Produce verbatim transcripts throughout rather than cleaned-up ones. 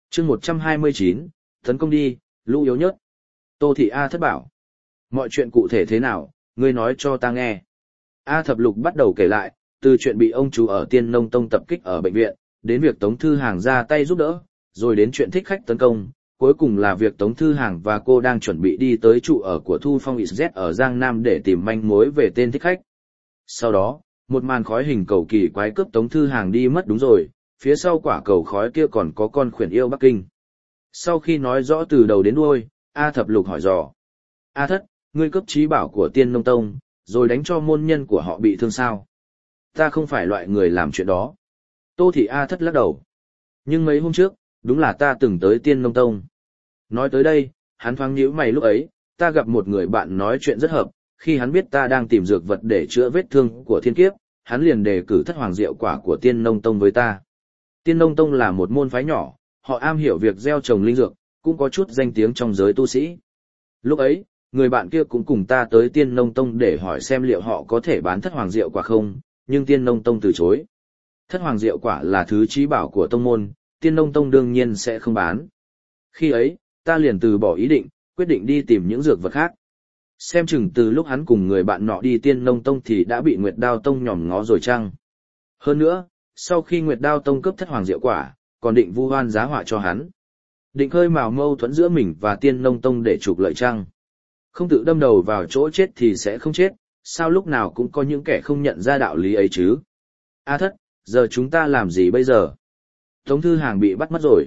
chương một trăm hai mươi chín, tấn công đi, lũ yếu nhất. Tô Thị A Thất bảo. Mọi chuyện cụ thể thế nào, ngươi nói cho ta nghe. A Thập Lục bắt đầu kể lại, từ chuyện bị ông chú ở Tiên Nông Tông tập kích ở bệnh viện, đến việc Tống Thư Hàng ra tay giúp đỡ, rồi đến chuyện thích khách tấn công, cuối cùng là việc Tống Thư Hàng và cô đang chuẩn bị đi tới trụ ở của Thu Phong ích dét ở Giang Nam để tìm manh mối về tên thích khách. Sau đó, một màn khói hình cầu kỳ quái cướp Tống Thư Hàng đi mất đúng rồi, phía sau quả cầu khói kia còn có con khuyển yêu Bắc Kinh. Sau khi nói rõ từ đầu đến đuôi, A Thập Lục hỏi dò. A Thất, ngươi cướp trí bảo của Tiên Nông Tông, rồi đánh cho môn nhân của họ bị thương sao? Ta không phải loại người làm chuyện đó. Tô Thị A Thất lắc đầu. Nhưng mấy hôm trước, đúng là ta từng tới Tiên Nông Tông. Nói tới đây, hắn thoáng nhíu mày lúc ấy, ta gặp một người bạn nói chuyện rất hợp, khi hắn biết ta đang tìm dược vật để chữa vết thương của thiên kiếp, hắn liền đề cử thất hoàng diệu quả của Tiên Nông Tông với ta. Tiên Nông Tông là một môn phái nhỏ, họ am hiểu việc gieo trồng linh dược, cũng có chút danh tiếng trong giới tu sĩ. Lúc ấy, người bạn kia cũng cùng ta tới Tiên Nông Tông để hỏi xem liệu họ có thể bán thất hoàng diệu quả không, nhưng Tiên Nông Tông từ chối. Thất hoàng diệu quả là thứ chí bảo của tông môn, Tiên Nông Tông đương nhiên sẽ không bán. Khi ấy, ta liền từ bỏ ý định, quyết định đi tìm những dược vật khác. Xem chừng từ lúc hắn cùng người bạn nọ đi Tiên Nông Tông thì đã bị Nguyệt Đao Tông nhòm ngó rồi chăng? Hơn nữa, sau khi Nguyệt Đao Tông cướp thất hoàng diệu quả, còn định vu oan giá họa cho hắn. Định khơi mào mâu thuẫn giữa mình và Tiên Nông Tông để trục lợi chăng? Không tự đâm đầu vào chỗ chết thì sẽ không chết, sao lúc nào cũng có những kẻ không nhận ra đạo lý ấy chứ? A Thất, giờ chúng ta làm gì bây giờ? Tống Thư Hàng bị bắt mất rồi.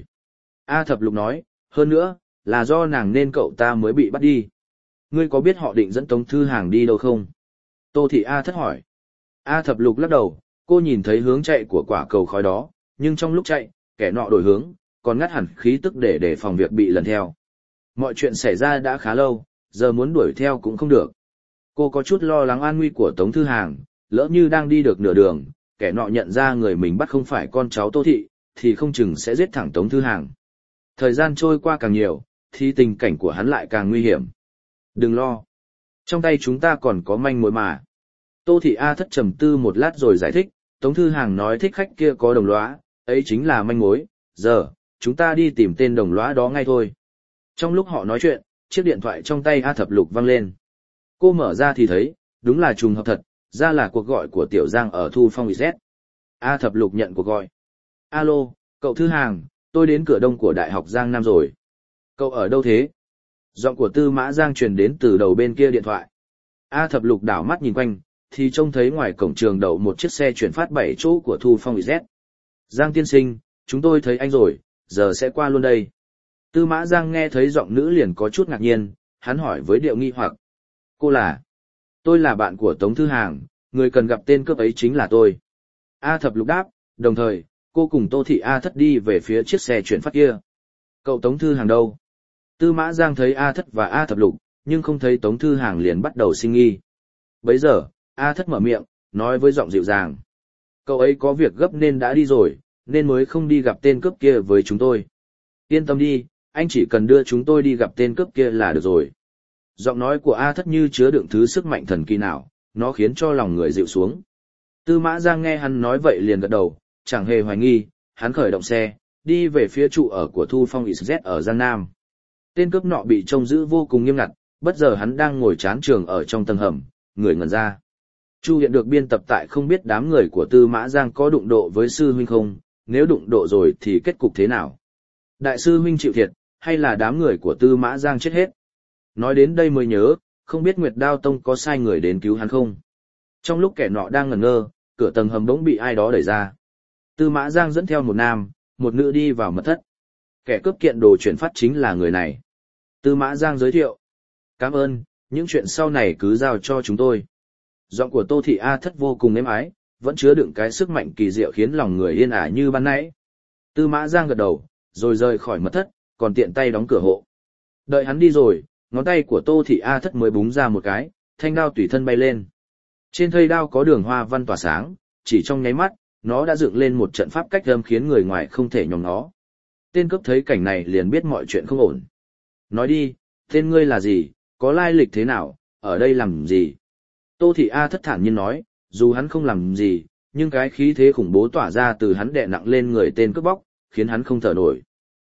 A Thập Lục nói, hơn nữa, là do nàng nên cậu ta mới bị bắt đi. Ngươi có biết họ định dẫn Tống Thư Hàng đi đâu không? Tô Thị A Thất hỏi. A Thập Lục lắc đầu, cô nhìn thấy hướng chạy của quả cầu khói đó, nhưng trong lúc chạy, kẻ nọ đổi hướng, còn ngắt hẳn khí tức để đề phòng việc bị lần theo. Mọi chuyện xảy ra đã khá lâu, giờ muốn đuổi theo cũng không được. Cô có chút lo lắng an nguy của Tống Thư Hàng, lỡ như đang đi được nửa đường, kẻ nọ nhận ra người mình bắt không phải con cháu Tô Thị, thì không chừng sẽ giết thẳng Tống Thư Hàng. Thời gian trôi qua càng nhiều, thì tình cảnh của hắn lại càng nguy hiểm. Đừng lo. Trong tay chúng ta còn có manh mối mà. Tô Thị A Thất trầm tư một lát rồi giải thích, Tống Thư Hàng nói thích khách kia có đồng lõa, ấy chính là manh mối, giờ, chúng ta đi tìm tên đồng lõa đó ngay thôi. Trong lúc họ nói chuyện, chiếc điện thoại trong tay A Thập Lục vang lên. Cô mở ra thì thấy, đúng là trùng hợp thật, ra là cuộc gọi của Tiểu Giang ở Thu Phong ích dét. A Thập Lục nhận cuộc gọi. Alo, cậu Thư Hàng, tôi đến cửa đông của Đại học Giang Nam rồi. Cậu ở đâu thế? Giọng của Tư Mã Giang truyền đến từ đầu bên kia điện thoại. A Thập Lục đảo mắt nhìn quanh, thì trông thấy ngoài cổng trường đậu một chiếc xe chuyển phát bảy chỗ của Thu Phong ích dét. Giang tiên sinh, chúng tôi thấy anh rồi, giờ sẽ qua luôn đây. Tư Mã Giang nghe thấy giọng nữ liền có chút ngạc nhiên, hắn hỏi với điệu nghi hoặc. Cô là? Tôi là bạn của Tống Thư Hàng, người cần gặp tên cướp ấy chính là tôi. A Thập Lục đáp, đồng thời, cô cùng Tô Thị A Thất đi về phía chiếc xe chuyển phát kia. Cậu Tống Thư Hàng đâu? Tư Mã Giang thấy A Thất và A Thập Lục, nhưng không thấy Tống Thư Hàng liền bắt đầu sinh nghi. Bấy giờ, A Thất mở miệng, nói với giọng dịu dàng. Cậu ấy có việc gấp nên đã đi rồi, nên mới không đi gặp tên cướp kia với chúng tôi. Yên tâm đi, anh chỉ cần đưa chúng tôi đi gặp tên cướp kia là được rồi. Giọng nói của A Thất như chứa đựng thứ sức mạnh thần kỳ nào, nó khiến cho lòng người dịu xuống. Tư Mã Giang nghe hắn nói vậy liền gật đầu, chẳng hề hoài nghi, hắn khởi động xe, đi về phía trụ ở của Thu Phong ích dét ở Giang Nam. Tên cướp nọ bị trông giữ vô cùng nghiêm ngặt, bất giờ hắn đang ngồi chán trường ở trong tầng hầm, người ngẩn ra. Chu Hiện được biên tập tại không biết đám người của Tư Mã Giang có đụng độ với sư huynh không, nếu đụng độ rồi thì kết cục thế nào? Đại sư huynh chịu thiệt, hay là đám người của Tư Mã Giang chết hết? Nói đến đây mới nhớ, không biết Nguyệt Đao Tông có sai người đến cứu hắn không? Trong lúc kẻ nọ đang ngẩn ngơ, cửa tầng hầm bỗng bị ai đó đẩy ra. Tư Mã Giang dẫn theo một nam, một nữ đi vào mật thất. Kẻ cướp kiện đồ chuyển phát chính là người này. Tư Mã Giang giới thiệu. Cảm ơn, những chuyện sau này cứ giao cho chúng tôi. Giọng của Tô Thị A Thất vô cùng êm ái, vẫn chứa đựng cái sức mạnh kỳ diệu khiến lòng người yên ả như ban nãy. Tư Mã Giang gật đầu, rồi rời khỏi mật thất, còn tiện tay đóng cửa hộ. Đợi hắn đi rồi, ngón tay của Tô Thị A Thất mới búng ra một cái, thanh đao tùy thân bay lên. Trên thây đao có đường hoa văn tỏa sáng, chỉ trong nháy mắt, nó đã dựng lên một trận pháp cách âm khiến người ngoài không thể nhòm nó. Tên cướp thấy cảnh này liền biết mọi chuyện không ổn. Nói đi, tên ngươi là gì, có lai lịch thế nào, ở đây làm gì? Tô Thị A Thất thản nhiên nói, dù hắn không làm gì, nhưng cái khí thế khủng bố tỏa ra từ hắn đè nặng lên người tên cướp bóc, khiến hắn không thở nổi.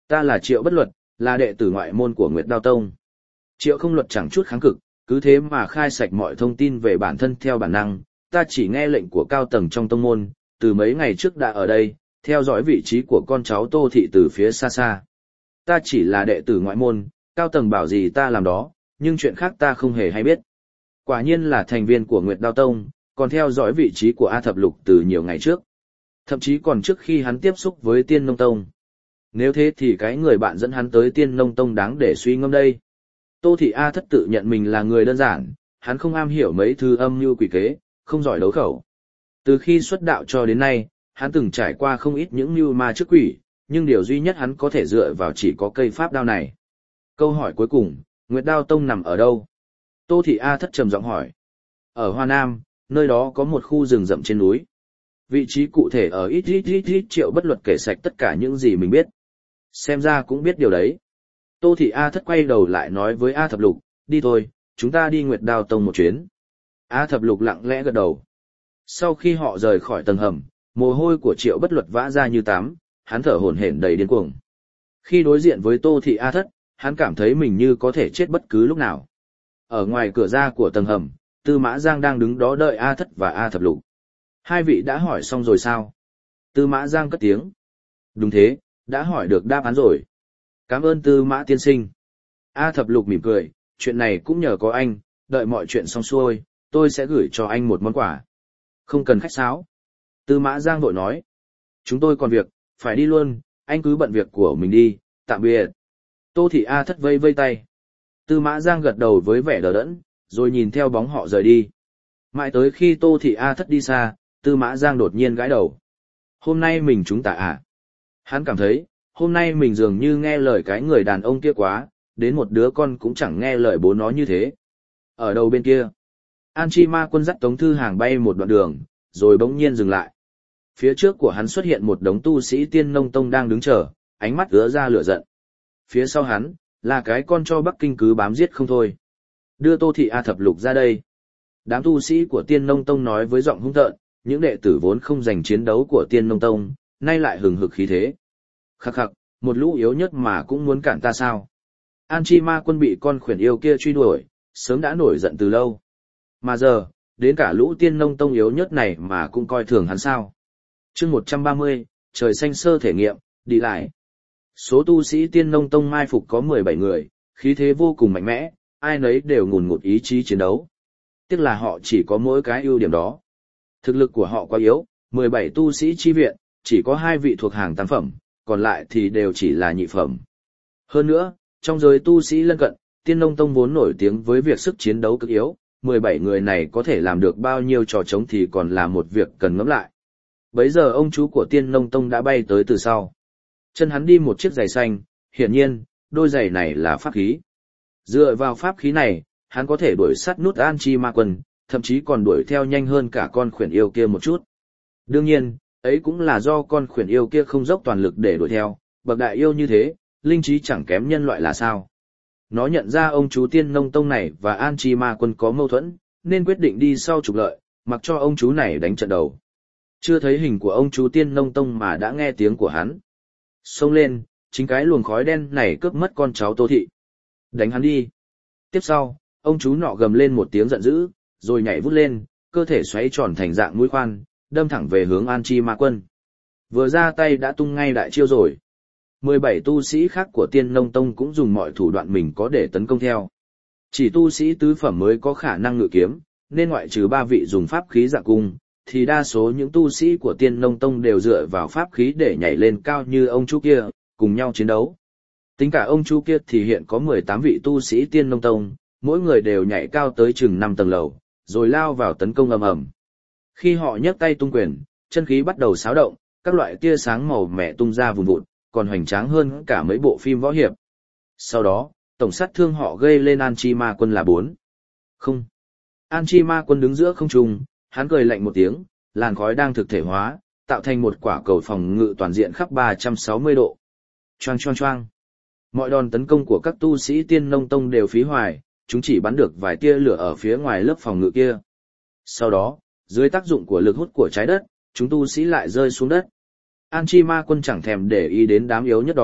Ta là Triệu Bất Luật, là đệ tử ngoại môn của Nguyệt Đao Tông. Triệu Không Luật chẳng chút kháng cự, cứ thế mà khai sạch mọi thông tin về bản thân theo bản năng, ta chỉ nghe lệnh của cao tầng trong tông môn, từ mấy ngày trước đã ở đây, theo dõi vị trí của con cháu Tô Thị từ phía xa xa. Ta chỉ là đệ tử ngoại môn, cao tầng bảo gì ta làm đó, nhưng chuyện khác ta không hề hay biết. Quả nhiên là thành viên của Nguyệt Đao Tông, còn theo dõi vị trí của A Thập Lục từ nhiều ngày trước. Thậm chí còn trước khi hắn tiếp xúc với Tiên Nông Tông. Nếu thế thì cái người bạn dẫn hắn tới Tiên Nông Tông đáng để suy ngẫm đây. Tô Thị A Thất tự nhận mình là người đơn giản, hắn không am hiểu mấy thứ âm mưu quỷ kế, không giỏi đấu khẩu. Từ khi xuất đạo cho đến nay, hắn từng trải qua không ít những mưu ma trước quỷ, nhưng điều duy nhất hắn có thể dựa vào chỉ có cây pháp đao này. Câu hỏi cuối cùng, Nguyệt Đao Tông nằm ở đâu? Tô Thị A Thất trầm giọng hỏi. Ở Hoa Nam, nơi đó có một khu rừng rậm trên núi. Vị trí cụ thể ở ít ít ít ít Triệu Bất Luật kể sạch tất cả những gì mình biết. Xem ra cũng biết điều đấy. Tô Thị A Thất quay đầu lại nói với A Thập Lục, đi thôi, chúng ta đi Nguyệt Đao Tông một chuyến. A Thập Lục lặng lẽ gật đầu. Sau khi họ rời khỏi tầng hầm, mồ hôi của Triệu Bất Luật vã ra như tắm, hắn thở hổn hển đầy điên cuồng. Khi đối diện với Tô Thị A Thất, hắn cảm thấy mình như có thể chết bất cứ lúc nào. Ở ngoài cửa ra của tầng hầm, Tư Mã Giang đang đứng đó đợi A Thất và A Thập Lục. Hai vị đã hỏi xong rồi sao? Tư Mã Giang cất tiếng. Đúng thế, đã hỏi được đáp án rồi. Cảm ơn Tư Mã tiên sinh. A Thập Lục mỉm cười, chuyện này cũng nhờ có anh, đợi mọi chuyện xong xuôi, tôi sẽ gửi cho anh một món quà. Không cần khách sáo. Tư Mã Giang vội nói. Chúng tôi còn việc, phải đi luôn, anh cứ bận việc của mình đi, tạm biệt. Tô Thị A Thất vây vây tay. Tư Mã Giang gật đầu với vẻ đờ đẫn, rồi nhìn theo bóng họ rời đi. Mãi tới khi Tô Thị A Thất đi xa, Tư Mã Giang đột nhiên gãi đầu. Hôm nay mình chúng ta à? Hắn cảm thấy, hôm nay mình dường như nghe lời cái người đàn ông kia quá, đến một đứa con cũng chẳng nghe lời bố nó như thế. Ở đầu bên kia, An Chi Ma Quân dắt Tống Thư Hàng bay một đoạn đường, rồi bỗng nhiên dừng lại. Phía trước của hắn xuất hiện một đống tu sĩ Tiên Nông Tông đang đứng chờ, ánh mắt ứa ra lửa giận. Phía sau hắn, là cái con cho Bắc Kinh cứ bám giết không thôi. Đưa Tô Thị A Thập Lục ra đây. Đám tu sĩ của Tiên Nông Tông nói với giọng hung tợn, những đệ tử vốn không giành chiến đấu của Tiên Nông Tông, nay lại hừng hực khí thế. Khắc khắc, một lũ yếu nhất mà cũng muốn cản ta sao? An Chi Ma Quân bị con khuyển yêu kia truy đuổi, sớm đã nổi giận từ lâu. Mà giờ, đến cả lũ Tiên Nông Tông yếu nhất này mà cũng coi thường hắn sao? Chương một trăm ba mươi, trời xanh sơ thể nghiệm, đi lại. Số tu sĩ Tiên Nông Tông mai phục có mười bảy người, khí thế vô cùng mạnh mẽ, ai nấy đều ngùn ngụt ý chí chiến đấu. Tiếc là họ chỉ có mỗi cái ưu điểm đó. Thực lực của họ quá yếu, mười bảy tu sĩ chi viện, chỉ có hai vị thuộc hàng tam phẩm, còn lại thì đều chỉ là nhị phẩm. Hơn nữa, trong giới tu sĩ lân cận, Tiên Nông Tông vốn nổi tiếng với việc sức chiến đấu cực yếu, mười bảy người này có thể làm được bao nhiêu trò trống thì còn là một việc cần ngẫm lại. Bấy giờ ông chú của Tiên Nông Tông đã bay tới từ sau. Chân hắn đi một chiếc giày xanh, hiển nhiên, đôi giày này là pháp khí. Dựa vào pháp khí này, hắn có thể đuổi sát nút An Chi Ma Quân, thậm chí còn đuổi theo nhanh hơn cả con khuyển yêu kia một chút. Đương nhiên, ấy cũng là do con khuyển yêu kia không dốc toàn lực để đuổi theo, bậc đại yêu như thế, linh trí chẳng kém nhân loại là sao. Nó nhận ra ông chú Tiên Nông Tông này và An Chi Ma Quân có mâu thuẫn, nên quyết định đi sau trục lợi, mặc cho ông chú này đánh trận đầu. Chưa thấy hình của ông chú Tiên Nông Tông mà đã nghe tiếng của hắn. Xông lên, chính cái luồng khói đen này cướp mất con cháu Tô Thị. Đánh hắn đi. Tiếp sau, ông chú nọ gầm lên một tiếng giận dữ, rồi nhảy vút lên, cơ thể xoáy tròn thành dạng mũi khoan, đâm thẳng về hướng An Chi Ma Quân. Vừa ra tay đã tung ngay đại chiêu rồi. mười bảy tu sĩ khác của Tiên Nông Tông cũng dùng mọi thủ đoạn mình có để tấn công theo. Chỉ tu sĩ tứ phẩm mới có khả năng ngự kiếm, nên ngoại trừ ba vị dùng pháp khí dạng cung, thì đa số những tu sĩ của Tiên Nông Tông đều dựa vào pháp khí để nhảy lên cao như ông chú kia, cùng nhau chiến đấu. Tính cả ông chú kia thì hiện có mười tám vị tu sĩ Tiên Nông Tông, mỗi người đều nhảy cao tới chừng năm tầng lầu, rồi lao vào tấn công ầm ầm. Khi họ nhấc tay tung quyền, chân khí bắt đầu xáo động, các loại tia sáng màu mẹ tung ra vùn vụt, còn hoành tráng hơn cả mấy bộ phim võ hiệp. Sau đó, tổng sát thương họ gây lên An Chi Ma Quân là bốn. Không. An Chi Ma Quân đứng giữa không trung, hắn cười lạnh một tiếng, làn khói đang thực thể hóa, tạo thành một quả cầu phòng ngự toàn diện khắp ba trăm sáu mươi độ. Choang choang choang. Mọi đòn tấn công của các tu sĩ Tiên Nông Tông đều phí hoài, chúng chỉ bắn được vài tia lửa ở phía ngoài lớp phòng ngự kia. Sau đó, dưới tác dụng của lực hút của trái đất, chúng tu sĩ lại rơi xuống đất. An Chi Ma Quân chẳng thèm để ý đến đám yếu nhất đó,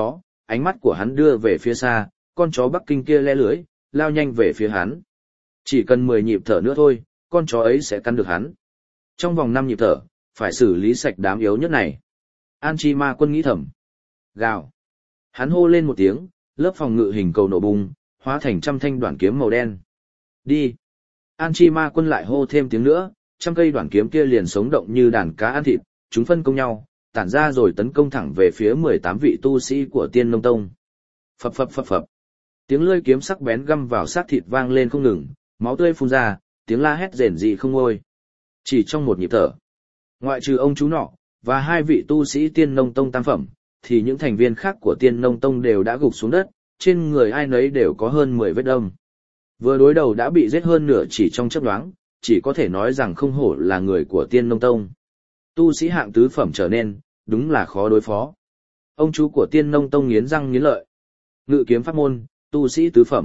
ánh mắt của hắn đưa về phía xa, con chó Bắc Kinh kia le lưới, lao nhanh về phía hắn. Chỉ cần mười nhịp thở nữa thôi, con chó ấy sẽ cắn được hắn. Trong vòng năm nhịp thở, phải xử lý sạch đám yếu nhất này. An Chi Ma Quân nghĩ thầm. Gào. Hắn hô lên một tiếng, lớp phòng ngự hình cầu nổ bung, hóa thành trăm thanh đoạn kiếm màu đen. Đi. An Chi Ma Quân lại hô thêm tiếng nữa, trăm cây đoạn kiếm kia liền sống động như đàn cá ăn thịt, chúng phân công nhau, tản ra rồi tấn công thẳng về phía mười tám vị tu sĩ của Tiên Nông Tông. Phập phập phập phập. Tiếng lưỡi kiếm sắc bén găm vào xác thịt vang lên không ngừng, máu tươi phun ra, tiếng la hét rền rĩ không ngôi. Chỉ trong một nhịp thở, ngoại trừ ông chú nọ và hai vị tu sĩ Tiên Nông Tông tam phẩm, thì những thành viên khác của Tiên Nông Tông đều đã gục xuống đất, trên người ai nấy đều có hơn mười vết đâm. Vừa đối đầu đã bị giết hơn nửa chỉ trong chớp nhoáng, chỉ có thể nói rằng không hổ là người của Tiên Nông Tông. Tu sĩ hạng tứ phẩm trở nên, đúng là khó đối phó. Ông chú của Tiên Nông Tông nghiến răng nghiến lợi. Ngự kiếm pháp môn, tu sĩ tứ phẩm.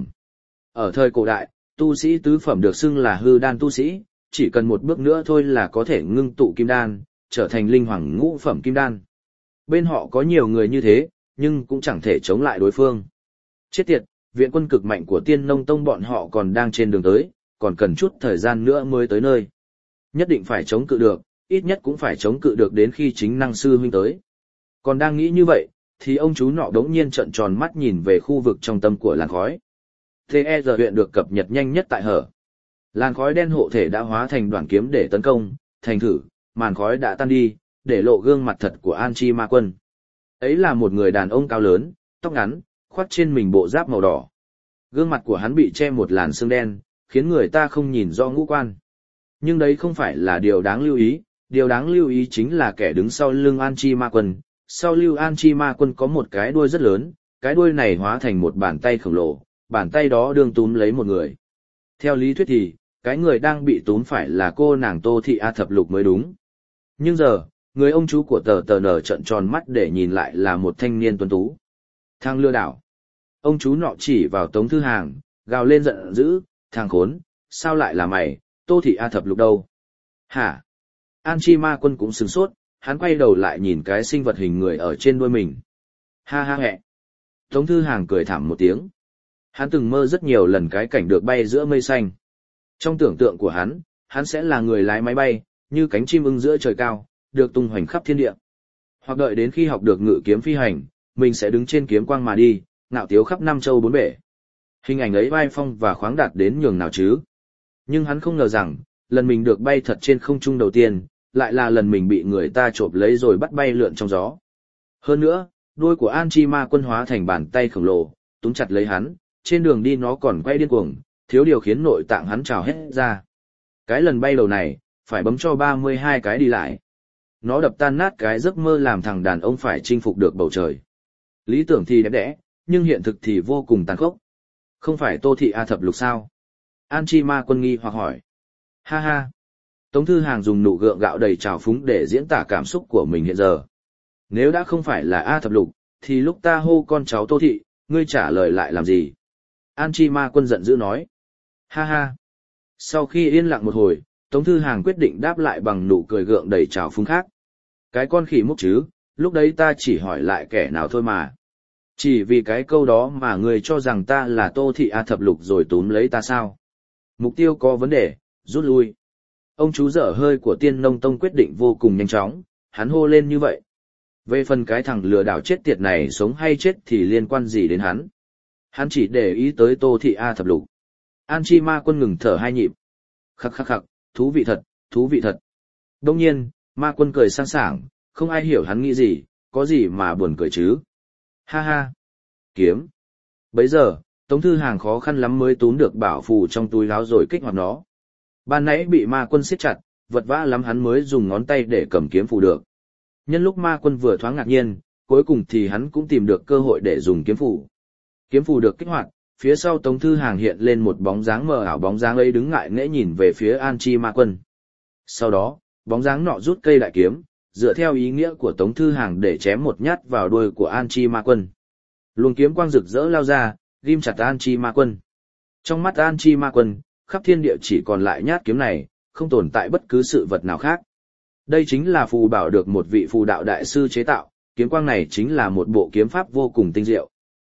Ở thời cổ đại, tu sĩ tứ phẩm được xưng là hư đan tu sĩ, chỉ cần một bước nữa thôi là có thể ngưng tụ kim đan, trở thành linh hoàng ngũ phẩm kim đan. Bên họ có nhiều người như thế, nhưng cũng chẳng thể chống lại đối phương. Chết tiệt, viện quân cực mạnh của Tiên Nông Tông bọn họ còn đang trên đường tới, còn cần chút thời gian nữa mới tới nơi. Nhất định phải chống cự được, ít nhất cũng phải chống cự được đến khi chính năng sư huynh tới. Còn đang nghĩ như vậy, thì ông chú nọ đống nhiên trợn tròn mắt nhìn về khu vực trong tâm của làn khói. tê e rờ huyện được cập nhật nhanh nhất tại hở. Làn khói đen hộ thể đã hóa thành đoạn kiếm để tấn công, thành thử, màn khói đã tan đi, để lộ gương mặt thật của An Chi Ma Quân. Ấy là một người đàn ông cao lớn, tóc ngắn, khoác trên mình bộ giáp màu đỏ. Gương mặt của hắn bị che một làn sương đen, khiến người ta không nhìn rõ ngũ quan. Nhưng đấy không phải là điều đáng lưu ý, điều đáng lưu ý chính là kẻ đứng sau lưng An Chi Ma Quân. Sau lưng An Chi Ma Quân có một cái đuôi rất lớn, cái đuôi này hóa thành một bàn tay khổng lồ, bàn tay đó đương túm lấy một người. Theo lý thuyết thì, cái người đang bị túm phải là cô nàng Tô Thị A Thập Lục mới đúng. Nhưng giờ, người ông chú của tờ tờ nở trợn tròn mắt để nhìn lại là một thanh niên tuấn tú. Thằng lừa đảo. Ông chú nọ chỉ vào Tống Thư Hàng, gào lên giận dữ, thằng khốn, sao lại là mày, Tô Thị A Thập Lục đâu? Hả? An Chi Ma Quân cũng sửng sốt, hắn quay đầu lại nhìn cái sinh vật hình người ở trên đuôi mình. Ha ha hẹ. Tống Thư Hàng cười thảm một tiếng. Hắn từng mơ rất nhiều lần cái cảnh được bay giữa mây xanh. Trong tưởng tượng của hắn, hắn sẽ là người lái máy bay, như cánh chim ưng giữa trời cao, được tung hoành khắp thiên địa. Hoặc đợi đến khi học được ngự kiếm phi hành, mình sẽ đứng trên kiếm quang mà đi, ngạo tiếu khắp năm châu bốn bể. Hình ảnh ấy vai phong và khoáng đạt đến nhường nào chứ. Nhưng hắn không ngờ rằng, lần mình được bay thật trên không trung đầu tiên, lại là lần mình bị người ta chộp lấy rồi bắt bay lượn trong gió. Hơn nữa, đuôi của An Chi Ma Quân hóa thành bàn tay khổng lồ, túm chặt lấy hắn, trên đường đi nó còn quay điên cuồng, thiếu điều khiến nội tạng hắn trào hết ra. Cái lần bay đầu này, phải bấm cho ba mươi hai cái đi lại. Nó đập tan nát cái giấc mơ làm thằng đàn ông phải chinh phục được bầu trời. Lý tưởng thì đẹp đẽ, nhưng hiện thực thì vô cùng tàn khốc. Không phải Tô Thị A Thập Lục sao? An Chi Ma Quân nghi hoặc hỏi. Ha ha. Tống Thư Hàng dùng nụ gượng gạo đầy trào phúng để diễn tả cảm xúc của mình hiện giờ. Nếu đã không phải là A Thập Lục, thì lúc ta hô con cháu Tô Thị, ngươi trả lời lại làm gì? An Chi Ma Quân giận dữ nói. Ha ha. Sau khi yên lặng một hồi, Tống Thư Hàng quyết định đáp lại bằng nụ cười gượng đầy trào phúng khác. Cái con khỉ múc chứ, lúc đấy ta chỉ hỏi lại kẻ nào thôi mà. Chỉ vì cái câu đó mà người cho rằng ta là Tô Thị A Thập Lục rồi túm lấy ta sao? Mục tiêu có vấn đề, rút lui. Ông chú dở hơi của Tiên Nông Tông quyết định vô cùng nhanh chóng, hắn hô lên như vậy. Về phần cái thằng lừa đảo chết tiệt này sống hay chết thì liên quan gì đến hắn? Hắn chỉ để ý tới Tô Thị A Thập Lục. An Chi Ma Quân ngừng thở hai nhịp. Khắc khắc khắc, thú vị thật, thú vị thật. Đông nhiên, Ma Quân cười sang sảng, không ai hiểu hắn nghĩ gì, có gì mà buồn cười chứ. Ha ha. Kiếm. Bấy giờ, Tống Thư Hàng khó khăn lắm mới túm được bảo phù trong túi áo rồi kích hoạt nó. Ban nãy bị Ma Quân siết chặt, vật vã lắm hắn mới dùng ngón tay để cầm kiếm phù được. Nhân lúc Ma Quân vừa thoáng ngạc nhiên, cuối cùng thì hắn cũng tìm được cơ hội để dùng kiếm phù. Kiếm phù được kích hoạt, phía sau Tống Thư Hàng hiện lên một bóng dáng mờ ảo, bóng dáng ấy đứng ngại nghễ nhìn về phía An Chi Ma Quân. Sau đó, bóng dáng nọ rút cây đại kiếm, dựa theo ý nghĩa của Tống Thư Hàng để chém một nhát vào đuôi của An Chi Ma Quân. Luồng kiếm quang rực rỡ lao ra, ghim chặt An Chi Ma Quân. Trong mắt An Chi Ma Quân, khắp thiên địa chỉ còn lại nhát kiếm này, không tồn tại bất cứ sự vật nào khác. Đây chính là phù bảo được một vị phù đạo đại sư chế tạo, kiếm quang này chính là một bộ kiếm pháp vô cùng tinh diệu,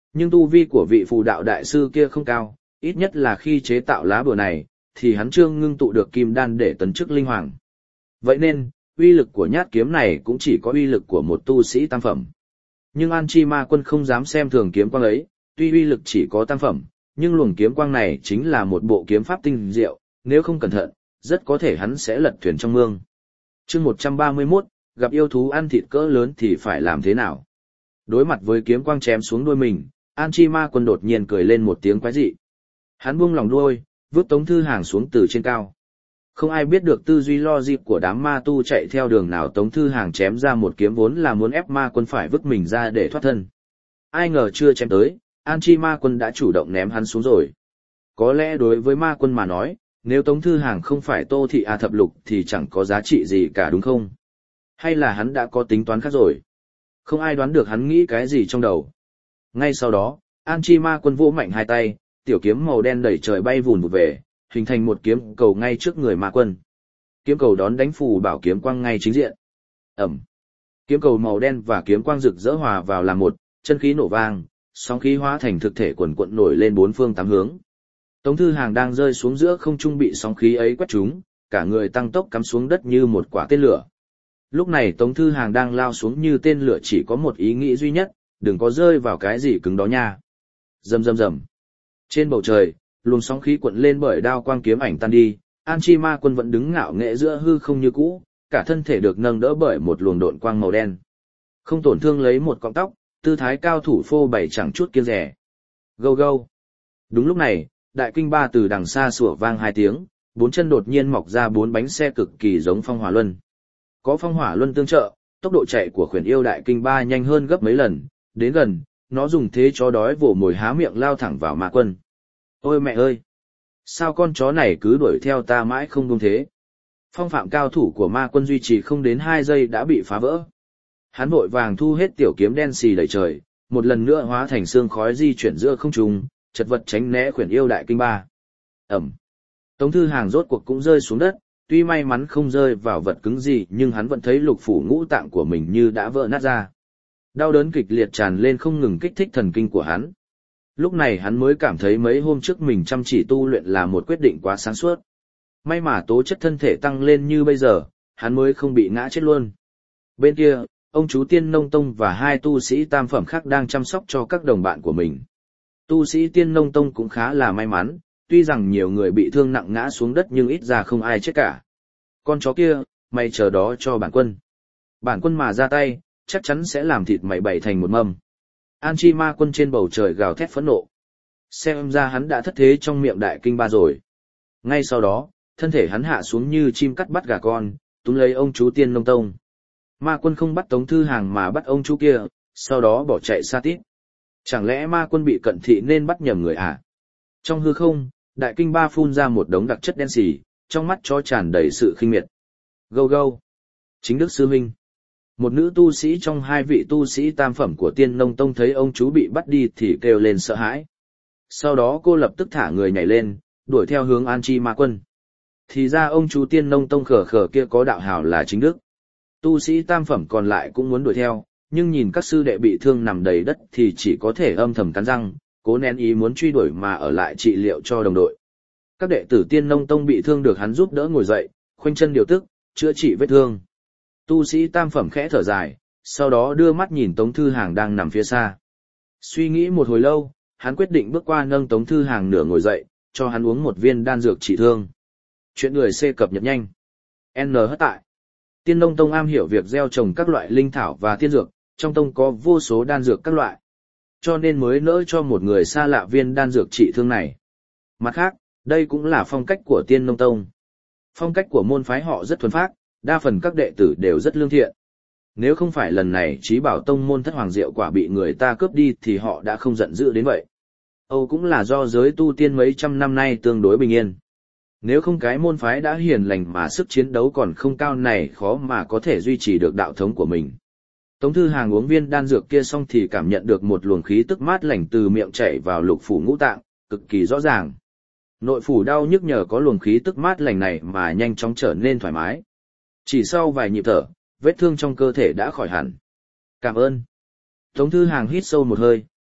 Nhưng tu vi của vị phù đạo đại sư kia không cao, ít nhất là khi chế tạo lá bùa này, thì hắn chưa ngưng tụ được kim đan để tấn chức linh hoàng. Vậy nên, uy lực của nhát kiếm này cũng chỉ có uy lực của một tu sĩ tam phẩm. Nhưng An Chi Ma Quân không dám xem thường kiếm quang ấy, tuy uy lực chỉ có tam phẩm, nhưng luồng kiếm quang này chính là một bộ kiếm pháp tinh diệu, nếu không cẩn thận, rất có thể hắn sẽ lật thuyền trong mương. Chương một trăm ba mươi mốt, gặp yêu thú ăn thịt cỡ lớn thì phải làm thế nào? Đối mặt với kiếm quang chém xuống đuôi mình, An Chi Ma Quân đột nhiên cười lên một tiếng quái dị. Hắn buông lòng đuôi, vứt Tống Thư Hàng xuống từ trên cao. Không ai biết được tư duy logic của đám ma tu chạy theo đường nào, Tống Thư Hàng chém ra một kiếm vốn là muốn ép Ma Quân phải vứt mình ra để thoát thân. Ai ngờ chưa chém tới, An Chi Ma Quân đã chủ động ném hắn xuống rồi. Có lẽ đối với Ma Quân mà nói, nếu Tống Thư Hàng không phải Tô Thị A Thập Lục thì chẳng có giá trị gì cả đúng không? Hay là hắn đã có tính toán khác rồi? Không ai đoán được hắn nghĩ cái gì trong đầu. Ngay sau đó, An Chi Ma Quân vỗ mạnh hai tay, tiểu kiếm màu đen đẩy trời bay vùn vụt về, hình thành một kiếm cầu ngay trước người Ma Quân. Kiếm cầu đón đánh phù bảo kiếm quang ngay chính diện. Ẩm. Kiếm cầu màu đen và kiếm quang rực rỡ hòa vào làm một, chân khí nổ vang, sóng khí hóa thành thực thể quần quận nổi lên bốn phương tám hướng. Tống Thư Hàng đang rơi xuống giữa không trung bị sóng khí ấy quét trúng, cả người tăng tốc cắm xuống đất như một quả tên lửa. Lúc này Tống Thư Hàng đang lao xuống như tên lửa chỉ có một ý nghĩ duy nhất, đừng có rơi vào cái gì cứng đó nha. Rầm rầm rầm. Trên bầu trời, luồng sóng khí cuộn lên bởi đao quang kiếm ảnh tan đi, An Chi Ma Quân vẫn đứng ngạo nghễ giữa hư không như cũ, cả thân thể được nâng đỡ bởi một luồng độn quang màu đen. Không tổn thương lấy một cọng tóc, tư thái cao thủ phô bày chẳng chút kiêng dè. Gâu gâu. Đúng lúc này, đại kinh ba từ đằng xa sủa vang hai tiếng, bốn chân đột nhiên mọc ra bốn bánh xe cực kỳ giống phong hỏa luân. Có phong hỏa luân tương trợ, tốc độ chạy của khuyển yêu đại kinh ba nhanh hơn gấp mấy lần, đến gần, nó dùng thế chó đói vồ mồi há miệng lao thẳng vào Ma Quân. Ôi mẹ ơi! Sao con chó này cứ đuổi theo ta mãi không buông thế? Phong phạm cao thủ của Ma Quân duy trì không đến hai giây đã bị phá vỡ. Hắn vội vàng thu hết tiểu kiếm đen xì đầy trời, một lần nữa hóa thành xương khói di chuyển giữa không trung, chật vật tránh né khuyển yêu đại kinh ba. Ẩm. Tống Thư Hàng rốt cuộc cũng rơi xuống đất, tuy may mắn không rơi vào vật cứng gì nhưng hắn vẫn thấy lục phủ ngũ tạng của mình như đã vỡ nát ra. Đau đớn kịch liệt tràn lên không ngừng kích thích thần kinh của hắn. Lúc này hắn mới cảm thấy mấy hôm trước mình chăm chỉ tu luyện là một quyết định quá sáng suốt. May mà tố chất thân thể tăng lên như bây giờ, hắn mới không bị ngã chết luôn. Bên kia, ông chú Tiên Nông Tông và hai tu sĩ tam phẩm khác đang chăm sóc cho các đồng bạn của mình. Tu sĩ Tiên Nông Tông cũng khá là may mắn, tuy rằng nhiều người bị thương nặng ngã xuống đất nhưng ít ra không ai chết cả. Con chó kia, mày chờ đó cho bản quân. Bản quân mà ra tay, chắc chắn sẽ làm thịt mày bày thành một mâm. An Chi Ma Quân trên bầu trời gào thét phẫn nộ. Xem ra hắn đã thất thế trong miệng đại kinh ba rồi. Ngay sau đó, thân thể hắn hạ xuống như chim cắt bắt gà con, túm lấy ông chú Tiên Nông Tông. Ma Quân không bắt Tống Thư Hàng mà bắt ông chú kia, sau đó bỏ chạy xa tít. Chẳng lẽ Ma Quân bị cận thị nên bắt nhầm người à? Trong hư không, đại kinh ba phun ra một đống đặc chất đen xì, trong mắt chó tràn đầy sự khinh miệt. Gâu gâu. Chính Đức Sư Huynh. Một nữ tu sĩ trong hai vị tu sĩ tam phẩm của Tiên Nông Tông thấy ông chú bị bắt đi thì kêu lên sợ hãi. Sau đó cô lập tức thả người nhảy lên, đuổi theo hướng An Chi Ma Quân. Thì ra ông chú Tiên Nông Tông khờ khờ kia có đạo hào là Chính Đức. Tu sĩ tam phẩm còn lại cũng muốn đuổi theo, nhưng nhìn các sư đệ bị thương nằm đầy đất thì chỉ có thể âm thầm cắn răng, cố nén ý muốn truy đuổi mà ở lại trị liệu cho đồng đội. Các đệ tử Tiên Nông Tông bị thương được hắn giúp đỡ ngồi dậy, khoanh chân điều tức, chữa trị vết thương. Tu sĩ tam phẩm khẽ thở dài, sau đó đưa mắt nhìn Tống Thư Hàng đang nằm phía xa. Suy nghĩ một hồi lâu, hắn quyết định bước qua nâng Tống Thư Hàng nửa ngồi dậy, cho hắn uống một viên đan dược trị thương. Chuyện người C cập nhật nhanh. N hất tại. Tiên Nông Tông am hiểu việc gieo trồng các loại linh thảo và tiên dược, trong tông có vô số đan dược các loại. Cho nên mới nỡ cho một người xa lạ viên đan dược trị thương này. Mặt khác, đây cũng là phong cách của Tiên Nông Tông. Phong cách của môn phái họ rất thuần phác, đa phần các đệ tử đều rất lương thiện. Nếu không phải lần này Chí Bảo Tông môn Thất Hoàng Diệu Quả bị người ta cướp đi thì họ đã không giận dữ đến vậy. Âu cũng là do giới tu tiên mấy trăm năm nay tương đối bình yên. Nếu không cái môn phái đã hiền lành mà sức chiến đấu còn không cao này khó mà có thể duy trì được đạo thống của mình. Tống Thư Hàng uống viên đan dược kia xong thì cảm nhận được một luồng khí tức mát lành từ miệng chảy vào lục phủ ngũ tạng, cực kỳ rõ ràng. Nội phủ đau nhức nhờ có luồng khí tức mát lành này mà nhanh chóng trở nên thoải mái. Chỉ sau vài nhịp thở, vết thương trong cơ thể đã khỏi hẳn. Cảm ơn. Tống Thư Hàng hít sâu một hơi,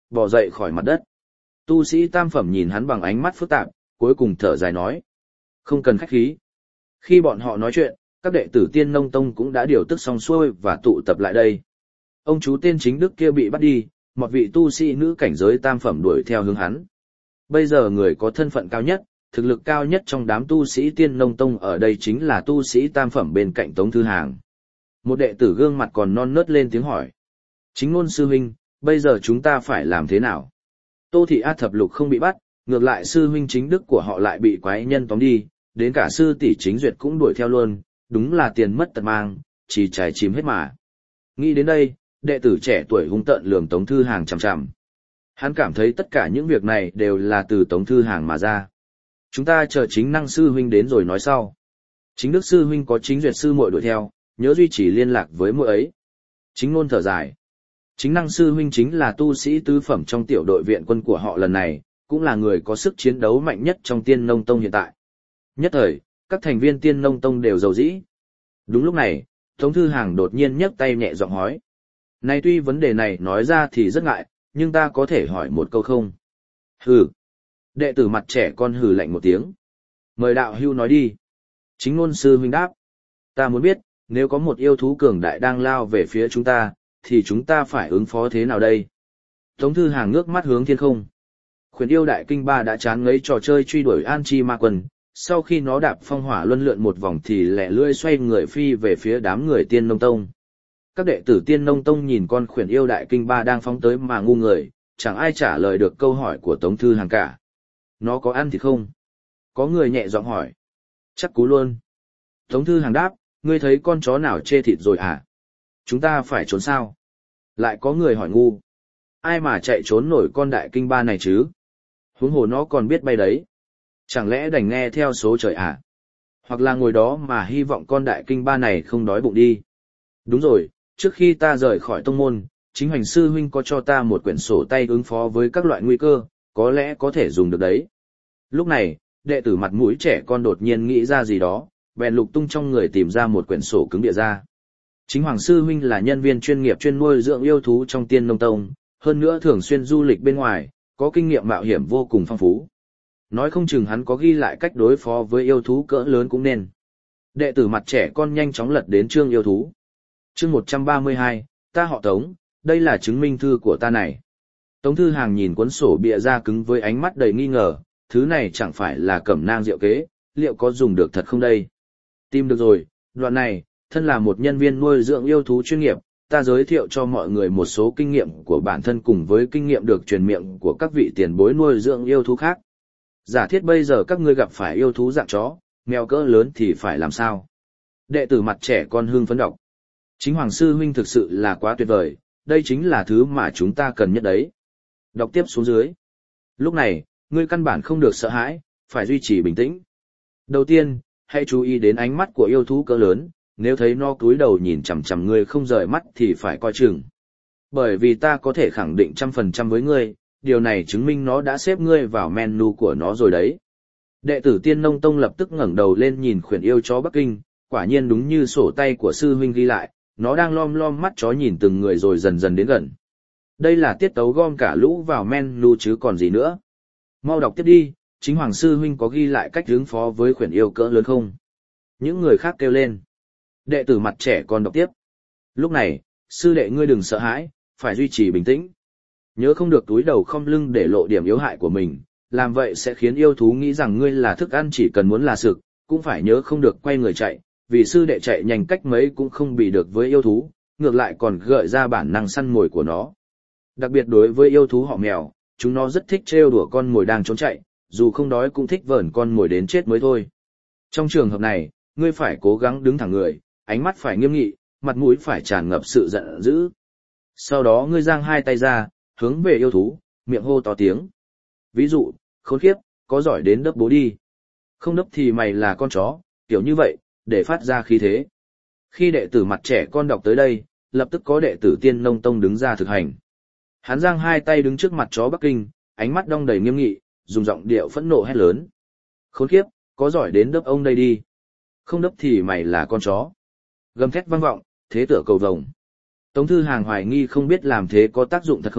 bò dậy khỏi mặt đất. Tu sĩ tam phẩm nhìn hắn bằng ánh mắt phức tạp, cuối cùng thở dài nói. Không cần khách khí. Khi bọn họ nói chuyện, các đệ tử Tiên Nông Tông cũng đã điều tức xong xuôi và tụ tập lại đây. Ông chú tên chính đức kia bị bắt đi, một vị tu sĩ nữ cảnh giới tam phẩm đuổi theo hướng hắn. Bây giờ người có thân phận cao nhất, thực lực cao nhất trong đám tu sĩ Tiên Nông Tông ở đây chính là tu sĩ tam phẩm bên cạnh Tống Thư Hàng. Một đệ tử gương mặt còn non nớt lên tiếng hỏi. Chính ngôn sư huynh, bây giờ chúng ta phải làm thế nào? Tô Thị A Thập Lục không bị bắt, ngược lại sư huynh chính đức của họ lại bị quái nhân tóm đi, đến cả sư tỷ chính duyệt cũng đuổi theo luôn, đúng là tiền mất tật mang, chỉ trái chìm hết mà. Nghĩ đến đây, đệ tử trẻ tuổi hung tợn lườm Tống Thư Hàng chằm chằm. Hắn cảm thấy tất cả những việc này đều là từ Tống Thư Hàng mà ra. Chúng ta chờ chính năng sư huynh đến rồi nói sau. Chính đức sư huynh có chính duyệt sư muội đuổi theo, nhớ duy trì liên lạc với muội ấy. Chính ngôn thở dài. Chính năng sư huynh chính là tu sĩ tứ phẩm trong tiểu đội viện quân của họ lần này, cũng là người có sức chiến đấu mạnh nhất trong Tiên Nông Tông hiện tại. Nhất thời, các thành viên Tiên Nông Tông đều rầu rĩ. Đúng lúc này, Tống Thư Hàng đột nhiên nhấc tay nhẹ giọng hỏi. Này tuy vấn đề này nói ra thì rất ngại, nhưng ta có thể hỏi một câu không? Hừ. Đệ tử mặt trẻ con hừ lạnh một tiếng. Mời đạo hưu nói đi. Chính ngôn sư huynh đáp. Ta muốn biết, nếu có một yêu thú cường đại đang lao về phía chúng ta, thì chúng ta phải ứng phó thế nào đây? Tống Thư Hàng ngước mắt hướng thiên không. Khuyển yêu đại kinh ba đã chán ngấy trò chơi truy đuổi An Chi Ma Quân, sau khi nó đạp phong hỏa luân lượn một vòng thì lẻ lươi xoay người phi về phía đám người Tiên Nông Tông. Các đệ tử Tiên Nông Tông nhìn con khuyển yêu đại kinh ba đang phóng tới mà ngu người, chẳng ai trả lời được câu hỏi của Tống Thư Hàng cả. Nó có ăn thịt không? Có người nhẹ giọng hỏi. Chắc cú luôn. Tống Thư Hàng đáp, ngươi thấy con chó nào chê thịt rồi à? Chúng ta phải trốn sao? Lại có người hỏi ngu. Ai mà chạy trốn nổi con đại kinh ba này chứ? Huống hồ nó còn biết bay đấy. Chẳng lẽ đành nghe theo số trời à? Hoặc là ngồi đó mà hy vọng con đại kinh ba này không đói bụng đi. Đúng rồi, trước khi ta rời khỏi tông môn, chính hoành sư huynh có cho ta một quyển sổ tay ứng phó với các loại nguy cơ, có lẽ có thể dùng được đấy. Lúc này, đệ tử mặt mũi trẻ con đột nhiên nghĩ ra gì đó, bèn lục tung trong người tìm ra một quyển sổ cứng địa ra. Chính hoàng sư huynh là nhân viên chuyên nghiệp chuyên nuôi dưỡng yêu thú trong Tiên Nông Tông, hơn nữa thường xuyên du lịch bên ngoài, có kinh nghiệm mạo hiểm vô cùng phong phú. Nói không chừng hắn có ghi lại cách đối phó với yêu thú cỡ lớn cũng nên. Đệ tử mặt trẻ con nhanh chóng lật đến chương yêu thú. Chương một trăm ba mươi hai, ta họ Tống, đây là chứng minh thư của ta này. Tống Thư Hàng nhìn cuốn sổ bìa ra cứng với ánh mắt đầy nghi ngờ, thứ này chẳng phải là cẩm nang diệu kế, liệu có dùng được thật không đây? Tìm được rồi, đoạn này, thân là một nhân viên nuôi dưỡng yêu thú chuyên nghiệp, ta giới thiệu cho mọi người một số kinh nghiệm của bản thân cùng với kinh nghiệm được truyền miệng của các vị tiền bối nuôi dưỡng yêu thú khác. Giả thiết bây giờ các ngươi gặp phải yêu thú dạng chó, mèo cỡ lớn thì phải làm sao? Đệ tử mặt trẻ con hưng phấn đọc. Chính hoàng sư huynh thực sự là quá tuyệt vời, đây chính là thứ mà chúng ta cần nhất đấy. Đọc tiếp xuống dưới. Lúc này, ngươi căn bản không được sợ hãi, phải duy trì bình tĩnh. Đầu tiên, hãy chú ý đến ánh mắt của yêu thú cỡ lớn, nếu thấy nó cúi đầu nhìn chằm chằm ngươi không rời mắt thì phải coi chừng. Bởi vì ta có thể khẳng định trăm phần trăm với ngươi, điều này chứng minh nó đã xếp ngươi vào menu của nó rồi đấy. Đệ tử Tiên Nông Tông lập tức ngẩng đầu lên nhìn khuyển yêu chó Bắc Kinh, quả nhiên đúng như sổ tay của sư huynh ghi lại, nó đang lom lom mắt chó nhìn từng người rồi dần dần đến gần. Đây là tiết tấu gom cả lũ vào menu chứ còn gì nữa. Mau đọc tiếp đi, chính hoàng sư huynh có ghi lại cách ứng phó với khuyển yêu cỡ lớn không? Những người khác kêu lên. Đệ tử mặt trẻ còn đọc tiếp. Lúc này, sư đệ ngươi đừng sợ hãi, phải duy trì bình tĩnh. Nhớ không được túi đầu không lưng để lộ điểm yếu hại của mình, làm vậy sẽ khiến yêu thú nghĩ rằng ngươi là thức ăn chỉ cần muốn là sực, cũng phải nhớ không được quay người chạy, vì sư đệ chạy nhanh cách mấy cũng không bị được với yêu thú, ngược lại còn gợi ra bản năng săn mồi của nó. Đặc biệt đối với yêu thú họ mèo, chúng nó rất thích trêu đùa con mồi đang trốn chạy, dù không đói cũng thích vờn con mồi đến chết mới thôi. Trong trường hợp này, ngươi phải cố gắng đứng thẳng người, ánh mắt phải nghiêm nghị, mặt mũi phải tràn ngập sự giận dữ. Sau đó ngươi giang hai tay ra, hướng về yêu thú, miệng hô to tiếng. Ví dụ, khốn khiếp, có giỏi đến đớp bố đi. Không đớp thì mày là con chó, kiểu như vậy, để phát ra khí thế. Khi đệ tử mặt trẻ con đọc tới đây, lập tức có đệ tử Tiên Nông Tông đứng ra thực hành. Hắn giang hai tay đứng trước mặt chó Bắc Kinh, ánh mắt đong đầy nghiêm nghị, dùng giọng điệu phẫn nộ hét lớn. Khốn khiếp, có giỏi đến đớp ông đây đi. Không đớp thì mày là con chó. Gầm thét vang vọng, thế tựa cầu vồng. Tống Thư Hàng hoài nghi không biết làm thế có tác dụng thật không,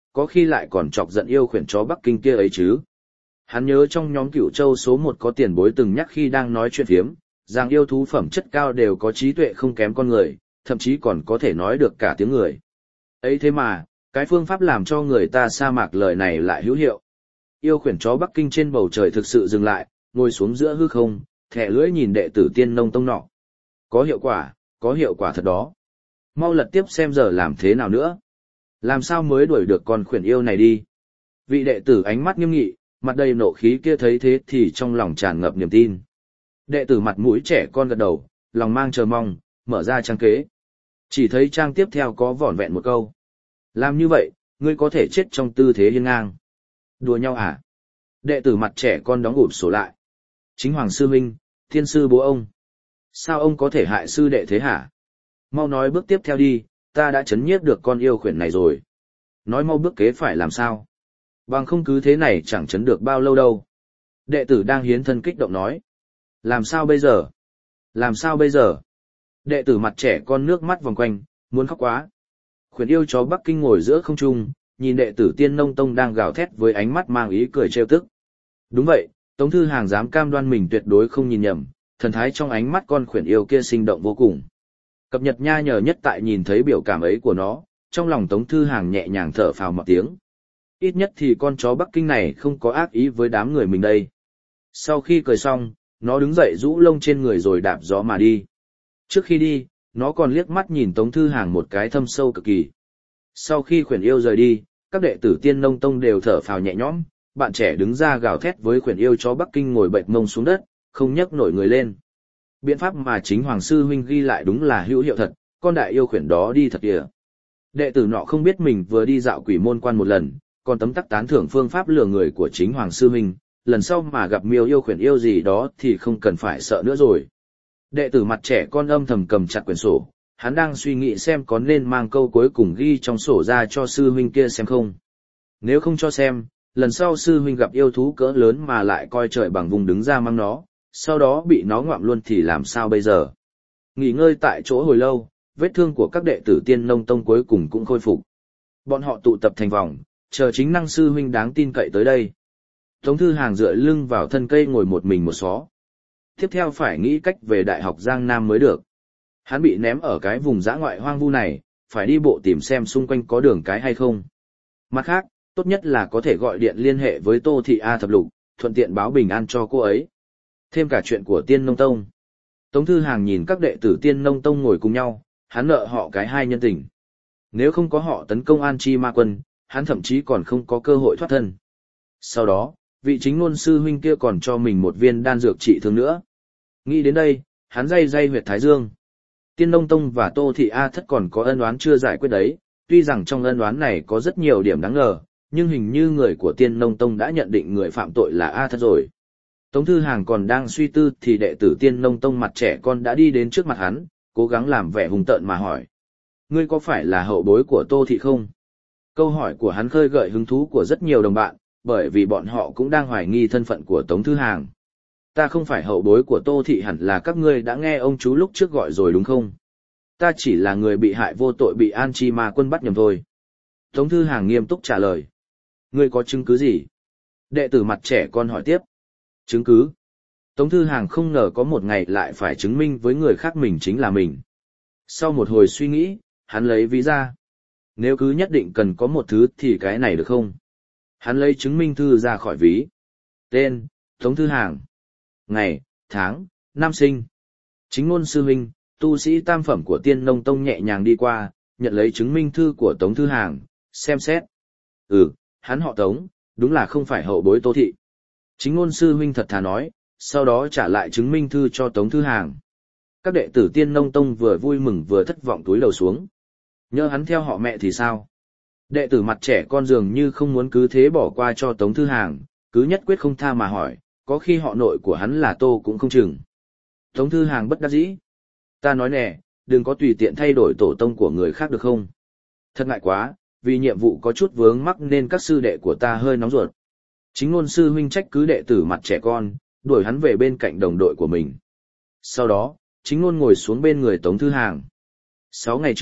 có khi lại còn chọc giận yêu khuyển chó Bắc Kinh kia ấy chứ. Hắn nhớ trong nhóm Cửu Châu số một có tiền bối từng nhắc khi đang nói chuyện phiếm, rằng yêu thú phẩm chất cao đều có trí tuệ không kém con người, thậm chí còn có thể nói được cả tiếng người. Ấy thế mà, cái phương pháp làm cho người ta sa mạc lời này lại hữu hiệu. Yêu khuyển chó Bắc Kinh trên bầu trời thực sự dừng lại, ngồi xuống giữa hư không, thẻ lưỡi nhìn đệ tử Tiên Nông Tông nọ. Có hiệu quả, có hiệu quả thật đó. Mau lật tiếp xem giờ làm thế nào nữa. Làm sao mới đuổi được con khuyển yêu này đi. Vị đệ tử ánh mắt nghiêm nghị, mặt đầy nộ khí kia thấy thế thì trong lòng tràn ngập niềm tin. Đệ tử mặt mũi trẻ con gật đầu, lòng mang chờ mong, mở ra trang kế. Chỉ thấy trang tiếp theo có vỏn vẹn một câu. Làm như vậy, ngươi có thể chết trong tư thế hiên ngang. Đùa nhau à? Đệ tử mặt trẻ con đóng ụp sổ lại. Chính Hoàng sư huynh, thiên sư bố ông. Sao ông có thể hại sư đệ thế hả? Mau nói bước tiếp theo đi, ta đã chấn nhiếp được con yêu khuyển này rồi. Nói mau bước kế phải làm sao? Bằng không cứ thế này chẳng chấn được bao lâu đâu. Đệ tử đang hiến thân kích động nói. Làm sao bây giờ? Làm sao bây giờ? Đệ tử mặt trẻ con nước mắt vòng quanh, muốn khóc quá. Khuyển yêu chó Bắc Kinh ngồi giữa không trung, nhìn đệ tử Tiên Nông Tông đang gào thét với ánh mắt mang ý cười trêu tức. Đúng vậy, Tống Thư Hàng dám cam đoan mình tuyệt đối không nhìn nhầm, thần thái trong ánh mắt con khuyển yêu kia sinh động vô cùng. Cập nhật nha nhờ nhất tại nhìn thấy biểu cảm ấy của nó, trong lòng Tống Thư Hàng nhẹ nhàng thở phào một tiếng. Ít nhất thì con chó Bắc Kinh này không có ác ý với đám người mình đây. Sau khi cười xong, nó đứng dậy rũ lông trên người rồi đạp gió mà đi. Trước khi đi, nó còn liếc mắt nhìn Tống Thư Hàng một cái thâm sâu cực kỳ. Sau khi khuyển yêu rời đi, các đệ tử Tiên Nông Tông đều thở phào nhẹ nhõm, bạn trẻ đứng ra gào thét với khuyển yêu chó Bắc Kinh ngồi bệt mông xuống đất, không nhấc nổi người lên. Biện pháp mà chính Hoàng sư huynh ghi lại đúng là hữu hiệu thật, con đại yêu khuyển đó đi thật kìa. Đệ tử nọ không biết mình vừa đi dạo quỷ môn quan một lần, còn tấm tắc tán thưởng phương pháp lừa người của chính Hoàng sư huynh, lần sau mà gặp miêu yêu khuyển yêu gì đó thì không cần phải sợ nữa rồi. Đệ tử mặt trẻ con âm thầm cầm chặt quyển sổ, hắn đang suy nghĩ xem có nên mang câu cuối cùng ghi trong sổ ra cho sư huynh kia xem không. Nếu không cho xem, lần sau sư huynh gặp yêu thú cỡ lớn mà lại coi trời bằng vùng đứng ra mang nó, sau đó bị nó ngoạm luôn thì làm sao bây giờ. Nghỉ ngơi tại chỗ hồi lâu, vết thương của các đệ tử Tiên Nông Tông cuối cùng cũng khôi phục. Bọn họ tụ tập thành vòng, chờ chính năng sư huynh đáng tin cậy tới đây. Tống Thư Hàng dựa lưng vào thân cây ngồi một mình một xó. Tiếp theo phải nghĩ cách về Đại học Giang Nam mới được. Hắn bị ném ở cái vùng dã ngoại hoang vu này, phải đi bộ tìm xem xung quanh có đường cái hay không. Mặt khác, tốt nhất là có thể gọi điện liên hệ với Tô Thị A Thập Lục, thuận tiện báo bình an cho cô ấy. Thêm cả chuyện của Tiên Nông Tông. Tống Thư Hàng nhìn các đệ tử Tiên Nông Tông ngồi cùng nhau, hắn nợ họ cái hai nhân tình. Nếu không có họ tấn công An Chi Ma Quân, hắn thậm chí còn không có cơ hội thoát thân. Sau đó, vị chính ngôn sư huynh kia còn cho mình một viên đan dược trị thương nữa. Nghĩ đến đây, hắn day day huyệt thái dương. Tiên Nông Tông và Tô Thị A Thất còn có ân oán chưa giải quyết đấy, tuy rằng trong ân oán này có rất nhiều điểm đáng ngờ, nhưng hình như người của Tiên Nông Tông đã nhận định người phạm tội là A Thất rồi. Tống Thư Hàng còn đang suy tư thì đệ tử Tiên Nông Tông mặt trẻ con đã đi đến trước mặt hắn, cố gắng làm vẻ hùng tợn mà hỏi. Ngươi có phải là hậu bối của Tô Thị không? Câu hỏi của hắn khơi gợi hứng thú của rất nhiều đồng bạn, bởi vì bọn họ cũng đang hoài nghi thân phận của Tống Thư Hàng. Ta không phải hậu bối của Tô Thị hẳn là các ngươi đã nghe ông chú lúc trước gọi rồi đúng không? Ta chỉ là người bị hại vô tội bị An Chi Ma Quân bắt nhầm thôi. Tống Thư Hàng nghiêm túc trả lời. Ngươi có chứng cứ gì? Đệ tử mặt trẻ con hỏi tiếp. Chứng cứ? Tống Thư Hàng không ngờ có một ngày lại phải chứng minh với người khác mình chính là mình. Sau một hồi suy nghĩ, hắn lấy ví ra. Nếu cứ nhất định cần có một thứ thì cái này được không? Hắn lấy chứng minh thư ra khỏi ví. Tên, Tống Thư Hàng. Ngày, tháng, năm sinh. Chính ngôn sư huynh, tu sĩ tam phẩm của Tiên Nông Tông nhẹ nhàng đi qua, nhận lấy chứng minh thư của Tống Thư Hàng, xem xét. Ừ, hắn họ Tống, đúng là không phải hậu bối Tô Thị. Chính ngôn sư huynh thật thà nói, sau đó trả lại chứng minh thư cho Tống Thư Hàng. Các đệ tử Tiên Nông Tông vừa vui mừng vừa thất vọng túi đầu xuống. Nhớ hắn theo họ mẹ thì sao? Đệ tử mặt trẻ con dường như không muốn cứ thế bỏ qua cho Tống Thư Hàng, cứ nhất quyết không tha mà hỏi, có khi họ nội của hắn là Tô cũng không chừng. Tống Thư Hàng bất đắc dĩ. Ta nói nè, đừng có tùy tiện thay đổi tổ tông của người khác được không? Thật ngại quá, vì nhiệm vụ có chút vướng mắc nên các sư đệ của ta hơi nóng ruột. Chính ngôn sư huynh trách cứ đệ tử mặt trẻ con, đuổi hắn về bên cạnh đồng đội của mình. Sau đó, chính ngôn ngồi xuống bên người Tống Thư Hàng. Sáu ngày trước,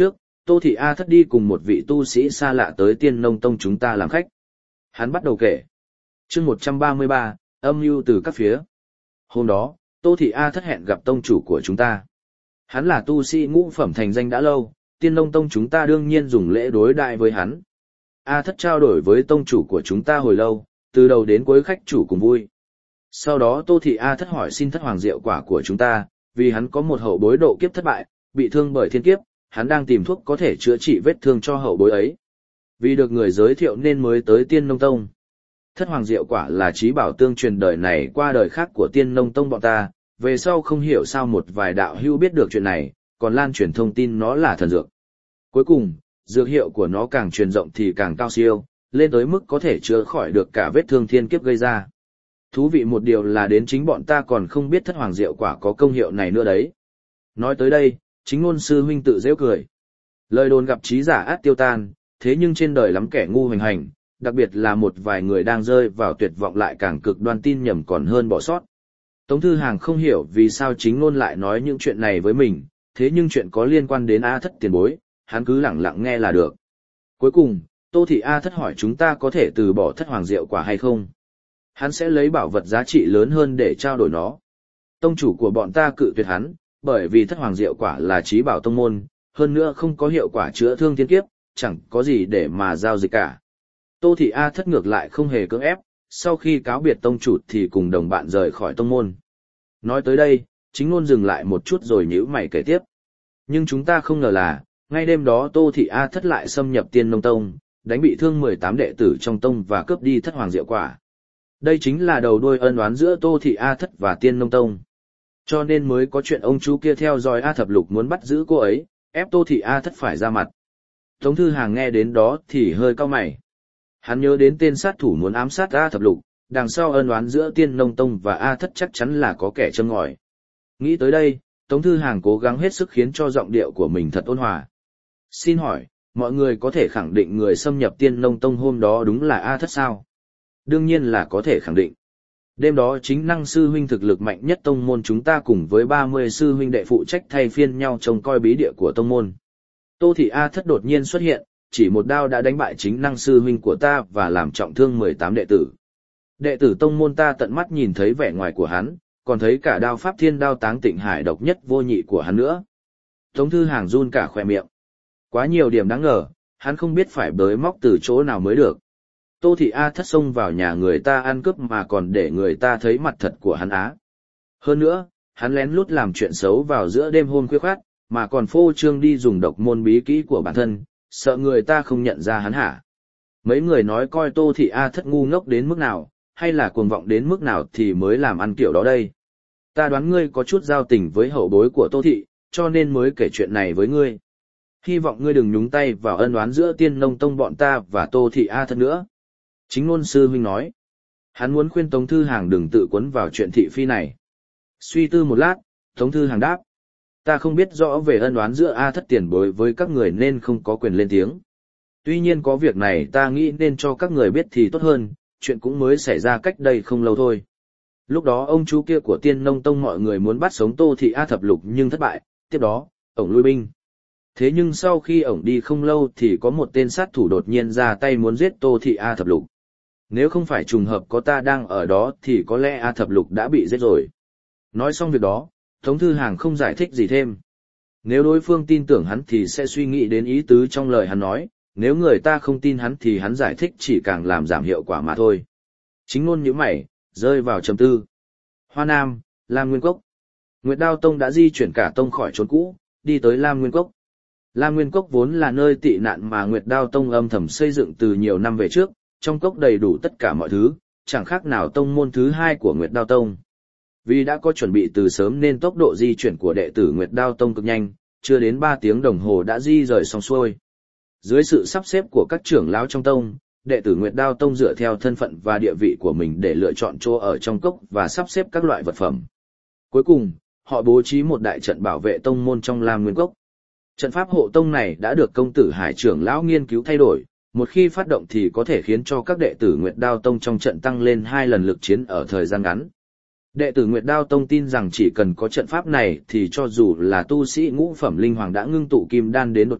Tô Thị A Thất đi cùng một vị tu sĩ xa lạ tới Tiên Nông Tông chúng ta làm khách. Hắn bắt đầu kể. Chương một trăm ba mươi ba, âm mưu từ các phía. Hôm đó, Tô Thị A Thất hẹn gặp tông chủ của chúng ta. Hắn là tu sĩ ngũ phẩm thành danh đã lâu, Tiên Nông Tông chúng ta đương nhiên dùng lễ đối đại với hắn. A Thất trao đổi với tông chủ của chúng ta hồi lâu, từ đầu đến cuối khách chủ cùng vui. Sau đó Tô Thị A Thất hỏi xin thất hoàng diệu quả của chúng ta, vì hắn có một hậu bối độ kiếp thất bại, bị thương bởi thiên kiếp, hắn đang tìm thuốc có thể chữa trị vết thương cho hậu bối ấy. Vì được người giới thiệu nên mới tới Tiên Nông Tông. Thất hoàng diệu quả là trí bảo tương truyền đời này qua đời khác của Tiên Nông Tông bọn ta, về sau không hiểu sao một vài đạo hữu biết được chuyện này, còn lan truyền thông tin nó là thần dược. Cuối cùng, dược hiệu của nó càng truyền rộng thì càng cao siêu, lên tới mức có thể chữa khỏi được cả vết thương thiên kiếp gây ra. Thú vị một điều là đến chính bọn ta còn không biết thất hoàng diệu quả có công hiệu này nữa đấy. Nói tới đây, chính ngôn sư huynh tự giễu cười. Lời đồn gặp trí giả át tiêu tan, thế nhưng trên đời lắm kẻ ngu hoành hành, đặc biệt là một vài người đang rơi vào tuyệt vọng lại càng cực đoan tin nhầm còn hơn bỏ sót. Tống Thư Hàng không hiểu vì sao chính ngôn lại nói những chuyện này với mình, thế nhưng chuyện có liên quan đến A Thất tiền bối, hắn cứ lặng lặng nghe là được. Cuối cùng, Tô Thị A Thất hỏi chúng ta có thể từ bỏ thất hoàng diệu quả hay không. Hắn sẽ lấy bảo vật giá trị lớn hơn để trao đổi nó. Tông chủ của bọn ta cự tuyệt hắn, bởi vì thất hoàng diệu quả là trí bảo tông môn, hơn nữa không có hiệu quả chữa thương thiên kiếp, chẳng có gì để mà giao dịch cả. Tô Thị A Thất ngược lại không hề cưỡng ép, sau khi cáo biệt tông chủ thì cùng đồng bạn rời khỏi tông môn. Nói tới đây, chính ngôn dừng lại một chút rồi nhíu mày kể tiếp. Nhưng chúng ta không ngờ là, ngay đêm đó Tô Thị A Thất lại xâm nhập Tiên Nông Tông, đánh bị thương mười tám đệ tử trong tông và cướp đi thất hoàng diệu quả. Đây chính là đầu đuôi ân oán giữa Tô Thị A Thất và Tiên Nông Tông. Cho nên mới có chuyện ông chú kia theo dõi A Thập Lục muốn bắt giữ cô ấy, ép Tô Thị A Thất phải ra mặt. Tống Thư Hàng nghe đến đó thì hơi cau mày. Hắn nhớ đến tên sát thủ muốn ám sát A Thập Lục, đằng sau ân oán giữa Tiên Nông Tông và A Thất chắc chắn là có kẻ châm ngòi. Nghĩ tới đây, Tống Thư Hàng cố gắng hết sức khiến cho giọng điệu của mình thật ôn hòa. Xin hỏi, mọi người có thể khẳng định người xâm nhập Tiên Nông Tông hôm đó đúng là A Thất sao? Đương nhiên là có thể khẳng định. Đêm đó chính năng sư huynh thực lực mạnh nhất tông môn chúng ta cùng với ba mươi sư huynh đệ phụ trách thay phiên nhau trông coi bí địa của tông môn. Tô Thị A Thất đột nhiên xuất hiện, chỉ một đao đã đánh bại chính năng sư huynh của ta và làm trọng thương mười tám đệ tử. Đệ tử tông môn ta tận mắt nhìn thấy vẻ ngoài của hắn, còn thấy cả đao pháp thiên đao táng tịnh hải độc nhất vô nhị của hắn nữa. Tống Thư Hàng run cả khóe miệng. Quá nhiều điểm đáng ngờ, hắn không biết phải bới móc từ chỗ nào mới được. Tô Thị A Thất xông vào nhà người ta ăn cướp mà còn để người ta thấy mặt thật của hắn á. Hơn nữa, hắn lén lút làm chuyện xấu vào giữa đêm hôm khuya khoát, mà còn phô trương đi dùng độc môn bí kỹ của bản thân, sợ người ta không nhận ra hắn hả. Mấy người nói coi Tô Thị A Thất ngu ngốc đến mức nào, hay là cuồng vọng đến mức nào thì mới làm ăn kiểu đó đây. Ta đoán ngươi có chút giao tình với hậu bối của Tô Thị, cho nên mới kể chuyện này với ngươi. Hy vọng ngươi đừng nhúng tay vào ân oán giữa Tiên Nông Tông bọn ta và Tô Thị A Thất nữa. Chính ngôn sư huynh nói. Hắn muốn khuyên Tống Thư Hàng đừng tự quấn vào chuyện thị phi này. Suy tư một lát, Tống Thư Hàng đáp. Ta không biết rõ về ân oán giữa A Thất tiền bối với các người nên không có quyền lên tiếng. Tuy nhiên có việc này ta nghĩ nên cho các người biết thì tốt hơn, chuyện cũng mới xảy ra cách đây không lâu thôi. Lúc đó ông chú kia của Tiên Nông Tông mọi người muốn bắt sống Tô Thị A Thập Lục nhưng thất bại, tiếp đó, ổng lui binh. Thế nhưng sau khi ổng đi không lâu thì có một tên sát thủ đột nhiên ra tay muốn giết Tô Thị A Thập Lục. Nếu không phải trùng hợp có ta đang ở đó thì có lẽ A Thập Lục đã bị giết rồi. Nói xong việc đó, Tống Thư Hàng không giải thích gì thêm. Nếu đối phương tin tưởng hắn thì sẽ suy nghĩ đến ý tứ trong lời hắn nói, nếu người ta không tin hắn thì hắn giải thích chỉ càng làm giảm hiệu quả mà thôi. Chính ngôn nhíu mày, rơi vào trầm tư. Hoa Nam, Lam Nguyên Cốc. Nguyệt Đao Tông đã di chuyển cả tông khỏi chốn cũ, đi tới Lam Nguyên Cốc. Lam Nguyên Cốc vốn là nơi tị nạn mà Nguyệt Đao Tông âm thầm xây dựng từ nhiều năm về trước, trong cốc đầy đủ tất cả mọi thứ, chẳng khác nào tông môn thứ hai của Nguyệt Đao Tông. Vì đã có chuẩn bị từ sớm nên tốc độ di chuyển của đệ tử Nguyệt Đao Tông cực nhanh, chưa đến ba tiếng đồng hồ đã di rời xong xuôi. Dưới sự sắp xếp của các trưởng lão trong tông, đệ tử Nguyệt Đao Tông dựa theo thân phận và địa vị của mình để lựa chọn chỗ ở trong cốc và sắp xếp các loại vật phẩm. Cuối cùng, họ bố trí một đại trận bảo vệ tông môn trong Lam Nguyên Cốc. Trận pháp hộ tông này đã được công tử Hải trưởng lão nghiên cứu thay đổi, một khi phát động thì có thể khiến cho các đệ tử Nguyệt Đao Tông trong trận tăng lên hai lần lực chiến ở thời gian ngắn. Đệ tử Nguyệt Đao Tông tin rằng chỉ cần có trận pháp này thì cho dù là tu sĩ ngũ phẩm linh hoàng đã ngưng tụ kim đan đến đột kích,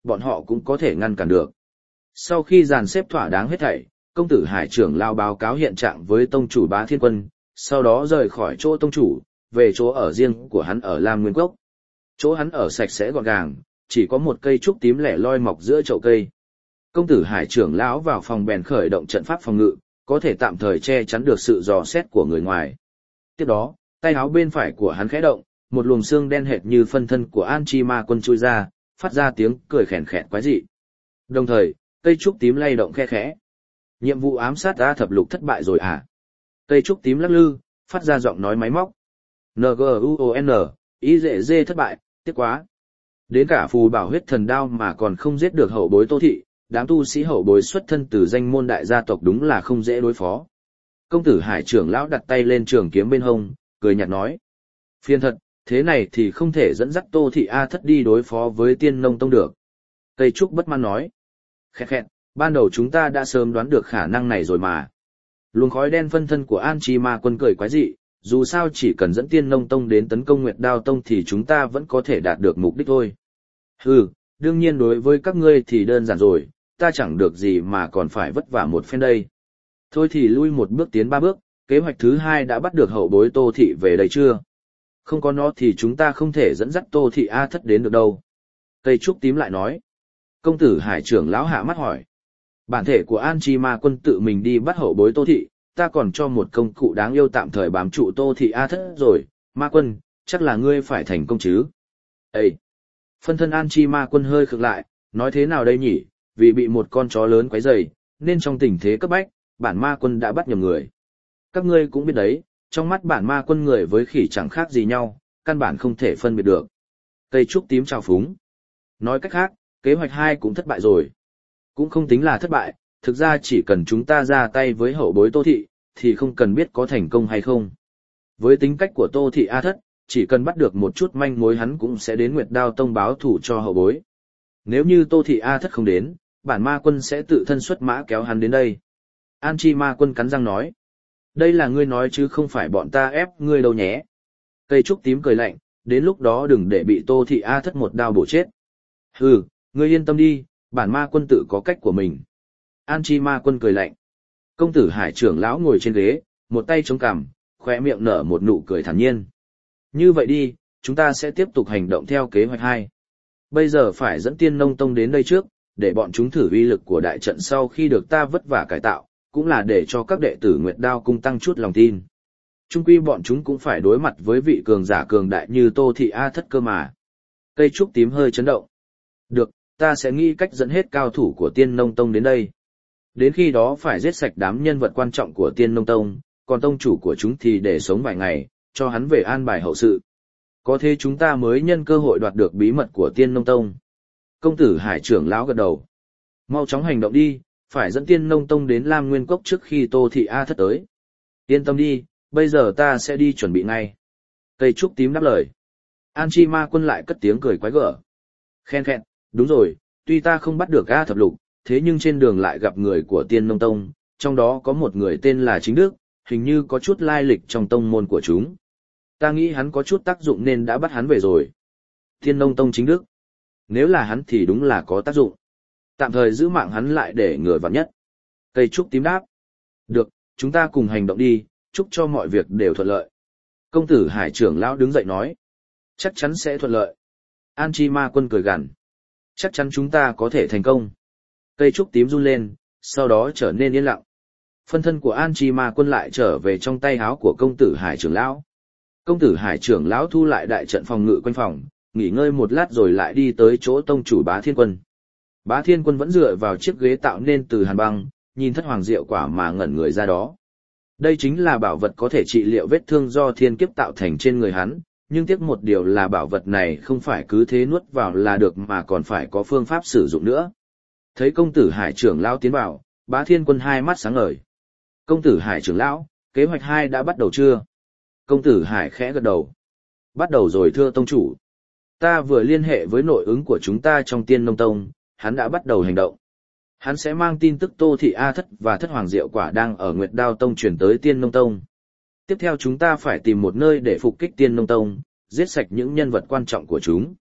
bọn họ cũng có thể ngăn cản được. Sau khi dàn xếp thỏa đáng hết thảy, công tử Hải trưởng lao báo cáo hiện trạng với tông chủ Bá Thiên Quân, sau đó rời khỏi chỗ tông chủ, về chỗ ở riêng của hắn ở Lam Nguyên Cốc. Chỗ hắn ở sạch sẽ gọn gàng, chỉ có một cây trúc tím lẻ loi mọc giữa chậu cây. Công tử Hải trưởng lão vào phòng bèn khởi động trận pháp phòng ngự, có thể tạm thời che chắn được sự dò xét của người ngoài. Tiếp đó, tay áo bên phải của hắn khẽ động, một luồng xương đen hệt như phân thân của An Chi Ma Quân chui ra, phát ra tiếng cười khèn khẹt quái dị. Đồng thời, cây trúc tím lay động khe khẽ. Nhiệm vụ ám sát A Thập Lục thất bại rồi à? Cây trúc tím lắc lư, phát ra giọng nói máy móc. en giê u o en, ý dễ dê thất bại, tiếc quá. Đến cả phù bảo huyết thần đao mà còn không giết được hậu bối Tô Thị, đám tu sĩ hậu bối xuất thân từ danh môn đại gia tộc đúng là không dễ đối phó. Công tử Hải trưởng lão đặt tay lên trường kiếm bên hông, cười nhạt nói. Phiền thật, thế này thì không thể dẫn dắt Tô Thị A Thất đi đối phó với Tiên Nông Tông được. Cây trúc bất mãn nói. Khẹt khẹt, ban đầu chúng ta đã sớm đoán được khả năng này rồi mà. Luồng khói đen phân thân của An Chi Ma Quân cười quái dị, dù sao chỉ cần dẫn Tiên Nông Tông đến tấn công Nguyệt Đao Tông thì chúng ta vẫn có thể đạt được mục đích thôi. Hừ, đương nhiên đối với các ngươi thì đơn giản rồi, ta chẳng được gì mà còn phải vất vả một phen đây. Thôi thì lui một bước tiến ba bước, kế hoạch thứ hai đã bắt được hậu bối Tô Thị về đây chưa? Không có nó thì chúng ta không thể dẫn dắt Tô Thị A Thất đến được đâu. Cây trúc tím lại nói. Công tử Hải trưởng lão hạ mắt hỏi. Bản thể của An Chi Ma Quân tự mình đi bắt hậu bối Tô Thị, ta còn cho một công cụ đáng yêu tạm thời bám trụ Tô Thị A Thất rồi. Ma Quân, chắc là ngươi phải thành công chứ? Ê! Phân thân An Chi Ma Quân hơi khựng lại, nói thế nào đây nhỉ? Vì bị một con chó lớn quấy rầy, nên trong tình thế cấp bách, bản Ma Quân đã bắt nhầm người. Các ngươi cũng biết đấy, trong mắt bản Ma Quân người với khỉ chẳng khác gì nhau, căn bản không thể phân biệt được. Cây trúc tím trào phúng. Nói cách khác, kế hoạch hai cũng thất bại rồi. Cũng không tính là thất bại, thực ra chỉ cần chúng ta ra tay với hậu bối Tô Thị, thì không cần biết có thành công hay không. Với tính cách của Tô Thị A Thất, chỉ cần bắt được một chút manh mối hắn cũng sẽ đến Nguyệt Đao Tông báo thủ cho hậu bối. Nếu như Tô Thị A Thất không đến, bản Ma Quân sẽ tự thân xuất mã kéo hắn đến đây. An Chi Ma Quân cắn răng nói. Đây là ngươi nói chứ không phải bọn ta ép ngươi đâu nhé. Cây trúc tím cười lạnh, đến lúc đó đừng để bị Tô Thị A Thất một đao bổ chết. Hừ, ngươi yên tâm đi, bản Ma Quân tự có cách của mình. An Chi Ma Quân cười lạnh. Công tử Hải trưởng lão ngồi trên ghế, một tay chống cằm, khóe miệng nở một nụ cười thản nhiên. Như vậy đi, chúng ta sẽ tiếp tục hành động theo kế hoạch hai. Bây giờ phải dẫn Tiên Nông Tông đến đây trước, để bọn chúng thử uy lực của đại trận sau khi được ta vất vả cải tạo, cũng là để cho các đệ tử Nguyệt Đao Cung tăng chút lòng tin. Chung quy bọn chúng cũng phải đối mặt với vị cường giả cường đại như Tô Thị A Thất cơ mà. Cây trúc tím hơi chấn động. Được, ta sẽ nghĩ cách dẫn hết cao thủ của Tiên Nông Tông đến đây. Đến khi đó phải giết sạch đám nhân vật quan trọng của Tiên Nông Tông, còn tông chủ của chúng thì để sống vài ngày, cho hắn về an bài hậu sự. Có thế chúng ta mới nhân cơ hội đoạt được bí mật của Tiên Nông Tông. Công tử Hải trưởng lão gật đầu. Mau chóng hành động đi, phải dẫn Tiên Nông Tông đến Lam Nguyên Cốc trước khi Tô Thị A Thất tới. Yên tâm đi, bây giờ ta sẽ đi chuẩn bị ngay. Cây trúc tím đáp lời. An Chi Ma Quân lại cất tiếng cười quái gở. Khen khen, đúng rồi, tuy ta không bắt được A Thập Lục, thế nhưng trên đường lại gặp người của Tiên Nông Tông, trong đó có một người tên là Chính Đức, hình như có chút lai lịch trong tông môn của chúng. Ta nghĩ hắn có chút tác dụng nên đã bắt hắn về rồi. Tiên Nông Tông Chính Đức. Nếu là hắn thì đúng là có tác dụng. Tạm thời giữ mạng hắn lại để ngừa vạn nhất. Cây trúc tím đáp. Được, chúng ta cùng hành động đi, chúc cho mọi việc đều thuận lợi. Công tử Hải trưởng lão đứng dậy nói. Chắc chắn sẽ thuận lợi. An Chi Ma Quân cười gằn. Chắc chắn chúng ta có thể thành công. Cây trúc tím run lên, sau đó trở nên yên lặng. Phân thân của An Chi Ma Quân lại trở về trong tay áo của công tử Hải trưởng lão. Công tử Hải trưởng lão thu lại đại trận phòng ngự quanh phòng, nghỉ ngơi một lát rồi lại đi tới chỗ tông chủ Bá Thiên Quân. Bá Thiên Quân vẫn dựa vào chiếc ghế tạo nên từ hàn băng, nhìn thất hoàng diệu quả mà ngẩn người ra đó. Đây chính là bảo vật có thể trị liệu vết thương do thiên kiếp tạo thành trên người hắn, nhưng tiếc một điều là bảo vật này không phải cứ thế nuốt vào là được mà còn phải có phương pháp sử dụng nữa. Thấy công tử Hải trưởng lão tiến vào, Bá Thiên Quân hai mắt sáng ngời. Công tử Hải trưởng lão, kế hoạch hai đã bắt đầu chưa? Công tử Hải khẽ gật đầu. Bắt đầu rồi thưa tông chủ. Ta vừa liên hệ với nội ứng của chúng ta trong Tiên Nông Tông, hắn đã bắt đầu hành động. Hắn sẽ mang tin tức Tô Thị A Thất và Thất Hoàng Diệu Quả đang ở Nguyệt Đao Tông chuyển tới Tiên Nông Tông. Tiếp theo chúng ta phải tìm một nơi để phục kích Tiên Nông Tông, giết sạch những nhân vật quan trọng của chúng.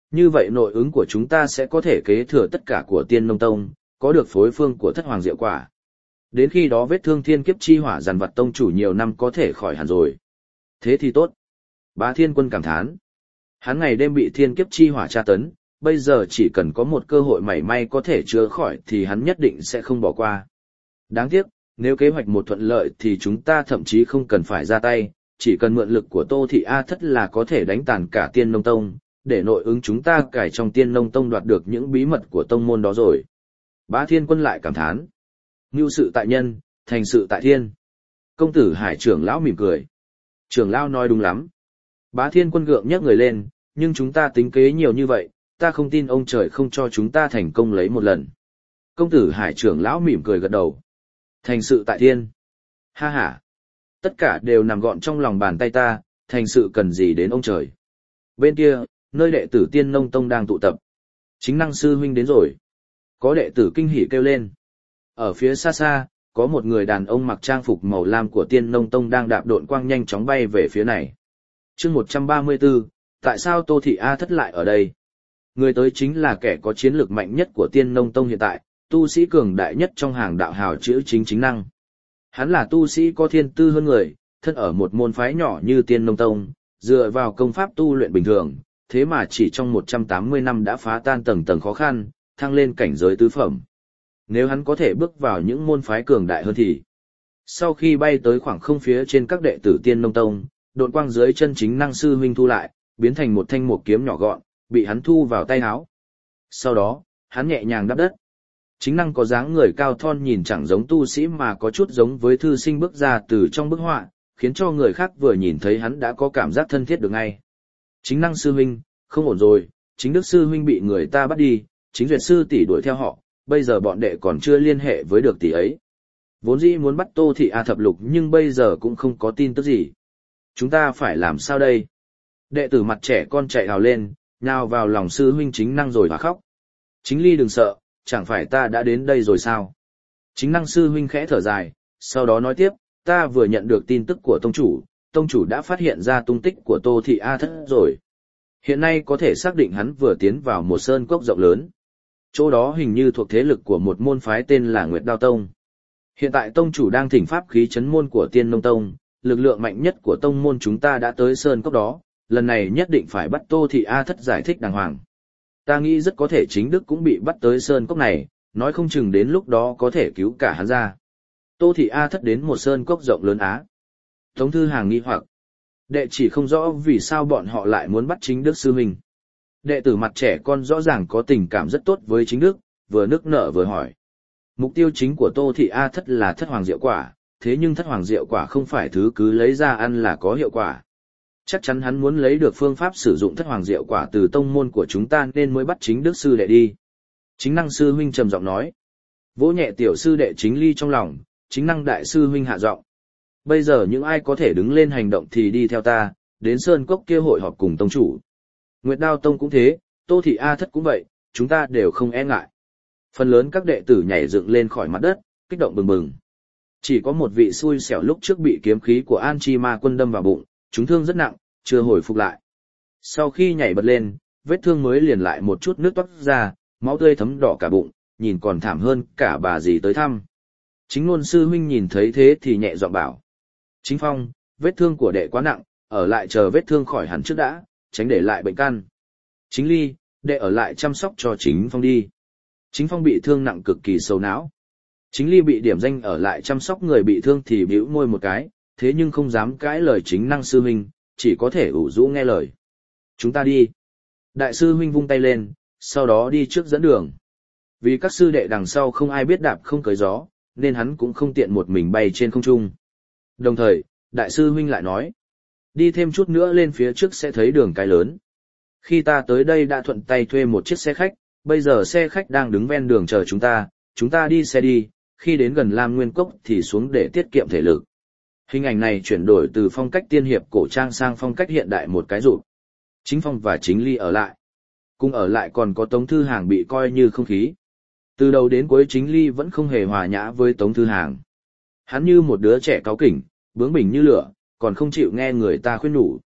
Như vậy nội ứng của chúng ta sẽ có thể kế thừa tất cả của Tiên Nông Tông, có được phối phương của Thất Hoàng Diệu Quả. Đến khi đó vết thương thiên kiếp chi hỏa dằn vặt tông chủ nhiều năm có thể khỏi hẳn rồi. Thế thì tốt. Bá Thiên Quân cảm thán. Hắn ngày đêm bị thiên kiếp chi hỏa tra tấn, bây giờ chỉ cần có một cơ hội mảy may có thể chữa khỏi thì hắn nhất định sẽ không bỏ qua. Đáng tiếc, nếu kế hoạch một thuận lợi thì chúng ta thậm chí không cần phải ra tay, chỉ cần mượn lực của Tô Thị A Thất là có thể đánh tàn cả Tiên Nông Tông, để nội ứng chúng ta cải trong Tiên Nông Tông đoạt được những bí mật của tông môn đó rồi. Bá Thiên Quân lại cảm thán. Ngưu sự tại nhân, thành sự tại thiên. Công tử Hải trưởng lão mỉm cười. Trưởng lão nói đúng lắm. Bá Thiên Quân gượng nhấc người lên, nhưng chúng ta tính kế nhiều như vậy, ta không tin ông trời không cho chúng ta thành công lấy một lần. Công tử Hải trưởng lão mỉm cười gật đầu. Thành sự tại thiên. Ha ha. Tất cả đều nằm gọn trong lòng bàn tay ta, thành sự cần gì đến ông trời. Bên kia, nơi đệ tử Tiên Nông Tông đang tụ tập. Chính năng sư huynh đến rồi. Có đệ tử kinh hỉ kêu lên. Ở phía xa xa, có một người đàn ông mặc trang phục màu lam của Tiên Nông Tông đang đạp độn quang nhanh chóng bay về phía này. Chương một trăm ba mươi tư, tại sao Tô Thị A Thất lại ở đây? Người tới chính là kẻ có chiến lược mạnh nhất của Tiên Nông Tông hiện tại, tu sĩ cường đại nhất trong hàng đạo hào chữ chính chính năng. Hắn là tu sĩ có thiên tư hơn người, thân ở một môn phái nhỏ như Tiên Nông Tông, dựa vào công pháp tu luyện bình thường, thế mà chỉ trong một trăm tám mươi năm đã phá tan tầng tầng khó khăn, thăng lên cảnh giới tứ phẩm. Nếu hắn có thể bước vào những môn phái cường đại hơn thì... Sau khi bay tới khoảng không phía trên các đệ tử Tiên Nông Tông, độn quang dưới chân chính năng sư huynh thu lại, biến thành một thanh một kiếm nhỏ gọn, bị hắn thu vào tay áo. Sau đó, hắn nhẹ nhàng đáp đất. Chính năng có dáng người cao thon nhìn chẳng giống tu sĩ mà có chút giống với thư sinh bước ra từ trong bức họa, khiến cho người khác vừa nhìn thấy hắn đã có cảm giác thân thiết được ngay. Chính năng sư huynh, không ổn rồi, chính đức sư huynh bị người ta bắt đi, chính duyệt sư tỷ đuổi theo họ, bây giờ bọn đệ còn chưa liên hệ với được tỷ ấy. Vốn dĩ muốn bắt Tô Thị A Thập Lục nhưng bây giờ cũng không có tin tức gì. Chúng ta phải làm sao đây? Đệ tử mặt trẻ con chạy hào lên, nhào vào lòng sư huynh chính năng rồi và khóc. Chính ly đừng sợ, chẳng phải ta đã đến đây rồi sao? Chính năng sư huynh khẽ thở dài, sau đó nói tiếp, ta vừa nhận được tin tức của tông chủ, tông chủ đã phát hiện ra tung tích của Tô Thị A Thất rồi. Hiện nay có thể xác định hắn vừa tiến vào một sơn cốc rộng lớn. Chỗ đó hình như thuộc thế lực của một môn phái tên là Nguyệt Đao Tông. Hiện tại tông chủ đang thỉnh pháp khí chấn môn của Tiên Nông Tông, lực lượng mạnh nhất của tông môn chúng ta đã tới sơn cốc đó, lần này nhất định phải bắt Tô Thị A Thất giải thích đàng hoàng. Ta nghĩ rất có thể chính đức cũng bị bắt tới sơn cốc này, nói không chừng đến lúc đó có thể cứu cả hắn ra. Tô Thị A Thất đến một sơn cốc rộng lớn á. Tống Thư Hàng nghi hoặc. Đệ chỉ không rõ vì sao bọn họ lại muốn bắt chính đức sư huynh. Đệ tử mặt trẻ con rõ ràng có tình cảm rất tốt với chính đức, vừa nức nở vừa hỏi. Mục tiêu chính của Tô Thị A Thất là Thất Hoàng Diệu Quả, thế nhưng Thất Hoàng Diệu Quả không phải thứ cứ lấy ra ăn là có hiệu quả. Chắc chắn hắn muốn lấy được phương pháp sử dụng Thất Hoàng Diệu Quả từ tông môn của chúng ta nên mới bắt chính đức sư đệ đi. Chính năng sư huynh trầm giọng nói. Vỗ nhẹ tiểu sư đệ chính ly trong lòng, chính năng đại sư huynh hạ giọng. Bây giờ những ai có thể đứng lên hành động thì đi theo ta, đến sơn cốc kia hội họp cùng tông chủ. Nguyệt Đao Tông cũng thế, Tô Thị A Thất cũng vậy, chúng ta đều không e ngại. Phần lớn các đệ tử nhảy dựng lên khỏi mặt đất, kích động bừng bừng. Chỉ có một vị xui xẻo lúc trước bị kiếm khí của An Chi Ma Quân đâm vào bụng, chúng thương rất nặng, chưa hồi phục lại. Sau khi nhảy bật lên, vết thương mới liền lại một chút nước toát ra, máu tươi thấm đỏ cả bụng, nhìn còn thảm hơn cả bà dì tới thăm. Chính Luân sư huynh nhìn thấy thế thì nhẹ giọng bảo. Chính Phong, vết thương của đệ quá nặng, ở lại chờ vết thương khỏi hẳn trước đã, tránh để lại bệnh căn. Chính Ly, đệ ở lại chăm sóc cho Chính Phong đi. Chính Phong bị thương nặng cực kỳ sâu não. Chính Ly bị điểm danh ở lại chăm sóc người bị thương thì bĩu môi một cái, thế nhưng không dám cãi lời chính năng sư huynh, chỉ có thể ủ rũ nghe lời. Chúng ta đi. Đại sư huynh vung tay lên, sau đó đi trước dẫn đường. Vì các sư đệ đằng sau không ai biết đạp không cởi gió, nên hắn cũng không tiện một mình bay trên không trung. Đồng thời, đại sư huynh lại nói, đi thêm chút nữa lên phía trước sẽ thấy đường cái lớn. Khi ta tới đây đã thuận tay thuê một chiếc xe khách, bây giờ xe khách đang đứng ven đường chờ chúng ta, chúng ta đi xe đi, khi đến gần Lam Nguyên Cốc thì xuống để tiết kiệm thể lực. Hình ảnh này chuyển đổi từ phong cách tiên hiệp cổ trang sang phong cách hiện đại một cái rụt. Chính Phong và Chính Ly ở lại. Cùng ở lại còn có Tống Thư Hàng bị coi như không khí. Từ đầu đến cuối Chính Ly vẫn không hề hòa nhã với Tống Thư Hàng. Hắn như một đứa trẻ cáu kỉnh, bướng bỉnh như lửa, còn không chịu nghe người ta khuyên nhủ.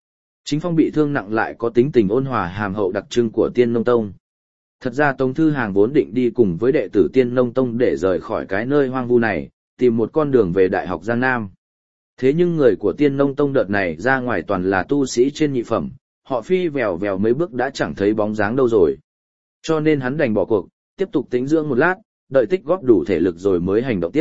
Chính Phong bị thương nặng lại có tính tình ôn hòa hàm hậu đặc trưng của Tiên Nông Tông. Thật ra Tống Thư Hàng vốn định đi cùng với đệ tử Tiên Nông Tông để rời khỏi cái nơi hoang vu này, tìm một con đường về Đại học Giang Nam. Thế nhưng người của Tiên Nông Tông đợt này ra ngoài toàn là tu sĩ trên nhị phẩm, họ phi vèo vèo mấy bước đã chẳng thấy bóng dáng đâu rồi. Cho nên hắn đành bỏ cuộc, tiếp tục tĩnh dưỡng một lát, đợi tích góp đủ thể lực rồi mới hành động tiếp.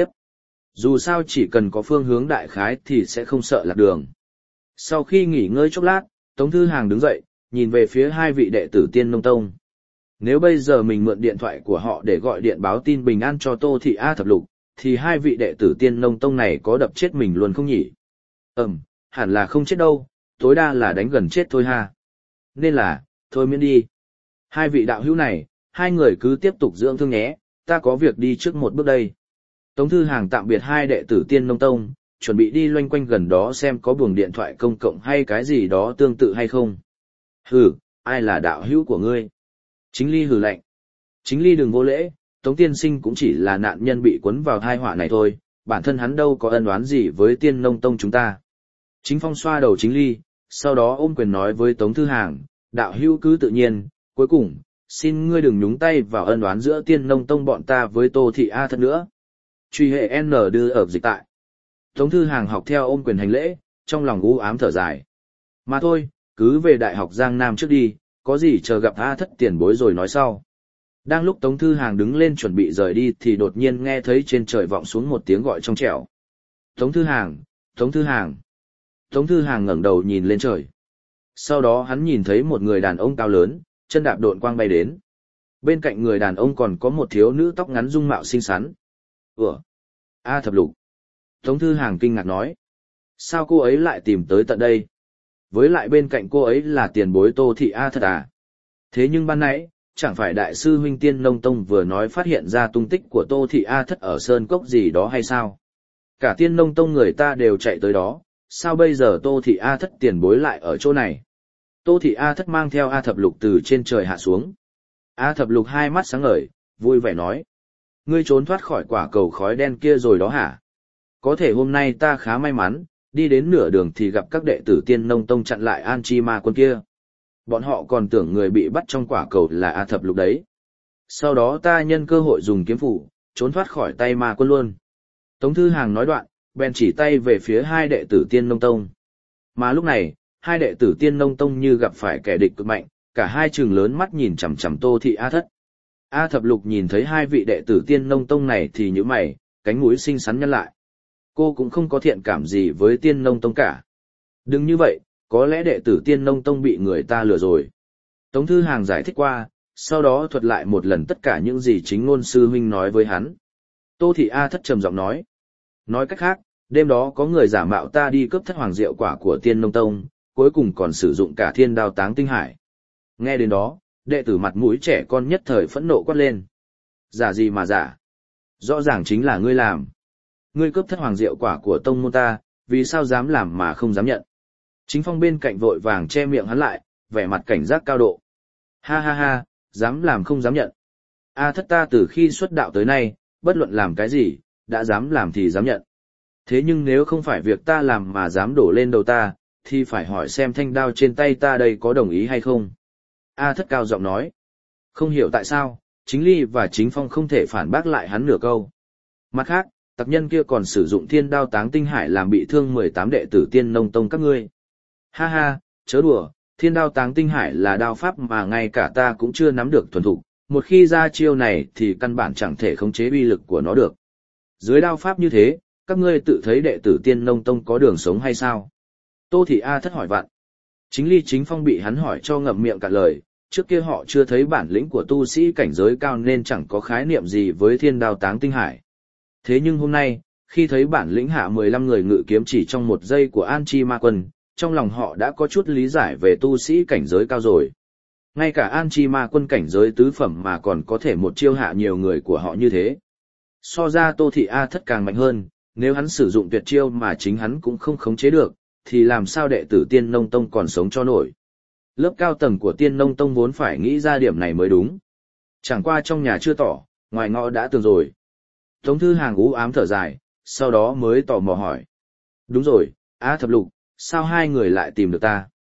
Dù sao chỉ cần có phương hướng đại khái thì sẽ không sợ lạc đường. Sau khi nghỉ ngơi chốc lát, Tống Thư Hàng đứng dậy, nhìn về phía hai vị đệ tử Tiên Nông Tông. Nếu bây giờ mình mượn điện thoại của họ để gọi điện báo tin bình an cho Tô Thị A Thập Lục, thì hai vị đệ tử Tiên Nông Tông này có đập chết mình luôn không nhỉ? Ừm, hẳn là không chết đâu, tối đa là đánh gần chết thôi ha. Nên là, thôi miễn đi. Hai vị đạo hữu này, hai người cứ tiếp tục dưỡng thương nhé, ta có việc đi trước một bước đây. Tống Thư Hàng tạm biệt hai đệ tử Tiên Nông Tông, chuẩn bị đi loanh quanh gần đó xem có buồng điện thoại công cộng hay cái gì đó tương tự hay không. Hừ, ai là đạo hữu của ngươi? Chính Ly hừ lạnh. Chính Ly đừng vô lễ, Tống tiên sinh cũng chỉ là nạn nhân bị cuốn vào tai họa này thôi, bản thân hắn đâu có ân oán gì với Tiên Nông Tông chúng ta. Chính Phong xoa đầu Chính Ly, sau đó ôm quyền nói với Tống Thư Hàng, đạo hữu cứ tự nhiên, cuối cùng, xin ngươi đừng nhúng tay vào ân oán giữa Tiên Nông Tông bọn ta với Tô Thị A Thất nữa. Truy hệ N đưa ở dịch tại. Tống Thư Hàng học theo ôm quyền hành lễ, trong lòng u ám thở dài. Mà thôi, cứ về Đại học Giang Nam trước đi, có gì chờ gặp A Thất tiền bối rồi nói sau. Đang lúc Tống Thư Hàng đứng lên chuẩn bị rời đi thì đột nhiên nghe thấy trên trời vọng xuống một tiếng gọi trong trẻo. Tống Thư Hàng, Tống Thư Hàng. Tống Thư Hàng ngẩng đầu nhìn lên trời. Sau đó hắn nhìn thấy một người đàn ông cao lớn, chân đạp độn quang bay đến. Bên cạnh người đàn ông còn có một thiếu nữ tóc ngắn dung mạo xinh xắn. Ủa? A Thập Lục. Tống Thư Hàng kinh ngạc nói. Sao cô ấy lại tìm tới tận đây? Với lại bên cạnh cô ấy là tiền bối Tô Thị A Thất à? Thế nhưng ban nãy, chẳng phải Đại sư huynh Tiên Nông Tông vừa nói phát hiện ra tung tích của Tô Thị A Thất ở Sơn Cốc gì đó hay sao? Cả Tiên Nông Tông người ta đều chạy tới đó, sao bây giờ Tô Thị A Thất tiền bối lại ở chỗ này? Tô Thị A Thất mang theo A Thập Lục từ trên trời hạ xuống. A Thập Lục hai mắt sáng ngời, vui vẻ nói. Ngươi trốn thoát khỏi quả cầu khói đen kia rồi đó hả? Có thể hôm nay ta khá may mắn, đi đến nửa đường thì gặp các đệ tử Tiên Nông Tông chặn lại An Chi Ma Quân kia. Bọn họ còn tưởng người bị bắt trong quả cầu là A Thập Lục đấy. Sau đó ta nhân cơ hội dùng kiếm phủ, trốn thoát khỏi tay Ma Quân luôn. Tống Thư Hàng nói đoạn, bèn chỉ tay về phía hai đệ tử Tiên Nông Tông. Mà lúc này, hai đệ tử Tiên Nông Tông như gặp phải kẻ địch cực mạnh, cả hai trừng lớn mắt nhìn chằm chằm Tô Thị A Thất. A Thập Lục nhìn thấy hai vị đệ tử Tiên Nông Tông này thì nhíu mày, cánh mũi xinh xắn nhăn lại. Cô cũng không có thiện cảm gì với Tiên Nông Tông cả. Đừng như vậy, có lẽ đệ tử Tiên Nông Tông bị người ta lừa rồi. Tống Thư Hàng giải thích qua, sau đó thuật lại một lần tất cả những gì chính ngôn sư huynh nói với hắn. Tô Thị A Thất trầm giọng nói. Nói cách khác, đêm đó có người giả mạo ta đi cướp thất hoàng diệu quả của Tiên Nông Tông, cuối cùng còn sử dụng cả thiên đao táng tinh hải. Nghe đến đó, đệ tử mặt mũi trẻ con nhất thời phẫn nộ quát lên. Giả gì mà giả? Rõ ràng chính là ngươi làm. Ngươi cướp thất hoàng diệu quả của tông môn ta, vì sao dám làm mà không dám nhận? Chính Phong bên cạnh vội vàng che miệng hắn lại, vẻ mặt cảnh giác cao độ. Ha ha ha, dám làm không dám nhận. A Thất ta từ khi xuất đạo tới nay, bất luận làm cái gì, đã dám làm thì dám nhận. Thế nhưng nếu không phải việc ta làm mà dám đổ lên đầu ta, thì phải hỏi xem thanh đao trên tay ta đây có đồng ý hay không. A Thất cao giọng nói. Không hiểu tại sao, Chính Ly và Chính Phong không thể phản bác lại hắn nửa câu. Mặt khác, tặc nhân kia còn sử dụng thiên đao táng tinh hải làm bị thương mười tám đệ tử Tiên Nông Tông các ngươi. Ha ha, chớ đùa, thiên đao táng tinh hải là đao pháp mà ngay cả ta cũng chưa nắm được thuần thục, một khi ra chiêu này thì căn bản chẳng thể khống chế uy lực của nó được. Dưới đao pháp như thế, các ngươi tự thấy đệ tử Tiên Nông Tông có đường sống hay sao? Tô Thị A Thất hỏi vặn. Chính Ly Chính Phong bị hắn hỏi cho ngậm miệng cạn lời, trước kia họ chưa thấy bản lĩnh của tu sĩ cảnh giới cao nên chẳng có khái niệm gì với thiên đao táng tinh hải. Thế nhưng hôm nay, khi thấy bản lĩnh hạ mười lăm người ngự kiếm chỉ trong một giây của An Chi Ma Quân, trong lòng họ đã có chút lý giải về tu sĩ cảnh giới cao rồi. Ngay cả An Chi Ma Quân cảnh giới tứ phẩm mà còn có thể một chiêu hạ nhiều người của họ như thế. So ra Tô Thị A Thất càng mạnh hơn, nếu hắn sử dụng tuyệt chiêu mà chính hắn cũng không khống chế được, thì làm sao đệ tử Tiên Nông Tông còn sống cho nổi. Lớp cao tầng của Tiên Nông Tông vốn phải nghĩ ra điểm này mới đúng. Chẳng qua trong nhà chưa tỏ, ngoài ngõ đã tường rồi. Tống Thư Hàng ú ám thở dài, sau đó mới tò mò hỏi. Đúng rồi, A Thập Lục, sao hai người lại tìm được ta?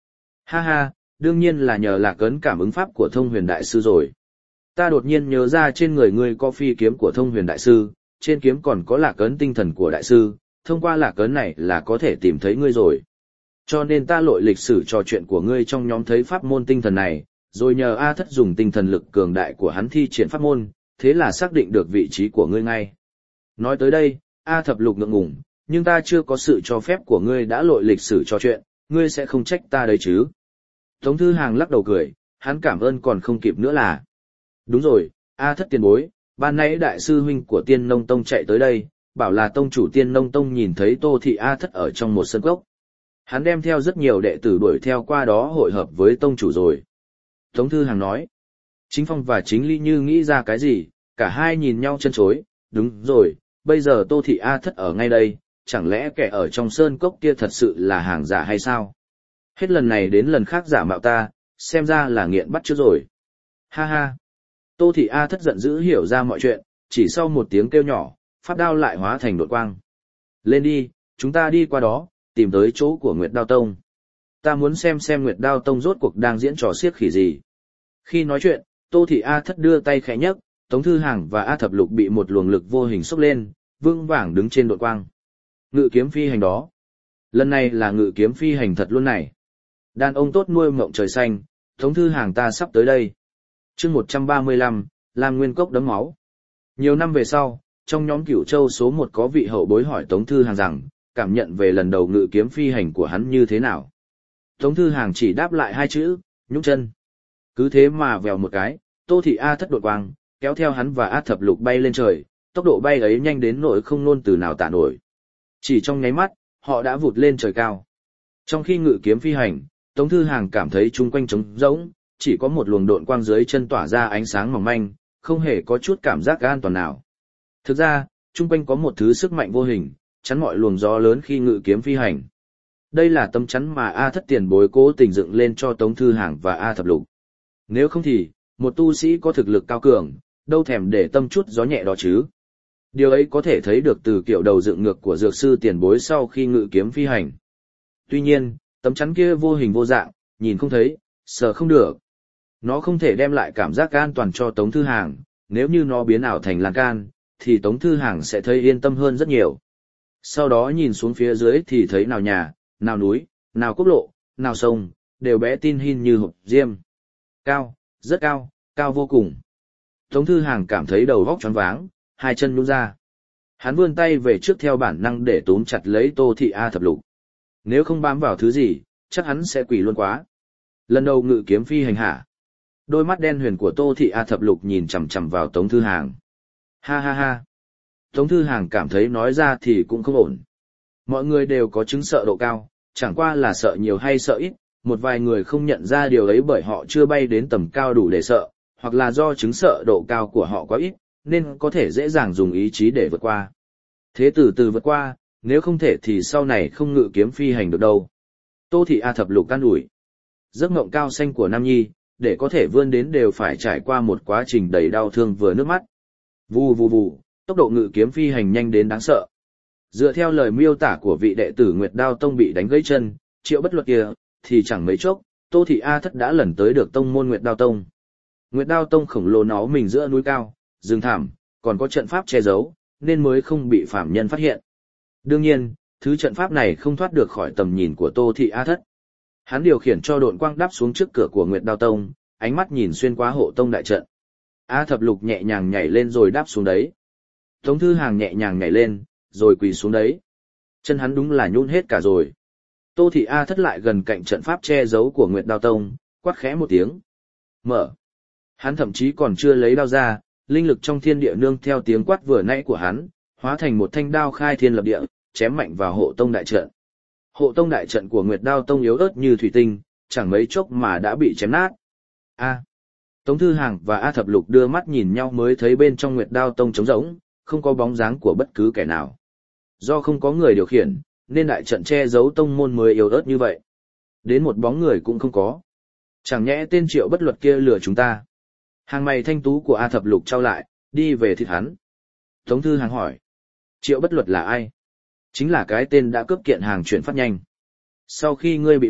Ha ha, đương nhiên là nhờ lạc ấn cảm ứng pháp của thông huyền đại sư rồi. Ta đột nhiên nhớ ra trên người ngươi có phi kiếm của thông huyền đại sư, trên kiếm còn có lạc ấn tinh thần của đại sư, thông qua lạc ấn này là có thể tìm thấy ngươi rồi. Cho nên ta lội lịch sử trò chuyện của ngươi trong nhóm thấy pháp môn tinh thần này, rồi nhờ A Thất dùng tinh thần lực cường đại của hắn thi triển pháp môn, thế là xác định được vị trí của ngươi ngay. Nói tới đây, A Thập Lục ngượng ngùng, nhưng ta chưa có sự cho phép của ngươi đã lội lịch sử trò chuyện, ngươi sẽ không trách ta đấy chứ. Tống Thư Hàng lắc đầu cười, hắn cảm ơn còn không kịp nữa là. Đúng rồi, A Thất tiền bối, ban nãy đại sư huynh của Tiên Nông Tông chạy tới đây, bảo là tông chủ Tiên Nông Tông nhìn thấy Tô Thị A Thất ở trong một sân cốc. Hắn đem theo rất nhiều đệ tử đuổi theo qua đó hội hợp với tông chủ rồi. Tống Thư Hàng nói, Chính Phong và Chính Ly như nghĩ ra cái gì, cả hai nhìn nhau chân chối, đúng rồi, bây giờ Tô Thị A Thất ở ngay đây, chẳng lẽ kẻ ở trong sơn cốc kia thật sự là hàng giả hay sao? Hết lần này đến lần khác giả mạo ta, xem ra là nghiện bắt chước rồi. Ha ha. Tô Thị A Thất giận dữ hiểu ra mọi chuyện, chỉ sau một tiếng kêu nhỏ, pháp đao lại hóa thành đột quang. Lên đi, chúng ta đi qua đó, tìm tới chỗ của Nguyệt Đao Tông. Ta muốn xem xem Nguyệt Đao Tông rốt cuộc đang diễn trò xiếc khỉ gì. Khi nói chuyện, Tô Thị A Thất đưa tay khẽ nhấc, Tống Thư Hàng và A Thập Lục bị một luồng lực vô hình xốc lên, vững vàng đứng trên đột quang. Ngự kiếm phi hành đó. Lần này là ngự kiếm phi hành thật luôn này. Đàn ông tốt nuôi mộng trời xanh, Tống Thư Hàng ta sắp tới đây. chương một trăm ba mươi lăm, làm nguyên cốc đấm máu. Nhiều năm về sau, trong nhóm Cửu Châu số một có vị hậu bối hỏi Tống Thư Hàng rằng, cảm nhận về lần đầu ngự kiếm phi hành của hắn như thế nào. Tống Thư Hàng chỉ đáp lại hai chữ, nhúng chân. Cứ thế mà vèo một cái, Tô Thị A Thất đột quang, kéo theo hắn và A Thập Lục bay lên trời, tốc độ bay ấy nhanh đến nỗi không nôn từ nào tả nổi. Chỉ trong nháy mắt, họ đã vụt lên trời cao. Trong khi ngự kiếm phi hành, Tống Thư Hàng cảm thấy chung quanh trống rỗng, chỉ có một luồng độn quang dưới chân tỏa ra ánh sáng mỏng manh, không hề có chút cảm giác an toàn nào. Thực ra, chung quanh có một thứ sức mạnh vô hình, chắn mọi luồng gió lớn khi ngự kiếm phi hành. Đây là tấm chắn mà A Thất tiền bối cố tình dựng lên cho Tống Thư Hàng và A Thập Lục. Nếu không thì, một tu sĩ có thực lực cao cường, đâu thèm để tâm chút gió nhẹ đó chứ. Điều ấy có thể thấy được từ kiểu đầu dựng ngược của dược sư tiền bối sau khi ngự kiếm phi hành. Tuy nhiên, tấm chắn kia vô hình vô dạng, nhìn không thấy, sờ không được. Nó không thể đem lại cảm giác an toàn cho Tống Thư Hàng, nếu như nó biến ảo thành lan can, thì Tống Thư Hàng sẽ thấy yên tâm hơn rất nhiều. Sau đó nhìn xuống phía dưới thì thấy nào nhà, nào núi, nào quốc lộ, nào sông, đều bé tin hin như hộp diêm. Cao, rất cao, cao vô cùng. Tống Thư Hàng cảm thấy đầu óc choáng váng, hai chân nhũn ra. Hắn vươn tay về trước theo bản năng để túm chặt lấy Tô Thị A Thập Lục. Nếu không bám vào thứ gì, chắc hắn sẽ quỳ luôn quá. Lần đầu ngự kiếm phi hành hả? Đôi mắt đen huyền của Tô Thị A Thập Lục nhìn chằm chằm vào Tống Thư Hàng. Ha ha ha. Tống Thư Hàng cảm thấy nói ra thì cũng không ổn. Mọi người đều có chứng sợ độ cao, chẳng qua là sợ nhiều hay sợ ít, một vài người không nhận ra điều ấy bởi họ chưa bay đến tầm cao đủ để sợ, hoặc là do chứng sợ độ cao của họ quá ít, nên có thể dễ dàng dùng ý chí để vượt qua. Thế từ từ vượt qua, nếu không thể thì sau này không ngự kiếm phi hành được đâu. Tô Thị A Thập Lục can ủi. Giấc mộng cao xanh của Nam Nhi, để có thể vươn đến đều phải trải qua một quá trình đầy đau thương vừa nước mắt. Vù vù vù, tốc độ ngự kiếm phi hành nhanh đến đáng sợ. Dựa theo lời miêu tả của vị đệ tử Nguyệt Đao Tông bị đánh gãy chân, Triệu Bất Luật kia, thì chẳng mấy chốc, Tô Thị A Thất đã lần tới được tông môn Nguyệt Đao Tông. Nguyệt Đao Tông khổng lồ nó mình giữa núi cao, rừng thảm, còn có trận pháp che giấu, nên mới không bị phạm nhân phát hiện. Đương nhiên, thứ trận pháp này không thoát được khỏi tầm nhìn của Tô Thị A Thất. Hắn điều khiển cho độn quang đáp xuống trước cửa của Nguyệt Đao Tông, ánh mắt nhìn xuyên qua hộ tông đại trận. A Thập Lục nhẹ nhàng nhảy lên rồi đáp xuống đấy. Tống Thư Hàng nhẹ nhàng nhảy lên, rồi quỳ xuống đấy. Chân hắn đúng là nhũn hết cả rồi. Tô Thị A Thất lại gần cạnh trận pháp che giấu của Nguyệt Đao Tông, quát khẽ một tiếng. Mở. Hắn thậm chí còn chưa lấy đao ra, linh lực trong thiên địa nương theo tiếng quát vừa nãy của hắn, hóa thành một thanh đao khai thiên lập địa, chém mạnh vào hộ tông đại trận. Hộ tông đại trận của Nguyệt Đao Tông yếu ớt như thủy tinh, chẳng mấy chốc mà đã bị chém nát. A. Tống Thư Hàng và A Thập Lục đưa mắt nhìn nhau mới thấy bên trong Nguyệt Đao Tông trống rỗng, không có bóng dáng của bất cứ kẻ nào. Do không có người điều khiển, nên đại trận che giấu tông môn mới yếu ớt như vậy. Đến một bóng người cũng không có. Chẳng nhẽ tên Triệu Bất Luật kia lừa chúng ta. Hàng mày thanh tú của A Thập Lục trao lại, đi về thịt hắn. Tống Thư Hàng hỏi. Triệu Bất Luật là ai? Chính là cái tên đã cướp kiện hàng chuyển phát nhanh. Sau khi ngươi bị bắt,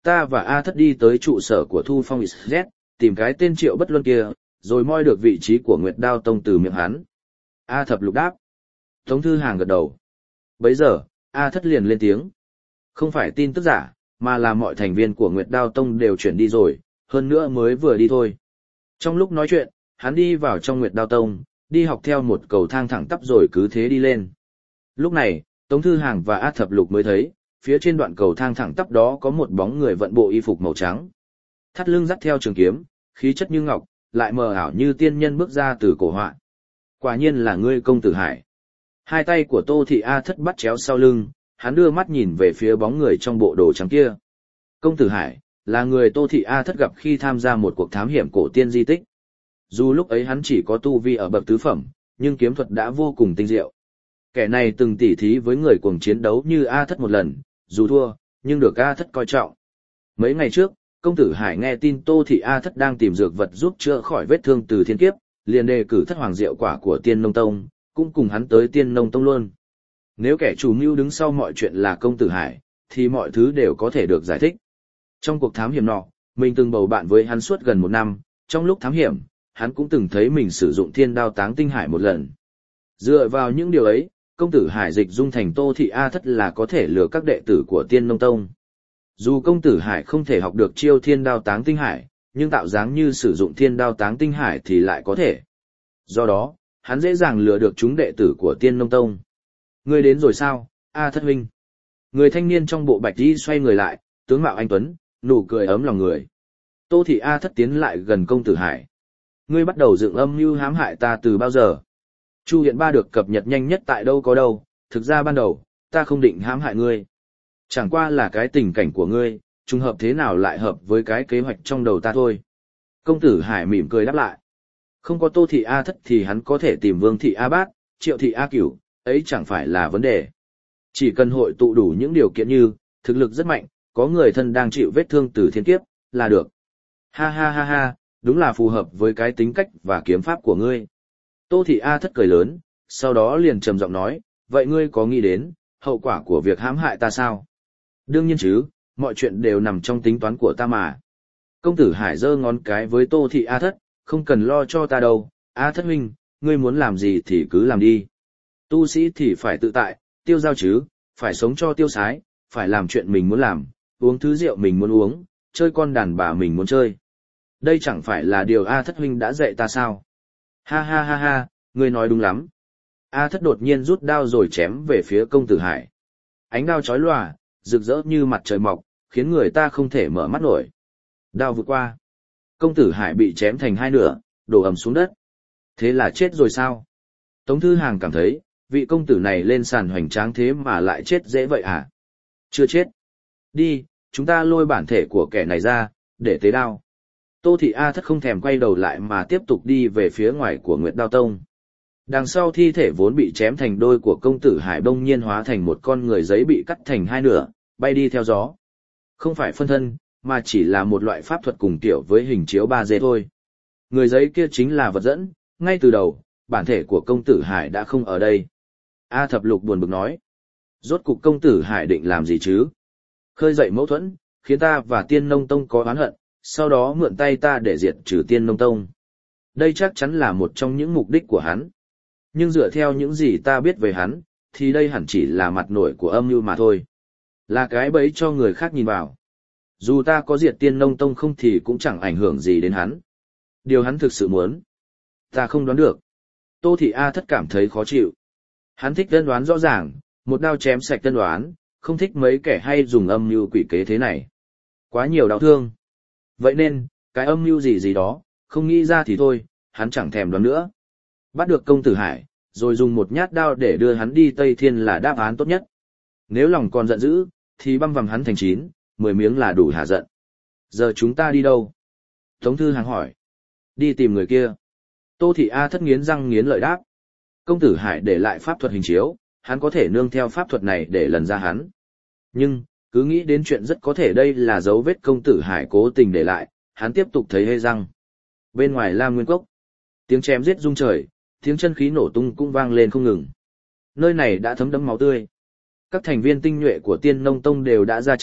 ta và A Thất đi tới trụ sở của Thu Phong Z, tìm cái tên Triệu Bất Luân kia, rồi moi được vị trí của Nguyệt Đao Tông từ miệng hắn. A Thập Lục đáp. Tống Thư Hàng gật đầu. Bấy giờ, A Thất liền lên tiếng. Không phải tin tức giả, mà là mọi thành viên của Nguyệt Đao Tông đều chuyển đi rồi, hơn nữa mới vừa đi thôi. Trong lúc nói chuyện, hắn đi vào trong Nguyệt Đao Tông, đi học theo một cầu thang thẳng tắp rồi cứ thế đi lên. Lúc này, Tống Thư Hàng và A Thập Lục mới thấy, phía trên đoạn cầu thang thẳng tắp đó có một bóng người vận bộ y phục màu trắng. Thắt lưng dắt theo trường kiếm, khí chất như ngọc, lại mờ ảo như tiên nhân bước ra từ cổ họa. Quả nhiên là ngươi Công Tử Hải. Hai tay của Tô Thị A Thất bắt chéo sau lưng, hắn đưa mắt nhìn về phía bóng người trong bộ đồ trắng kia. Công Tử Hải, là người Tô Thị A Thất gặp khi tham gia một cuộc thám hiểm cổ tiên di tích. Dù lúc ấy hắn chỉ có tu vi ở bậc tứ phẩm, nhưng kiếm thuật đã vô cùng tinh diệu. Kẻ này từng tỉ thí với người cuồng chiến đấu như A Thất một lần, dù thua, nhưng được A Thất coi trọng. Mấy ngày trước, Công Tử Hải nghe tin Tô Thị A Thất đang tìm dược vật giúp chữa khỏi vết thương từ thiên kiếp, liền đề cử Thất Hoàng Diệu Quả của Tiên Nông Tông, cũng cùng hắn tới Tiên Nông Tông luôn. Nếu kẻ chủ mưu đứng sau mọi chuyện là Công Tử Hải, thì mọi thứ đều có thể được giải thích. Trong cuộc thám hiểm nọ, mình từng bầu bạn với hắn suốt gần một năm, trong lúc thám hiểm, hắn cũng từng thấy mình sử dụng Thiên Đao Táng Tinh Hải một lần. Dựa vào những điều ấy, Công Tử Hải dịch dung thành Tô Thị A Thất là có thể lừa các đệ tử của Tiên Nông Tông. Dù Công Tử Hải không thể học được chiêu Thiên Đao Táng Tinh Hải, nhưng tạo dáng như sử dụng Thiên Đao Táng Tinh Hải thì lại có thể. Do đó, hắn dễ dàng lừa được chúng đệ tử của Tiên Nông Tông. Ngươi đến rồi sao, A Thất huynh? Người thanh niên trong bộ bạch y xoay người lại, tướng mạo anh tuấn, nụ cười ấm lòng người. Tô Thị A Thất tiến lại gần Công Tử Hải. Ngươi bắt đầu dựng âm mưu hãm hại ta từ bao giờ? Chu Hiện Ba được cập nhật nhanh nhất tại đâu có đâu, thực ra ban đầu, ta không định hãm hại ngươi. Chẳng qua là cái tình cảnh của ngươi, trùng hợp thế nào lại hợp với cái kế hoạch trong đầu ta thôi. Công Tử Hải mỉm cười đáp lại. Không có Tô Thị A Thất thì hắn có thể tìm Vương Thị A Bát, Triệu Thị A Cửu, ấy chẳng phải là vấn đề. Chỉ cần hội tụ đủ những điều kiện như, thực lực rất mạnh, có người thân đang chịu vết thương từ thiên kiếp, là được. Ha ha ha ha, đúng là phù hợp với cái tính cách và kiếm pháp của ngươi. Tô Thị A Thất cười lớn, sau đó liền trầm giọng nói, vậy ngươi có nghĩ đến, hậu quả của việc hãm hại ta sao? Đương nhiên chứ, mọi chuyện đều nằm trong tính toán của ta mà. Công Tử Hải giơ ngón cái với Tô Thị A Thất, không cần lo cho ta đâu, A Thất huynh, ngươi muốn làm gì thì cứ làm đi. Tu sĩ thì phải tự tại, tiêu dao chứ, phải sống cho tiêu sái, phải làm chuyện mình muốn làm, uống thứ rượu mình muốn uống, chơi con đàn bà mình muốn chơi. Đây chẳng phải là điều A Thất huynh đã dạy ta sao? Ha ha ha ha, ngươi nói đúng lắm. A Thất đột nhiên rút đao rồi chém về phía Công Tử Hải. Ánh đao chói lòa, rực rỡ như mặt trời mọc, khiến người ta không thể mở mắt nổi. Đao vụt qua. Công Tử Hải bị chém thành hai nửa, đổ ầm xuống đất. Thế là chết rồi sao? Tống Thư Hàng cảm thấy, vị công tử này lên sàn hoành tráng thế mà lại chết dễ vậy à? Chưa chết. Đi, chúng ta lôi bản thể của kẻ này ra, để tế đao. Tô Thị A Thất không thèm quay đầu lại mà tiếp tục đi về phía ngoài của Nguyệt Đao Tông. Đằng sau thi thể vốn bị chém thành đôi của công tử Hải bỗng nhiên hóa thành một con người giấy bị cắt thành hai nửa, bay đi theo gió. Không phải phân thân, mà chỉ là một loại pháp thuật cùng kiểu với hình chiếu ba D thôi. Người giấy kia chính là vật dẫn, ngay từ đầu, bản thể của công tử Hải đã không ở đây. A Thập Lục buồn bực nói. Rốt cục công tử Hải định làm gì chứ? Khơi dậy mâu thuẫn, khiến ta và Tiên Nông Tông có oán hận, sau đó mượn tay ta để diệt trừ Tiên Nông Tông. Đây chắc chắn là một trong những mục đích của hắn. Nhưng dựa theo những gì ta biết về hắn, thì đây hẳn chỉ là mặt nổi của âm mưu mà thôi. Là cái bẫy cho người khác nhìn vào. Dù ta có diệt Tiên Nông Tông không thì cũng chẳng ảnh hưởng gì đến hắn. Điều hắn thực sự muốn, ta không đoán được. Tô Thị A Thất cảm thấy khó chịu. Hắn thích tân đoán rõ ràng, một đao chém sạch tân đoán, không thích mấy kẻ hay dùng âm mưu quỷ kế thế này. Quá nhiều đau thương. Vậy nên, cái âm mưu gì gì đó, không nghĩ ra thì thôi, hắn chẳng thèm đoán nữa. Bắt được công tử Hải, rồi dùng một nhát đao để đưa hắn đi Tây Thiên là đáp án tốt nhất. Nếu lòng còn giận dữ, thì băm vằm hắn thành chín, mười miếng là đủ hả giận. Giờ chúng ta đi đâu? Tống Thư Hàng hỏi. Đi tìm người kia. Tô Thị A Thất nghiến răng nghiến lợi đáp. Công tử Hải để lại pháp thuật hình chiếu, hắn có thể nương theo pháp thuật này để lần ra hắn. Nhưng, cứ nghĩ đến chuyện rất có thể đây là dấu vết công tử Hải cố tình để lại, hắn tiếp tục thấy hê răng. Bên ngoài Lam Nguyên Cốc, tiếng chém giết rung trời, tiếng chân khí nổ tung cũng vang lên không ngừng. Nơi này đã thấm đẫm máu tươi. Các thành viên tinh nhuệ của Tiên Nông Tông đều đã ra trận,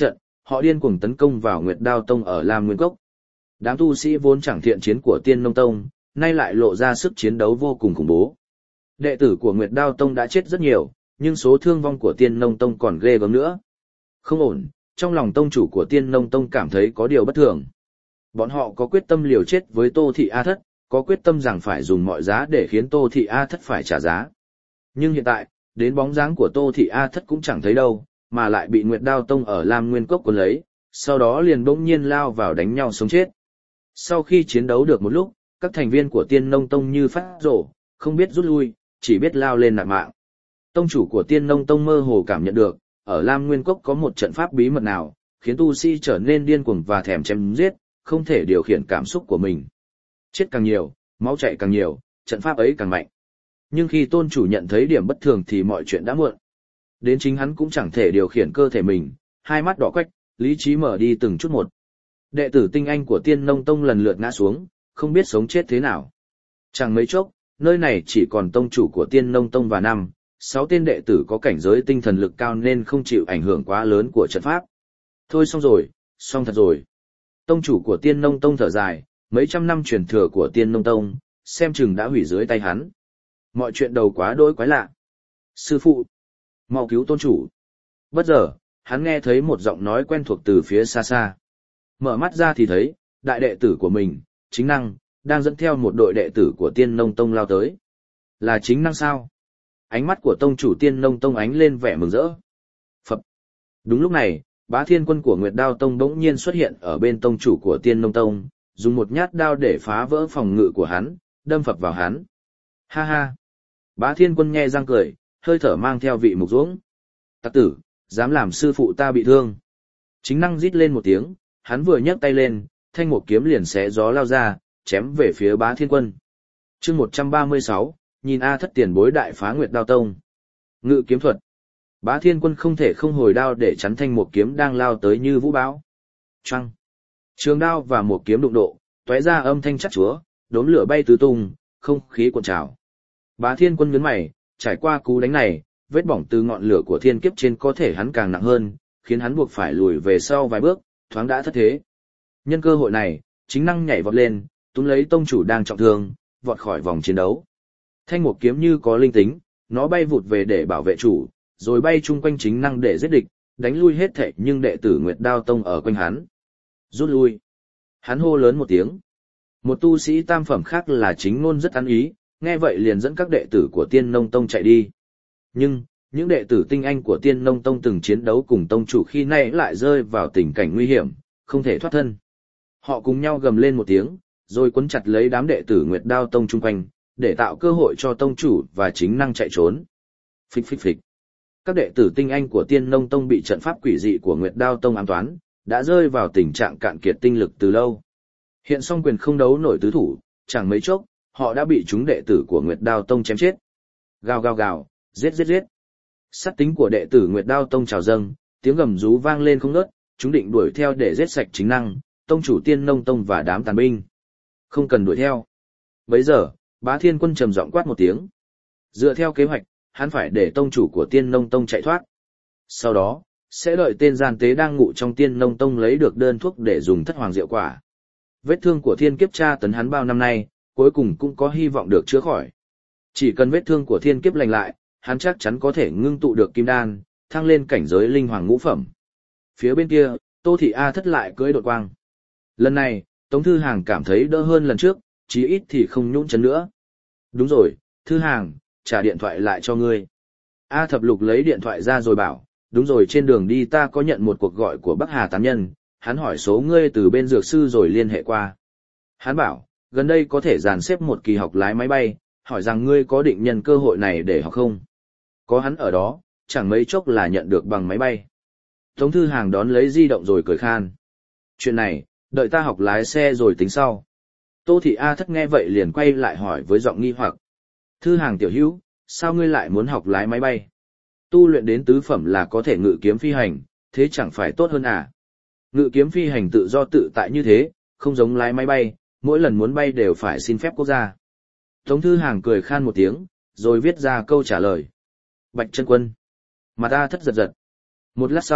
họ điên cuồng tấn công vào Nguyệt Đao Tông ở Lam Nguyên Cốc. Đám tu sĩ vốn chẳng thiện chiến của Tiên Nông Tông, nay lại lộ ra sức chiến đấu vô cùng khủng bố. Đệ tử của Nguyệt Đao Tông đã chết rất nhiều, nhưng số thương vong của Tiên Nông Tông còn ghê gớm nữa. Không ổn, trong lòng tông chủ của Tiên Nông Tông cảm thấy có điều bất thường. Bọn họ có quyết tâm liều chết với Tô Thị A Thất, có quyết tâm rằng phải dùng mọi giá để khiến Tô Thị A Thất phải trả giá. Nhưng hiện tại, đến bóng dáng của Tô Thị A Thất cũng chẳng thấy đâu, mà lại bị Nguyệt Đao Tông ở Lam Nguyên Cốc cuốn lấy, sau đó liền bỗng nhiên lao vào đánh nhau sống chết. Sau khi chiến đấu được một lúc, các thành viên của Tiên Nông Tông như phát rổ, không biết rút lui, chỉ biết lao lên nạp mạng. Tông chủ của Tiên Nông Tông mơ hồ cảm nhận được, ở Lam Nguyên Cốc có một trận pháp bí mật nào, khiến tu sĩ trở nên điên cuồng và thèm chém giết, không thể điều khiển cảm xúc của mình. Chết càng nhiều, máu chảy càng nhiều, trận pháp ấy càng mạnh. Nhưng khi tôn chủ nhận thấy điểm bất thường thì mọi chuyện đã muộn. Đến chính hắn cũng chẳng thể điều khiển cơ thể mình, hai mắt đỏ quách, lý trí mở đi từng chút một. Đệ tử tinh anh của Tiên Nông Tông lần lượt ngã xuống, không biết sống chết thế nào. Chẳng mấy chốc, nơi này chỉ còn tông chủ của Tiên Nông Tông và năm, sáu tên đệ tử có cảnh giới tinh thần lực cao nên không chịu ảnh hưởng quá lớn của trận pháp. Thôi xong rồi, xong thật rồi. Tông chủ của Tiên Nông Tông thở dài, mấy trăm năm truyền thừa của Tiên Nông Tông, xem chừng đã hủy dưới tay hắn. Mọi chuyện đầu quá đỗi quái lạ. Sư phụ, mau cứu tôn chủ. Bất giờ, hắn nghe thấy một giọng nói quen thuộc từ phía xa xa. Mở mắt ra thì thấy, đại đệ tử của mình, Chính Năng, đang dẫn theo một đội đệ tử của Tiên Nông Tông lao tới. Là Chính Năng sao? Ánh mắt của tông chủ Tiên Nông Tông ánh lên vẻ mừng rỡ. Phập. Đúng lúc này, Bá Thiên Quân của Nguyệt Đao Tông bỗng nhiên xuất hiện ở bên tông chủ của Tiên Nông Tông, dùng một nhát đao để phá vỡ phòng ngự của hắn, đâm phập vào hắn. Ha ha. Bá Thiên Quân nhe răng cười, hơi thở mang theo vị mục dũng. Tặc tử, dám làm sư phụ ta bị thương. Chính Năng rít lên một tiếng, hắn vừa nhấc tay lên, thanh một kiếm liền xé gió lao ra, chém về phía Bá Thiên Quân. Chương một trăm ba mươi sáu, nhìn A Thất tiền bối đại phá Nguyệt Đao Tông. Ngự kiếm thuật. Bá Thiên Quân không thể không hồi đao để chắn thanh một kiếm đang lao tới như vũ bão. Choang. Trường đao và một kiếm đụng độ, tóe ra âm thanh chát chúa, đốm lửa bay tứ tung, không khí cuộn trào. Bá Thiên Quân nhướng mày, trải qua cú đánh này, vết bỏng từ ngọn lửa của thiên kiếp trên có thể hắn càng nặng hơn, khiến hắn buộc phải lùi về sau vài bước, thoáng đã thất thế. Nhân cơ hội này, Chính Năng nhảy vọt lên, túm lấy tông chủ đang trọng thương, vọt khỏi vòng chiến đấu. Thanh một kiếm như có linh tính, nó bay vụt về để bảo vệ chủ, rồi bay chung quanh Chính Năng để giết địch, đánh lui hết thảy nhưng đệ tử Nguyệt Đao Tông ở quanh hắn. Rút lui. Hắn hô lớn một tiếng. Một tu sĩ tam phẩm khác là Chính Ngôn rất ăn ý, nghe vậy liền dẫn các đệ tử của Tiên Nông Tông chạy đi. Nhưng, những đệ tử tinh anh của Tiên Nông Tông từng chiến đấu cùng tông chủ khi nay lại rơi vào tình cảnh nguy hiểm, không thể thoát thân. Họ cùng nhau gầm lên một tiếng, rồi quấn chặt lấy đám đệ tử Nguyệt Đao Tông chung quanh, để tạo cơ hội cho tông chủ và Chính Năng chạy trốn. Phịch phịch phịch. Các đệ tử tinh anh của Tiên Nông Tông bị trận pháp quỷ dị của Nguyệt Đao Tông ám toán, đã rơi vào tình trạng cạn kiệt tinh lực từ lâu. Hiện song quyền không đấu nổi tứ thủ, chẳng mấy chốc, họ đã bị chúng đệ tử của Nguyệt Đao Tông chém chết. Gào gào gào, giết giết giết. Sát tính của đệ tử Nguyệt Đao Tông trào dâng, tiếng gầm rú vang lên không ngớt, chúng định đuổi theo để giết sạch Chính Năng, tông chủ Tiên Nông Tông và đám tàn binh. Không cần đuổi theo. Bấy giờ, Bá Thiên Quân trầm giọng quát một tiếng. Dựa theo kế hoạch, hắn phải để tông chủ của Tiên Nông Tông chạy thoát. Sau đó, sẽ đợi tên gian tế đang ngụ trong Tiên Nông Tông lấy được đơn thuốc để dùng thất hoàng diệu quả. Vết thương của thiên kiếp tra tấn hắn bao năm nay, cuối cùng cũng có hy vọng được chữa khỏi. Chỉ cần vết thương của thiên kiếp lành lại, hắn chắc chắn có thể ngưng tụ được kim đan, thăng lên cảnh giới linh hoàng ngũ phẩm. Phía bên kia, Tô Thị A Thất lại cưỡi đột quang. Lần này, Tống Thư Hàng cảm thấy đỡ hơn lần trước, chí ít thì không nhũn chân nữa. Đúng rồi, Thư Hàng, trả điện thoại lại cho ngươi. A Thập Lục lấy điện thoại ra rồi bảo, đúng rồi, trên đường đi ta có nhận một cuộc gọi của Bắc Hà Tán Nhân, hắn hỏi số ngươi từ bên dược sư rồi liên hệ qua. Hắn bảo, gần đây có thể dàn xếp một kỳ học lái máy bay, hỏi rằng ngươi có định nhân cơ hội này để học không? Có hắn ở đó, chẳng mấy chốc là nhận được bằng máy bay. Tống Thư Hàng đón lấy di động rồi cười khan. Chuyện này, đợi ta học lái xe rồi tính sau. Tô Thị A Thất nghe vậy liền quay lại hỏi với giọng nghi hoặc. Thư Hàng tiểu hữu, sao ngươi lại muốn học lái máy bay? Tu luyện đến tứ phẩm là có thể ngự kiếm phi hành, thế chẳng phải tốt hơn à? Ngự kiếm phi hành tự do tự tại như thế, không giống lái máy bay, mỗi lần muốn bay đều phải xin phép quốc gia. Tống Thư Hàng cười khan một tiếng, rồi viết ra câu trả lời. Bạch Chân Quân. Mặt A Thất giật giật. Một lát sau,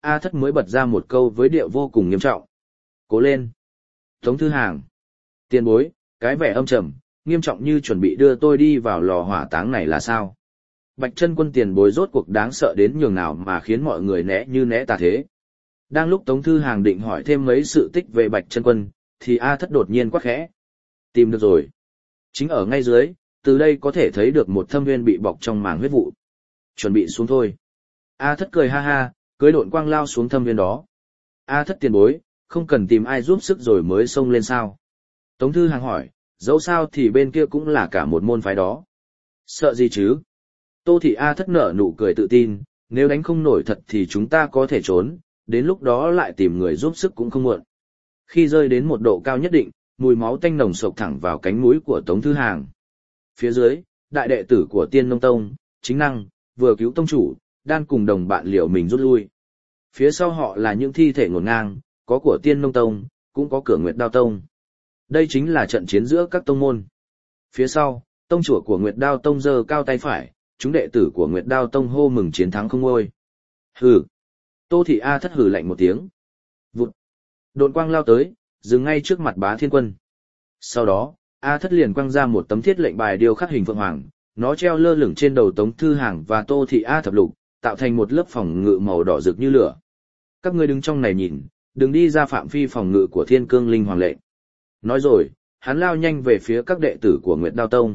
A Thất mới bật ra một câu với điệu vô cùng nghiêm trọng. Cố lên. Tống Thư Hàng. Tiền bối, cái vẻ âm trầm, nghiêm trọng như chuẩn bị đưa tôi đi vào lò hỏa táng này là sao? Bạch Chân Quân tiền bối rốt cuộc đáng sợ đến nhường nào mà khiến mọi người né như né tà thế. Đang lúc Tống Thư Hàng định hỏi thêm mấy sự tích về Bạch Chân Quân, thì A Thất đột nhiên quát khẽ. Tìm được rồi. Chính ở ngay dưới, từ đây có thể thấy được một thâm viên bị bọc trong màng huyết vụ. Chuẩn bị xuống thôi. A Thất cười ha ha, cưỡi độn quang lao xuống thâm viên đó. A Thất tiền bối, không cần tìm ai giúp sức rồi mới xông lên sao? Tống Thư Hàng hỏi, dẫu sao thì bên kia cũng là cả một môn phái đó. Sợ gì chứ? Tô Thị A Thất nở nụ cười tự tin, nếu đánh không nổi thật thì chúng ta có thể trốn, đến lúc đó lại tìm người giúp sức cũng không muộn. Khi rơi đến một độ cao nhất định, mùi máu tanh nồng sộc thẳng vào cánh mũi của Tống Thư Hàng. Phía dưới, đại đệ tử của Tiên Nông Tông, Chính Năng, vừa cứu tông chủ, đang cùng đồng bạn liệu mình rút lui. Phía sau họ là những thi thể ngổn ngang, có của Tiên Nông Tông, cũng có cửa Nguyệt Đao Tông. Đây chính là trận chiến giữa các tông môn. Phía sau, tông chủ của Nguyệt Đao Tông giơ cao tay phải, chúng đệ tử của Nguyệt Đao Tông hô mừng chiến thắng không ngôi. Hừ. Tô Thị A Thất hừ lạnh một tiếng. Vụt. Độn quang lao tới, dừng ngay trước mặt Bá Thiên Quân. Sau đó, A Thất liền quăng ra một tấm thiết lệnh bài điêu khắc hình phượng hoàng, nó treo lơ lửng trên đầu Tống Thư Hàng và Tô Thị A Thập Lục, tạo thành một lớp phòng ngự màu đỏ rực như lửa. Các ngươi đứng trong này nhìn, đừng đi ra phạm vi phòng ngự của Thiên Cương Linh Hoàng lệnh. Nói rồi, hắn lao nhanh về phía các đệ tử của Nguyệt Đao Tông.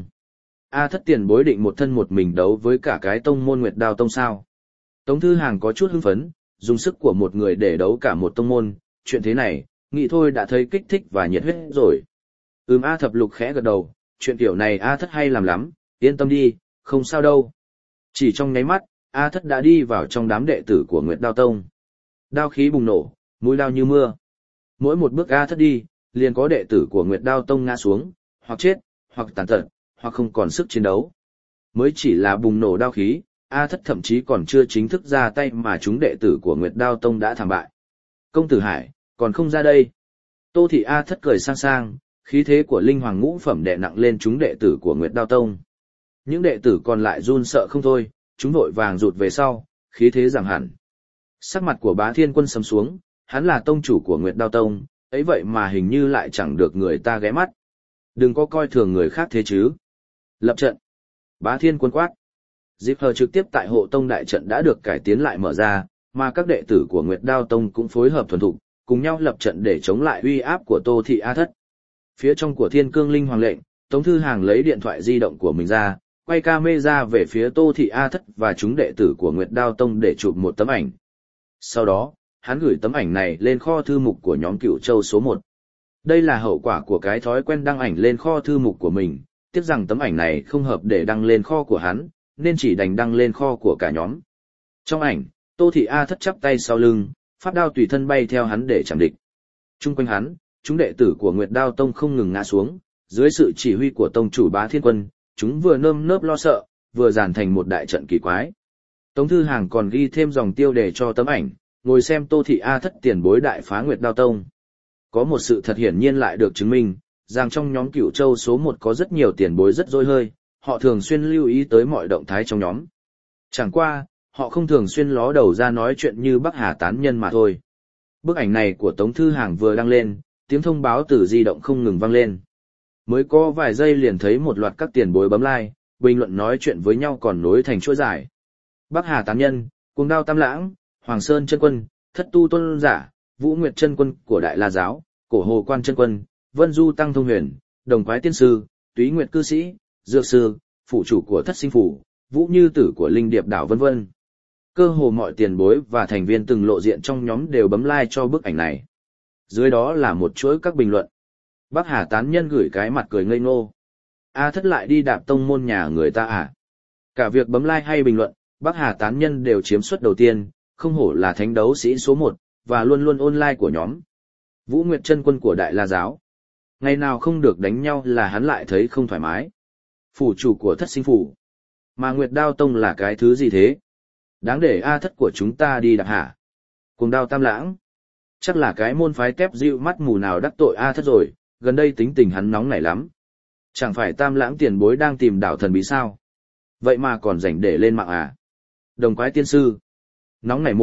A Thất tiền bối định một thân một mình đấu với cả cái tông môn Nguyệt Đao Tông sao? Tống Thư Hàng có chút hưng phấn, dùng sức của một người để đấu cả một tông môn, chuyện thế này, nghĩ thôi đã thấy kích thích và nhiệt huyết rồi. Ừm A Thập Lục khẽ gật đầu, chuyện kiểu này A Thất hay làm lắm, yên tâm đi, không sao đâu. Chỉ trong nháy mắt, A Thất đã đi vào trong đám đệ tử của Nguyệt Đao Tông. Đao khí bùng nổ, mũi đao như mưa. Mỗi một bước A Thất đi, liền có đệ tử của Nguyệt Đao Tông ngã xuống, hoặc chết, hoặc tàn tật, hoặc không còn sức chiến đấu. Mới chỉ là bùng nổ đao khí, A Thất thậm chí còn chưa chính thức ra tay mà chúng đệ tử của Nguyệt Đao Tông đã thảm bại. Công tử Hải, còn không ra đây. Tô Thị A Thất cười sang sang, khí thế của linh hoàng ngũ phẩm đè nặng lên chúng đệ tử của Nguyệt Đao Tông. Những đệ tử còn lại run sợ không thôi, chúng vội vàng rụt về sau, khí thế giảm hẳn. Sắc mặt của Bá Thiên Quân sầm xuống, hắn là tông chủ của Nguyệt Đao Tông, ấy vậy mà hình như lại chẳng được người ta ghé mắt. Đừng có coi thường người khác thế chứ. Lập trận. Bá Thiên Quân quát. Dịp hờ trực tiếp tại hộ tông đại trận đã được cải tiến lại mở ra, mà các đệ tử của Nguyệt Đao Tông cũng phối hợp thuần thục, cùng nhau lập trận để chống lại uy áp của Tô Thị A Thất. Phía trong của Thiên Cương Linh Hoàng lệnh, Tống Thư Hàng lấy điện thoại di động của mình ra, quay camera về phía Tô Thị A Thất và chúng đệ tử của Nguyệt Đao Tông để chụp một tấm ảnh. Sau đó, hắn gửi tấm ảnh này lên kho thư mục của nhóm Cửu Châu số một. Đây là hậu quả của cái thói quen đăng ảnh lên kho thư mục của mình, tiếc rằng tấm ảnh này không hợp để đăng lên kho của hắn, nên chỉ đành đăng lên kho của cả nhóm. Trong ảnh, Tô Thị A Thất chắp tay sau lưng, pháp đao tùy thân bay theo hắn để chạm địch. Chung quanh hắn, chúng đệ tử của Nguyệt Đao Tông không ngừng ngã xuống, dưới sự chỉ huy của tông chủ Bá Thiên Quân, chúng vừa nơm nớp lo sợ, vừa dàn thành một đại trận kỳ quái. Tống Thư Hàng còn ghi thêm dòng tiêu đề cho tấm ảnh, ngồi xem Tô Thị A Thất tiền bối đại phá Nguyệt Đao Tông. Có một sự thật hiển nhiên lại được chứng minh, rằng trong nhóm Cửu Châu số một có rất nhiều tiền bối rất dối hơi, họ thường xuyên lưu ý tới mọi động thái trong nhóm. Chẳng qua, họ không thường xuyên ló đầu ra nói chuyện như Bắc Hà tán nhân mà thôi. Bức ảnh này của Tống Thư Hàng vừa đăng lên, tiếng thông báo từ di động không ngừng vang lên. Mới có vài giây liền thấy một loạt các tiền bối bấm like, bình luận nói chuyện với nhau còn nối thành chuỗi dài. Bắc Hà tán nhân, Cuồng Đao Tam Lãng, Hoàng Sơn chân quân, Thất Tu Tôn Giả, Vũ Nguyệt chân quân của Đại La Giáo, Cổ Hồ Quan chân quân, Vân Du Tăng Thông Huyền, Đồng Quái Tiên Sư, Túy Nguyệt Cư Sĩ, Dược Sư, Phụ chủ của Thất Sinh Phủ, Vũ Như Tử của Linh Điệp Đảo vân vân. Cơ hồ mọi tiền bối và thành viên từng lộ diện trong nhóm đều bấm like cho bức ảnh này. Dưới đó là một chuỗi các bình luận. Bắc Hà tán nhân gửi cái mặt cười ngây ngô. A Thất lại đi đạp tông môn nhà người ta à? Cả việc bấm like hay bình luận, Bắc Hà tán nhân đều chiếm suất đầu tiên, không hổ là thánh đấu sĩ số một, và luôn luôn online của nhóm. Vũ Nguyệt chân quân của Đại La Giáo. Ngày nào không được đánh nhau là hắn lại thấy không thoải mái. Phủ chủ của Thất Sinh Phủ. Mà Nguyệt Đao Tông là cái thứ gì thế? Đáng để A Thất của chúng ta đi đạp hả? Cuồng Đao Tam Lãng. Chắc là cái môn phái tép dịu mắt mù nào đắc tội A Thất rồi, gần đây tính tình hắn nóng nảy lắm. Chẳng phải Tam Lãng tiền bối đang tìm đảo thần bí sao? Vậy mà còn rảnh để lên mạng à? Đồng Quái Tiên Sư. Nóng nảy một,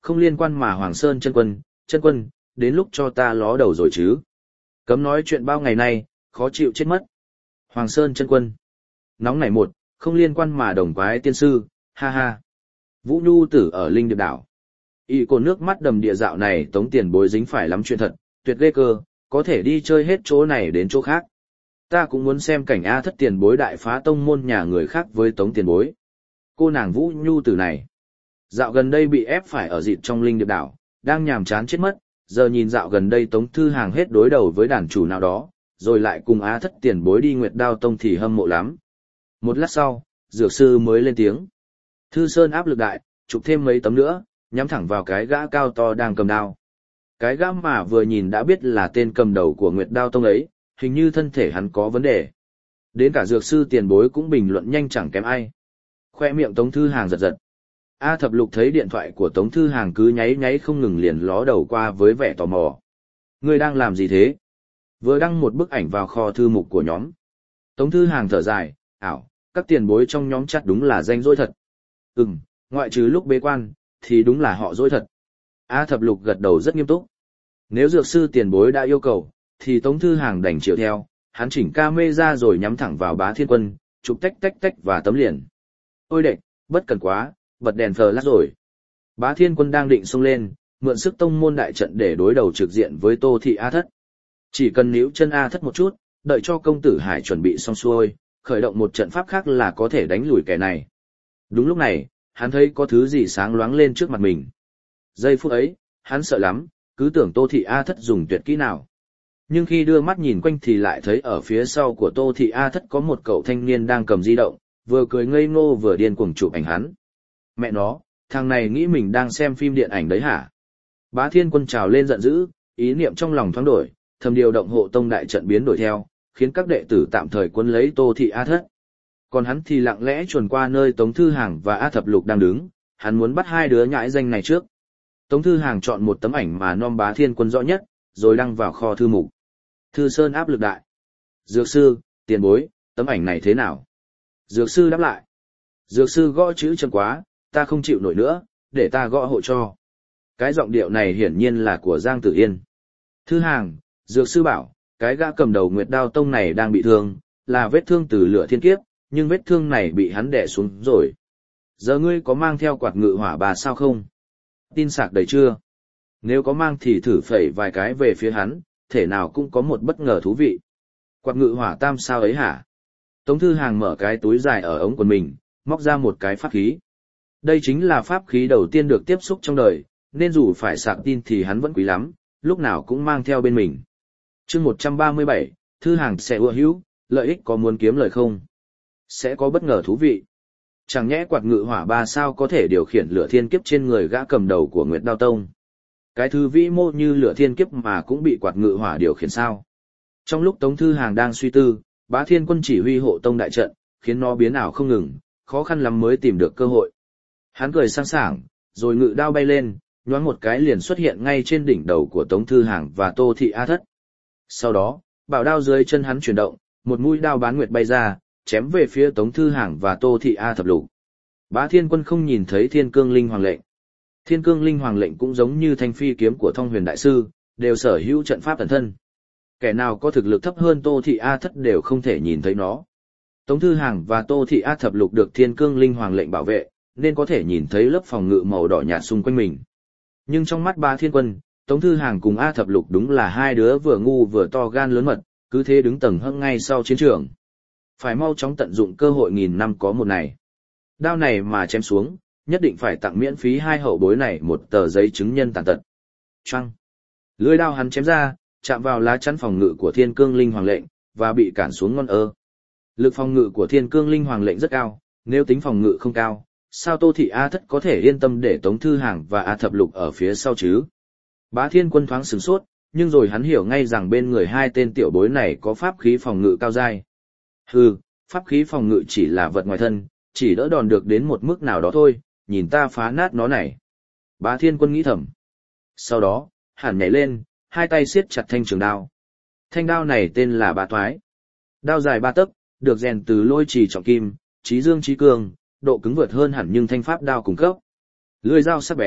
Không liên quan mà Hoàng Sơn chân quân, chân quân, đến lúc cho ta ló đầu rồi chứ. Cấm nói chuyện bao ngày nay, khó chịu chết mất. Hoàng Sơn chân quân. Nóng nảy một, không liên quan mà đồng quái tiên sư, ha ha. Vũ Nhu tử ở Linh Điệp đảo. Y cô nước mắt đầm địa dạo này tống tiền bối dính phải lắm chuyện thật, tuyệt ghê cơ, có thể đi chơi hết chỗ này đến chỗ khác. Ta cũng muốn xem cảnh A thất tiền bối đại phá tông môn nhà người khác với tống tiền bối. Cô nàng Vũ Nhu tử này. Dạo gần đây bị ép phải ở dịt trong Linh Điệp đảo, đang nhàm chán chết mất, giờ nhìn dạo gần đây Tống Thư Hàng hết đối đầu với đàn chủ nào đó, rồi lại cùng Á thất tiền bối đi Nguyệt Đao Tông thì hâm mộ lắm. Một lát sau, dược sư mới lên tiếng. Thư Sơn áp lực đại, chụp thêm mấy tấm nữa, nhắm thẳng vào cái gã cao to đang cầm đao. Cái gã mà vừa nhìn đã biết là tên cầm đầu của Nguyệt Đao Tông ấy, hình như thân thể hắn có vấn đề. Đến cả dược sư tiền bối cũng bình luận nhanh chẳng kém ai. Khoe miệng Tống Thư Hàng giật giật. A Thập Lục thấy điện thoại của Tống Thư Hàng cứ nháy nháy không ngừng liền ló đầu qua với vẻ tò mò. Ngươi đang làm gì thế? Vừa đăng một bức ảnh vào kho thư mục của nhóm. Tống Thư Hàng thở dài, ảo, các tiền bối trong nhóm chat đúng là danh dỗi thật. Ừm, ngoại trừ lúc bế quan, thì đúng là họ dỗi thật. A Thập Lục gật đầu rất nghiêm túc. Nếu dược sư tiền bối đã yêu cầu, thì Tống Thư Hàng đành chịu theo, hắn chỉnh camera rồi nhắm thẳng vào Bá Thiên Quân, chụp tách tách tách và tấm liền. Ôi đệch, bất cần quá, bật đèn flash rồi. Bá Thiên Quân đang định xông lên, mượn sức tông môn đại trận để đối đầu trực diện với Tô Thị A Thất. Chỉ cần níu chân A Thất một chút, đợi cho công tử Hải chuẩn bị xong xuôi, khởi động một trận pháp khác là có thể đánh lùi kẻ này. Đúng lúc này, hắn thấy có thứ gì sáng loáng lên trước mặt mình. Giây phút ấy, hắn sợ lắm, cứ tưởng Tô Thị A Thất dùng tuyệt kỹ nào. Nhưng khi đưa mắt nhìn quanh thì lại thấy ở phía sau của Tô Thị A Thất có một cậu thanh niên đang cầm di động, vừa cười ngây ngô vừa điên cuồng chụp ảnh hắn. Mẹ nó, thằng này nghĩ mình đang xem phim điện ảnh đấy hả? Bá Thiên Quân trào lên giận dữ, ý niệm trong lòng thoáng đổi, thầm điều động hộ tông đại trận biến đổi theo, khiến các đệ tử tạm thời quân lấy Tô Thị A Thất. Còn hắn thì lặng lẽ chuồn qua nơi Tống Thư Hàng và A Thập Lục đang đứng, hắn muốn bắt hai đứa nhãi danh này trước. Tống Thư Hàng chọn một tấm ảnh mà nom Bá Thiên Quân rõ nhất, rồi đăng vào kho thư mục. Thư Sơn áp lực đại. Dược sư, tiền bối, tấm ảnh này thế nào? Dược sư đáp lại. Dược sư gõ chữ chậm quá, ta không chịu nổi nữa, để ta gõ hộ cho. Cái giọng điệu này hiển nhiên là của Giang Tử Yên. Thư Hàng, dược sư bảo, cái gã cầm đầu Nguyệt Đao Tông này đang bị thương, là vết thương từ lửa thiên kiếp, nhưng vết thương này bị hắn đè xuống rồi. Giờ ngươi có mang theo quạt ngự hỏa bà sao không? Tin sạc đầy chưa? Nếu có mang thì thử phẩy vài cái về phía hắn, thể nào cũng có một bất ngờ thú vị. Quạt ngự hỏa tam sao ấy hả? Tống Thư Hàng mở cái túi dài ở ống quần mình, móc ra một cái pháp khí. Đây chính là pháp khí đầu tiên được tiếp xúc trong đời, nên dù phải sạc tin thì hắn vẫn quý lắm, lúc nào cũng mang theo bên mình. Chương một trăm ba mươi bảy, Thư Hàng sẽ ưa hữu, lợi ích có muốn kiếm lời không? Sẽ có bất ngờ thú vị. Chẳng nhẽ quạt ngự hỏa ba sao có thể điều khiển lửa thiên kiếp trên người gã cầm đầu của Nguyệt Đao Tông. Cái thứ vĩ mô như lửa thiên kiếp mà cũng bị quạt ngự hỏa điều khiển sao? Trong lúc Tống Thư Hàng đang suy tư, Bá Thiên Quân chỉ huy hộ tông đại trận, khiến nó biến ảo không ngừng, khó khăn lắm mới tìm được cơ hội. Hắn cười sang sảng, rồi ngự đao bay lên, nhoáng một cái liền xuất hiện ngay trên đỉnh đầu của Tống Thư Hàng và Tô Thị A Thất. Sau đó, bảo đao dưới chân hắn chuyển động, một mũi đao bán nguyệt bay ra, chém về phía Tống Thư Hàng và Tô Thị A Thập Lục. Bá Thiên Quân không nhìn thấy Thiên Cương Linh Hoàng lệnh. Thiên Cương Linh Hoàng lệnh cũng giống như thanh phi kiếm của Thông Huyền Đại Sư, đều sở hữu trận pháp thần thân. Kẻ nào có thực lực thấp hơn Tô Thị A Thất đều không thể nhìn thấy nó. Tống Thư Hàng và Tô Thị A Thập Lục được Thiên Cương Linh Hoàng lệnh bảo vệ, nên có thể nhìn thấy lớp phòng ngự màu đỏ nhạt xung quanh mình. Nhưng trong mắt Bá Thiên Quân, Tống Thư Hàng cùng A Thập Lục đúng là hai đứa vừa ngu vừa to gan lớn mật, cứ thế đứng tầng hâng ngay sau chiến trường. Phải mau chóng tận dụng cơ hội nghìn năm có một này. Đao này mà chém xuống, nhất định phải tặng miễn phí hai hậu bối này một tờ giấy chứng nhân tàn tật. Choang! Lưỡi đao hắn chém ra, chạm vào lá chắn phòng ngự của Thiên Cương Linh Hoàng lệnh, và bị cản xuống ngon ơ. Lực phòng ngự của Thiên Cương Linh Hoàng lệnh rất cao, nếu tính phòng ngự không cao, sao Tô Thị A Thất có thể yên tâm để Tống Thư Hàng và A Thập Lục ở phía sau chứ? Bá Thiên Quân thoáng sửng sốt, nhưng rồi hắn hiểu ngay rằng bên người hai tên tiểu bối này có pháp khí phòng ngự cao dai. Hừ, pháp khí phòng ngự chỉ là vật ngoài thân, chỉ đỡ đòn được đến một mức nào đó thôi, nhìn ta phá nát nó này. Bá Thiên Quân nghĩ thầm. Sau đó, hắn nhảy lên, hai tay siết chặt thanh trường đao. Thanh đao này tên là Bá Toái. Đao dài ba tấc, được rèn từ lôi trì trọng kim, chí dương chí cường, độ cứng vượt hơn hẳn nhưng thanh pháp đao cung cấp. Lưỡi dao sắc bén,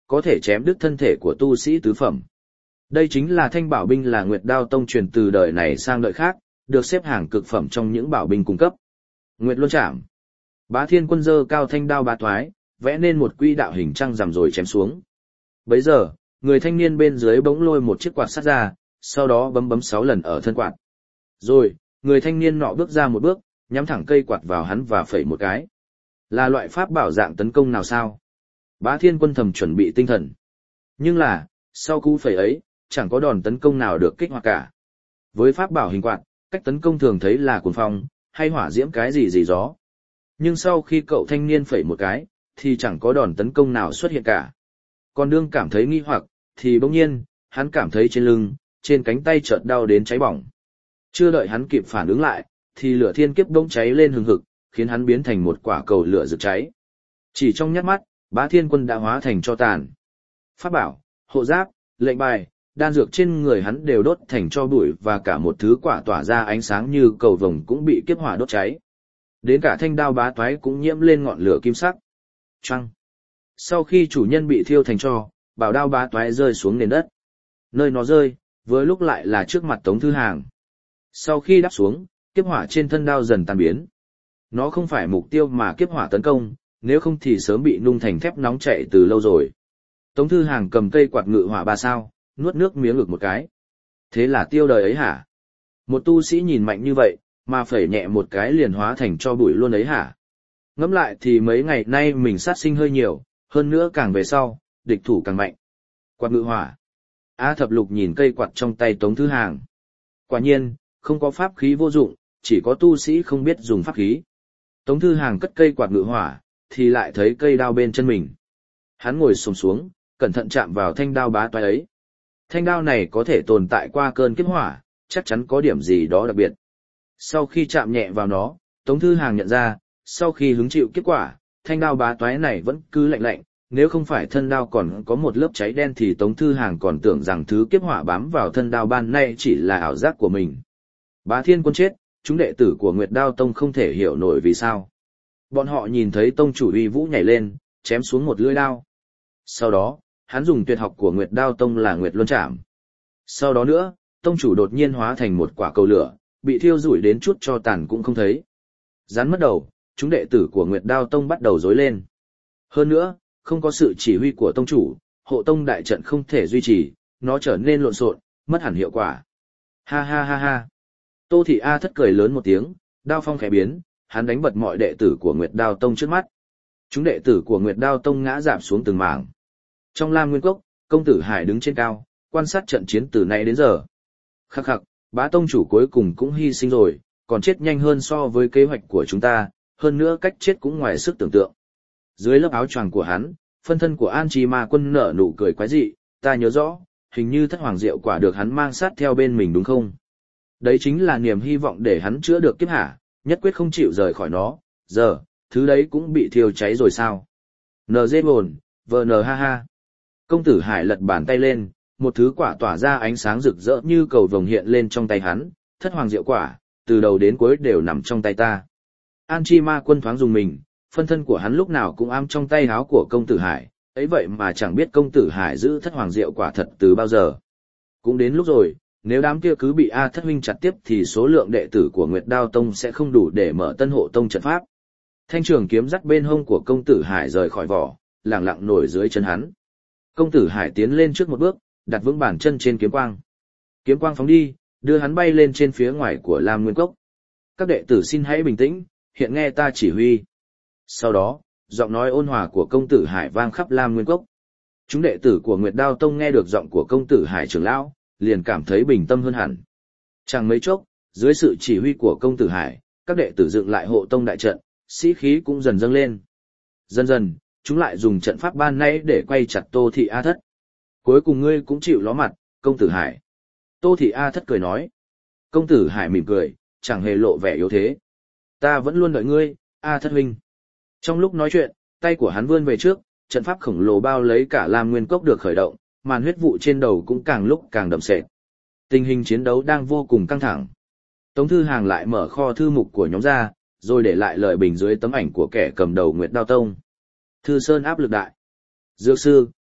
có thể chém đứt thân thể của tu sĩ tứ phẩm. Đây chính là thanh bảo binh là Nguyệt Đao Tông truyền từ đời này sang đời khác, được xếp hàng cực phẩm trong những bảo binh cung cấp. Nguyệt Luân Trảm. Bá Thiên Quân giơ cao thanh đao bá toái, vẽ nên một quỹ đạo hình trăng rằm rồi chém xuống. Bấy giờ, người thanh niên bên dưới bỗng lôi một chiếc quạt sắt ra, sau đó bấm bấm sáu lần ở thân quạt. Rồi, người thanh niên nọ bước ra một bước, nhắm thẳng cây quạt vào hắn và phẩy một cái. Là loại pháp bảo dạng tấn công nào sao? Bá Thiên Quân thầm chuẩn bị tinh thần. Nhưng là, sau cú phẩy ấy, chẳng có đòn tấn công nào được kích hoạt cả. Với pháp bảo hình quạt, cách tấn công thường thấy là cuồng phong, hay hỏa diễm cái gì gì gió. Nhưng sau khi cậu thanh niên phẩy một cái, thì chẳng có đòn tấn công nào xuất hiện cả. Còn đương cảm thấy nghi hoặc, thì bỗng nhiên, hắn cảm thấy trên lưng, trên cánh tay chợt đau đến cháy bỏng. Chưa đợi hắn kịp phản ứng lại, thì lửa thiên kiếp bỗng cháy lên hừng hực, khiến hắn biến thành một quả cầu lửa rực cháy. Chỉ trong nhát mắt, Bá Thiên Quân đã hóa thành tro tàn. Pháp bảo, hộ giáp, lệnh bài, đan dược trên người hắn đều đốt thành tro bụi và cả một thứ quả tỏa ra ánh sáng như cầu vồng cũng bị kiếp hỏa đốt cháy. Đến cả thanh đao bá toái cũng nhiễm lên ngọn lửa kim sắc. Choang. Sau khi chủ nhân bị thiêu thành tro, bảo đao bá toái rơi xuống nền đất. Nơi nó rơi, với lúc lại là trước mặt Tống Thư Hàng. Sau khi đáp xuống, kiếp hỏa trên thân đao dần tan biến. Nó không phải mục tiêu mà kiếp hỏa tấn công, nếu không thì sớm bị nung thành thép nóng chảy từ lâu rồi. Tống Thư Hàng cầm cây quạt ngự hỏa ba sao, nuốt nước miếng ngực một cái. Thế là tiêu đời ấy hả? Một tu sĩ nhìn mạnh như vậy, mà phẩy nhẹ một cái liền hóa thành cho bụi luôn ấy hả? Ngẫm lại thì mấy ngày nay mình sát sinh hơi nhiều, hơn nữa càng về sau, địch thủ càng mạnh. Quạt ngự hỏa. A Thập Lục nhìn cây quạt trong tay Tống Thư Hàng. Quả nhiên, không có pháp khí vô dụng, chỉ có tu sĩ không biết dùng pháp khí. Tống Thư Hàng cất cây quạt ngự hỏa, thì lại thấy cây đao bên chân mình. Hắn ngồi xổm xuống, cẩn thận chạm vào thanh đao bá toái ấy. Thanh đao này có thể tồn tại qua cơn kiếp hỏa, chắc chắn có điểm gì đó đặc biệt. Sau khi chạm nhẹ vào nó, Tống Thư Hàng nhận ra, sau khi hứng chịu kết quả, thanh đao bá toái này vẫn cứ lạnh lạnh, nếu không phải thân đao còn có một lớp cháy đen thì Tống Thư Hàng còn tưởng rằng thứ kiếp hỏa bám vào thân đao ban nay chỉ là ảo giác của mình. Bá Thiên Quân chết, chúng đệ tử của Nguyệt Đao Tông không thể hiểu nổi vì sao. Bọn họ nhìn thấy tông chủ uy vũ nhảy lên, chém xuống một lưỡi đao. Sau đó, hắn dùng tuyệt học của Nguyệt Đao Tông là Nguyệt Luân Trảm. Sau đó nữa, tông chủ đột nhiên hóa thành một quả cầu lửa, bị thiêu rủi đến chút cho tàn cũng không thấy. Rắn mất đầu, chúng đệ tử của Nguyệt Đao Tông bắt đầu rối lên. Hơn nữa, không có sự chỉ huy của tông chủ, hộ tông đại trận không thể duy trì, nó trở nên lộn xộn, mất hẳn hiệu quả. Ha ha ha ha. Tô Thị A Thất cười lớn một tiếng, đao phong khẽ biến, hắn đánh bật mọi đệ tử của Nguyệt Đao Tông trước mắt. Chúng đệ tử của Nguyệt Đao Tông ngã rạp xuống từng mảng. Trong Lam Nguyên Cốc, công tử Hải đứng trên cao, quan sát trận chiến từ nay đến giờ. Khắc khắc, Bá tông chủ cuối cùng cũng hy sinh rồi, còn chết nhanh hơn so với kế hoạch của chúng ta, hơn nữa cách chết cũng ngoài sức tưởng tượng. Dưới lớp áo choàng của hắn, phân thân của An Chi Ma Quân nở nụ cười quái dị, ta nhớ rõ, hình như thất hoàng diệu quả được hắn mang sát theo bên mình đúng không? Đấy chính là niềm hy vọng để hắn chữa được kiếp hả, nhất quyết không chịu rời khỏi nó, giờ, thứ đấy cũng bị thiêu cháy rồi sao? Nờ dê bồn, vờ nờ ha ha. Công tử Hải lật bàn tay lên, một thứ quả tỏa ra ánh sáng rực rỡ như cầu vồng hiện lên trong tay hắn, thất hoàng diệu quả, từ đầu đến cuối đều nằm trong tay ta. An Chi Ma Quân thoáng dùng mình, phân thân của hắn lúc nào cũng ám trong tay áo của công tử Hải, ấy vậy mà chẳng biết công tử Hải giữ thất hoàng diệu quả thật từ bao giờ. Cũng đến lúc rồi, nếu đám kia cứ bị A Thất huynh chặt tiếp thì số lượng đệ tử của Nguyệt Đao Tông sẽ không đủ để mở Tân Hộ Tông trận pháp. Thanh trường kiếm dắt bên hông của công tử Hải rời khỏi vỏ, lẳng lặng nổi dưới chân hắn. Công tử Hải tiến lên trước một bước, đặt vững bàn chân trên kiếm quang. Kiếm quang phóng đi, đưa hắn bay lên trên phía ngoài của Lam Nguyên Cốc. Các đệ tử xin hãy bình tĩnh, hiện nghe ta chỉ huy. Sau đó, giọng nói ôn hòa của công tử Hải vang khắp Lam Nguyên Cốc. Chúng đệ tử của Nguyệt Đao Tông nghe được giọng của công tử Hải trưởng lão, liền cảm thấy bình tâm hơn hẳn. Chẳng mấy chốc, dưới sự chỉ huy của công tử Hải, các đệ tử dựng lại hộ tông đại trận, sĩ khí cũng dần dâng lên. Dần dần, chúng lại dùng trận pháp ban nãy để quay chặt Tô Thị A Thất. Cuối cùng ngươi cũng chịu ló mặt, công tử Hải. Tô Thị A Thất cười nói. Công tử Hải mỉm cười, chẳng hề lộ vẻ yếu thế. Ta vẫn luôn đợi ngươi, A Thất huynh. Trong lúc nói chuyện, tay của hắn vươn về trước, trận pháp khổng lồ bao lấy cả Lam Nguyên Cốc được khởi động, màn huyết vụ trên đầu cũng càng lúc càng đậm sệt. Tình hình chiến đấu đang vô cùng căng thẳng. Tống Thư Hàng lại mở kho thư mục của nhóm ra, rồi để lại lời bình dưới tấm ảnh của kẻ cầm đầu Nguyệt Đao Tông. Thư Sơn áp lực đại. Dược sư,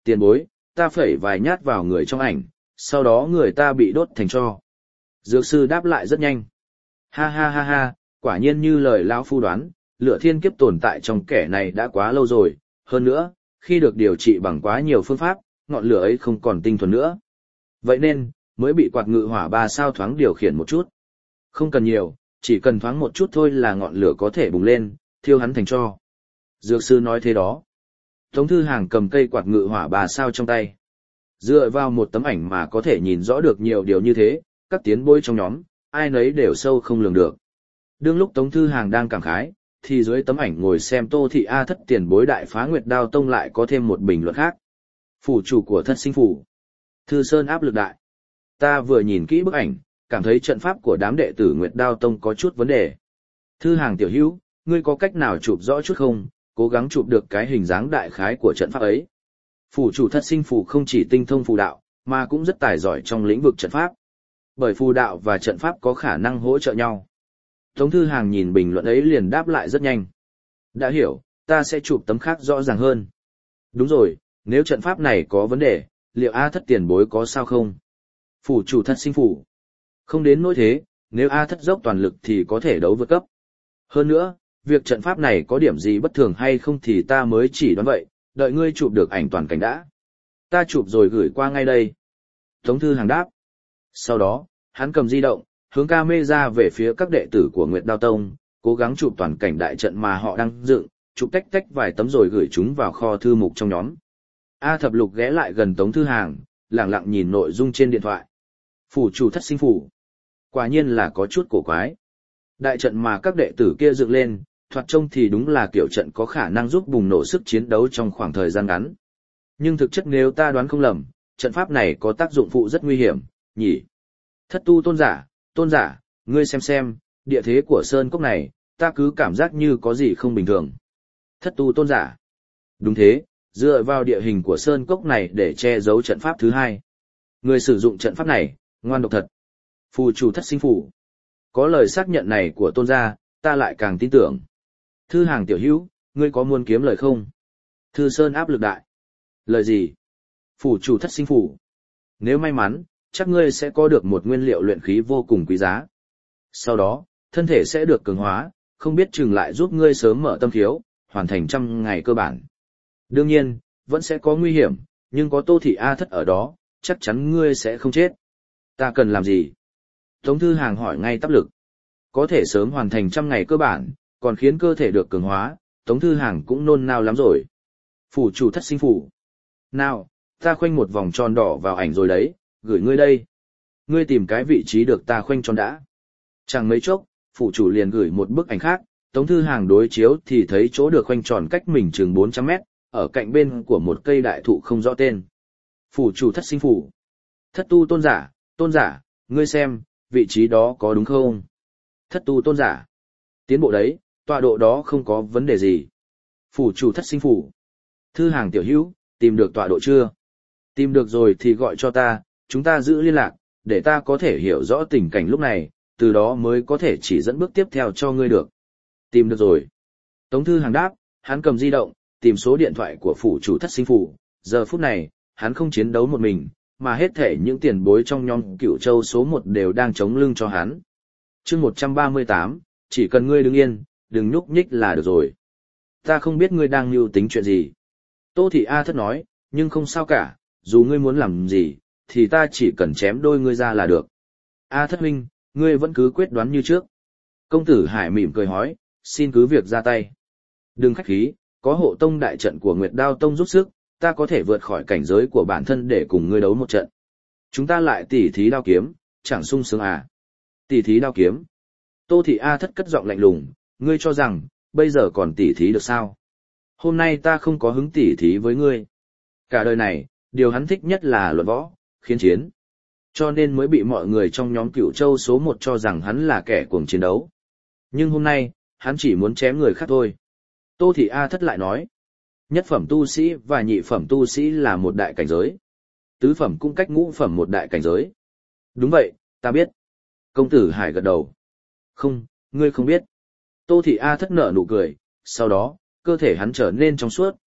Tiền bối, ta phẩy vài nhát vào người trong ảnh, sau đó người ta bị đốt thành tro. Dược sư đáp lại rất nhanh. Ha ha ha ha, quả nhiên như lời lão phu đoán, lửa thiên kiếp tồn tại trong kẻ này đã quá lâu rồi, hơn nữa, khi được điều trị bằng quá nhiều phương pháp, ngọn lửa ấy không còn tinh thuần nữa. Vậy nên, mới bị quạt ngự hỏa ba sao thoáng điều khiển một chút. Không cần nhiều, chỉ cần thoáng một chút thôi là ngọn lửa có thể bùng lên, thiêu hắn thành tro. Dược sư nói thế đó. Tống Thư Hàng cầm cây quạt ngự hỏa ba sao trong tay. Dựa vào một tấm ảnh mà có thể nhìn rõ được nhiều điều như thế, các tiến bối trong nhóm, ai nấy đều sâu không lường được. Đương lúc Tống Thư Hàng đang cảm khái, thì dưới tấm ảnh ngồi xem Tô Thị A Thất tiền bối đại phá Nguyệt Đao Tông lại có thêm một bình luận khác. Phủ chủ của Thất Sinh Phủ. Thư Sơn áp lực đại. Ta vừa nhìn kỹ bức ảnh, cảm thấy trận pháp của đám đệ tử Nguyệt Đao Tông có chút vấn đề. Thư Hàng tiểu hữu, ngươi có cách nào chụp rõ chút không, cố gắng chụp được cái hình dáng đại khái của trận pháp ấy. Phủ chủ Thất Sinh Phủ không chỉ tinh thông phù đạo, mà cũng rất tài giỏi trong lĩnh vực trận pháp. Bởi phù đạo và trận pháp có khả năng hỗ trợ nhau. Tống Thư Hàng nhìn bình luận ấy liền đáp lại rất nhanh. Đã hiểu, ta sẽ chụp tấm khác rõ ràng hơn. Đúng rồi, nếu trận pháp này có vấn đề, liệu A Thất tiền bối có sao không? Phủ chủ Thất Sinh Phủ. Không đến nỗi thế, nếu A Thất dốc toàn lực thì có thể đấu vượt cấp. Hơn nữa, việc trận pháp này có điểm gì bất thường hay không thì ta mới chỉ đoán vậy, đợi ngươi chụp được ảnh toàn cảnh đã. Ta chụp rồi gửi qua ngay đây. Tống Thư Hàng đáp. Sau đó, hắn cầm di động, hướng camera về phía các đệ tử của Nguyệt Đao Tông, cố gắng chụp toàn cảnh đại trận mà họ đang dựng, chụp tách tách vài tấm rồi gửi chúng vào kho thư mục trong nhóm. A Thập Lục ghé lại gần Tống Thư Hàng, lặng lặng nhìn nội dung trên điện thoại. Phủ chủ Thất Sinh Phủ. Quả nhiên là có chút cổ quái. Đại trận mà các đệ tử kia dựng lên, thoạt trông thì đúng là kiểu trận có khả năng giúp bùng nổ sức chiến đấu trong khoảng thời gian ngắn. Nhưng thực chất nếu ta đoán không lầm, trận pháp này có tác dụng phụ rất nguy hiểm, nhỉ? Thất tu tôn giả, tôn giả, ngươi xem xem, địa thế của sơn cốc này, ta cứ cảm giác như có gì không bình thường. Thất tu tôn giả. Đúng thế, dựa vào địa hình của sơn cốc này để che giấu trận pháp thứ hai. Người sử dụng trận pháp này, ngoan độc thật. Phù chủ Thất Sinh Phủ. Có lời xác nhận này của tôn gia, ta lại càng tin tưởng. Thư Hàng tiểu hữu, ngươi có muốn kiếm lời không? Thư Sơn áp lực đại. Lời gì? Phủ chủ Thất Sinh Phủ. Nếu may mắn, chắc ngươi sẽ có được một nguyên liệu luyện khí vô cùng quý giá. Sau đó, thân thể sẽ được cường hóa, không biết chừng lại giúp ngươi sớm mở tâm khiếu, hoàn thành trăm ngày cơ bản. Đương nhiên, vẫn sẽ có nguy hiểm, nhưng có Tô Thị A Thất ở đó, chắc chắn ngươi sẽ không chết. Ta cần làm gì? Tống Thư Hàng hỏi ngay tắp lực. Có thể sớm hoàn thành trăm ngày cơ bản, còn khiến cơ thể được cường hóa, Tống Thư Hàng cũng nôn nao lắm rồi. Phủ chủ Thất Sinh Phủ. Nào, ta khoanh một vòng tròn đỏ vào ảnh rồi đấy, gửi ngươi đây. Ngươi tìm cái vị trí được ta khoanh tròn đã. Chẳng mấy chốc, phủ chủ liền gửi một bức ảnh khác, Tống Thư Hàng đối chiếu thì thấy chỗ được khoanh tròn cách mình chừng bốn trăm mét, ở cạnh bên của một cây đại thụ không rõ tên. Phủ chủ Thất Sinh Phủ. Thất tu tôn giả, tôn giả, ngươi xem, vị trí đó có đúng không? Thất tu tôn giả. Tiến bộ đấy, tọa độ đó không có vấn đề gì. Phủ chủ Thất Sinh Phủ. Thư Hàng tiểu hữu, tìm được tọa độ chưa? Tìm được rồi thì gọi cho ta, chúng ta giữ liên lạc, để ta có thể hiểu rõ tình cảnh lúc này, từ đó mới có thể chỉ dẫn bước tiếp theo cho ngươi được. Tìm được rồi. Tống Thư Hàng đáp, hắn cầm di động, tìm số điện thoại của phủ chủ Thất Sinh Phủ. Giờ phút này, hắn không chiến đấu một mình, mà hết thể những tiền bối trong nhóm Cửu Châu số một đều đang chống lưng cho hắn. Chương một trăm ba mươi tám, chỉ cần ngươi đứng yên, đừng nhúc nhích là được rồi. Ta không biết ngươi đang mưu tính chuyện gì. Tô Thị A Thất nói, nhưng không sao cả, dù ngươi muốn làm gì, thì ta chỉ cần chém đôi ngươi ra là được. A Thất huynh, ngươi vẫn cứ quyết đoán như trước. Công tử Hải mỉm cười hỏi, xin cứ việc ra tay. Đừng khách khí, có hộ tông đại trận của Nguyệt Đao Tông giúp sức, ta có thể vượt khỏi cảnh giới của bản thân để cùng ngươi đấu một trận. Chúng ta lại tỉ thí đao kiếm, chẳng sung sướng à. Tỉ thí đao kiếm. Tô Thị A Thất cất giọng lạnh lùng, ngươi cho rằng, bây giờ còn tỉ thí được sao? Hôm nay ta không có hứng tỉ thí với ngươi. Cả đời này, điều hắn thích nhất là luận võ, khiến chiến. Cho nên mới bị mọi người trong nhóm Cửu Châu số một cho rằng hắn là kẻ cuồng chiến đấu. Nhưng hôm nay, hắn chỉ muốn chém người khác thôi. Tô Thị A Thất lại nói, nhất phẩm tu sĩ và nhị phẩm tu sĩ là một đại cảnh giới. Tứ phẩm cũng cách ngũ phẩm một đại cảnh giới. Đúng vậy, ta biết. Công tử Hải gật đầu. Không, ngươi không biết. Tô Thị A Thất nở nụ cười, sau đó, cơ thể hắn trở nên trong suốt,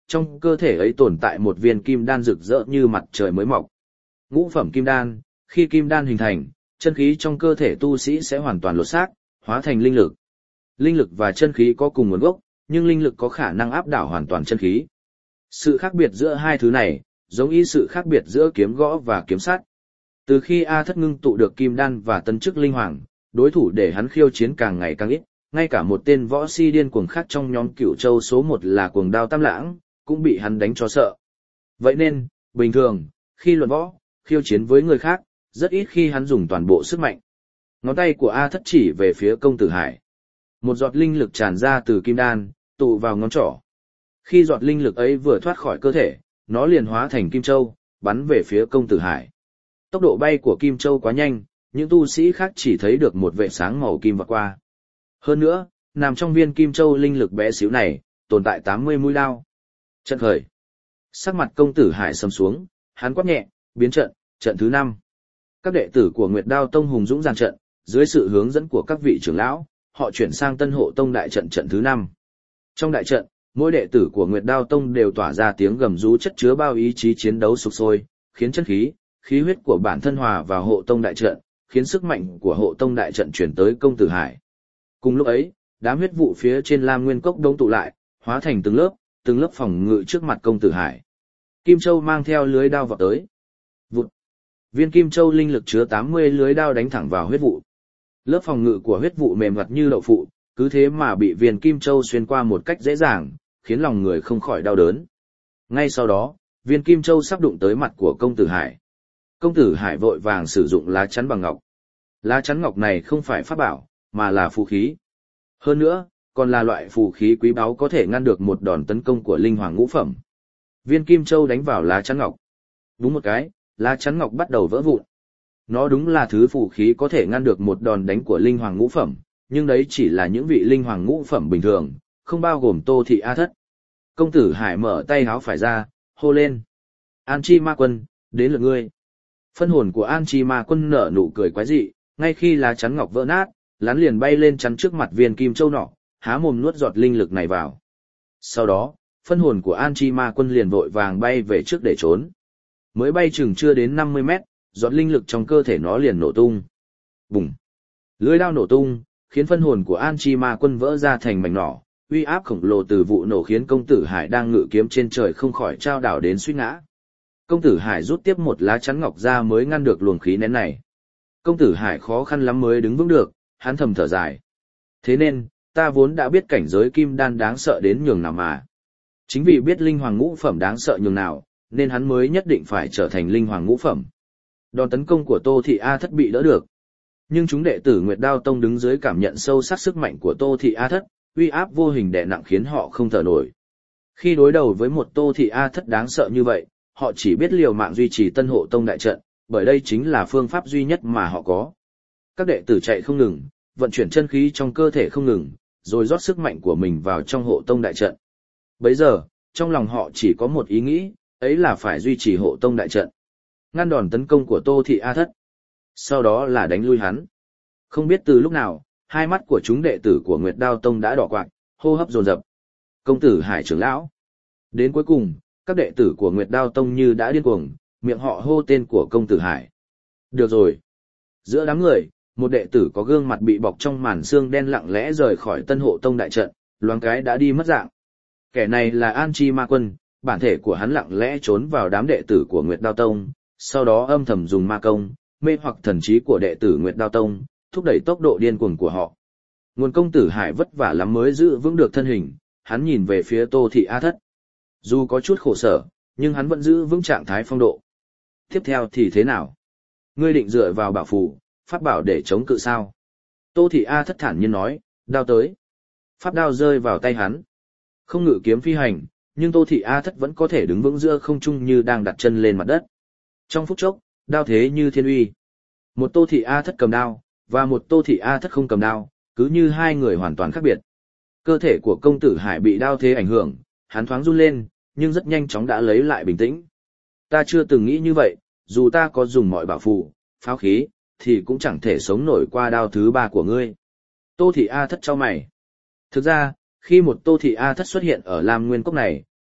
trong cơ thể ấy tồn tại một viên kim đan rực rỡ như mặt trời mới mọc. Ngũ phẩm kim đan, khi kim đan hình thành, chân khí trong cơ thể tu sĩ sẽ hoàn toàn lột xác, hóa thành linh lực. Linh lực và chân khí có cùng nguồn gốc, nhưng linh lực có khả năng áp đảo hoàn toàn chân khí. Sự khác biệt giữa hai thứ này, giống y sự khác biệt giữa kiếm gõ và kiếm sắt. Từ khi A Thất ngưng tụ được kim đan và tấn chức linh hoàng, đối thủ để hắn khiêu chiến càng ngày càng ít, ngay cả một tên võ si điên cuồng khác trong nhóm Cửu Châu số một là Cuồng Đao Tam Lãng, cũng bị hắn đánh cho sợ. Vậy nên, bình thường, khi luận võ, khiêu chiến với người khác, rất ít khi hắn dùng toàn bộ sức mạnh. Ngón tay của A Thất chỉ về phía Công Tử Hải. Một giọt linh lực tràn ra từ kim đan, tụ vào ngón trỏ. Khi giọt linh lực ấy vừa thoát khỏi cơ thể, nó liền hóa thành kim châu, bắn về phía Công Tử Hải. Tốc độ bay của kim châu quá nhanh, những tu sĩ khác chỉ thấy được một vệt sáng màu kim vọt qua. Hơn nữa, nằm trong viên kim châu linh lực bé xíu này, tồn tại tám mươi mũi đao. Trận khởi. Sắc mặt Công Tử Hải sầm xuống, hắn quát nhẹ, biến trận, trận thứ năm. Các đệ tử của Nguyệt Đao Tông hùng dũng dàn trận, dưới sự hướng dẫn của các vị trưởng lão, họ chuyển sang Tân Hộ Tông đại trận trận thứ năm. Trong đại trận, mỗi đệ tử của Nguyệt Đao Tông đều tỏa ra tiếng gầm rú chất chứa bao ý chí chiến đấu sục sôi, khiến chân khí, khí huyết của bản thân hòa vào Hộ Tông đại trận, khiến sức mạnh của Hộ Tông đại trận chuyển tới Công Tử Hải. Cùng lúc ấy, đám huyết vụ phía trên Lam Nguyên Cốc đông tụ lại, hóa thành từng lớp, từng lớp phòng ngự trước mặt Công Tử Hải. Kim Châu mang theo lưới đao vọt tới. Vụt. Viên Kim Châu linh lực chứa tám mươi lưới đao đánh thẳng vào huyết vụ. Lớp phòng ngự của huyết vụ mềm mặt như đậu phụ, cứ thế mà bị viên Kim Châu xuyên qua một cách dễ dàng, khiến lòng người không khỏi đau đớn. Ngay sau đó, viên Kim Châu sắp đụng tới mặt của Công Tử Hải. Công Tử Hải vội vàng sử dụng lá chắn bằng ngọc. Lá chắn ngọc này không phải pháp bảo, mà là phù khí. Hơn nữa, còn là loại phù khí quý báu có thể ngăn được một đòn tấn công của linh hoàng ngũ phẩm. Viên Kim Châu đánh vào lá chắn ngọc. Đúng một cái, lá chắn ngọc bắt đầu vỡ vụn. Nó đúng là thứ phù khí có thể ngăn được một đòn đánh của linh hoàng ngũ phẩm, nhưng đấy chỉ là những vị linh hoàng ngũ phẩm bình thường, không bao gồm Tô Thị A Thất. Công Tử Hải mở tay háo phải ra, hô lên. An Chi Ma Quân, đến lượt ngươi. Phân hồn của An Chi Ma Quân nở nụ cười quái dị, ngay khi lá chắn ngọc vỡ nát, lán liền bay lên chắn trước mặt viên Kim Châu nọ, há mồm nuốt giọt linh lực này vào. Sau đó, phân hồn của An Chi Ma Quân liền vội vàng bay về trước để trốn. Mới bay chừng chưa đến năm mươi mét, giọt linh lực trong cơ thể nó liền nổ tung. Bùng! Lưỡi đao nổ tung, khiến phân hồn của An Chi Ma Quân vỡ ra thành mảnh nhỏ, uy áp khổng lồ từ vụ nổ khiến Công Tử Hải đang ngự kiếm trên trời không khỏi trao đảo đến suýt ngã. Công Tử Hải rút tiếp một lá chắn ngọc ra mới ngăn được luồng khí nén này. Công Tử Hải khó khăn lắm mới đứng vững được, hắn thầm thở dài. Thế nên, ta vốn đã biết cảnh giới kim đan đáng sợ đến nhường nào mà. Chính vì biết linh hoàng ngũ phẩm đáng sợ nhường nào, nên hắn mới nhất định phải trở thành linh hoàng ngũ phẩm. Đòn tấn công của Tô Thị A Thất bị đỡ được. Nhưng chúng đệ tử Nguyệt Đao Tông đứng dưới cảm nhận sâu sắc sức mạnh của Tô Thị A Thất, uy áp vô hình đè nặng khiến họ không thở nổi. Khi đối đầu với một Tô Thị A Thất đáng sợ như vậy, họ chỉ biết liều mạng duy trì Tân Hộ Tông đại trận, bởi đây chính là phương pháp duy nhất mà họ có. Các đệ tử chạy không ngừng, vận chuyển chân khí trong cơ thể không ngừng, rồi rót sức mạnh của mình vào trong Hộ Tông đại trận. Bấy giờ, trong lòng họ chỉ có một ý nghĩ, ấy là phải duy trì Hộ Tông đại trận, ngăn đòn tấn công của Tô Thị A Thất, sau đó là đánh lui hắn. Không biết từ lúc nào, hai mắt của chúng đệ tử của Nguyệt Đao Tông đã đỏ quạng, hô hấp dồn dập. Công Tử Hải trưởng lão. Đến cuối cùng, các đệ tử của Nguyệt Đao Tông như đã điên cuồng, miệng họ hô tên của Công Tử Hải. Được rồi. Giữa đám người, một đệ tử có gương mặt bị bọc trong màn xương đen lặng lẽ rời khỏi Tân Hộ Tông đại trận, loáng cái đã đi mất dạng. Kẻ này là An Chi Ma Quân, bản thể của hắn lặng lẽ trốn vào đám đệ tử của Nguyệt Đao Tông, sau đó âm thầm dùng ma công, mê hoặc thần trí của đệ tử Nguyệt Đao Tông, thúc đẩy tốc độ điên cuồng của họ. Nguồn Công Tử Hải vất vả lắm mới giữ vững được thân hình, hắn nhìn về phía Tô Thị A Thất. Dù có chút khổ sở, nhưng hắn vẫn giữ vững trạng thái phong độ. Tiếp theo thì thế nào? Ngươi định dựa vào bảo phù, pháp bảo để chống cự sao? Tô Thị A Thất thản nhiên nói, đao tới. Pháp đao rơi vào tay hắn. Không ngự kiếm phi hành, nhưng Tô Thị A Thất vẫn có thể đứng vững giữa không trung như đang đặt chân lên mặt đất. Trong phút chốc, đao thế như thiên uy. Một Tô Thị A Thất cầm đao, và một Tô Thị A Thất không cầm đao, cứ như hai người hoàn toàn khác biệt. Cơ thể của Công Tử Hải bị đao thế ảnh hưởng, hắn thoáng run lên, nhưng rất nhanh chóng đã lấy lại bình tĩnh. Ta chưa từng nghĩ như vậy, dù ta có dùng mọi bảo phù, pháo khí, thì cũng chẳng thể sống nổi qua đao thứ ba của ngươi. Tô Thị A Thất chau mày. Thực ra, khi một Tô Thị A Thất xuất hiện ở Lam Nguyên Cốc này,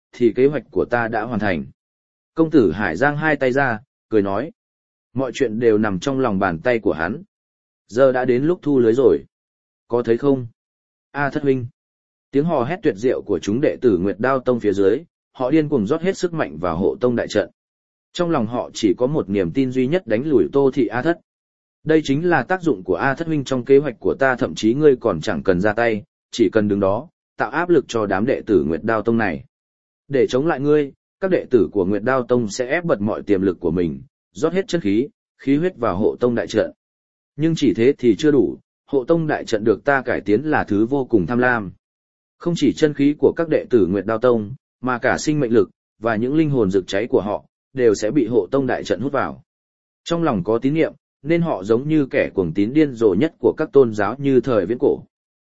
thì kế hoạch của ta đã hoàn thành. Công tử Hải giang hai tay ra, cười nói. Mọi chuyện đều nằm trong lòng bàn tay của hắn. Giờ đã đến lúc thu lưới rồi. Có thấy không? A Thất huynh. Tiếng hò hét tuyệt diệu của chúng đệ tử Nguyệt Đao Tông phía dưới, họ điên cuồng rót hết sức mạnh vào hộ tông đại trận. Trong lòng họ chỉ có một niềm tin duy nhất đánh lùi Tô Thị A Thất. Đây chính là tác dụng của A Thất huynh trong kế hoạch của ta, thậm chí ngươi còn chẳng cần ra tay, chỉ cần đứng đó, tạo áp lực cho đám đệ tử Nguyệt Đao Tông này. Để chống lại ngươi, các đệ tử của Nguyệt Đao Tông sẽ ép bật mọi tiềm lực của mình, rót hết chân khí, khí huyết vào hộ tông đại trận. Nhưng chỉ thế thì chưa đủ, hộ tông đại trận được ta cải tiến là thứ vô cùng tham lam. Không chỉ chân khí của các đệ tử Nguyệt Đao Tông, mà cả sinh mệnh lực, và những linh hồn rực cháy của họ, đều sẽ bị hộ tông đại trận hút vào. Trong lòng có tín niệm, nên họ giống như kẻ cuồng tín điên rồ nhất của các tôn giáo như thời viễn cổ.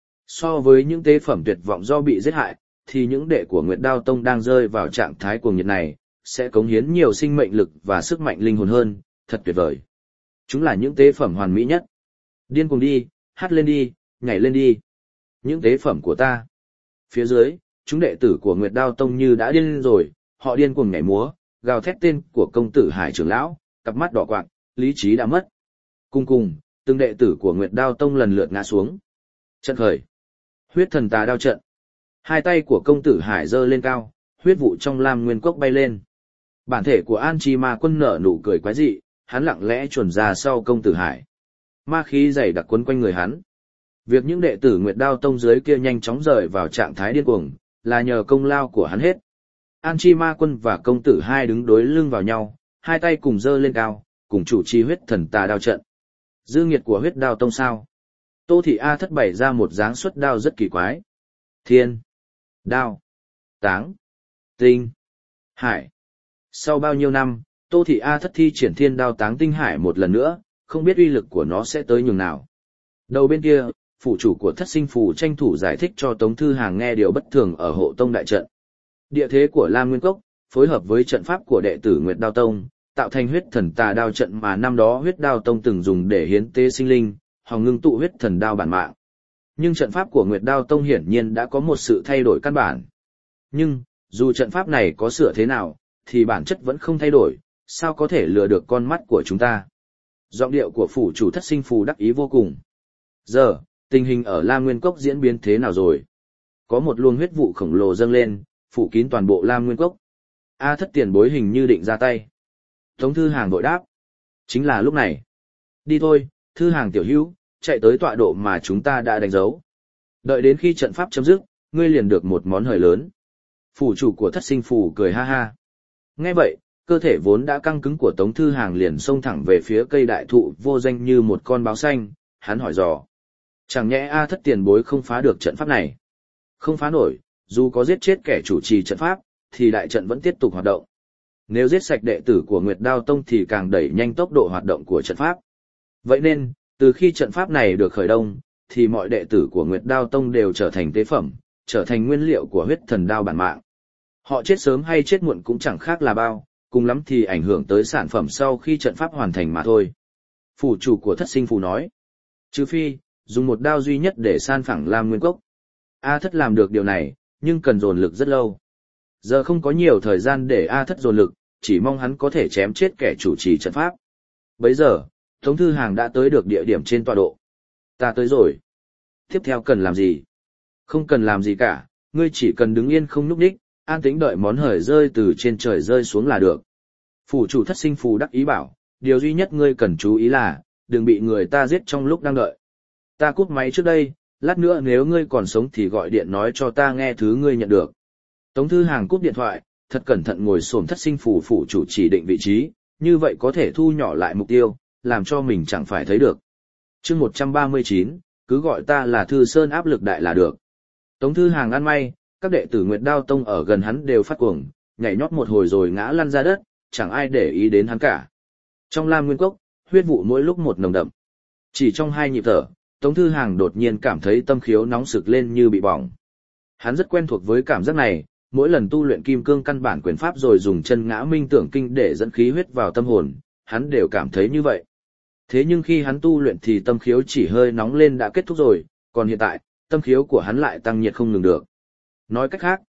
So với những tế phẩm tuyệt vọng do bị giết hại, thì những đệ của Nguyệt Đao Tông đang rơi vào trạng thái cuồng nhiệt này, sẽ cống hiến nhiều sinh mệnh lực và sức mạnh linh hồn hơn, thật tuyệt vời. Chúng là những tế phẩm hoàn mỹ nhất. Điên cuồng đi, hát lên đi, nhảy lên đi. Những tế phẩm của ta. Phía dưới, chúng đệ tử của Nguyệt Đao Tông như đã điên rồi, họ điên cuồng nhảy múa, gào thét tên của công tử Hải trưởng lão, cặp mắt đỏ quạng, lý trí đã mất. Cùng cùng, từng đệ tử của Nguyệt Đao Tông lần lượt ngã xuống. Trận khởi. Huyết thần tà đao trận. Hai tay của công tử Hải giơ lên cao, huyết vụ trong lam nguyên cốc bay lên. Bản thể của An Chi Ma Quân nở nụ cười quái dị, hắn lặng lẽ chuẩn ra sau công tử Hải. Ma khí dày đặc quấn quanh người hắn. Việc những đệ tử Nguyệt Đao Tông dưới kia nhanh chóng rời vào trạng thái điên cuồng, là nhờ công lao của hắn hết. An Chi Ma Quân và công tử hai đứng đối lưng vào nhau, hai tay cùng giơ lên cao, cùng chủ trì huyết thần tà đao trận. Dư nghiệt của huyết đao tông sao? Tô Thị A Thất bày ra một dáng xuất đao rất kỳ quái. Thiên, đao, táng, tinh, hải. Sau bao nhiêu năm, Tô Thị A Thất thi triển thiên đao táng tinh hải một lần nữa, không biết uy lực của nó sẽ tới nhường nào. Đầu bên kia, phủ chủ của Thất Sinh Phù tranh thủ giải thích cho Tống Thư Hàng nghe điều bất thường ở hộ tông đại trận. Địa thế của Lam Nguyên Cốc, phối hợp với trận pháp của đệ tử Nguyệt Đao Tông, tạo thành huyết thần tà đao trận mà năm đó huyết đao tông từng dùng để hiến tế sinh linh, hòng ngưng tụ huyết thần đao bản mạng. Nhưng trận pháp của Nguyệt Đao Tông hiển nhiên đã có một sự thay đổi căn bản. Nhưng, dù trận pháp này có sửa thế nào, thì bản chất vẫn không thay đổi, sao có thể lừa được con mắt của chúng ta. Giọng điệu của phủ chủ Thất Sinh Phù đắc ý vô cùng. Giờ, tình hình ở Lam Nguyên Cốc diễn biến thế nào rồi? Có một luồng huyết vụ khổng lồ dâng lên, phủ kín toàn bộ Lam Nguyên Cốc. A Thất tiền bối hình như định ra tay. Tống Thư Hàng vội đáp. Chính là lúc này. Đi thôi, Thư Hàng tiểu hữu, chạy tới tọa độ mà chúng ta đã đánh dấu. Đợi đến khi trận pháp chấm dứt, ngươi liền được một món hời lớn. Phủ chủ của Thất Sinh Phù cười ha ha. Nghe vậy, cơ thể vốn đã căng cứng của Tống Thư Hàng liền xông thẳng về phía cây đại thụ vô danh như một con báo xanh, hắn hỏi dò. Chẳng nhẽ A Thất tiền bối không phá được trận pháp này? Không phá nổi, dù có giết chết kẻ chủ trì trận pháp, thì đại trận vẫn tiếp tục hoạt động. Nếu giết sạch đệ tử của Nguyệt Đao Tông thì càng đẩy nhanh tốc độ hoạt động của trận pháp. Vậy nên, từ khi trận pháp này được khởi động, thì mọi đệ tử của Nguyệt Đao Tông đều trở thành tế phẩm, trở thành nguyên liệu của huyết thần đao bản mạng. Họ chết sớm hay chết muộn cũng chẳng khác là bao, cùng lắm thì ảnh hưởng tới sản phẩm sau khi trận pháp hoàn thành mà thôi. Phủ chủ của Thất Sinh Phù nói. Trừ phi, dùng một đao duy nhất để san phẳng Lam Nguyên Cốc. A Thất làm được điều này, nhưng cần dồn lực rất lâu. Giờ không có nhiều thời gian để A Thất dồn lực, chỉ mong hắn có thể chém chết kẻ chủ trì trận pháp. Bấy giờ, Tống Thư Hàng đã tới được địa điểm trên tọa độ. Ta tới rồi. Tiếp theo cần làm gì? Không cần làm gì cả, ngươi chỉ cần đứng yên không nhúc nhích, an tĩnh đợi món hời rơi từ trên trời rơi xuống là được. Phủ chủ Thất Sinh Phù đắc ý bảo, điều duy nhất ngươi cần chú ý là, đừng bị người ta giết trong lúc đang đợi. Ta cúp máy trước đây, lát nữa nếu ngươi còn sống thì gọi điện nói cho ta nghe thứ ngươi nhận được. Tống Thư Hàng cúp điện thoại, thật cẩn thận ngồi xổm Thất Sinh Phù phủ chủ chỉ định vị trí, như vậy có thể thu nhỏ lại mục tiêu, làm cho mình chẳng phải thấy được. Chương một trăm ba mươi chín, cứ gọi ta là Thư Sơn áp lực đại là được. Tống Thư Hàng ăn may, các đệ tử Nguyệt Đao Tông ở gần hắn đều phát cuồng, nhảy nhót một hồi rồi ngã lăn ra đất, chẳng ai để ý đến hắn cả. Trong Lam Nguyên Cốc, huyết vụ mỗi lúc một nồng đậm. Chỉ trong hai nhịp thở, Tống Thư Hàng đột nhiên cảm thấy tâm khiếu nóng sực lên như bị bỏng. Hắn rất quen thuộc với cảm giác này, mỗi lần tu luyện kim cương căn bản quyền pháp rồi dùng chân ngã minh tưởng kinh để dẫn khí huyết vào tâm hồn, hắn đều cảm thấy như vậy. Thế nhưng khi hắn tu luyện thì tâm khiếu chỉ hơi nóng lên đã kết thúc rồi, còn hiện tại, tâm khiếu của hắn lại tăng nhiệt không ngừng được. Nói cách khác,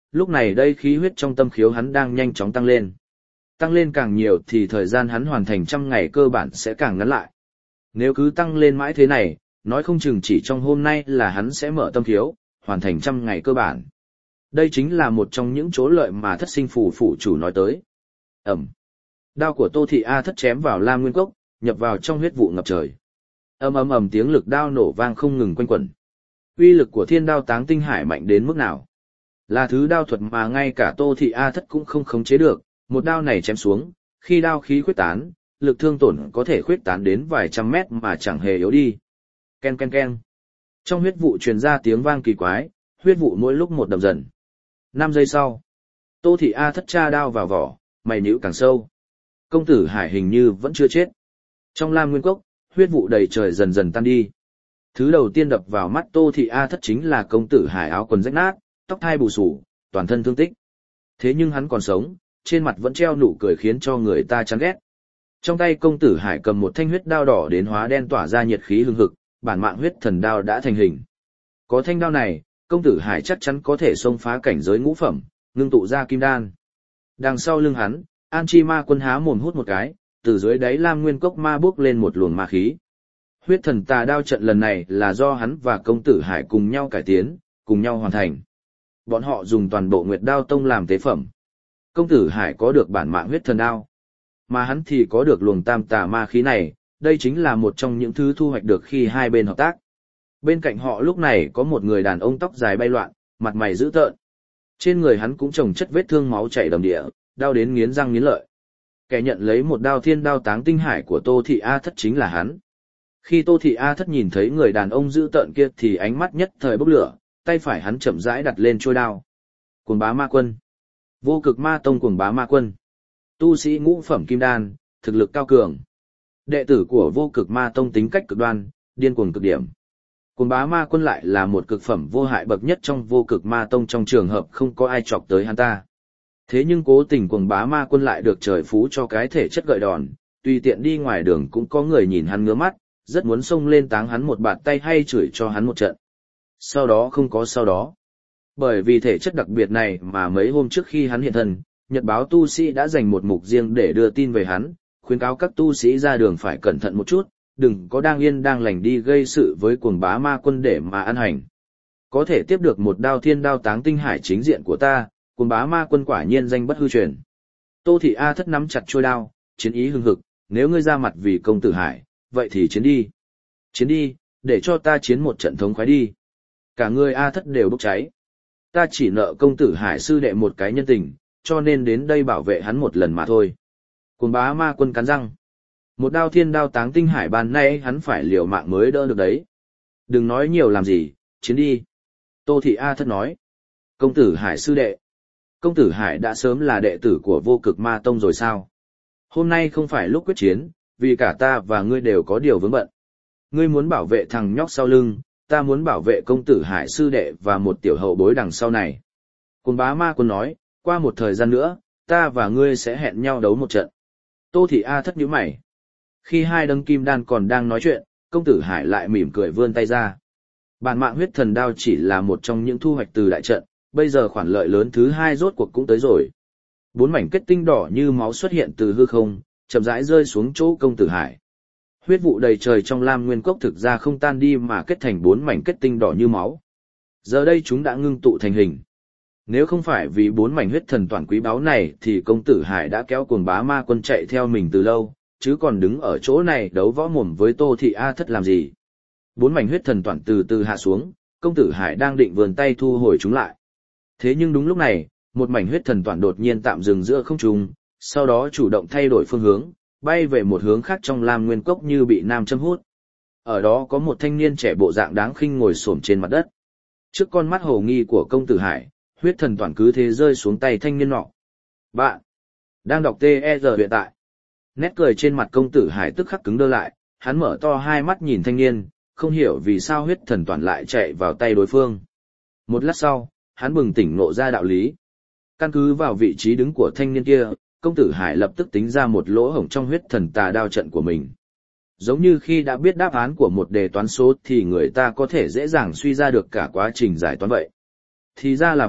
lúc này đây khí huyết trong tâm khiếu hắn đang nhanh chóng tăng lên. Tăng lên càng nhiều thì thời gian hắn hoàn thành trăm ngày cơ bản sẽ càng ngắn lại. Nếu cứ tăng lên mãi thế này, nói không chừng chỉ trong hôm nay là hắn sẽ mở tâm khiếu, hoàn thành trăm ngày cơ bản. Đây chính là một trong những chỗ lợi mà thất sinh phủ phủ chủ nói tới. Ẩm. Đao của Tô Thị A Thất chém vào Lam Nguyên Cốc, nhập vào trong huyết vụ ngập trời. Ầm ầm ầm tiếng lực đao nổ vang không ngừng quanh quẩn. Uy lực của Thiên Đao Táng Tinh Hải mạnh đến mức nào? Là thứ đao thuật mà ngay cả Tô Thị A Thất cũng không khống chế được, một đao này chém xuống, khi đao khí khuyết tán, lực thương tổn có thể khuyết tán đến vài trăm mét mà chẳng hề yếu đi. Ken ken ken. Trong huyết vụ truyền ra tiếng vang kỳ quái, huyết vụ mỗi lúc một đậm dần. Năm giây sau, Tô Thị A Thất tra đao vào vỏ, mày nhíu càng sâu. Công tử Hải hình như vẫn chưa chết. Trong Lam Nguyên Cốc, huyết vụ đầy trời dần dần tan đi. Thứ đầu tiên đập vào mắt Tô Thị A Thất chính là công tử Hải áo quần rách nát, tóc thai bù xù, toàn thân thương tích. Thế nhưng hắn còn sống, trên mặt vẫn treo nụ cười khiến cho người ta chán ghét. Trong tay công tử Hải cầm một thanh huyết đao đỏ đến hóa đen tỏa ra nhiệt khí hừng hực, bản mạng huyết thần đao đã thành hình. Có thanh đao này, công tử Hải chắc chắn có thể xông phá cảnh giới ngũ phẩm, ngưng tụ ra kim đan. Đằng sau lưng hắn, An Chi Ma Quân há mồm hút một cái, từ dưới đáy Lam Nguyên Cốc ma bước lên một luồng ma khí. Huyết thần tà đao trận lần này là do hắn và công tử Hải cùng nhau cải tiến, cùng nhau hoàn thành. Bọn họ dùng toàn bộ Nguyệt Đao Tông làm tế phẩm. Công tử Hải có được bản mạng huyết thần đao, mà hắn thì có được luồng tam tà ma khí này, đây chính là một trong những thứ thu hoạch được khi hai bên hợp tác. Bên cạnh họ lúc này có một người đàn ông tóc dài bay loạn, mặt mày dữ tợn. Trên người hắn cũng chồng chất vết thương máu chảy đầm địa, đau đến nghiến răng nghiến lợi. Kẻ nhận lấy một đao Thiên Đao Táng Tinh Hải của Tô Thị A Thất chính là hắn. Khi Tô Thị A Thất nhìn thấy người đàn ông dữ tợn kia thì ánh mắt nhất thời bốc lửa, tay phải hắn chậm rãi đặt lên trôi đao. Cuồng Bá Ma Quân. Vô Cực Ma Tông Cuồng Bá Ma Quân. Tu sĩ ngũ phẩm kim đan, thực lực cao cường. Đệ tử của Vô Cực Ma Tông tính cách cực đoan, điên cuồng cực điểm. Cuồng Bá Ma Quân lại là một cực phẩm vô hại bậc nhất trong Vô Cực Ma Tông, trong trường hợp không có ai chọc tới hắn ta. Thế nhưng cố tình Cuồng Bá Ma Quân lại được trời phú cho cái thể chất gợi đòn, tùy tiện đi ngoài đường cũng có người nhìn hắn ngứa mắt, rất muốn xông lên táng hắn một bạt tay hay chửi cho hắn một trận. Sau đó không có sau đó. Bởi vì thể chất đặc biệt này mà mấy hôm trước khi hắn hiện thân, Nhật báo tu sĩ đã dành một mục riêng để đưa tin về hắn, khuyến cáo các tu sĩ ra đường phải cẩn thận một chút, đừng có đang yên đang lành đi gây sự với Cuồng Bá Ma Quân để mà ăn hành. Có thể tiếp được một đao Thiên Đao Táng Tinh Hải chính diện của ta, Cuồng Bá Ma Quân quả nhiên danh bất hư truyền. Tô Thị A Thất nắm chặt chuôi đao, chiến ý hừng hực, nếu ngươi ra mặt vì công tử Hải, vậy thì chiến đi. Chiến đi, để cho ta chiến một trận thống khoái đi. Cả người A Thất đều bốc cháy. Ta chỉ nợ công tử Hải sư đệ một cái nhân tình, cho nên đến đây bảo vệ hắn một lần mà thôi. Cuồng Bá Ma Quân cắn răng. Một đao Thiên Đao Táng Tinh Hải ban nay hắn phải liều mạng mới đỡ được đấy. Đừng nói nhiều làm gì, chiến đi. Tô Thị A Thất nói. Công tử Hải sư đệ. Công tử Hải đã sớm là đệ tử của Vô Cực Ma Tông rồi sao? Hôm nay không phải lúc quyết chiến, vì cả ta và ngươi đều có điều vướng bận. Ngươi muốn bảo vệ thằng nhóc sau lưng, ta muốn bảo vệ công tử Hải sư đệ và một tiểu hậu bối đằng sau này. Cuồng Bá Ma Quân nói, qua một thời gian nữa, ta và ngươi sẽ hẹn nhau đấu một trận. Tô Thị A Thất nhíu mày. Khi hai đấng kim đan còn đang nói chuyện, công tử Hải lại mỉm cười vươn tay ra. Bản mạng huyết thần đao chỉ là một trong những thu hoạch từ đại trận, bây giờ khoản lợi lớn thứ hai rốt cuộc cũng tới rồi. Bốn mảnh kết tinh đỏ như máu xuất hiện từ hư không, chậm rãi rơi xuống chỗ công tử Hải. Huyết vụ đầy trời trong Lam Nguyên Cốc thực ra không tan đi mà kết thành bốn mảnh kết tinh đỏ như máu. Giờ đây chúng đã ngưng tụ thành hình. Nếu không phải vì bốn mảnh huyết thần toàn quý báu này thì công tử Hải đã kéo Cuồng Bá Ma Quân chạy theo mình từ lâu, chứ còn đứng ở chỗ này đấu võ mồm với Tô Thị A Thất làm gì. Bốn mảnh huyết thần toàn từ từ hạ xuống, công tử Hải đang định vươn tay thu hồi chúng lại. Thế nhưng đúng lúc này, một mảnh huyết thần toàn đột nhiên tạm dừng giữa không trung, sau đó chủ động thay đổi phương hướng, bay về một hướng khác trong Lam Nguyên Cốc như bị nam châm hút. Ở đó có một thanh niên trẻ bộ dạng đáng khinh ngồi xổm trên mặt đất. Trước con mắt hồ nghi của công tử Hải, huyết thần toàn cứ thế rơi xuống tay thanh niên nọ. Bạn đang đọc tê e rờ hiện tại. Nét cười trên mặt công tử Hải tức khắc cứng đơ lại, hắn mở to hai mắt nhìn thanh niên, không hiểu vì sao huyết thần toàn lại chạy vào tay đối phương. Một lát sau, hắn bừng tỉnh ngộ ra đạo lý. Căn cứ vào vị trí đứng của thanh niên kia, công tử Hải lập tức tính ra một lỗ hổng trong huyết thần tà đao trận của mình. Giống như khi đã biết đáp án của một đề toán số thì người ta có thể dễ dàng suy ra được cả quá trình giải toán vậy. Thì ra là vậy,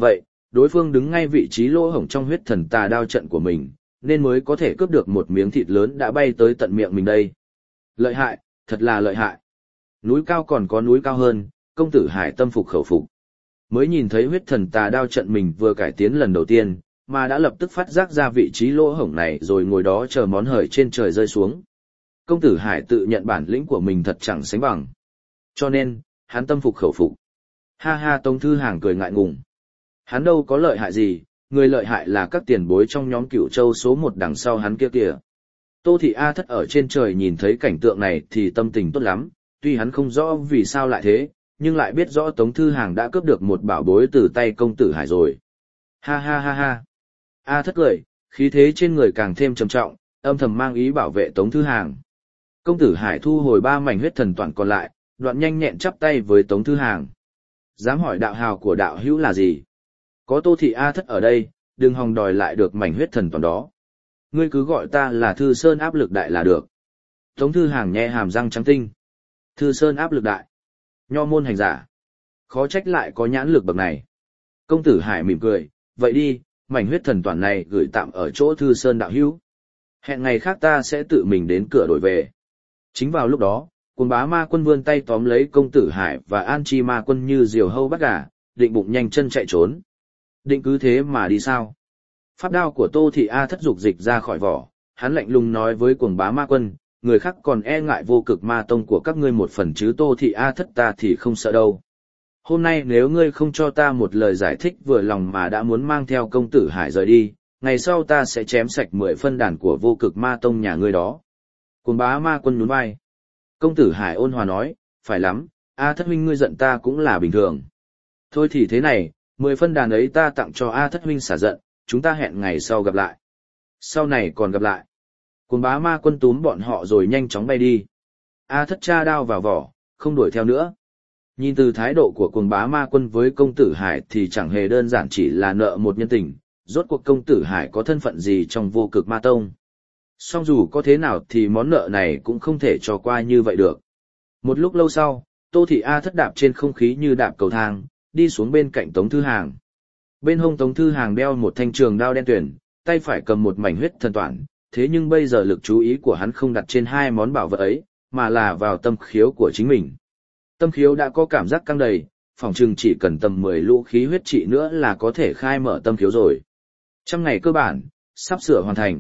đối phương đứng ngay vị trí lỗ hổng trong huyết thần tà đao trận của mình, nên mới có thể cướp được một miếng thịt lớn đã bay tới tận miệng mình đây. Lợi hại, thật là lợi hại. Núi cao còn có núi cao hơn, công tử Hải tâm phục khẩu phục. Mới nhìn thấy huyết thần tà đao trận mình vừa cải tiến lần đầu tiên, mà đã lập tức phát giác ra vị trí lỗ hổng này rồi ngồi đó chờ món hời trên trời rơi xuống. Công tử Hải tự nhận bản lĩnh của mình thật chẳng sánh bằng. Cho nên, hắn tâm phục khẩu phục. Ha ha, Tống Thư Hàng cười ngại ngùng. Hắn đâu có lợi hại gì, người lợi hại là các tiền bối trong nhóm Cửu Châu số một đằng sau hắn kia kìa. Tô Thị A Thất ở trên trời nhìn thấy cảnh tượng này thì tâm tình tốt lắm, tuy hắn không rõ vì sao lại thế, nhưng lại biết rõ Tống Thư Hàng đã cướp được một bảo bối từ tay công tử Hải rồi. Ha ha ha ha. A Thất cười, khí thế trên người càng thêm trầm trọng, âm thầm mang ý bảo vệ Tống Thư Hàng. Công tử Hải thu hồi ba mảnh huyết thần toàn còn lại, đoạn nhanh nhẹn chắp tay với Tống Thư Hàng. Dám hỏi đạo hào của đạo hữu là gì? Có Tô Thị A Thất ở đây, đừng hòng đòi lại được mảnh huyết thần toàn đó. Ngươi cứ gọi ta là Thư Sơn áp lực đại là được. Tống Thư Hàng nhe hàm răng trắng tinh. Thư Sơn áp lực đại. Nho môn hành giả. Khó trách lại có nhãn lực bậc này. Công tử Hải mỉm cười, vậy đi, mảnh huyết thần toàn này gửi tạm ở chỗ Thư Sơn đạo hữu. Hẹn ngày khác ta sẽ tự mình đến cửa đổi về. Chính vào lúc đó, Cuồng Bá Ma Quân vươn tay tóm lấy công tử Hải và An Chi Ma Quân như diều hâu bắt gà, định bụng nhanh chân chạy trốn. Định cứ thế mà đi sao? Pháp đao của Tô Thị A Thất dục dịch ra khỏi vỏ, hắn lạnh lùng nói với Cuồng Bá Ma Quân, người khác còn e ngại vô cực ma tông của các ngươi một phần chứ Tô Thị A Thất ta thì không sợ đâu. Hôm nay nếu ngươi không cho ta một lời giải thích vừa lòng mà đã muốn mang theo công tử Hải rời đi, ngày sau ta sẽ chém sạch mười phân đàn của vô cực ma tông nhà ngươi đó. Cuồng Bá Ma Quân nhún vai. Công tử Hải ôn hòa nói, phải lắm, A Thất huynh ngươi giận ta cũng là bình thường. Thôi thì thế này, mười phân đàn ấy ta tặng cho A Thất huynh xả giận, chúng ta hẹn ngày sau gặp lại. Sau này còn gặp lại. Cuồng Bá Ma Quân túm bọn họ rồi nhanh chóng bay đi. A Thất tra đao vào vỏ, không đuổi theo nữa. Nhìn từ thái độ của Cuồng Bá Ma Quân với công tử Hải thì chẳng hề đơn giản chỉ là nợ một nhân tình, rốt cuộc công tử Hải có thân phận gì trong vô cực ma tông. Song dù có thế nào thì món nợ này cũng không thể cho qua như vậy được. Một lúc lâu sau, Tô Thị A Thất đạp trên không khí như đạp cầu thang, đi xuống bên cạnh Tống Thư Hàng. Bên hông Tống Thư Hàng đeo một thanh trường đao đen tuyền, tay phải cầm một mảnh huyết thần toàn, thế nhưng bây giờ lực chú ý của hắn không đặt trên hai món bảo vật ấy, mà là vào tâm khiếu của chính mình. Tâm khiếu đã có cảm giác căng đầy, phỏng chừng chỉ cần tầm mười lũ khí huyết trị nữa là có thể khai mở tâm khiếu rồi. Trăm ngày cơ bản, sắp sửa hoàn thành.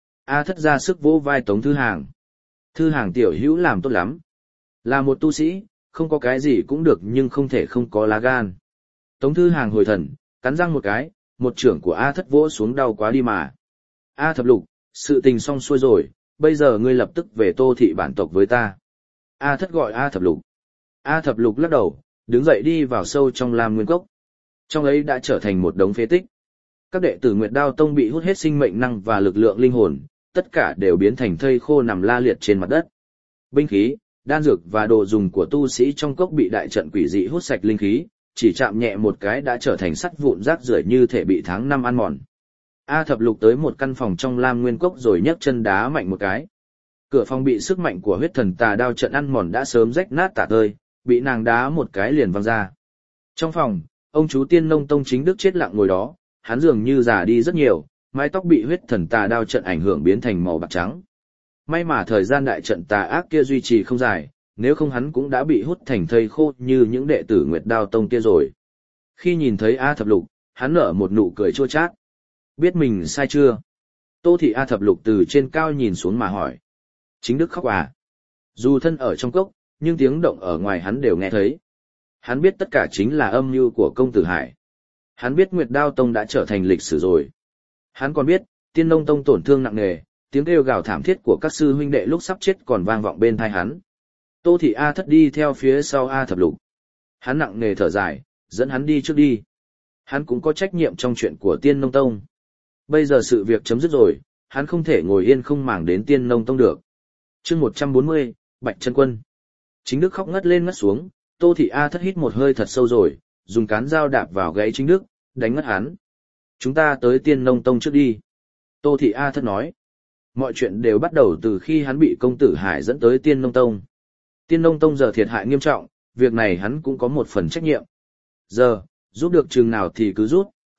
A Thất ra sức vỗ vai Tống Thư Hàng. Thư Hàng tiểu hữu làm tốt lắm. Là một tu sĩ, không có cái gì cũng được nhưng không thể không có lá gan. Tống Thư Hàng hồi thần, cắn răng một cái, một trưởng của A Thất vỗ xuống đau quá đi mà. A Thập Lục, sự tình xong xuôi rồi, bây giờ ngươi lập tức về Tô Thị bản tộc với ta. A Thất gọi A Thập Lục. A Thập Lục lắc đầu, đứng dậy đi vào sâu trong Lam Nguyên Cốc. Trong ấy đã trở thành một đống phế tích. Các đệ tử Nguyệt Đao Tông bị hút hết sinh mệnh năng và lực lượng linh hồn, tất cả đều biến thành thây khô nằm la liệt trên mặt đất. Binh khí, đan dược và đồ dùng của tu sĩ trong cốc bị đại trận quỷ dị hút sạch linh khí, chỉ chạm nhẹ một cái đã trở thành sắt vụn rác rưởi như thể bị tháng năm ăn mòn. A Thập Lục tới một căn phòng trong Lam Nguyên Cốc rồi nhấc chân đá mạnh một cái. Cửa phòng bị sức mạnh của huyết thần tà đao trận ăn mòn đã sớm rách nát tả tơi, bị nàng đá một cái liền văng ra. Trong phòng, ông chú Tiên Nông Tông Chính Đức chết lặng ngồi đó, hắn dường như già đi rất nhiều, mái tóc bị huyết thần tà đao trận ảnh hưởng biến thành màu bạc trắng. May mà thời gian đại trận tà ác kia duy trì không dài, nếu không hắn cũng đã bị hút thành thây khô như những đệ tử Nguyệt Đao Tông kia rồi. Khi nhìn thấy A Thập Lục, hắn nở một nụ cười chua chát. Biết mình sai chưa? Tô Thị A Thập Lục từ trên cao nhìn xuống mà hỏi. Chính Đức khóc à? Dù thân ở trong cốc, nhưng tiếng động ở ngoài hắn đều nghe thấy. Hắn biết tất cả chính là âm mưu của công tử Hải. Hắn biết Nguyệt Đao Tông đã trở thành lịch sử rồi. Hắn còn biết, Tiên Nông Tông tổn thương nặng nề, tiếng kêu gào thảm thiết của các sư huynh đệ lúc sắp chết còn vang vọng bên tai hắn. Tô Thị A Thất đi theo phía sau A Thập Lục. Hắn nặng nề thở dài, dẫn hắn đi trước đi. Hắn cũng có trách nhiệm trong chuyện của Tiên Nông Tông. Bây giờ sự việc chấm dứt rồi, hắn không thể ngồi yên không màng đến Tiên Nông Tông được. Chương một trăm bốn mươi, Bạch Chân Quân. Chính Đức khóc ngất lên ngất xuống, Tô Thị A Thất hít một hơi thật sâu rồi, dùng cán dao đạp vào gáy Chính Đức, đánh ngất hắn. Chúng ta tới Tiên Nông Tông trước đi. Tô Thị A Thất nói. Mọi chuyện đều bắt đầu từ khi hắn bị công tử Hải dẫn tới Tiên Nông Tông. Tiên Nông Tông giờ thiệt hại nghiêm trọng, việc này hắn cũng có một phần trách nhiệm. Giờ, giúp được chừng nào thì cứ giúp,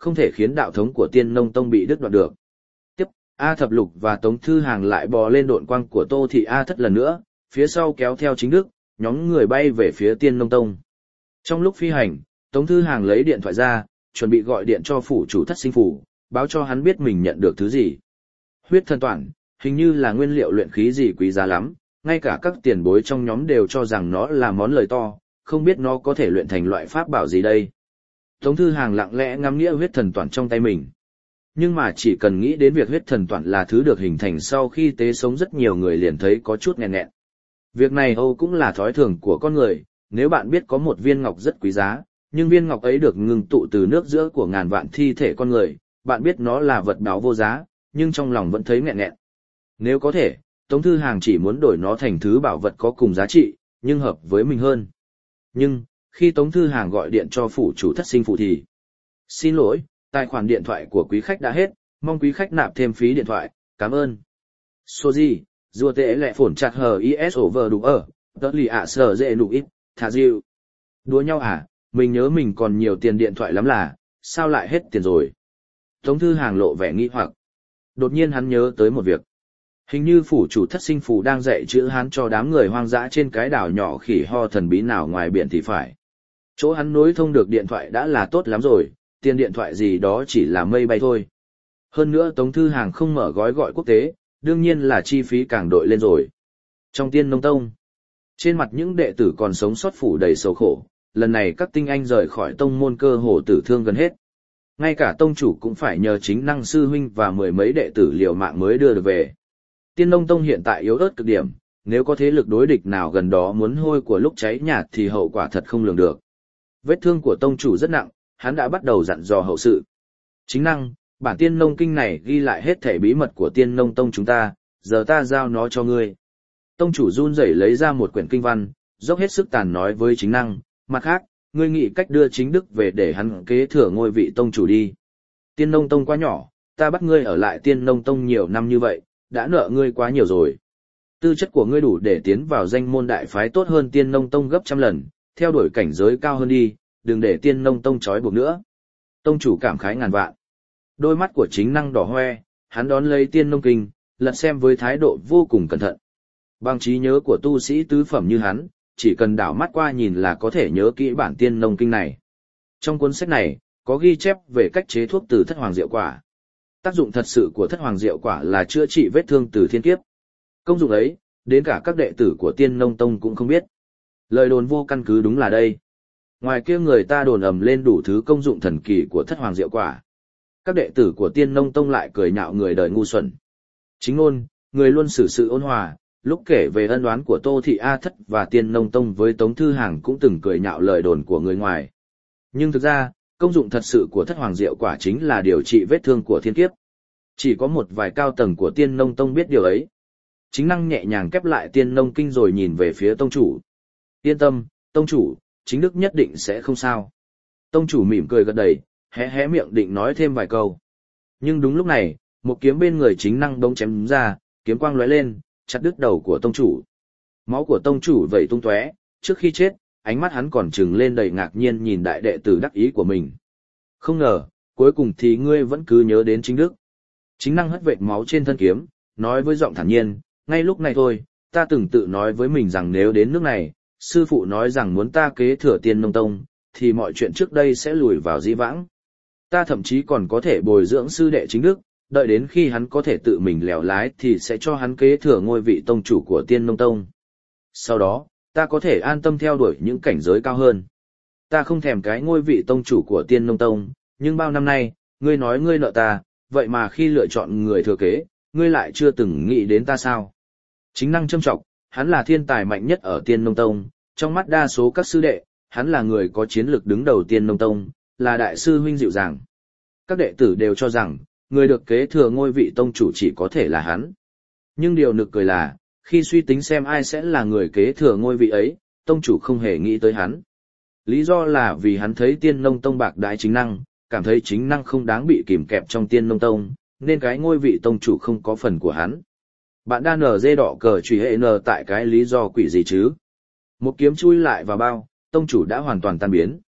không thể khiến đạo thống của Tiên Nông Tông bị đứt đoạn được. Tiếp, A Thập Lục và Tống Thư Hàng lại bò lên độn quang của Tô Thị A Thất lần nữa, phía sau kéo theo Chính Đức, nhóm người bay về phía Tiên Nông Tông. Trong lúc phi hành, Tống Thư Hàng lấy điện thoại ra, chuẩn bị gọi điện cho phủ chủ Thất Sinh Phủ, báo cho hắn biết mình nhận được thứ gì. Huyết thần toản, hình như là nguyên liệu luyện khí gì quý giá lắm, ngay cả các tiền bối trong nhóm đều cho rằng nó là món lời to, không biết nó có thể luyện thành loại pháp bảo gì đây. Tống Thư Hàng lặng lẽ ngắm nghĩa huyết thần toản trong tay mình. Nhưng mà chỉ cần nghĩ đến việc huyết thần toản là thứ được hình thành sau khi tế sống rất nhiều người liền thấy có chút nghẹn nghẹn. Việc này Âu cũng là thói thường của con người, nếu bạn biết có một viên ngọc rất quý giá, nhưng viên ngọc ấy được ngưng tụ từ nước giữa của ngàn vạn thi thể con người, bạn biết nó là vật báu vô giá, nhưng trong lòng vẫn thấy nghẹn nghẹn. Nếu có thể, Tống Thư Hàng chỉ muốn đổi nó thành thứ bảo vật có cùng giá trị, nhưng hợp với mình hơn. Nhưng, khi Tống Thư Hàng gọi điện cho phủ chủ Thất Sinh Phủ thì... Xin lỗi, tài khoản điện thoại của quý khách đã hết, mong quý khách nạp thêm phí điện thoại, cảm ơn. Số gì, rùa tệ lẹ phổn chặt hờ is over đủ ở, tớ lì ạ sở dễ đủ ít, thả dịu. Đùa nhau à, mình nhớ mình còn nhiều tiền điện thoại lắm là, sao lại hết tiền rồi? Tống Thư Hàng lộ vẻ nghi hoặc. Đột nhiên hắn nhớ tới một việc. Hình như phủ chủ Thất Sinh Phủ đang dạy chữ Hán cho đám người hoang dã trên cái đảo nhỏ khỉ ho thần bí nào ngoài biển thì phải. Chỗ hắn nối thông được điện thoại đã là tốt lắm rồi, tiền điện thoại gì đó chỉ là mây bay thôi. Hơn nữa Tống Thư Hàng không mở gói gọi quốc tế, đương nhiên là chi phí càng đội lên rồi. Trong Tiên Nông Tông, trên mặt những đệ tử còn sống sót phủ đầy sầu khổ, lần này các tinh anh rời khỏi tông môn cơ hồ tử thương gần hết. Ngay cả tông chủ cũng phải nhờ chính năng sư huynh và mười mấy đệ tử liều mạng mới đưa được về. Tiên Nông Tông hiện tại yếu ớt cực điểm, nếu có thế lực đối địch nào gần đó muốn hôi của lúc cháy nhà thì hậu quả thật không lường được. Vết thương của tông chủ rất nặng, hắn đã bắt đầu dặn dò hậu sự. Chính năng, bản Tiên Nông Kinh này ghi lại hết thể bí mật của Tiên Nông Tông chúng ta, giờ ta giao nó cho ngươi. Tông chủ run rẩy lấy ra một quyển kinh văn, dốc hết sức tàn nói với chính năng, mặt khác, ngươi nghĩ cách đưa Chính Đức về để hắn kế thừa ngôi vị tông chủ đi. Tiên Nông Tông quá nhỏ, ta bắt ngươi ở lại Tiên Nông Tông nhiều năm như vậy, đã nợ ngươi quá nhiều rồi. Tư chất của ngươi đủ để tiến vào danh môn đại phái tốt hơn Tiên Nông Tông gấp trăm lần, theo đuổi cảnh giới cao hơn đi, đừng để Tiên Nông Tông trói buộc nữa. Tông chủ cảm khái ngàn vạn. Đôi mắt của chính năng đỏ hoe, hắn đón lấy Tiên Nông Kinh, lật xem với thái độ vô cùng cẩn thận. Bằng trí nhớ của tu sĩ tứ phẩm như hắn, chỉ cần đảo mắt qua nhìn là có thể nhớ kỹ bản Tiên Nông Kinh này. Trong cuốn sách này, có ghi chép về cách chế thuốc từ thất hoàng diệu quả. Tác dụng thật sự của thất hoàng diệu quả là chữa trị vết thương từ thiên kiếp. Công dụng ấy, đến cả các đệ tử của Tiên Nông Tông cũng không biết. Lời đồn vô căn cứ đúng là đây. Ngoài kia người ta đồn ầm lên đủ thứ công dụng thần kỳ của thất hoàng diệu quả. Các đệ tử của Tiên Nông Tông lại cười nhạo người đời ngu xuẩn. Chính ngôn, người luôn xử sự ôn hòa, lúc kể về ân oán của Tô Thị A Thất và Tiên Nông Tông với Tống Thư Hàng cũng từng cười nhạo lời đồn của người ngoài. Nhưng thực ra, công dụng thật sự của thất hoàng diệu quả chính là điều trị vết thương của thiên kiếp. Chỉ có một vài cao tầng của Tiên Nông Tông biết điều ấy. Chính năng nhẹ nhàng kép lại Tiên Nông Kinh rồi nhìn về phía tông chủ. Yên tâm, tông chủ, Chính Đức nhất định sẽ không sao. Tông chủ mỉm cười gật đầy, hé hé miệng định nói thêm vài câu. Nhưng đúng lúc này, một kiếm bên người chính năng bỗng chém ra, kiếm quang lóe lên, chặt đứt đầu của tông chủ. Máu của tông chủ vẩy tung tóe, trước khi chết, ánh mắt hắn còn trừng lên đầy ngạc nhiên nhìn đại đệ tử đắc ý của mình. Không ngờ, cuối cùng thì ngươi vẫn cứ nhớ đến Chính Đức. Chính năng hất vệt máu trên thân kiếm, nói với giọng thản nhiên, ngay lúc này thôi, ta từng tự nói với mình rằng nếu đến nước này, sư phụ nói rằng muốn ta kế thừa Tiên Nông Tông, thì mọi chuyện trước đây sẽ lùi vào dĩ vãng. Ta thậm chí còn có thể bồi dưỡng sư đệ Chính Đức, đợi đến khi hắn có thể tự mình lèo lái thì sẽ cho hắn kế thừa ngôi vị tông chủ của Tiên Nông Tông. Sau đó, ta có thể an tâm theo đuổi những cảnh giới cao hơn. Ta không thèm cái ngôi vị tông chủ của Tiên Nông Tông, nhưng bao năm nay, ngươi nói ngươi nợ ta, vậy mà khi lựa chọn người thừa kế, ngươi lại chưa từng nghĩ đến ta sao? Chính năng châm trọng, hắn là thiên tài mạnh nhất ở Tiên Nông Tông, trong mắt đa số các sư đệ, hắn là người có chiến lược đứng đầu Tiên Nông Tông, là đại sư huynh dịu dàng. Các đệ tử đều cho rằng, người được kế thừa ngôi vị tông chủ chỉ có thể là hắn. Nhưng điều nực cười là, khi suy tính xem ai sẽ là người kế thừa ngôi vị ấy, tông chủ không hề nghĩ tới hắn. Lý do là vì hắn thấy Tiên Nông Tông bạc đãi chính năng, cảm thấy chính năng không đáng bị kìm kẹp trong Tiên Nông Tông, nên cái ngôi vị tông chủ không có phần của hắn. Bạn đang nở dê đỏ cờ truy hệ nờ tại cái lý do quỷ gì chứ? Một kiếm chui lại vào bao, tông chủ đã hoàn toàn tan biến.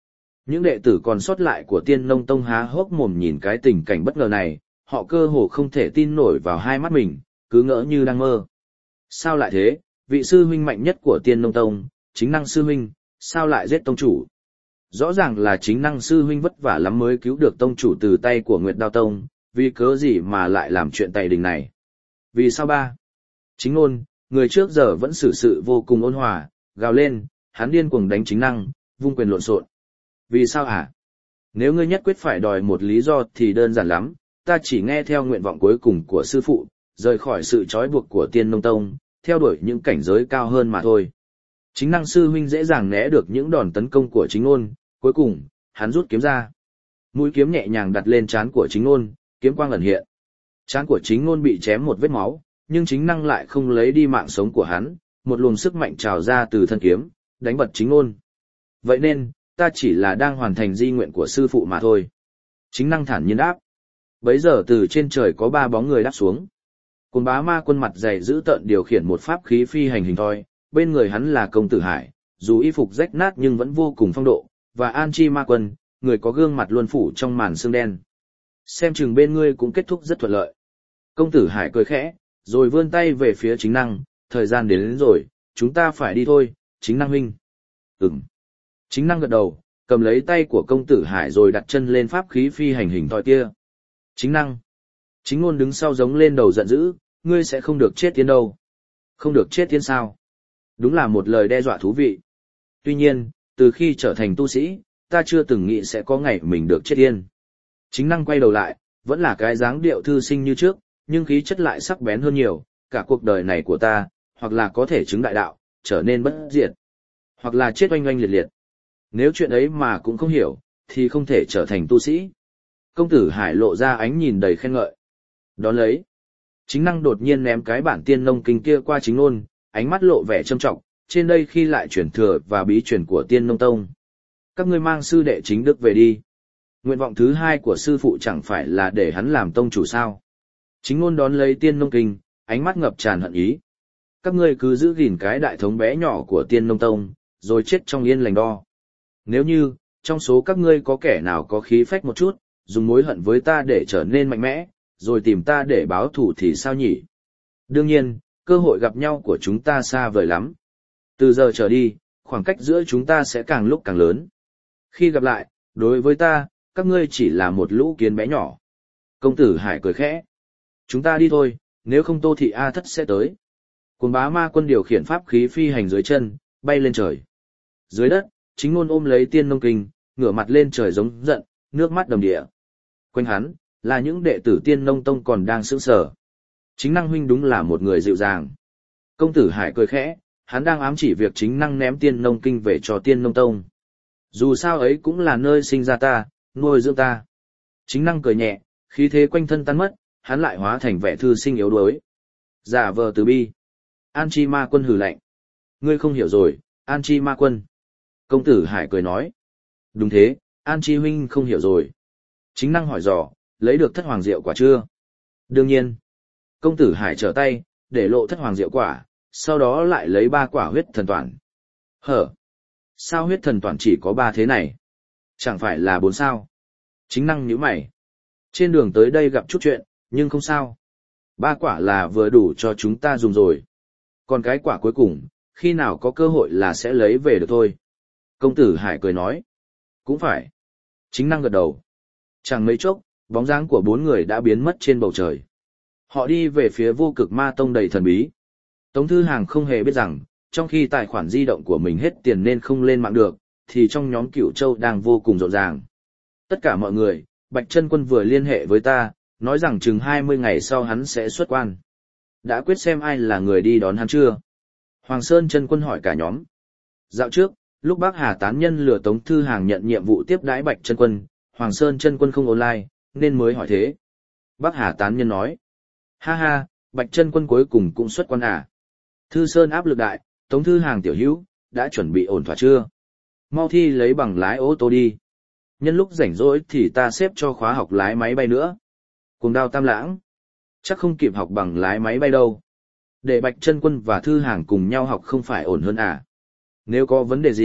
Những đệ tử còn sót lại của Tiên Nông Tông há hốc mồm nhìn cái tình cảnh bất ngờ này, họ cơ hồ không thể tin nổi vào hai mắt mình, cứ ngỡ như đang mơ. Sao lại thế, vị sư huynh mạnh nhất của Tiên Nông Tông, chính năng sư huynh, sao lại giết tông chủ? Rõ ràng là chính năng sư huynh vất vả lắm mới cứu được tông chủ từ tay của Nguyệt Đao Tông, vì cớ gì mà lại làm chuyện tày đình này? Vì sao ba? Chính Ngôn, người trước giờ vẫn xử sự vô cùng ôn hòa, gào lên, hắn điên cuồng đánh chính năng, vung quyền lộn xộn. Vì sao hả? Nếu ngươi nhất quyết phải đòi một lý do thì đơn giản lắm, ta chỉ nghe theo nguyện vọng cuối cùng của sư phụ, rời khỏi sự trói buộc của Tiên Nông Tông, theo đuổi những cảnh giới cao hơn mà thôi. Chính năng sư huynh dễ dàng né được những đòn tấn công của Chính Ngôn, cuối cùng, hắn rút kiếm ra. Mũi kiếm nhẹ nhàng đặt lên trán của Chính Ngôn, kiếm quang ẩn hiện. Trán của Chính Ngôn bị chém một vết máu, nhưng chính năng lại không lấy đi mạng sống của hắn, một luồng sức mạnh trào ra từ thân kiếm, đánh bật Chính Ngôn. Vậy nên, ta chỉ là đang hoàn thành di nguyện của sư phụ mà thôi. Chính năng thản nhiên đáp. Bấy giờ từ trên trời có ba bóng người đáp xuống. Côn Bá Ma Quân mặt dày dữ tợn điều khiển một pháp khí phi hành hình thoi, bên người hắn là Công Tử Hải, dù y phục rách nát nhưng vẫn vô cùng phong độ, và An Chi Ma Quân, người có gương mặt luôn phủ trong màn sương đen. Xem chừng bên ngươi cũng kết thúc rất thuận lợi. Công Tử Hải cười khẽ, rồi vươn tay về phía chính năng, thời gian đến, đến rồi, chúng ta phải đi thôi, chính năng huynh. Ừm. Chính năng gật đầu, cầm lấy tay của Công Tử Hải rồi đặt chân lên pháp khí phi hành hình thoi kia. Chính năng. Chính Ngôn đứng sau giống lên đầu giận dữ, ngươi sẽ không được chết tiến đâu. Không được chết tiến sao? Đúng là một lời đe dọa thú vị. Tuy nhiên, từ khi trở thành tu sĩ, ta chưa từng nghĩ sẽ có ngày mình được chết yên. Chính năng quay đầu lại, vẫn là cái dáng điệu thư sinh như trước, nhưng khí chất lại sắc bén hơn nhiều, cả cuộc đời này của ta, hoặc là có thể chứng đại đạo, trở nên bất diệt, hoặc là chết oanh oanh liệt liệt. Nếu chuyện ấy mà cũng không hiểu, thì không thể trở thành tu sĩ. Công Tử Hải lộ ra ánh nhìn đầy khen ngợi. Đón lấy, chính năng đột nhiên ném cái bản Tiên Nông Kinh kia qua Chính Ngôn, ánh mắt lộ vẻ trâm trọng, trên đây khi lại truyền thừa và bí truyền của Tiên Nông Tông. Các ngươi mang sư đệ Chính Đức về đi. Nguyện vọng thứ hai của sư phụ chẳng phải là để hắn làm tông chủ sao? Chính Ngôn đón lấy Tiên Nông Kinh, ánh mắt ngập tràn hận ý. Các ngươi cứ giữ gìn cái đại thống bé nhỏ của Tiên Nông Tông, rồi chết trong yên lành đo. Nếu như, trong số các ngươi có kẻ nào có khí phách một chút, dùng mối hận với ta để trở nên mạnh mẽ, rồi tìm ta để báo thù thì sao nhỉ? Đương nhiên, cơ hội gặp nhau của chúng ta xa vời lắm. Từ giờ trở đi, khoảng cách giữa chúng ta sẽ càng lúc càng lớn. Khi gặp lại, đối với ta, các ngươi chỉ là một lũ kiến bé nhỏ. Công Tử Hải cười khẽ. Chúng ta đi thôi, nếu không Tô Thị A Thất sẽ tới. Côn Bá Ma Quân điều khiển pháp khí phi hành dưới chân, bay lên trời. Dưới đất, Chính Ngôn ôm lấy Tiên Nông Kinh, ngửa mặt lên trời giống giận, nước mắt đầm đìa. Quanh hắn, là những đệ tử Tiên Nông Tông còn đang sững sờ. Chính năng huynh đúng là một người dịu dàng. Công Tử Hải cười khẽ, hắn đang ám chỉ việc chính năng ném Tiên Nông Kinh về cho Tiên Nông Tông. Dù sao ấy cũng là nơi sinh ra ta, nuôi dưỡng ta. Chính năng cười nhẹ, khí thế quanh thân tan mất, hắn lại hóa thành vẻ thư sinh yếu đuối. Giả vờ từ bi. An Chi Ma Quân hừ lạnh. Ngươi không hiểu rồi, An Chi Ma Quân. Công Tử Hải cười nói. Đúng thế, An Chi huynh không hiểu rồi. Chính năng hỏi dò, lấy được thất hoàng diệu quả chưa? Đương nhiên. Công Tử Hải trở tay, để lộ thất hoàng diệu quả, sau đó lại lấy ba quả huyết thần toản. Hở? Sao huyết thần toản chỉ có ba thế này? Chẳng phải là bốn sao? Chính năng nhíu mày. Trên đường tới đây gặp chút chuyện, nhưng không sao. Ba quả là vừa đủ cho chúng ta dùng rồi. Còn cái quả cuối cùng, khi nào có cơ hội là sẽ lấy về được thôi. Công Tử Hải cười nói. Cũng phải. Chính năng gật đầu. Chẳng mấy chốc, bóng dáng của bốn người đã biến mất trên bầu trời. Họ đi về phía Vô Cực Ma Tông đầy thần bí. Tống Thư Hàng không hề biết rằng, trong khi tài khoản di động của mình hết tiền nên không lên mạng được, thì trong nhóm Cửu Châu đang vô cùng rộn ràng. Tất cả mọi người, Bạch Chân Quân vừa liên hệ với ta, nói rằng chừng hai mươi ngày sau hắn sẽ xuất quan. Đã quyết xem ai là người đi đón hắn chưa? Hoàng Sơn Chân Quân hỏi cả nhóm. Dạo trước, lúc Bác Hà tán nhân lừa Tống Thư Hàng nhận nhiệm vụ tiếp đãi Bạch Chân Quân, Hoàng Sơn Chân Quân không online, nên mới hỏi thế. Bác Hà tán nhân nói. Ha ha, Bạch Chân Quân cuối cùng cũng xuất quan à? Thư Sơn áp lực đại, Tống Thư Hàng tiểu hữu, đã chuẩn bị ổn thỏa chưa? Mau thi lấy bằng lái ô tô đi. Nhân lúc rảnh rỗi thì ta xếp cho khóa học lái máy bay nữa. Cùng Đao Tam Lãng. Chắc không kịp học bằng lái máy bay đâu. Để Bạch Chân Quân và Thư Hàng cùng nhau học không phải ổn hơn à? Nếu có vấn đề gì,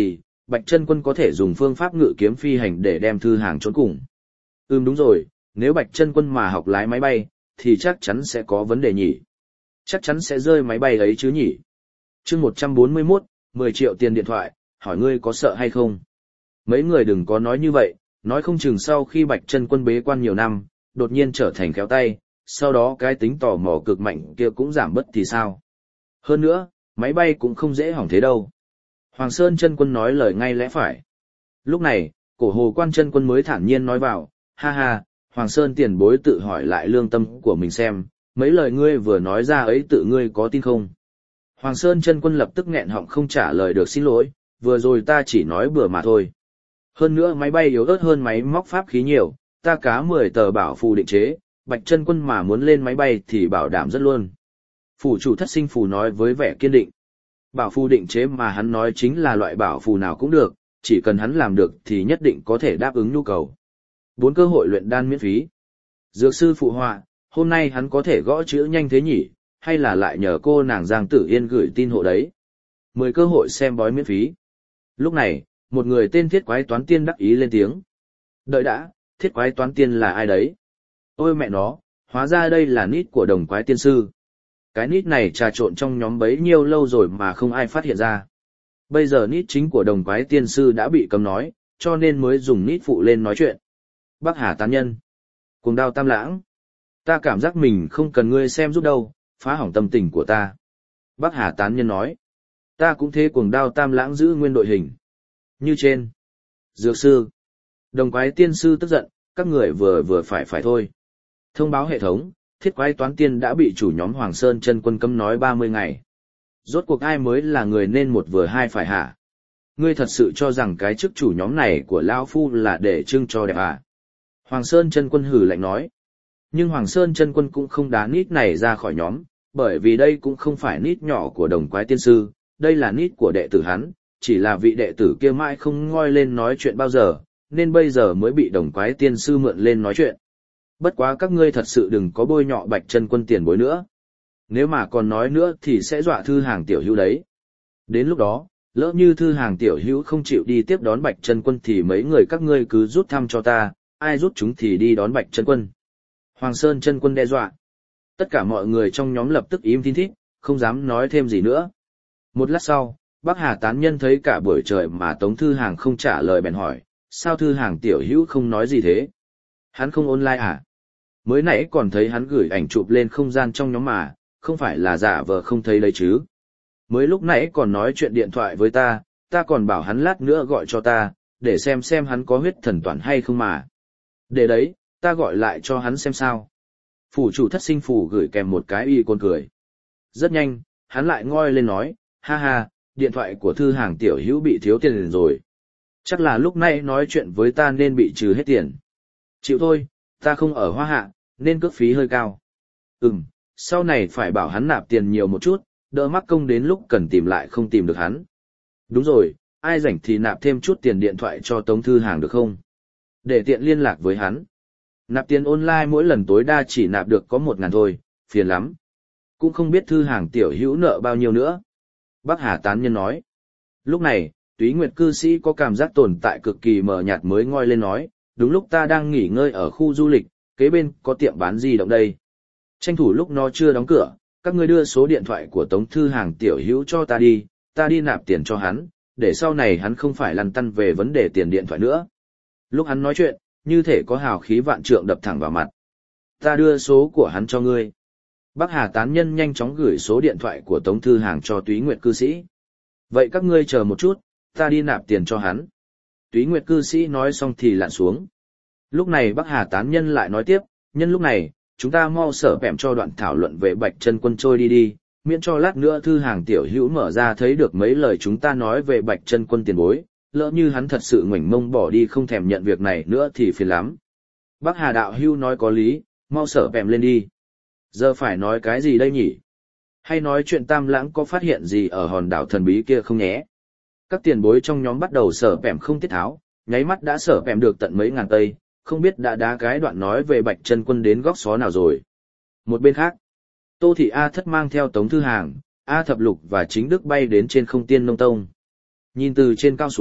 Bạch Chân Quân có thể dùng phương pháp ngự kiếm phi hành để đem thư hàng trốn cùng. Ừm đúng rồi, nếu Bạch Chân Quân mà học lái máy bay, thì chắc chắn sẽ có vấn đề nhỉ. Chắc chắn sẽ rơi máy bay ấy chứ nhỉ. Chương một trăm bốn mươi mốt, mười triệu tiền điện thoại, hỏi ngươi có sợ hay không? Mấy người đừng có nói như vậy, nói không chừng sau khi Bạch Chân Quân bế quan nhiều năm, đột nhiên trở thành khéo tay, sau đó cái tính tò mò cực mạnh kia cũng giảm bớt thì sao? Hơn nữa, máy bay cũng không dễ hỏng thế đâu. Hoàng Sơn Chân Quân nói lời ngay lẽ phải. Lúc này, Cổ Hồ Quan Chân Quân mới thản nhiên nói vào, ha ha, Hoàng Sơn tiền bối tự hỏi lại lương tâm của mình xem, mấy lời ngươi vừa nói ra ấy tự ngươi có tin không? Hoàng Sơn Chân Quân lập tức nghẹn họng không trả lời được, xin lỗi, vừa rồi ta chỉ nói bừa mà thôi. Hơn nữa máy bay yếu ớt hơn máy móc pháp khí nhiều, ta cá mười tờ bảo phù định chế, Bạch Chân Quân mà muốn lên máy bay thì bảo đảm rất luôn. Phủ chủ Thất Sinh Phù nói với vẻ kiên định. Bảo phù định chế mà hắn nói chính là loại bảo phù nào cũng được, chỉ cần hắn làm được thì nhất định có thể đáp ứng nhu cầu. Bốn cơ hội luyện đan miễn phí. Dược sư phụ họa, hôm nay hắn có thể gõ chữ nhanh thế nhỉ, hay là lại nhờ cô nàng Giang Tử Yên gửi tin hộ đấy. Mười cơ hội xem bói miễn phí. Lúc này, một người tên Thiết Quái Toán Tiên đắc ý lên tiếng. Đợi đã, Thiết Quái Toán Tiên là ai đấy? Ôi mẹ nó, hóa ra đây là nít của Đồng Quái Tiên Sư. Cái nít này trà trộn trong nhóm bấy nhiêu lâu rồi mà không ai phát hiện ra. Bây giờ nít chính của Đồng Quái Tiên Sư đã bị cấm nói, cho nên mới dùng nít phụ lên nói chuyện. Bắc Hà Tán Nhân. Cuồng Đao Tam Lãng. Ta cảm giác mình không cần ngươi xem giúp đâu, phá hỏng tâm tình của ta. Bắc Hà Tán Nhân nói. Ta cũng thế. Cuồng Đao Tam Lãng giữ nguyên đội hình. Như trên. Dược sư. Đồng Quái Tiên Sư tức giận, các người vừa vừa phải phải thôi. Thông báo hệ thống, Thiết Quái Toán Tiên đã bị chủ nhóm Hoàng Sơn Chân Quân cấm nói ba mươi ngày. Rốt cuộc ai mới là người nên một vừa hai phải hả? Ngươi thật sự cho rằng cái chức chủ nhóm này của Lão Phu là để trưng cho đẹp à? Hoàng Sơn Chân Quân hử lạnh nói. Nhưng Hoàng Sơn Chân Quân cũng không đá nít này ra khỏi nhóm, bởi vì đây cũng không phải nít nhỏ của Đồng Quái Tiên Sư, đây là nít của đệ tử hắn, chỉ là vị đệ tử kia mãi không ngoi lên nói chuyện bao giờ, nên bây giờ mới bị Đồng Quái Tiên Sư mượn lên nói chuyện. Bất quá các ngươi thật sự đừng có bôi nhọ Bạch Chân Quân tiền bối nữa. Nếu mà còn nói nữa thì sẽ dọa Thư Hàng tiểu hữu đấy. Đến lúc đó, lỡ như Thư Hàng tiểu hữu không chịu đi tiếp đón Bạch Chân Quân thì mấy người các ngươi cứ rút thăm cho ta, ai rút chúng thì đi đón Bạch Chân Quân. Hoàng Sơn Chân Quân đe dọa. Tất cả mọi người trong nhóm lập tức im thinh thít, không dám nói thêm gì nữa. Một lát sau, Bắc Hà Tán Nhân thấy cả buổi trời mà Tống Thư Hàng không trả lời bèn hỏi, sao Thư Hàng tiểu hữu không nói gì thế? Hắn không online à? Mới nãy còn thấy hắn gửi ảnh chụp lên không gian trong nhóm mà, không phải là giả vờ không thấy đấy chứ. Mới lúc nãy còn nói chuyện điện thoại với ta, ta còn bảo hắn lát nữa gọi cho ta, để xem xem hắn có huyết thần toàn hay không mà. Để đấy, ta gọi lại cho hắn xem sao. Phủ chủ Thất Sinh Phủ gửi kèm một cái y côn cười. Rất nhanh, hắn lại ngoi lên nói, ha ha, điện thoại của Thư Hàng tiểu hữu bị thiếu tiền rồi. Chắc là lúc nãy nói chuyện với ta nên bị trừ hết tiền. Chịu thôi, ta không ở Hoa Hạ, nên cước phí hơi cao. Ừm, sau này phải bảo hắn nạp tiền nhiều một chút, đỡ mắc công đến lúc cần tìm lại không tìm được hắn. Đúng rồi, ai rảnh thì nạp thêm chút tiền điện thoại cho Tống Thư Hàng được không? Để tiện liên lạc với hắn. Nạp tiền online mỗi lần tối đa chỉ nạp được có một ngàn thôi, phiền lắm. Cũng không biết Thư Hàng tiểu hữu nợ bao nhiêu nữa. Bắc Hà Tán Nhân nói. Lúc này, Túy Nguyệt cư sĩ có cảm giác tồn tại cực kỳ mờ nhạt mới ngoi lên nói, đúng lúc ta đang nghỉ ngơi ở khu du lịch, kế bên có tiệm bán di động đây. Tranh thủ lúc nó chưa đóng cửa, các ngươi đưa số điện thoại của Tống Thư Hàng tiểu hữu cho ta đi, ta đi nạp tiền cho hắn, để sau này hắn không phải lăn tăn về vấn đề tiền điện thoại nữa. Lúc hắn nói chuyện, như thể có hào khí vạn trượng đập thẳng vào mặt. Ta đưa số của hắn cho ngươi. Bắc Hà Tán Nhân nhanh chóng gửi số điện thoại của Tống Thư Hàng cho Túy Nguyệt cư sĩ. Vậy các ngươi chờ một chút, ta đi nạp tiền cho hắn. Túy Nguyệt cư sĩ nói xong thì lặn xuống. Lúc này Bắc Hà Tán Nhân lại nói tiếp, nhân lúc này, chúng ta mau sở bẻm cho đoạn thảo luận về Bạch Chân Quân trôi đi đi, miễn cho lát nữa Thư Hàng tiểu hữu mở ra thấy được mấy lời chúng ta nói về Bạch Chân Quân tiền bối, lỡ như hắn thật sự ngoảnh mông bỏ đi không thèm nhận việc này nữa thì phiền lắm. Bắc Hà đạo hữu nói có lý, mau sở bẻm lên đi. Giờ phải nói cái gì đây nhỉ? Hay nói chuyện Tam Lãng có phát hiện gì ở hòn đảo thần bí kia không nhé? Các tiền bối trong nhóm bắt đầu sở bẻm không tiết tháo, nháy mắt đã sở bẻm được tận mấy ngàn tây, không biết đã đá cái đoạn nói về Bạch Chân Quân đến góc xó nào rồi. Một bên khác, Tô Thị A Thất mang theo Tống Thư Hàng, A Thập Lục và Chính Đức bay đến trên không Tiên Nông Tông. Nhìn từ trên cao xuống,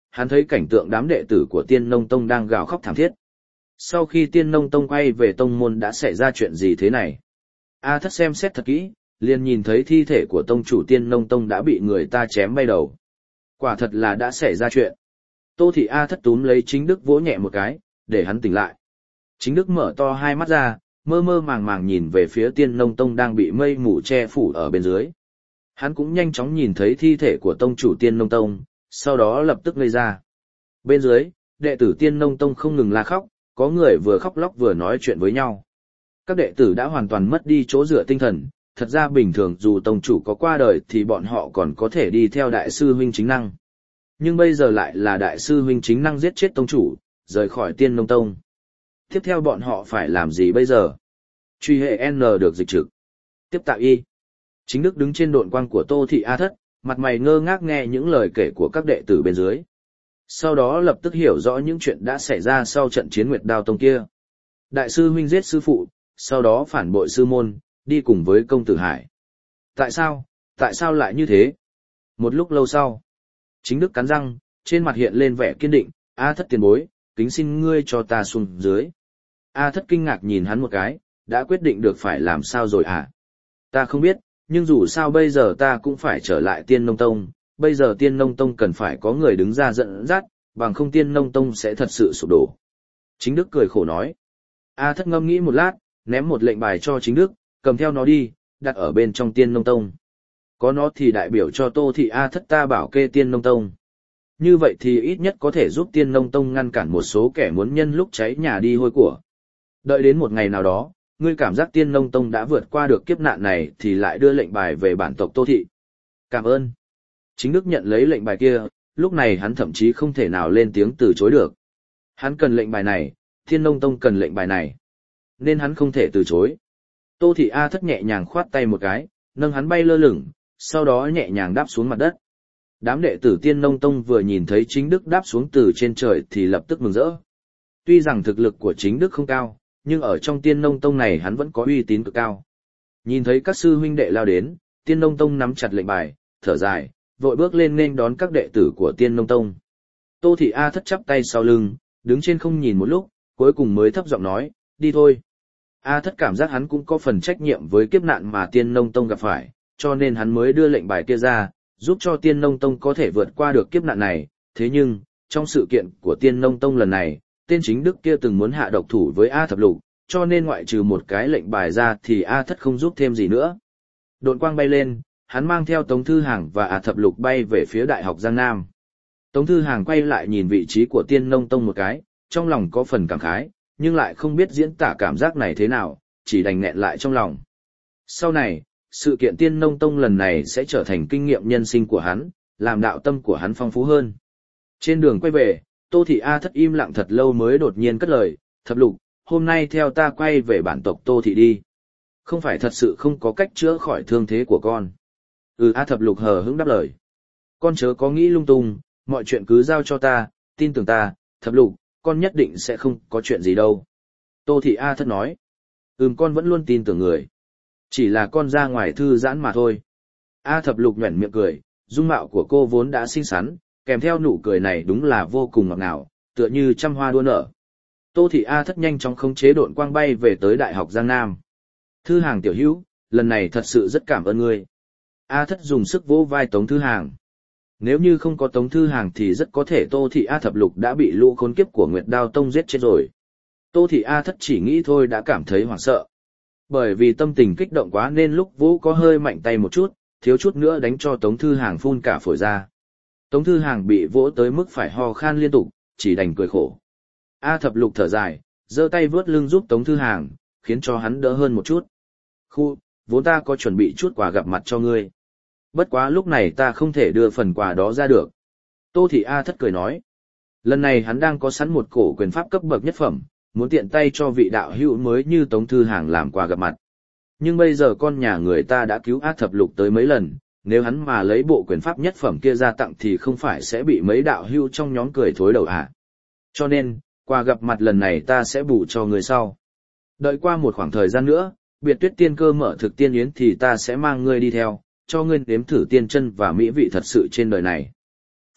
hắn thấy cảnh tượng đám đệ tử của Tiên Nông Tông đang gào khóc thảm thiết. Sau khi Tiên Nông Tông quay về tông môn đã xảy ra chuyện gì thế này? A Thất xem xét thật kỹ, liền nhìn thấy thi thể của tông chủ Tiên Nông Tông đã bị người ta chém bay đầu. Quả thật là đã xảy ra chuyện. Tô Thị A Thất túm lấy Chính Đức vỗ nhẹ một cái, để hắn tỉnh lại. Chính Đức mở to hai mắt ra, mơ mơ màng màng nhìn về phía Tiên Nông Tông đang bị mây mù che phủ ở bên dưới. Hắn cũng nhanh chóng nhìn thấy thi thể của tông chủ Tiên Nông Tông, sau đó lập tức ngây ra. Bên dưới, đệ tử Tiên Nông Tông không ngừng la khóc, có người vừa khóc lóc vừa nói chuyện với nhau. Các đệ tử đã hoàn toàn mất đi chỗ dựa tinh thần, thật ra bình thường dù tông chủ có qua đời thì bọn họ còn có thể đi theo đại sư huynh chính năng. Nhưng bây giờ lại là đại sư huynh chính năng giết chết tông chủ, rời khỏi Tiên Nông Tông. Tiếp theo bọn họ phải làm gì bây giờ? Truy hệ N được dịch trực. Tiếp tạo Y. Chính Đức đứng trên độn quang của Tô Thị A Thất, mặt mày ngơ ngác nghe những lời kể của các đệ tử bên dưới. Sau đó lập tức hiểu rõ những chuyện đã xảy ra sau trận chiến Nguyệt Đao Tông kia. Đại sư huynh giết sư phụ, sau đó phản bội sư môn, đi cùng với công tử Hải. Tại sao, tại sao lại như thế? Một lúc lâu sau, Chính Đức cắn răng, trên mặt hiện lên vẻ kiên định, A Thất tiền bối, kính xin ngươi cho ta xuống dưới. A Thất kinh ngạc nhìn hắn một cái, đã quyết định được phải làm sao rồi à? Ta không biết, nhưng dù sao bây giờ ta cũng phải trở lại Tiên Nông Tông, bây giờ Tiên Nông Tông cần phải có người đứng ra dẫn dắt, bằng không Tiên Nông Tông sẽ thật sự sụp đổ. Chính Đức cười khổ nói. A Thất ngâm nghĩ một lát, ném một lệnh bài cho Chính Đức, cầm theo nó đi, đặt ở bên trong Tiên Nông Tông. Có nó thì đại biểu cho Tô Thị A Thất ta bảo kê Tiên Nông Tông. Như vậy thì ít nhất có thể giúp Tiên Nông Tông ngăn cản một số kẻ muốn nhân lúc cháy nhà đi hôi của. Đợi đến một ngày nào đó, ngươi cảm giác Tiên Nông Tông đã vượt qua được kiếp nạn này thì lại đưa lệnh bài về bản tộc Tô Thị. Cảm ơn. Chính Đức nhận lấy lệnh bài kia, lúc này hắn thậm chí không thể nào lên tiếng từ chối được. Hắn cần lệnh bài này, Tiên Nông Tông cần lệnh bài này. Nên hắn không thể từ chối. Tô Thị A Thất nhẹ nhàng khoát tay một cái, nâng hắn bay lơ lửng, sau đó nhẹ nhàng đáp xuống mặt đất. Đám đệ tử Tiên Nông Tông vừa nhìn thấy Chính Đức đáp xuống từ trên trời thì lập tức mừng rỡ. Tuy rằng thực lực của Chính Đức không cao, nhưng ở trong Tiên Nông Tông này hắn vẫn có uy tín cực cao. Nhìn thấy các sư huynh đệ lao đến, Tiên Nông Tông nắm chặt lệnh bài, thở dài, vội bước lên nên đón các đệ tử của Tiên Nông Tông. Tô Thị A Thất chắp tay sau lưng, đứng trên không nhìn một lúc, cuối cùng mới thấp giọng nói, đi thôi. A Thất cảm giác hắn cũng có phần trách nhiệm với kiếp nạn mà Tiên Nông Tông gặp phải, cho nên hắn mới đưa lệnh bài kia ra, giúp cho Tiên Nông Tông có thể vượt qua được kiếp nạn này. Thế nhưng, trong sự kiện của Tiên Nông Tông lần này, tên Chính Đức kia từng muốn hạ độc thủ với A Thập Lục, cho nên ngoại trừ một cái lệnh bài ra thì A Thất không giúp thêm gì nữa. Độn quang bay lên, hắn mang theo Tống Thư Hàng và A Thập Lục bay về phía Đại học Giang Nam. Tống Thư Hàng quay lại nhìn vị trí của Tiên Nông Tông một cái, trong lòng có phần cảm khái, nhưng lại không biết diễn tả cảm giác này thế nào, chỉ đành nẹn lại trong lòng. Sau này, sự kiện Tiên Nông Tông lần này sẽ trở thành kinh nghiệm nhân sinh của hắn, làm đạo tâm của hắn phong phú hơn. Trên đường quay về, Tô Thị A Thất im lặng thật lâu mới đột nhiên cất lời, Thập Lục, hôm nay theo ta quay về bản tộc Tô Thị đi. Không phải thật sự không có cách chữa khỏi thương thế của con. Ừ. A Thập Lục hờ hững đáp lời. Con chớ có nghĩ lung tung, mọi chuyện cứ giao cho ta, tin tưởng ta, Thập Lục, con nhất định sẽ không có chuyện gì đâu. Tô Thị A Thất nói. Ừm, con vẫn luôn tin tưởng người. Chỉ là con ra ngoài thư giãn mà thôi. A Thập Lục nhoẻn miệng cười, dung mạo của cô vốn đã xinh xắn, kèm theo nụ cười này đúng là vô cùng ngọt ngào, tựa như trăm hoa đua nở. Tô Thị A Thất nhanh chóng khống chế độn quang bay về tới Đại học Giang Nam. Thư Hàng tiểu hữu, lần này thật sự rất cảm ơn ngươi. A Thất dùng sức vỗ vai Tống Thư Hàng. Nếu như không có Tống Thư Hàng thì rất có thể Tô Thị A Thập Lục đã bị lũ khốn kiếp của Nguyệt Đao Tông giết chết rồi. Tô Thị A Thất chỉ nghĩ thôi đã cảm thấy hoảng sợ. Bởi vì tâm tình kích động quá nên lúc vỗ có hơi mạnh tay một chút, thiếu chút nữa đánh cho Tống Thư Hàng phun cả phổi ra. Tống Thư Hàng bị vỗ tới mức phải ho khan liên tục, chỉ đành cười khổ. A Thập Lục thở dài, giơ tay vớt lưng giúp Tống Thư Hàng, khiến cho hắn đỡ hơn một chút. Khu, vốn ta có chuẩn bị chút quà gặp mặt cho ngươi. Bất quá lúc này ta không thể đưa phần quà đó ra được. Tô Thị A Thất cười nói. Lần này hắn đang có sẵn một cổ quyền pháp cấp bậc nhất phẩm, muốn tiện tay cho vị đạo hữu mới như Tống Thư Hàng làm quà gặp mặt. Nhưng bây giờ con nhà người ta đã cứu A Thập Lục tới mấy lần, nếu hắn mà lấy bộ quyền pháp nhất phẩm kia ra tặng thì không phải sẽ bị mấy đạo hữu trong nhóm cười thối đầu à. Cho nên, quà gặp mặt lần này ta sẽ bù cho người sau. Đợi qua một khoảng thời gian nữa, Biệt Tuyết Tiên Cơ mở thực tiên yến thì ta sẽ mang ngươi đi theo, cho ngươi nếm thử tiên chân và mỹ vị thật sự trên đời này.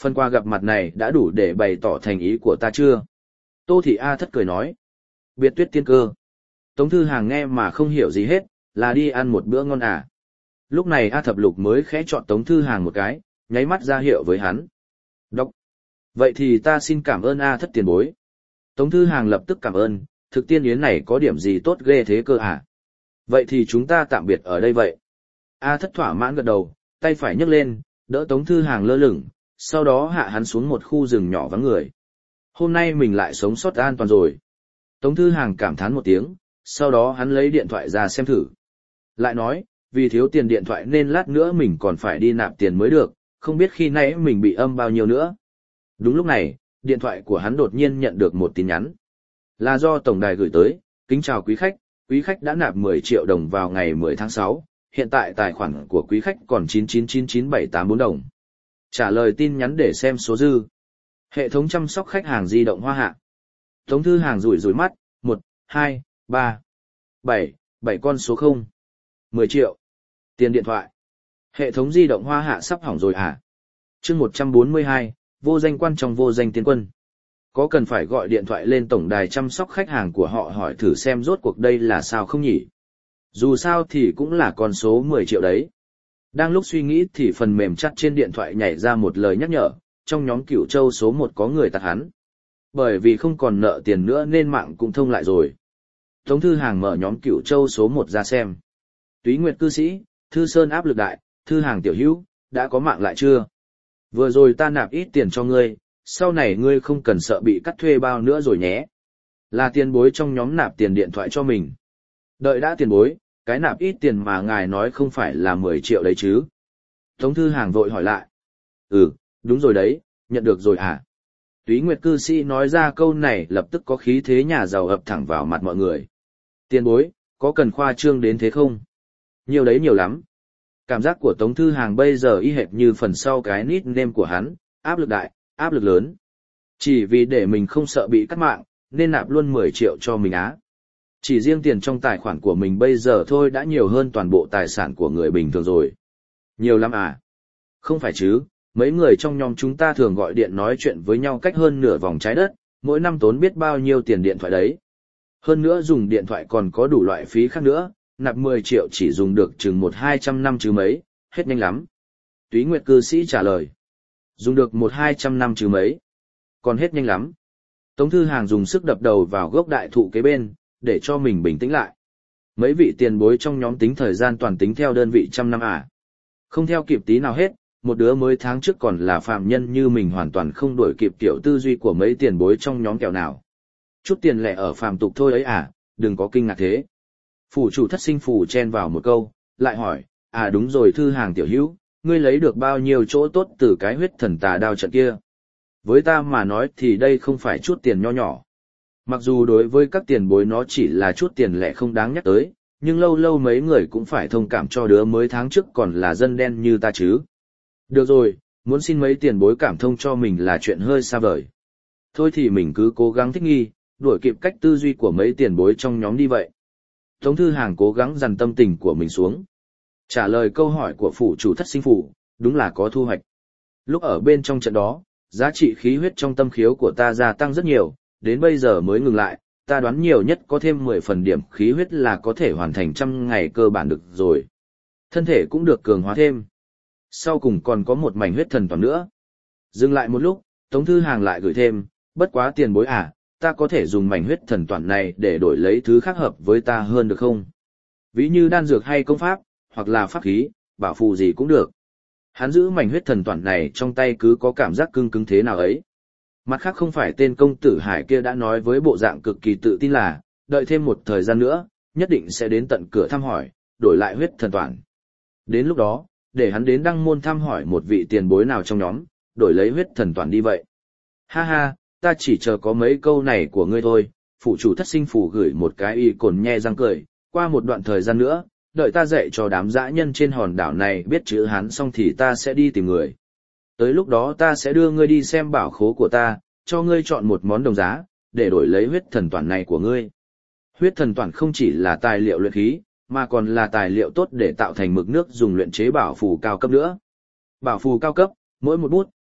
Phần quà gặp mặt này đã đủ để bày tỏ thành ý của ta chưa? Tô Thị A Thất cười nói. Biệt tuyết tiên cơ. Tống Thư Hàng nghe mà không hiểu gì hết, là đi ăn một bữa ngon à. Lúc này A Thập Lục mới khẽ chọn Tống Thư Hàng một cái, nháy mắt ra hiệu với hắn. Đọc. Vậy thì ta xin cảm ơn A Thất tiền bối. Tống Thư Hàng lập tức cảm ơn, thực tiên yến này có điểm gì tốt ghê thế cơ à? Vậy thì chúng ta tạm biệt ở đây vậy. A Thất thỏa mãn gật đầu, tay phải nhấc lên, đỡ Tống Thư Hàng lơ lửng, sau đó hạ hắn xuống một khu rừng nhỏ vắng người. Hôm nay mình lại sống sót an toàn rồi. Tống Thư Hàng cảm thán một tiếng, sau đó hắn lấy điện thoại ra xem thử. Lại nói, vì thiếu tiền điện thoại nên lát nữa mình còn phải đi nạp tiền mới được, không biết khi nãy mình bị âm bao nhiêu nữa. Đúng lúc này, điện thoại của hắn đột nhiên nhận được một tin nhắn. Là do tổng đài gửi tới, kính chào quý khách, quý khách đã nạp mười triệu đồng vào ngày mười tháng sáu, hiện tại tài khoản của quý khách còn chín chín chín chín bảy tám bốn đồng. Trả lời tin nhắn để xem số dư. Hệ thống chăm sóc khách hàng di động Hoa Hạ. Tống Thư Hàng rủi rủi mắt, một, hai, ba, bảy, bảy con số không. mười triệu. Tiền điện thoại. Hệ thống di động Hoa Hạ sắp hỏng rồi à? chương một trăm bốn mươi hai, vô danh quan trong vô danh tiến quân. Có cần phải gọi điện thoại lên tổng đài chăm sóc khách hàng của họ hỏi thử xem rốt cuộc đây là sao không nhỉ? Dù sao thì cũng là con số mười triệu đấy. Đang lúc suy nghĩ thì phần mềm chat trên điện thoại nhảy ra một lời nhắc nhở, trong nhóm Cửu Châu số một có người tạt hắn. Bởi vì không còn nợ tiền nữa nên mạng cũng thông lại rồi. Tống Thư Hàng mở nhóm Cửu Châu số một ra xem. Túy Nguyệt cư sĩ, Thư Sơn áp lực đại, Thư Hàng tiểu hữu, đã có mạng lại chưa? Vừa rồi ta nạp ít tiền cho ngươi, sau này ngươi không cần sợ bị cắt thuê bao nữa rồi nhé. Là tiền bối trong nhóm nạp tiền điện thoại cho mình. Đợi đã tiền bối, cái nạp ít tiền mà ngài nói không phải là mười triệu đấy chứ? Tống Thư Hàng vội hỏi lại. Ừ, đúng rồi đấy, nhận được rồi à? Túy Nguyệt cư sĩ nói ra câu này lập tức có khí thế nhà giàu ập thẳng vào mặt mọi người. Tiền bối, có cần khoa trương đến thế không? Nhiều đấy nhiều lắm. Cảm giác của Tống Thư Hàng bây giờ y hệt như phần sau cái nickname của hắn, áp lực đại, áp lực lớn. Chỉ vì để mình không sợ bị cắt mạng, nên nạp luôn mười triệu cho mình á. Chỉ riêng tiền trong tài khoản của mình bây giờ thôi đã nhiều hơn toàn bộ tài sản của người bình thường rồi. Nhiều lắm à? Không phải chứ, mấy người trong nhóm chúng ta thường gọi điện nói chuyện với nhau cách hơn nửa vòng trái đất, mỗi năm tốn biết bao nhiêu tiền điện thoại đấy. Hơn nữa dùng điện thoại còn có đủ loại phí khác nữa, nạp mười triệu chỉ dùng được chừng một hai trăm năm chứ mấy, hết nhanh lắm. Túy Nguyệt cư sĩ trả lời. Dùng được một hai trăm năm chứ mấy, còn hết nhanh lắm. Tống Thư Hàng dùng sức đập đầu vào gốc đại thụ kế bên, để cho mình bình tĩnh lại. Mấy vị tiền bối trong nhóm tính thời gian toàn tính theo đơn vị trăm năm à? Không theo kịp tí nào hết, một đứa mới tháng trước còn là phàm nhân như mình hoàn toàn không đuổi kịp kiểu tư duy của mấy tiền bối trong nhóm kẹo nào. Chút tiền lẻ ở phàm tục thôi ấy à, đừng có kinh ngạc thế. Phủ chủ thất sinh phủ chen vào một câu, lại hỏi, à đúng rồi Thư Hàng tiểu hữu, ngươi lấy được bao nhiêu chỗ tốt từ cái huyết thần tà đao trận kia? Với ta mà nói thì đây không phải chút tiền nho nhỏ. Mặc dù đối với các tiền bối nó chỉ là chút tiền lẻ không đáng nhắc tới, nhưng lâu lâu mấy người cũng phải thông cảm cho đứa mới tháng trước còn là dân đen như ta chứ. Được rồi, muốn xin mấy tiền bối cảm thông cho mình là chuyện hơi xa vời. Thôi thì mình cứ cố gắng thích nghi, đuổi kịp cách tư duy của mấy tiền bối trong nhóm đi vậy. Tống Thư Hàng cố gắng dằn tâm tình của mình xuống. Trả lời câu hỏi của phủ chủ thất sinh phủ, đúng là có thu hoạch. Lúc ở bên trong trận đó, giá trị khí huyết trong tâm khiếu của ta gia tăng rất nhiều, đến bây giờ mới ngừng lại, ta đoán nhiều nhất có thêm mười phần điểm khí huyết là có thể hoàn thành trăm ngày cơ bản được rồi. Thân thể cũng được cường hóa thêm. Sau cùng còn có một mảnh huyết thần toàn nữa. Dừng lại một lúc, Tống Thư Hàng lại gửi thêm, bất quá tiền bối à, ta có thể dùng mảnh huyết thần toàn này để đổi lấy thứ khác hợp với ta hơn được không? Ví như đan dược hay công pháp, hoặc là pháp khí, bảo phù gì cũng được. Hắn giữ mảnh huyết thần toàn này trong tay cứ có cảm giác cứng cứng thế nào ấy. Mặt khác không phải tên công tử Hải kia đã nói với bộ dạng cực kỳ tự tin là, đợi thêm một thời gian nữa, nhất định sẽ đến tận cửa thăm hỏi, đổi lại huyết thần toàn. Đến lúc đó, để hắn đến đăng môn thăm hỏi một vị tiền bối nào trong nhóm, đổi lấy huyết thần toàn đi vậy. Ha ha, ta chỉ chờ có mấy câu này của ngươi thôi, phủ chủ thất sinh phủ gửi một cái y cồn nhe răng cười, qua một đoạn thời gian nữa, đợi ta dạy cho đám dã nhân trên hòn đảo này biết chữ Hán xong thì ta sẽ đi tìm người. Tới lúc đó ta sẽ đưa ngươi đi xem bảo khố của ta, cho ngươi chọn một món đồng giá, để đổi lấy huyết thần toàn này của ngươi. Huyết thần toàn không chỉ là tài liệu luyện khí, mà còn là tài liệu tốt để tạo thành mực nước dùng luyện chế bảo phù cao cấp nữa. Bảo phù cao cấp, mỗi một bút,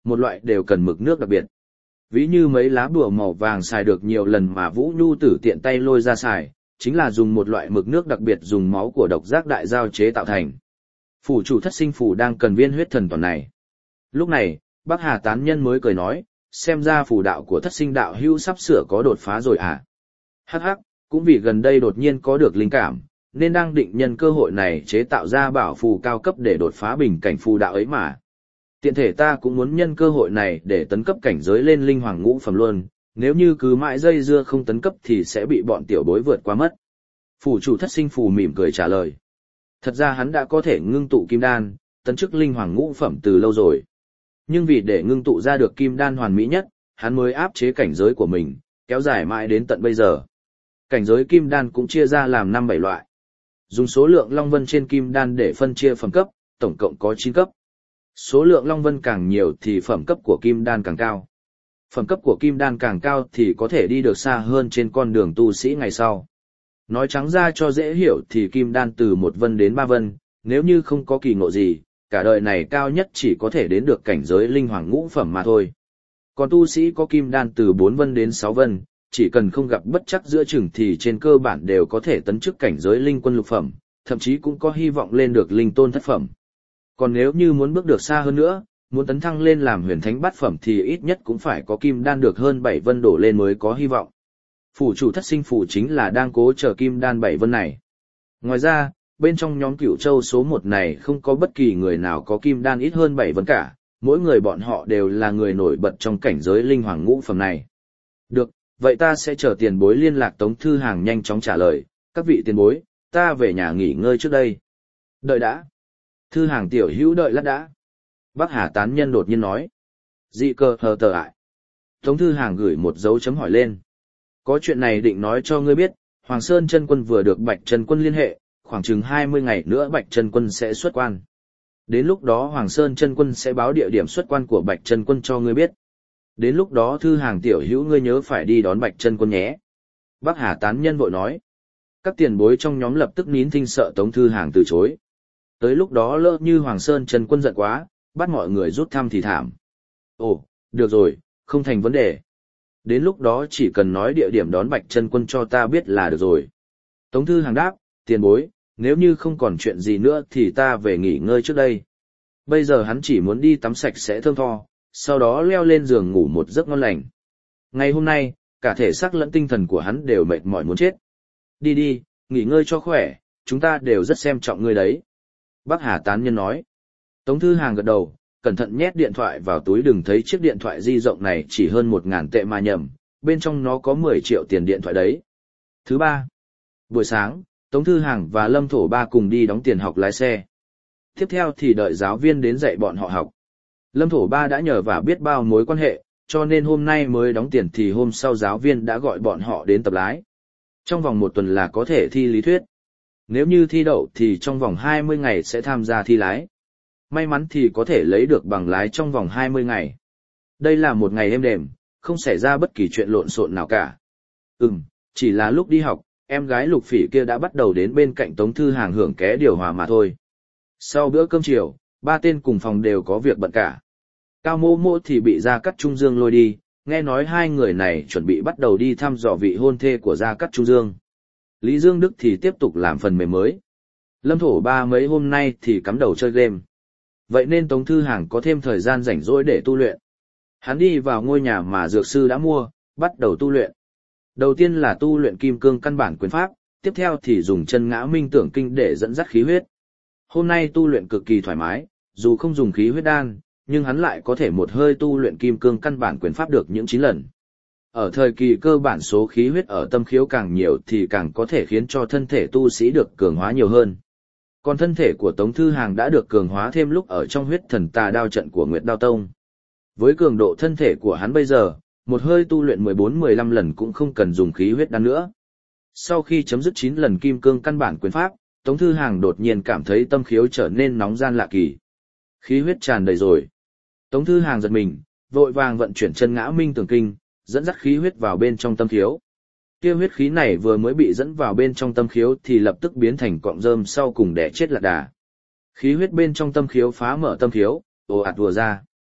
một loại đều cần mực nước đặc biệt. Ví như mấy lá bùa màu vàng xài được nhiều lần mà Vũ Nhu Tử tiện tay lôi ra xài, chính là dùng một loại mực nước đặc biệt dùng máu của độc giác đại giao chế tạo thành. Phủ chủ thất sinh phủ đang cần viên huyết thần toàn này. Lúc này, Bắc Hà tán nhân mới cười nói, xem ra phủ đạo của thất sinh đạo hữu sắp sửa có đột phá rồi à. Hắc hắc, cũng vì gần đây đột nhiên có được linh cảm, nên đang định nhân cơ hội này chế tạo ra bảo phù cao cấp để đột phá bình cảnh phù đạo ấy mà. Tiện thể ta cũng muốn nhân cơ hội này để tấn cấp cảnh giới lên linh hoàng ngũ phẩm luôn, nếu như cứ mãi dây dưa không tấn cấp thì sẽ bị bọn tiểu bối vượt qua mất. Phủ chủ thất sinh phù mỉm cười trả lời. Thật ra hắn đã có thể ngưng tụ kim đan, tấn chức linh hoàng ngũ phẩm từ lâu rồi. Nhưng vì để ngưng tụ ra được kim đan hoàn mỹ nhất, hắn mới áp chế cảnh giới của mình, kéo dài mãi đến tận bây giờ. Cảnh giới kim đan cũng chia ra làm năm bảy loại. Dùng số lượng long vân trên kim đan để phân chia phẩm cấp, tổng cộng có chín cấp. Số lượng long vân càng nhiều thì phẩm cấp của kim đan càng cao. Phẩm cấp của kim đan càng cao thì có thể đi được xa hơn trên con đường tu sĩ ngày sau. Nói trắng ra cho dễ hiểu thì kim đan từ một vân đến ba vân, nếu như không có kỳ ngộ gì, cả đời này cao nhất chỉ có thể đến được cảnh giới linh hoàng ngũ phẩm mà thôi. Còn tu sĩ có kim đan từ bốn vân đến sáu vân, chỉ cần không gặp bất trắc giữa chừng thì trên cơ bản đều có thể tấn chức cảnh giới linh quân lục phẩm, thậm chí cũng có hy vọng lên được linh tôn thất phẩm. Còn nếu như muốn bước được xa hơn nữa, muốn tấn thăng lên làm huyền thánh bát phẩm thì ít nhất cũng phải có kim đan được hơn bảy vân đổ lên mới có hy vọng. Phủ chủ thất sinh phủ chính là đang cố chờ kim đan bảy vân này. Ngoài ra, bên trong nhóm Cửu Châu số một này không có bất kỳ người nào có kim đan ít hơn bảy vân cả, mỗi người bọn họ đều là người nổi bật trong cảnh giới linh hoàng ngũ phẩm này. Được, vậy ta sẽ chờ tiền bối liên lạc Tống Thư Hàng nhanh chóng trả lời, các vị tiền bối, ta về nhà nghỉ ngơi trước đây. Đợi đã. Thư Hàng tiểu hữu đợi lát đã. Bắc Hà tán nhân đột nhiên nói. Dị cơ hờ tờ ại. Tống Thư Hàng gửi một dấu chấm hỏi lên. Có chuyện này định nói cho ngươi biết, Hoàng Sơn chân quân vừa được Bạch Chân quân liên hệ, khoảng chừng hai mươi ngày nữa Bạch Chân quân sẽ xuất quan. Đến lúc đó Hoàng Sơn chân quân sẽ báo địa điểm xuất quan của Bạch Chân quân cho ngươi biết. Đến lúc đó Thư Hàng tiểu hữu ngươi nhớ phải đi đón Bạch Chân quân nhé. Bắc Hà tán nhân vội nói. Các tiền bối trong nhóm lập tức nín thinh sợ Tống Thư Hàng từ chối. Tới lúc đó lỡ như Hoàng Sơn chân quân giận quá, bắt mọi người rút thăm thì thảm. Ồ, được rồi, không thành vấn đề. Đến lúc đó chỉ cần nói địa điểm đón Bạch Chân quân cho ta biết là được rồi. Tống Thư Hàng đáp, tiền bối, nếu như không còn chuyện gì nữa thì ta về nghỉ ngơi trước đây. Bây giờ hắn chỉ muốn đi tắm sạch sẽ thơm tho, sau đó leo lên giường ngủ một giấc ngon lành. Ngày hôm nay, cả thể xác lẫn tinh thần của hắn đều mệt mỏi muốn chết. Đi đi, nghỉ ngơi cho khỏe, chúng ta đều rất xem trọng ngươi đấy. Bắc Hà tán nhân nói. Tống Thư Hàng gật đầu, cẩn thận nhét điện thoại vào túi, đừng thấy chiếc điện thoại di động này chỉ hơn một ngàn tệ mà nhầm, bên trong nó có mười triệu tiền điện thoại đấy. Thứ ba, buổi sáng, Tống Thư Hàng và Lâm Thổ Ba cùng đi đóng tiền học lái xe. Tiếp theo thì đợi giáo viên đến dạy bọn họ học. Lâm Thổ Ba đã nhờ và biết bao mối quan hệ, cho nên hôm nay mới đóng tiền thì hôm sau giáo viên đã gọi bọn họ đến tập lái. Trong vòng một tuần là có thể thi lý thuyết. Nếu như thi đậu thì trong vòng hai mươi ngày sẽ tham gia thi lái. May mắn thì có thể lấy được bằng lái trong vòng hai mươi ngày. Đây là một ngày êm đềm, không xảy ra bất kỳ chuyện lộn xộn nào cả. Ừm, chỉ là lúc đi học, em gái Lục Phỉ kia đã bắt đầu đến bên cạnh Tống Thư Hàng hưởng ké điều hòa mà thôi. Sau bữa cơm chiều, ba tên cùng phòng đều có việc bận cả. Cao Mô Mô thì bị Gia Cát Trung Dương lôi đi, nghe nói hai người này chuẩn bị bắt đầu đi thăm dò vị hôn thê của Gia Cát Trung Dương. Lý Dương Đức thì tiếp tục làm phần mềm mới. Lâm Thổ Ba mấy hôm nay thì cắm đầu chơi game. Vậy nên Tống Thư Hàng có thêm thời gian rảnh rỗi để tu luyện. Hắn đi vào ngôi nhà mà dược sư đã mua, bắt đầu tu luyện. Đầu tiên là tu luyện kim cương căn bản quyền pháp, tiếp theo thì dùng chân ngã minh tưởng kinh để dẫn dắt khí huyết. Hôm nay tu luyện cực kỳ thoải mái, dù không dùng khí huyết đan, nhưng hắn lại có thể một hơi tu luyện kim cương căn bản quyền pháp được những chín lần. Ở thời kỳ cơ bản số khí huyết ở tâm khiếu càng nhiều thì càng có thể khiến cho thân thể tu sĩ được cường hóa nhiều hơn. Còn thân thể của Tống Thư Hàng đã được cường hóa thêm lúc ở trong huyết thần tà đao trận của Nguyệt Đao Tông. Với cường độ thân thể của hắn bây giờ, một hơi tu luyện mười bốn mười lăm lần cũng không cần dùng khí huyết đan nữa. Sau khi chấm dứt chín lần kim cương căn bản quyền pháp, Tống Thư Hàng đột nhiên cảm thấy tâm khiếu trở nên nóng gian lạ kỳ. Khí huyết tràn đầy rồi. Tống Thư Hàng giật mình, vội vàng vận chuyển chân ngã minh tưởng kinh, dẫn dắt khí huyết vào bên trong tâm khiếu. Kia huyết khí này vừa mới bị dẫn vào bên trong tâm khiếu thì lập tức biến thành cọng rơm sau cùng đẻ chết lạc đà. Khí huyết bên trong tâm khiếu phá mở tâm khiếu, ồ ạt ùa ra.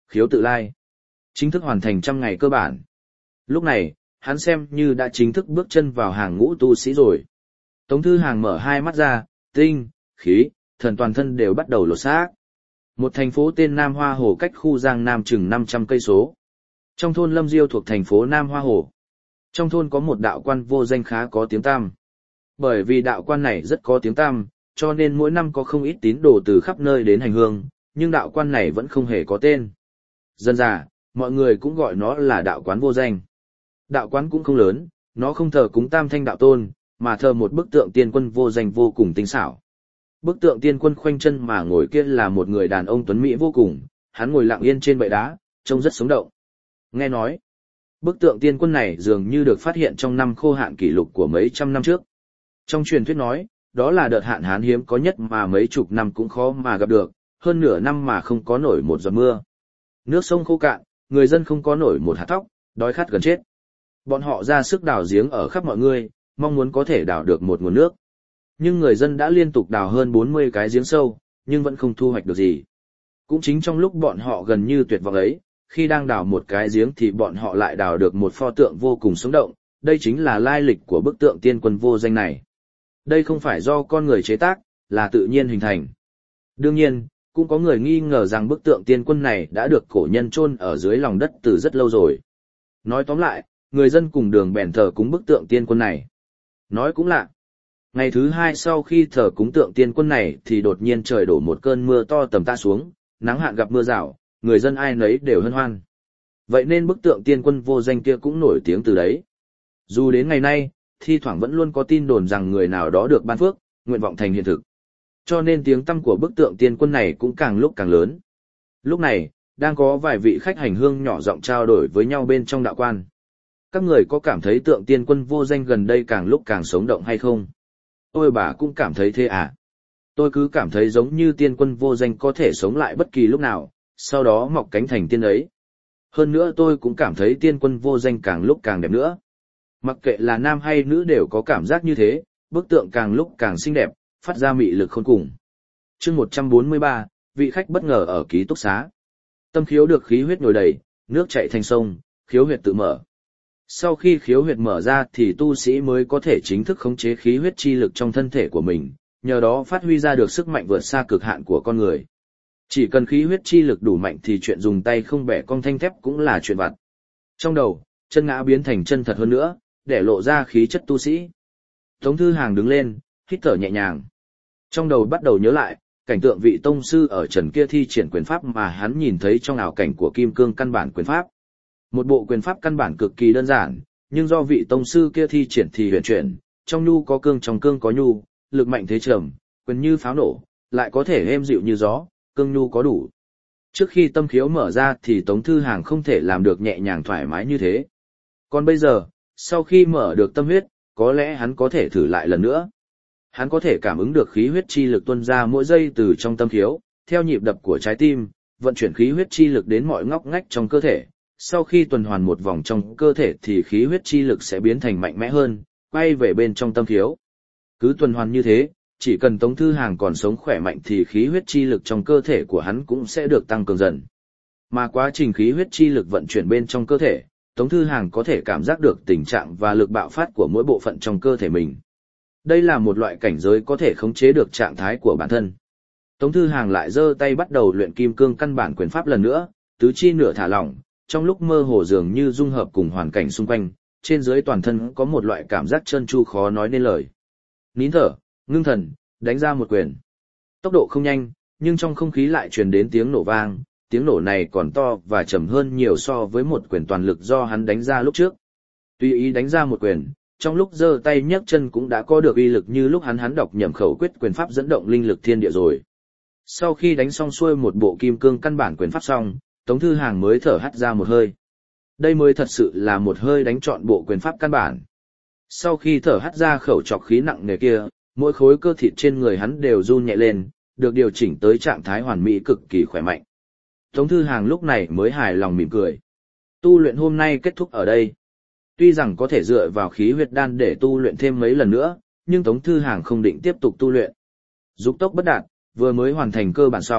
khiếu tự lai. Chính thức hoàn thành trăm ngày cơ bản. Lúc này, hắn xem như đã chính thức bước chân vào hàng ngũ tu sĩ rồi. Tống Thư Hàng mở hai mắt ra, tinh, khí, thần toàn thân đều bắt đầu lột xác. Một thành phố tên Nam Hoa Hồ cách khu Giang Nam chừng năm trăm cây số. Trong thôn Lâm Diêu thuộc thành phố Nam Hoa Hồ. Trong thôn có một đạo quan vô danh khá có tiếng tăm. Bởi vì đạo quan này rất có tiếng tăm, cho nên mỗi năm có không ít tín đồ từ khắp nơi đến hành hương, nhưng đạo quan này vẫn không hề có tên. Dần dà, mọi người cũng gọi nó là đạo quán vô danh. Đạo quán cũng không lớn, nó không thờ cúng Tam Thanh đạo tôn, mà thờ một bức tượng tiên quân vô danh vô cùng tinh xảo. Bức tượng tiên quân khoanh chân mà ngồi kia là một người đàn ông tuấn mỹ vô cùng, hắn ngồi lặng yên trên bệ đá, trông rất sống động. Nghe nói, bức tượng tiên quân này dường như được phát hiện trong năm khô hạn kỷ lục của mấy trăm năm trước. Trong truyền thuyết nói, đó là đợt hạn hán hiếm có nhất mà mấy chục năm cũng khó mà gặp được, hơn nửa năm mà không có nổi một giọt mưa. Nước sông khô cạn, người dân không có nổi một hạt thóc, đói khát gần chết. Bọn họ ra sức đào giếng ở khắp mọi người, mong muốn có thể đào được một nguồn nước. Nhưng người dân đã liên tục đào hơn bốn mươi cái giếng sâu, nhưng vẫn không thu hoạch được gì. Cũng chính trong lúc bọn họ gần như tuyệt vọng ấy, khi đang đào một cái giếng thì bọn họ lại đào được một pho tượng vô cùng sống động, đây chính là lai lịch của bức tượng tiên quân vô danh này. Đây không phải do con người chế tác, là tự nhiên hình thành. Đương nhiên, cũng có người nghi ngờ rằng bức tượng tiên quân này đã được cổ nhân chôn ở dưới lòng đất từ rất lâu rồi. Nói tóm lại, người dân cùng đường bèn thờ cúng bức tượng tiên quân này. Nói cũng lạ. Ngày thứ hai sau khi thờ cúng tượng tiên quân này thì đột nhiên trời đổ một cơn mưa to tầm ta xuống, nắng hạn gặp mưa rào, người dân ai nấy đều hân hoan. Vậy nên bức tượng tiên quân vô danh kia cũng nổi tiếng từ đấy. Dù đến ngày nay, thi thoảng vẫn luôn có tin đồn rằng người nào đó được ban phước, nguyện vọng thành hiện thực. Cho nên tiếng tăm của bức tượng tiên quân này cũng càng lúc càng lớn. Lúc này, đang có vài vị khách hành hương nhỏ giọng trao đổi với nhau bên trong đạo quan. Các người có cảm thấy tượng tiên quân vô danh gần đây càng lúc càng sống động hay không? Ôi bà cũng cảm thấy thế à? Tôi cứ cảm thấy giống như tiên quân vô danh có thể sống lại bất kỳ lúc nào, sau đó mọc cánh thành tiên ấy. Hơn nữa tôi cũng cảm thấy tiên quân vô danh càng lúc càng đẹp nữa. Mặc kệ là nam hay nữ đều có cảm giác như thế, bức tượng càng lúc càng xinh đẹp, phát ra mị lực khôn cùng. Chương một trăm bốn mươi ba, vị khách bất ngờ ở ký túc xá. Tâm khiếu được khí huyết nhồi đầy, nước chảy thành sông, khiếu huyệt tự mở. Sau khi khiếu huyệt mở ra thì tu sĩ mới có thể chính thức khống chế khí huyết chi lực trong thân thể của mình, nhờ đó phát huy ra được sức mạnh vượt xa cực hạn của con người. Chỉ cần khí huyết chi lực đủ mạnh thì chuyện dùng tay không bẻ cong thanh thép cũng là chuyện vặt. Trong đầu, chân ngã biến thành chân thật hơn nữa, để lộ ra khí chất tu sĩ. Tống Thư Hàng đứng lên, hít thở nhẹ nhàng. Trong đầu bắt đầu nhớ lại, cảnh tượng vị tông sư ở trần kia thi triển quyền pháp mà hắn nhìn thấy trong ảo cảnh của kim cương căn bản quyền pháp. Một bộ quyền pháp căn bản cực kỳ đơn giản, nhưng do vị tông sư kia thi triển thì huyền chuyển, trong nhu có cương trong cương có nhu, lực mạnh thế trầm, quyền như pháo nổ, lại có thể êm dịu như gió, cương nhu có đủ. Trước khi tâm khiếu mở ra thì Tống Thư Hàng không thể làm được nhẹ nhàng thoải mái như thế. Còn bây giờ, sau khi mở được tâm huyết, có lẽ hắn có thể thử lại lần nữa. Hắn có thể cảm ứng được khí huyết chi lực tuôn ra mỗi giây từ trong tâm khiếu, theo nhịp đập của trái tim, vận chuyển khí huyết chi lực đến mọi ngóc ngách trong cơ thể. Sau khi tuần hoàn một vòng trong cơ thể thì khí huyết chi lực sẽ biến thành mạnh mẽ hơn, quay về bên trong tâm khiếu. Cứ tuần hoàn như thế, chỉ cần Tống Thư Hàng còn sống khỏe mạnh thì khí huyết chi lực trong cơ thể của hắn cũng sẽ được tăng cường dần. Mà quá trình khí huyết chi lực vận chuyển bên trong cơ thể, Tống Thư Hàng có thể cảm giác được tình trạng và lực bạo phát của mỗi bộ phận trong cơ thể mình. Đây là một loại cảnh giới có thể khống chế được trạng thái của bản thân. Tống Thư Hàng lại giơ tay bắt đầu luyện kim cương căn bản quyền pháp lần nữa, tứ chi nửa thả lỏng, trong lúc mơ hồ dường như dung hợp cùng hoàn cảnh xung quanh, trên dưới toàn thân có một loại cảm giác trơn tru khó nói nên lời. Nín thở, ngưng thần, đánh ra một quyền. Tốc độ không nhanh, nhưng trong không khí lại truyền đến tiếng nổ vang, tiếng nổ này còn to và trầm hơn nhiều so với một quyền toàn lực do hắn đánh ra lúc trước. Tuy ý đánh ra một quyền, trong lúc giơ tay nhấc chân cũng đã có được uy lực như lúc hắn hắn đọc nhẩm khẩu quyết quyền pháp dẫn động linh lực thiên địa rồi. Sau khi đánh xong xuôi một bộ kim cương căn bản quyền pháp xong, Tống Thư Hàng mới thở hắt ra một hơi. Đây mới thật sự là một hơi đánh trọn bộ quyền pháp căn bản. Sau khi thở hắt ra khẩu trọc khí nặng nề kia, mỗi khối cơ thịt trên người hắn đều run nhẹ lên, được điều chỉnh tới trạng thái hoàn mỹ cực kỳ khỏe mạnh. Tống Thư Hàng lúc này mới hài lòng mỉm cười. Tu luyện hôm nay kết thúc ở đây. Tuy rằng có thể dựa vào khí huyết đan để tu luyện thêm mấy lần nữa, nhưng Tống Thư Hàng không định tiếp tục tu luyện. Dục tốc bất đạt, vừa mới hoàn thành cơ bản xong,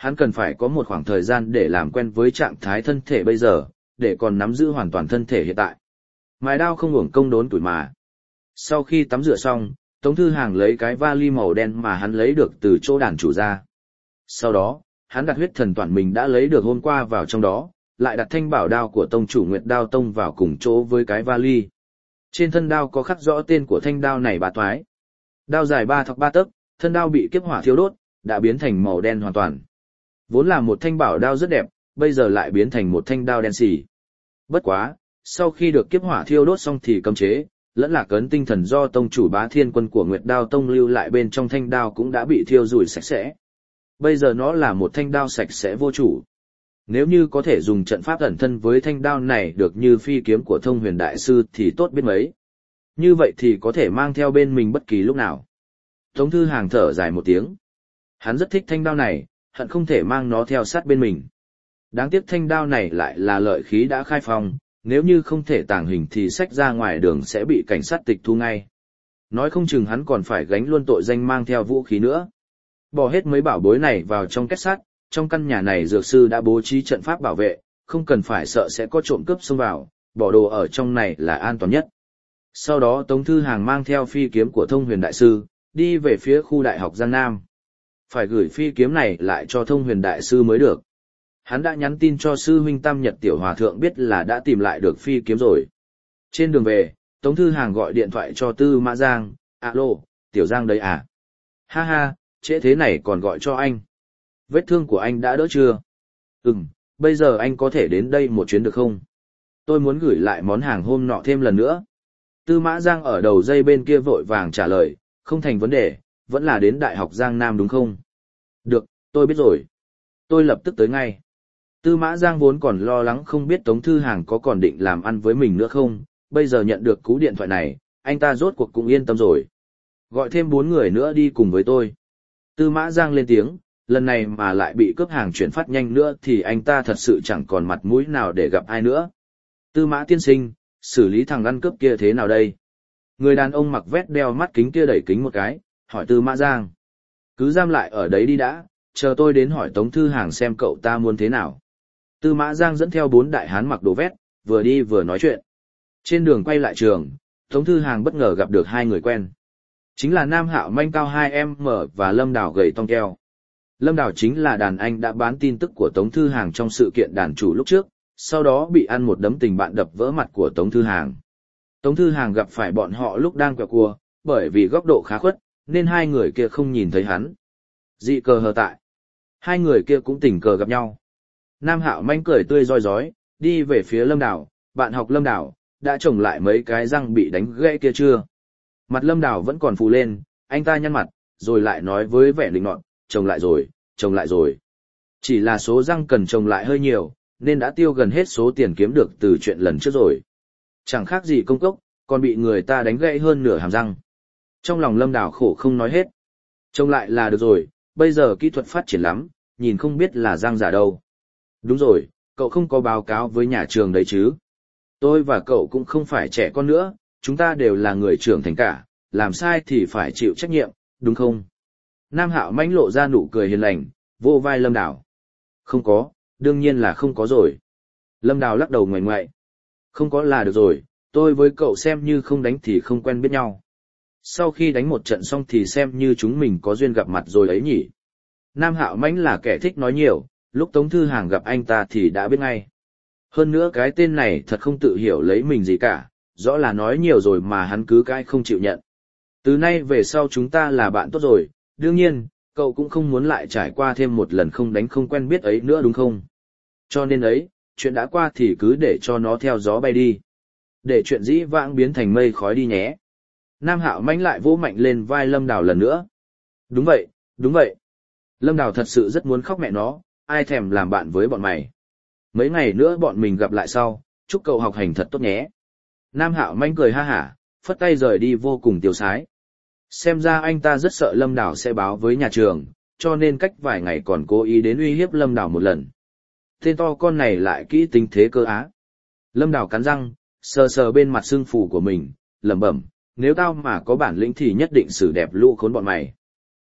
hắn cần phải có một khoảng thời gian để làm quen với trạng thái thân thể bây giờ, để còn nắm giữ hoàn toàn thân thể hiện tại. Mài đao không uổng công đốn tuổi mà. Sau khi tắm rửa xong, Tống Thư Hàng lấy cái vali màu đen mà hắn lấy được từ chỗ đàn chủ ra. Sau đó, hắn đặt huyết thần toàn mình đã lấy được hôm qua vào trong đó, lại đặt thanh bảo đao của tông chủ Nguyệt Đao Tông vào cùng chỗ với cái vali. Trên thân đao có khắc rõ tên của thanh đao này bá toái. Đao dài ba thọc ba tấc, thân đao bị kiếp hỏa thiêu đốt, đã biến thành màu đen hoàn toàn. Vốn là một thanh bảo đao rất đẹp, bây giờ lại biến thành một thanh đao đen xỉ. Bất quá, sau khi được kiếp hỏa thiêu đốt xong thì cấm chế, lẫn là cấn tinh thần do tông chủ Bá Thiên Quân của Nguyệt Đao Tông lưu lại bên trong thanh đao cũng đã bị thiêu rủi sạch sẽ. Bây giờ nó là một thanh đao sạch sẽ vô chủ. Nếu như có thể dùng trận pháp ẩn thân với thanh đao này được như phi kiếm của Thông Huyền Đại Sư thì tốt biết mấy. Như vậy thì có thể mang theo bên mình bất kỳ lúc nào. Tống Thư Hàng thở dài một tiếng. Hắn rất thích thanh đao này, hận không thể mang nó theo sát bên mình. Đáng tiếc thanh đao này lại là lợi khí đã khai phong, nếu như không thể tàng hình thì xách ra ngoài đường sẽ bị cảnh sát tịch thu ngay. Nói không chừng hắn còn phải gánh luôn tội danh mang theo vũ khí nữa. Bỏ hết mấy bảo bối này vào trong kết sắt, trong căn nhà này dược sư đã bố trí trận pháp bảo vệ, không cần phải sợ sẽ có trộm cướp xông vào, bỏ đồ ở trong này là an toàn nhất. Sau đó Tống Thư Hàng mang theo phi kiếm của Thông Huyền Đại Sư, đi về phía khu Đại học Giang Nam. Phải gửi phi kiếm này lại cho Thông Huyền Đại Sư mới được. Hắn đã nhắn tin cho sư huynh Tam Nhật Tiểu Hòa Thượng biết là đã tìm lại được phi kiếm rồi. Trên đường về, Tống Thư Hàng gọi điện thoại cho Tư Mã Giang, alo, Tiểu Giang đấy à? Ha ha, trễ thế này còn gọi cho anh. Vết thương của anh đã đỡ chưa? Ừm, bây giờ anh có thể đến đây một chuyến được không? Tôi muốn gửi lại món hàng hôm nọ thêm lần nữa. Tư Mã Giang ở đầu dây bên kia vội vàng trả lời, không thành vấn đề, vẫn là đến Đại học Giang Nam đúng không? Được, tôi biết rồi. Tôi lập tức tới ngay. Tư Mã Giang vốn còn lo lắng không biết Tống Thư Hàng có còn định làm ăn với mình nữa không, bây giờ nhận được cú điện thoại này, anh ta rốt cuộc cũng yên tâm rồi. Gọi thêm bốn người nữa đi cùng với tôi. Tư Mã Giang lên tiếng, lần này mà lại bị cướp hàng chuyển phát nhanh nữa thì anh ta thật sự chẳng còn mặt mũi nào để gặp ai nữa. Tư Mã tiên sinh, xử lý thằng ăn cướp kia thế nào đây? Người đàn ông mặc vest đeo mắt kính kia đẩy kính một cái, hỏi Tư Mã Giang. Cứ giam lại ở đấy đi đã, chờ tôi đến hỏi Tống Thư Hàng xem cậu ta muốn thế nào. Tư Mã Giang dẫn theo bốn đại hán mặc đồ vest, vừa đi vừa nói chuyện. Trên đường quay lại trường, Tống Thư Hàng bất ngờ gặp được hai người quen. Chính là Nam Hạo Manh cao hai m và Lâm Đào gầy tong keo. Lâm Đào chính là đàn anh đã bán tin tức của Tống Thư Hàng trong sự kiện đàn chủ lúc trước, sau đó bị ăn một đấm tình bạn đập vỡ mặt của Tống Thư Hàng. Tống Thư Hàng gặp phải bọn họ lúc đang quẹo cua, bởi vì góc độ khá khuất, nên hai người kia không nhìn thấy hắn. Dị cờ hờ tại. Hai người kia cũng tình cờ gặp nhau. Nam Hạo Manh cười tươi roi rói, đi về phía Lâm Đào, bạn học Lâm Đào, đã trồng lại mấy cái răng bị đánh gãy kia chưa? Mặt Lâm Đào vẫn còn phù lên, anh ta nhăn mặt, rồi lại nói với vẻ lịnh nọt, trồng lại rồi, trồng lại rồi. Chỉ là số răng cần trồng lại hơi nhiều, nên đã tiêu gần hết số tiền kiếm được từ chuyện lần trước rồi. Chẳng khác gì công cốc, còn bị người ta đánh gãy hơn nửa hàm răng. Trong lòng Lâm Đào khổ không nói hết. Trồng lại là được rồi, bây giờ kỹ thuật phát triển lắm, nhìn không biết là răng giả đâu. Đúng rồi, cậu không có báo cáo với nhà trường đấy chứ. Tôi và cậu cũng không phải trẻ con nữa, chúng ta đều là người trưởng thành cả, làm sai thì phải chịu trách nhiệm, đúng không? Nam Hạo Mãnh lộ ra nụ cười hiền lành, vô vai Lâm Đào. Không có, đương nhiên là không có rồi. Lâm Đào lắc đầu ngoại ngoại. Không có là được rồi, tôi với cậu xem như không đánh thì không quen biết nhau. Sau khi đánh một trận xong thì xem như chúng mình có duyên gặp mặt rồi ấy nhỉ. Nam Hạo Mãnh là kẻ thích nói nhiều, lúc Tống Thư Hàng gặp anh ta thì đã biết ngay. Hơn nữa cái tên này thật không tự hiểu lấy mình gì cả, rõ là nói nhiều rồi mà hắn cứ cãi không chịu nhận. Từ nay về sau chúng ta là bạn tốt rồi, đương nhiên, cậu cũng không muốn lại trải qua thêm một lần không đánh không quen biết ấy nữa đúng không? Cho nên ấy, chuyện đã qua thì cứ để cho nó theo gió bay đi. Để chuyện dĩ vãng biến thành mây khói đi nhé. Nam Hạo Mãnh lại vỗ mạnh lên vai Lâm Đào lần nữa. Đúng vậy, đúng vậy. Lâm Đào thật sự rất muốn khóc mẹ nó, ai thèm làm bạn với bọn mày. Mấy ngày nữa bọn mình gặp lại sau, chúc cậu học hành thật tốt nhé. Nam Hạo Mãnh cười ha hả, phất tay rời đi vô cùng tiêu sái. Xem ra anh ta rất sợ Lâm Đào sẽ báo với nhà trường, cho nên cách vài ngày còn cố ý đến uy hiếp Lâm Đào một lần. Tên to con này lại kỹ tính thế cơ á. Lâm Đào cắn răng, sờ sờ bên mặt sưng phù của mình, lẩm bẩm, nếu tao mà có bản lĩnh thì nhất định xử đẹp lũ khốn bọn mày.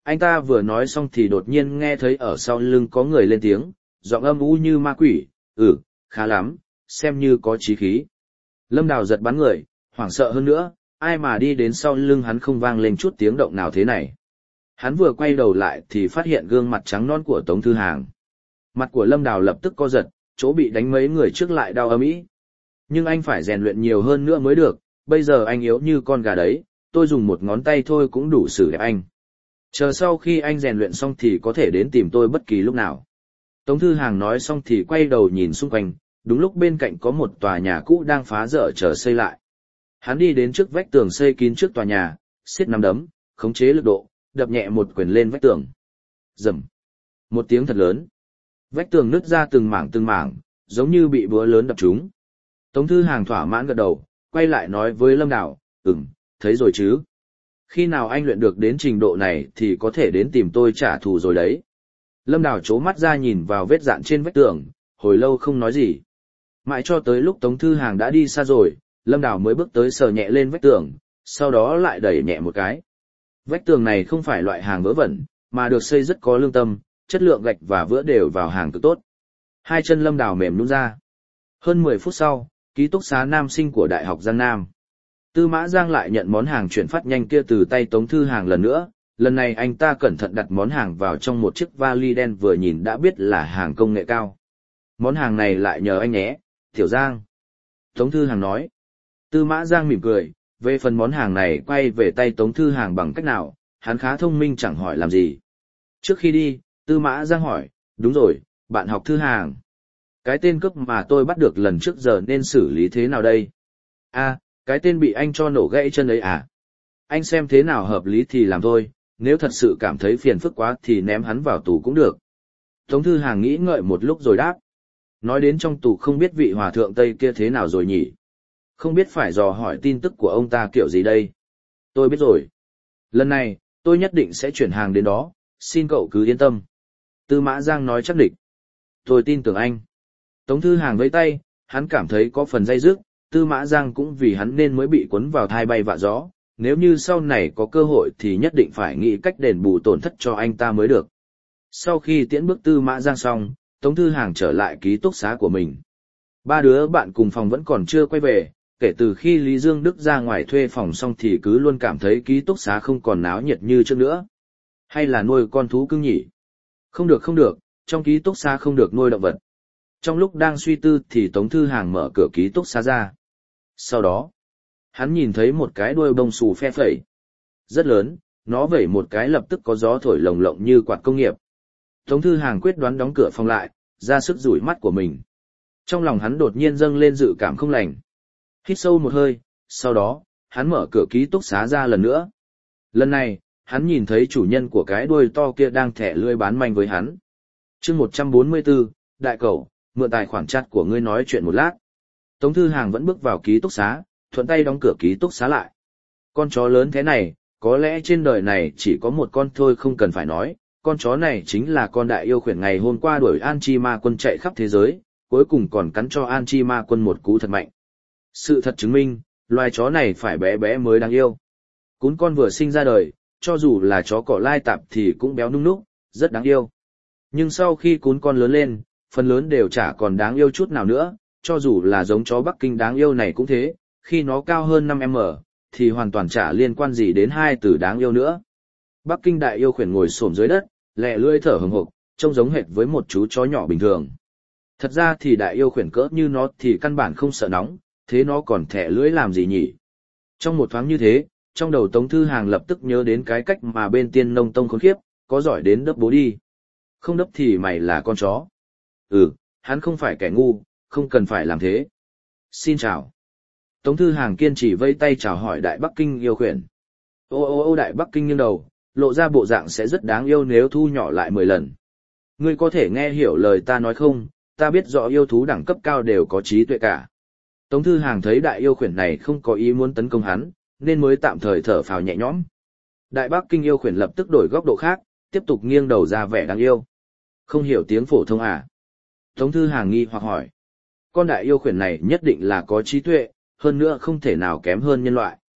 Anh ta vừa nói xong thì đột nhiên nghe thấy ở sau lưng có người lên tiếng, giọng âm u như ma quỷ, ừ, khá lắm, xem như có chí khí. Lâm Đào giật bắn người, hoảng sợ hơn nữa, ai mà đi đến sau lưng hắn không vang lên chút tiếng động nào thế này. Hắn vừa quay đầu lại thì phát hiện gương mặt trắng non của Tống Thư Hàng. Mặt của Lâm Đào lập tức co giật, chỗ bị đánh mấy người trước lại đau ấm ý. Nhưng anh phải rèn luyện nhiều hơn nữa mới được, bây giờ anh yếu như con gà đấy, tôi dùng một ngón tay thôi cũng đủ xử đẹp anh. Chờ sau khi anh rèn luyện xong thì có thể đến tìm tôi bất kỳ lúc nào. Tống Thư Hàng nói xong thì quay đầu nhìn xung quanh, đúng lúc bên cạnh có một tòa nhà cũ đang phá dở chờ xây lại. Hắn đi đến trước vách tường xây kín trước tòa nhà, siết nắm đấm, khống chế lực độ, đập nhẹ một quyền lên vách tường. Rầm. Một tiếng thật lớn. Vách tường nứt ra từng mảng từng mảng, giống như bị búa lớn đập trúng. Tống Thư Hàng thỏa mãn gật đầu, quay lại nói với Lâm Đào, ừm, thấy rồi chứ. Khi nào anh luyện được đến trình độ này thì có thể đến tìm tôi trả thù rồi đấy. Lâm Đào chố mắt ra nhìn vào vết dạn trên vách tường, hồi lâu không nói gì. Mãi cho tới lúc Tống Thư Hàng đã đi xa rồi, Lâm Đào mới bước tới sờ nhẹ lên vách tường, sau đó lại đẩy nhẹ một cái. Vách tường này không phải loại hàng vỡ vẩn, mà được xây rất có lương tâm, chất lượng gạch và vữa đều vào hàng cực tốt. Hai chân Lâm Đào mềm nhũn ra. Hơn mười phút sau, ký túc xá nam sinh của Đại học Giang Nam. Tư Mã Giang lại nhận món hàng chuyển phát nhanh kia từ tay Tống Thư Hàng lần nữa, lần này anh ta cẩn thận đặt món hàng vào trong một chiếc vali đen vừa nhìn đã biết là hàng công nghệ cao. Món hàng này lại nhờ anh nhé, Tiểu Giang. Tống Thư Hàng nói. Tư Mã Giang mỉm cười, về phần món hàng này quay về tay Tống Thư Hàng bằng cách nào, hắn khá thông minh chẳng hỏi làm gì. Trước khi đi, Tư Mã Giang hỏi, đúng rồi, bạn học Thư Hàng. Cái tên cướp mà tôi bắt được lần trước giờ nên xử lý thế nào đây? À, cái tên bị anh cho nổ gãy chân ấy à? Anh xem thế nào hợp lý thì làm thôi, nếu thật sự cảm thấy phiền phức quá thì ném hắn vào tù cũng được. Tống Thư Hàng nghĩ ngợi một lúc rồi đáp. Nói đến trong tù không biết vị hòa thượng Tây kia thế nào rồi nhỉ? Không biết phải dò hỏi tin tức của ông ta kiểu gì đây? Tôi biết rồi. Lần này, tôi nhất định sẽ chuyển hàng đến đó, xin cậu cứ yên tâm. Tư Mã Giang nói chắc địch. Tôi tin tưởng anh. Tống Thư Hàng vẫy tay, hắn cảm thấy có phần day dứt, Tư Mã Giang cũng vì hắn nên mới bị cuốn vào thai bay vạ gió, nếu như sau này có cơ hội thì nhất định phải nghĩ cách đền bù tổn thất cho anh ta mới được. Sau khi tiễn bước Tư Mã Giang xong, Tống Thư Hàng trở lại ký túc xá của mình. Ba đứa bạn cùng phòng vẫn còn chưa quay về, kể từ khi Lý Dương Đức ra ngoài thuê phòng xong thì cứ luôn cảm thấy ký túc xá không còn náo nhiệt như trước nữa. Hay là nuôi con thú cưng nhỉ? Không được không được, trong ký túc xá không được nuôi động vật. Trong lúc đang suy tư thì Tống Thư Hàng mở cửa ký túc xá ra. Sau đó, hắn nhìn thấy một cái đuôi bông xù phe phẩy. Rất lớn, nó vẩy một cái lập tức có gió thổi lồng lộng như quạt công nghiệp. Tống Thư Hàng quyết đoán đóng cửa phòng lại, ra sức dụi mắt của mình. Trong lòng hắn đột nhiên dâng lên dự cảm không lành. Hít sâu một hơi, sau đó, hắn mở cửa ký túc xá ra lần nữa. Lần này, hắn nhìn thấy chủ nhân của cái đuôi to kia đang thẻ lưỡi bán manh với hắn. Chương một trăm bốn mươi tư, đại cẩu, mượn tài khoản chat của ngươi nói chuyện một lát. Tống Thư Hàng vẫn bước vào ký túc xá, thuận tay đóng cửa ký túc xá lại. Con chó lớn thế này, có lẽ trên đời này chỉ có một con thôi không cần phải nói, con chó này chính là con đại yêu khuyển ngày hôm qua đuổi An Chi Ma Quân chạy khắp thế giới, cuối cùng còn cắn cho An Chi Ma Quân một cú thật mạnh. Sự thật chứng minh, loài chó này phải bé bé mới đáng yêu. Cún con vừa sinh ra đời, cho dù là chó cỏ lai tạp thì cũng béo nung núc, rất đáng yêu. Nhưng sau khi cún con lớn lên, phần lớn đều chả còn đáng yêu chút nào nữa, cho dù là giống chó Bắc Kinh đáng yêu này cũng thế, khi nó cao hơn năm mét, thì hoàn toàn chả liên quan gì đến hai từ đáng yêu nữa. Bắc Kinh đại yêu khuyển ngồi xổm dưới đất, lẹ lưỡi thở hừng hực, trông giống hệt với một chú chó nhỏ bình thường. Thật ra thì đại yêu khuyển cỡ như nó thì căn bản không sợ nóng, thế nó còn thẻ lưỡi làm gì nhỉ? Trong một thoáng như thế, trong đầu Tống Thư Hàng lập tức nhớ đến cái cách mà bên Tiên Nông Tông khốn khiếp, có giỏi đến đấp bố đi. Không đấp thì mày là con chó. Ừ, hắn không phải kẻ ngu, không cần phải làm thế. Xin chào. Tống Thư Hàng kiên trì vây tay chào hỏi Đại Bắc Kinh yêu khuyển. Ô ô ô Đại Bắc Kinh nghiêng đầu, lộ ra bộ dạng sẽ rất đáng yêu nếu thu nhỏ lại mười lần. Ngươi có thể nghe hiểu lời ta nói không? Ta biết rõ yêu thú đẳng cấp cao đều có trí tuệ cả. Tống Thư Hàng thấy đại yêu khuyển này không có ý muốn tấn công hắn, nên mới tạm thời thở phào nhẹ nhõm. Đại Bắc Kinh yêu khuyển lập tức đổi góc độ khác, tiếp tục nghiêng đầu ra vẻ đáng yêu. Không hiểu tiếng phổ thông à? Tống Thư Hàng nghi hoặc hỏi. Con đại yêu khuyển này nhất định là có trí tuệ, hơn nữa không thể nào kém hơn nhân loại.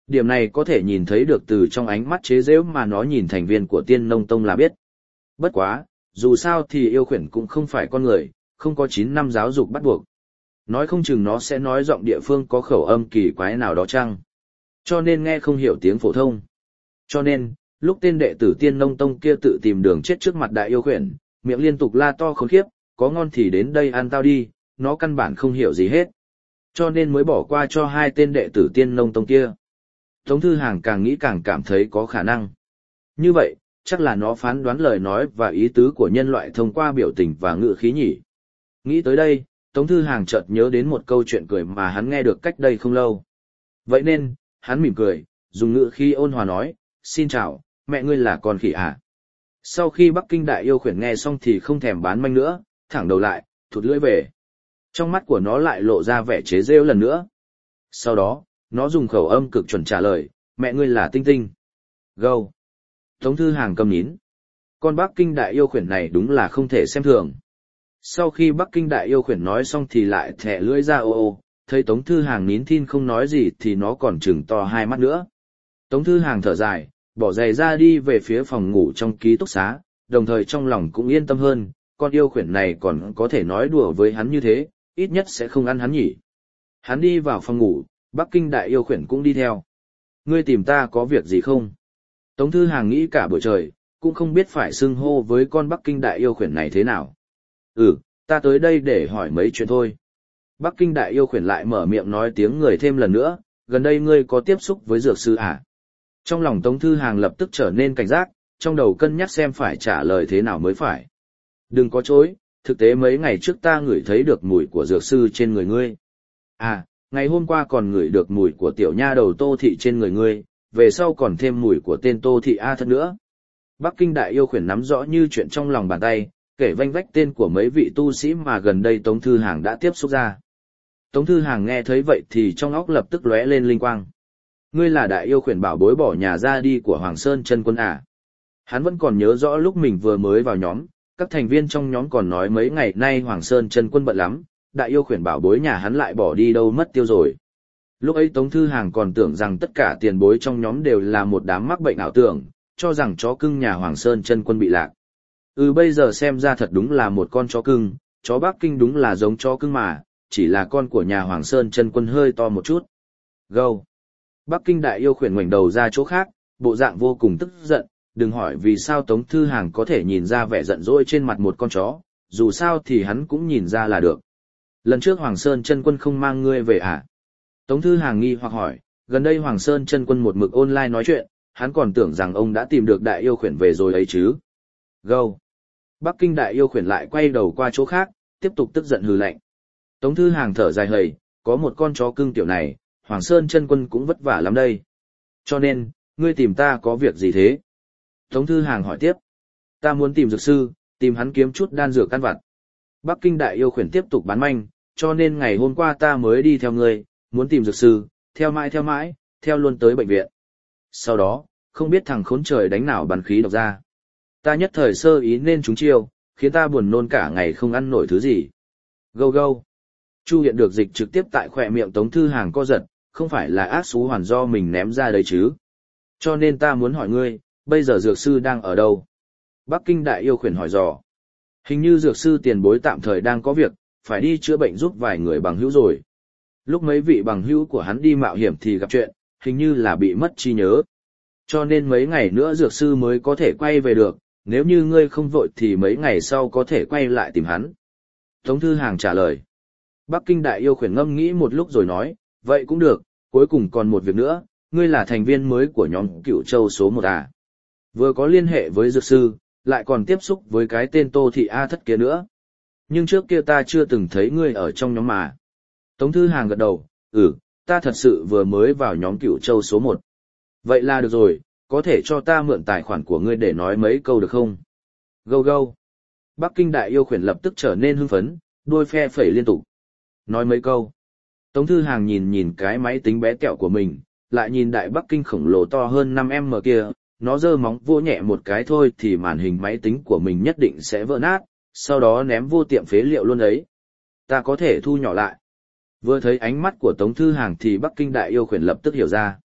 Điểm này có thể nhìn thấy được từ trong ánh mắt chế giễu mà nó nhìn thành viên của Tiên Nông Tông là biết. Bất quá, dù sao thì yêu khuyển cũng không phải con người, không có chín năm giáo dục bắt buộc. Nói không chừng nó sẽ nói giọng địa phương có khẩu âm kỳ quái nào đó chăng. Cho nên nghe không hiểu tiếng phổ thông. Cho nên, lúc tên đệ tử Tiên Nông Tông kia tự tìm đường chết trước mặt đại yêu khuyển, miệng liên tục la to khốn khiếp, có ngon thì đến đây ăn tao đi, nó căn bản không hiểu gì hết. Cho nên mới bỏ qua cho hai tên đệ tử Tiên Nông Tông kia. Tống Thư Hàng càng nghĩ càng cảm thấy có khả năng. Như vậy, chắc là nó phán đoán lời nói và ý tứ của nhân loại thông qua biểu tình và ngữ khí nhỉ. Nghĩ tới đây, Tống Thư Hàng chợt nhớ đến một câu chuyện cười mà hắn nghe được cách đây không lâu. Vậy nên, hắn mỉm cười, dùng ngữ khí ôn hòa nói, xin chào, mẹ ngươi là con khỉ à? Sau khi Bắc Kinh đại yêu khuyển nghe xong thì không thèm bán manh nữa, thẳng đầu lại, thụt lưỡi về. Trong mắt của nó lại lộ ra vẻ chế rêu lần nữa. Sau đó, nó dùng khẩu âm cực chuẩn trả lời, mẹ ngươi là Tinh Tinh. Gâu. Tống Thư Hàng câm nín. Con Bắc Kinh đại yêu khuyển này đúng là không thể xem thường. Sau khi Bắc Kinh đại yêu khuyển nói xong thì lại thẻ lưỡi ra ô ô, thấy Tống Thư Hàng nín thin không nói gì thì nó còn trừng to hai mắt nữa. Tống Thư Hàng thở dài, bỏ giày ra đi về phía phòng ngủ trong ký túc xá, đồng thời trong lòng cũng yên tâm hơn, con yêu khuyển này còn có thể nói đùa với hắn như thế, ít nhất sẽ không ăn hắn nhỉ. Hắn đi vào phòng ngủ, Bắc Kinh đại yêu khuyển cũng đi theo. Ngươi tìm ta có việc gì không? Tống Thư Hàng nghĩ cả buổi trời, cũng không biết phải xưng hô với con Bắc Kinh đại yêu khuyển này thế nào. Ừ, ta tới đây để hỏi mấy chuyện thôi. Bắc Kinh đại yêu khuyển lại mở miệng nói tiếng người thêm lần nữa, gần đây ngươi có tiếp xúc với dược sư à? Trong lòng Tống Thư Hàng lập tức trở nên cảnh giác, trong đầu cân nhắc xem phải trả lời thế nào mới phải. Đừng có chối, thực tế mấy ngày trước ta ngửi thấy được mùi của dược sư trên người ngươi. À, ngày hôm qua còn ngửi được mùi của tiểu nha đầu Tô Thị trên người ngươi, về sau còn thêm mùi của tên Tô Thị A Thất nữa. Bắc Kinh đại yêu khuyển nắm rõ như chuyện trong lòng bàn tay, kể vanh vách tên của mấy vị tu sĩ mà gần đây Tống Thư Hàng đã tiếp xúc ra. Tống Thư Hàng nghe thấy vậy thì trong óc lập tức lóe lên linh quang. Ngươi là đại yêu khuyển bảo bối bỏ nhà ra đi của Hoàng Sơn Chân Quân à? Hắn vẫn còn nhớ rõ lúc mình vừa mới vào nhóm, các thành viên trong nhóm còn nói mấy ngày nay Hoàng Sơn Chân Quân bận lắm, đại yêu khuyển bảo bối nhà hắn lại bỏ đi đâu mất tiêu rồi. Lúc ấy Tống Thư Hàng còn tưởng rằng tất cả tiền bối trong nhóm đều là một đám mắc bệnh ảo tưởng, cho rằng chó cưng nhà Hoàng Sơn Chân Quân bị lạc. Ừ, bây giờ xem ra thật đúng là một con chó cưng, chó Bắc Kinh đúng là giống chó cưng mà, chỉ là con của nhà Hoàng Sơn Chân Quân hơi to một chút. Gâu. Bắc Kinh đại yêu khuyển ngoảnh đầu ra chỗ khác, bộ dạng vô cùng tức giận, đừng hỏi vì sao Tống Thư Hàng có thể nhìn ra vẻ giận dỗi trên mặt một con chó, dù sao thì hắn cũng nhìn ra là được. Lần trước Hoàng Sơn Chân Quân không mang ngươi về à? Tống Thư Hàng nghi hoặc hỏi, gần đây Hoàng Sơn Chân Quân một mực online nói chuyện, hắn còn tưởng rằng ông đã tìm được đại yêu khuyển về rồi ấy chứ. Gâu. Bắc Kinh đại yêu khuyển lại quay đầu qua chỗ khác, tiếp tục tức giận hừ lạnh. Tống Thư Hàng thở dài hầy, có một con chó cưng tiểu này, Hoàng Sơn Chân Quân cũng vất vả lắm đây. Cho nên, ngươi tìm ta có việc gì thế? Tống Thư Hàng hỏi tiếp. Ta muốn tìm dược sư, tìm hắn kiếm chút đan dược căn vặt. Bắc Kinh đại yêu khuyển tiếp tục bán manh, cho nên ngày hôm qua ta mới đi theo ngươi, muốn tìm dược sư, theo mãi theo mãi, theo luôn tới bệnh viện. Sau đó, không biết thằng khốn trời đánh nào bắn khí độc ra. Ta nhất thời sơ ý nên trúng chiêu, khiến ta buồn nôn cả ngày không ăn nổi thứ gì. Gâu gâu. Chu hiện được dịch trực tiếp tại khỏe miệng Tống Thư Hàng co giật, không phải là ác xú hoàn do mình ném ra đấy chứ. Cho nên ta muốn hỏi ngươi, bây giờ dược sư đang ở đâu? Bắc Kinh đại yêu khuyển hỏi dò. Hình như dược sư tiền bối tạm thời đang có việc, phải đi chữa bệnh giúp vài người bằng hữu rồi. Lúc mấy vị bằng hữu của hắn đi mạo hiểm thì gặp chuyện, hình như là bị mất trí nhớ. Cho nên mấy ngày nữa dược sư mới có thể quay về được, nếu như ngươi không vội thì mấy ngày sau có thể quay lại tìm hắn. Tống Thư Hàng trả lời. Bắc Kinh đại yêu khuyển ngâm nghĩ một lúc rồi nói, vậy cũng được, cuối cùng còn một việc nữa, ngươi là thành viên mới của nhóm Cửu Châu số một à. Vừa có liên hệ với dược sư, lại còn tiếp xúc với cái tên Tô Thị A Thất kia nữa. Nhưng trước kia ta chưa từng thấy ngươi ở trong nhóm mà. Tống Thư Hàng gật đầu, ừ, ta thật sự vừa mới vào nhóm Cửu Châu số một. Vậy là được rồi, có thể cho ta mượn tài khoản của ngươi để nói mấy câu được không? Gâu gâu. Bắc Kinh đại yêu khuyển lập tức trở nên hưng phấn, đuôi phe phẩy liên tục. Nói mấy câu. Tống Thư Hàng nhìn nhìn cái máy tính bé tẹo của mình, lại nhìn đại Bắc Kinh khổng lồ to hơn năm em em kia, nó giơ móng vô nhẹ một cái thôi thì màn hình máy tính của mình nhất định sẽ vỡ nát, sau đó ném vô tiệm phế liệu luôn ấy. Ta có thể thu nhỏ lại. Vừa thấy ánh mắt của Tống Thư Hàng thì Bắc Kinh đại yêu khuyển lập tức hiểu ra.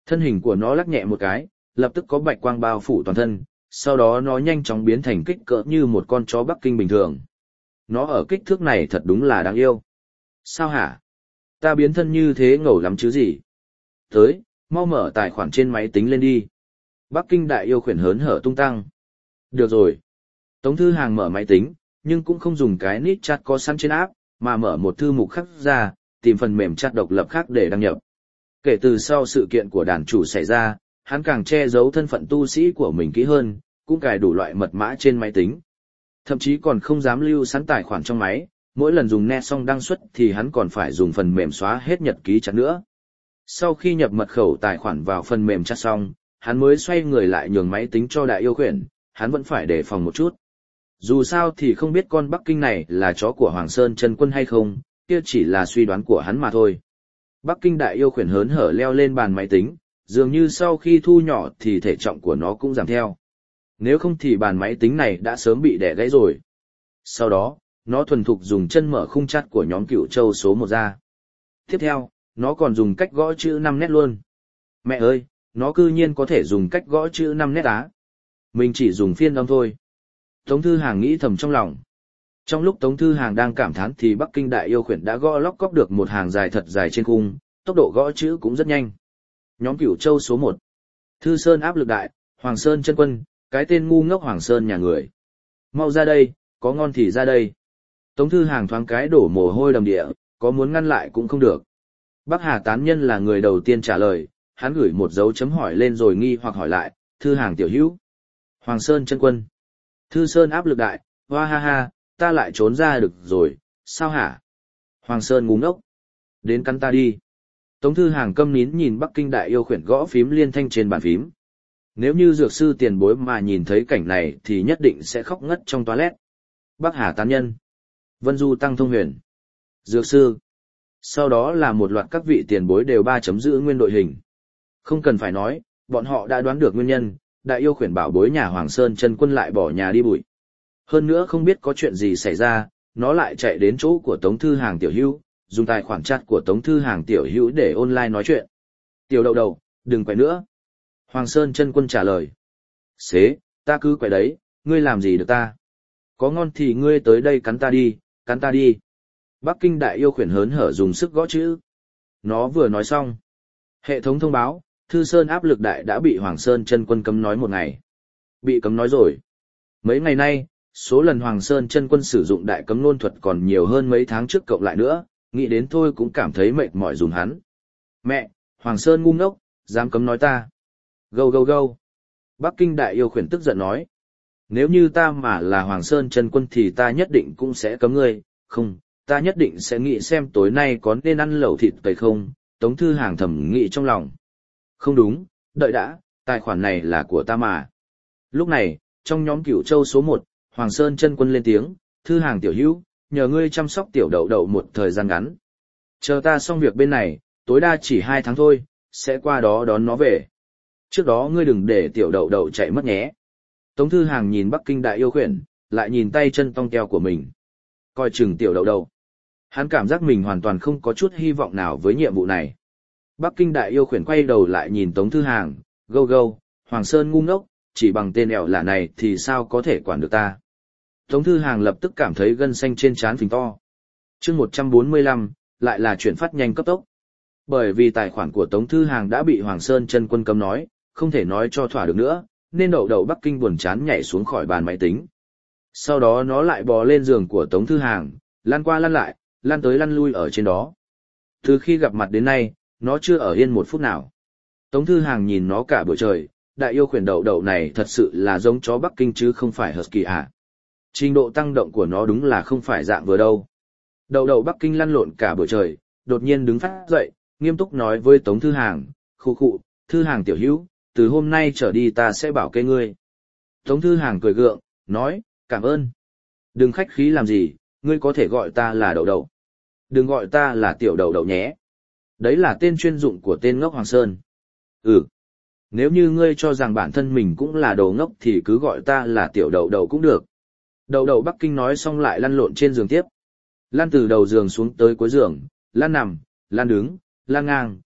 Thân hình của nó lắc nhẹ một cái, lập tức có bạch quang bao phủ toàn thân, sau đó nó nhanh chóng biến thành kích cỡ như một con chó Bắc Kinh bình thường. Nó ở kích thước này thật đúng là đáng yêu. Sao hả? Ta biến thân như thế ngầu lắm chứ gì? Tới, mau mở tài khoản trên máy tính lên đi. Bắc Kinh đại yêu khuyển hớn hở tung tăng. Được rồi. Tống Thư Hàng mở máy tính, nhưng cũng không dùng cái nít chat có sẵn trên app, mà mở một thư mục khác ra, tìm phần mềm chat độc lập khác để đăng nhập. Kể từ sau sự kiện của đàn chủ xảy ra, hắn càng che giấu thân phận tu sĩ của mình kỹ hơn, cũng cài đủ loại mật mã trên máy tính. Thậm chí còn không dám lưu sẵn tài khoản trong máy, mỗi lần dùng net xong đăng xuất thì hắn còn phải dùng phần mềm xóa hết nhật ký chat nữa. Sau khi nhập mật khẩu tài khoản vào phần mềm chat xong, hắn mới xoay người lại nhường máy tính cho đại yêu khuyển, hắn vẫn phải đề phòng một chút. Dù sao thì không biết con Bắc Kinh này là chó của Hoàng Sơn Chân Quân hay không, kia chỉ là suy đoán của hắn mà thôi. Bắc Kinh đại yêu khuyển hớn hở leo lên bàn máy tính, dường như sau khi thu nhỏ thì thể trọng của nó cũng giảm theo. Nếu không thì bàn máy tính này đã sớm bị đẻ gãy rồi. Sau đó, nó thuần thục dùng chân mở khung chat của nhóm Cửu Châu số một ra. Tiếp theo, nó còn dùng cách gõ chữ năm nét luôn. Mẹ ơi, nó cư nhiên có thể dùng cách gõ chữ năm nét á. Mình chỉ dùng phiên âm thôi. Tống Thư Hàng nghĩ thầm trong lòng. Trong lúc Tống Thư Hàng đang cảm thán thì Bắc Kinh đại yêu khuyển đã gõ lóc cóc được một hàng dài thật dài trên khung, tốc độ gõ chữ cũng rất nhanh. Nhóm Cửu Châu số một. Thư Sơn áp lực đại, Hoàng Sơn Chân Quân, cái tên ngu ngốc Hoàng Sơn nhà người. Mau ra đây, có ngon thì ra đây. Tống Thư Hàng thoáng cái đổ mồ hôi đầm địa, có muốn ngăn lại cũng không được. Bắc Hà Tán Nhân là người đầu tiên trả lời, hắn gửi một dấu chấm hỏi lên rồi nghi hoặc hỏi lại, Thư Hàng tiểu hữu. Hoàng Sơn Chân Quân. Thư Sơn áp lực đại, hoa ha ha, ta lại trốn ra được rồi, sao hả? Hoàng Sơn ngu ngốc. Đến cắn ta đi. Tống Thư Hàng câm nín nhìn Bắc Kinh đại yêu khuyển gõ phím liên thanh trên bàn phím. Nếu như dược sư tiền bối mà nhìn thấy cảnh này thì nhất định sẽ khóc ngất trong toilet. Bắc Hà Tán Nhân. Vân Du Tăng Thông Huyền. Dược sư. Sau đó là một loạt các vị tiền bối đều ba chấm giữ nguyên đội hình. Không cần phải nói, bọn họ đã đoán được nguyên nhân, đại yêu khuyển bảo bối nhà Hoàng Sơn Chân Quân lại bỏ nhà đi bụi. Hơn nữa không biết có chuyện gì xảy ra, nó lại chạy đến chỗ của Tống Thư Hàng tiểu hữu, dùng tài khoản chat của Tống Thư Hàng tiểu hữu để online nói chuyện. Tiểu đậu đầu, đừng quậy nữa. Hoàng Sơn Chân Quân trả lời. Xế, ta cứ quậy đấy, ngươi làm gì được ta? Có ngon thì ngươi tới đây cắn ta đi, cắn ta đi. Bắc Kinh đại yêu khuyển hớn hở dùng sức gõ chữ. Nó vừa nói xong. Hệ thống thông báo, Thư Sơn áp lực đại đã bị Hoàng Sơn Chân Quân cấm nói một ngày. Bị cấm nói rồi. Mấy ngày nay, số lần Hoàng Sơn Chân Quân sử dụng đại cấm ngôn thuật còn nhiều hơn mấy tháng trước cộng lại nữa, nghĩ đến thôi cũng cảm thấy mệt mỏi dùng hắn. Mẹ, Hoàng Sơn ngu ngốc, dám cấm nói ta. Gâu gâu gâu. Bắc Kinh đại yêu khuyển tức giận nói. Nếu như ta mà là Hoàng Sơn Chân Quân thì ta nhất định cũng sẽ cấm ngươi, không, ta nhất định sẽ nghĩ xem tối nay có nên ăn lẩu thịt tây không, Tống Thư Hàng thầm nghĩ trong lòng. Không đúng, đợi đã, tài khoản này là của ta mà. Lúc này, trong nhóm Cửu Châu số một, Hoàng Sơn Chân Quân lên tiếng, Thư Hàng tiểu hữu, nhờ ngươi chăm sóc tiểu đậu đậu một thời gian ngắn. Chờ ta xong việc bên này, tối đa chỉ hai tháng thôi, sẽ qua đó đón nó về. Trước đó ngươi đừng để tiểu đậu đậu chạy mất nhé. Tống Thư Hàng nhìn Bắc Kinh đại yêu khuyển, lại nhìn tay chân tong teo của mình. Coi chừng tiểu đậu đậu. Hắn cảm giác mình hoàn toàn không có chút hy vọng nào với nhiệm vụ này. Bắc Kinh đại yêu khuyển quay đầu lại nhìn Tống Thư Hàng, gâu gâu, Hoàng Sơn ngu ngốc, chỉ bằng tên ẻo lả này thì sao có thể quản được ta. Tống Thư Hàng lập tức cảm thấy gân xanh trên trán phình to. Chương một trăm bốn mươi lăm, lại là chuyển phát nhanh cấp tốc. Bởi vì tài khoản của Tống Thư Hàng đã bị Hoàng Sơn Chân Quân cấm nói, không thể nói cho thỏa được nữa, nên đậu đậu Bắc Kinh buồn chán nhảy xuống khỏi bàn máy tính. Sau đó nó lại bò lên giường của Tống Thư Hàng, lăn qua lăn lại, lăn tới lăn lui ở trên đó. Từ khi gặp mặt đến nay, nó chưa ở yên một phút nào. Tống Thư Hàng nhìn nó cả buổi trời, đại yêu khuyển đậu đậu này thật sự là giống chó Bắc Kinh chứ không phải Husky à. Trình độ tăng động của nó đúng là không phải dạng vừa đâu. Đậu đậu Bắc Kinh lăn lộn cả buổi trời, đột nhiên đứng phát dậy, nghiêm túc nói với Tống Thư Hàng, khu khụ, Thư Hàng tiểu hữu, từ hôm nay trở đi ta sẽ bảo kê ngươi. Tống Thư Hàng cười gượng, nói, cảm ơn. Đừng khách khí làm gì, ngươi có thể gọi ta là đậu đậu. Đừng gọi ta là tiểu đậu đậu nhé. Đấy là tên chuyên dụng của tên ngốc Hoàng Sơn. Ừ. Nếu như ngươi cho rằng bản thân mình cũng là đồ ngốc thì cứ gọi ta là tiểu đậu đậu cũng được. Đậu đậu Bắc Kinh nói xong lại lăn lộn trên giường tiếp. Lăn từ đầu giường xuống tới cuối giường, lăn nằm, lăn đứng, lăn ngang,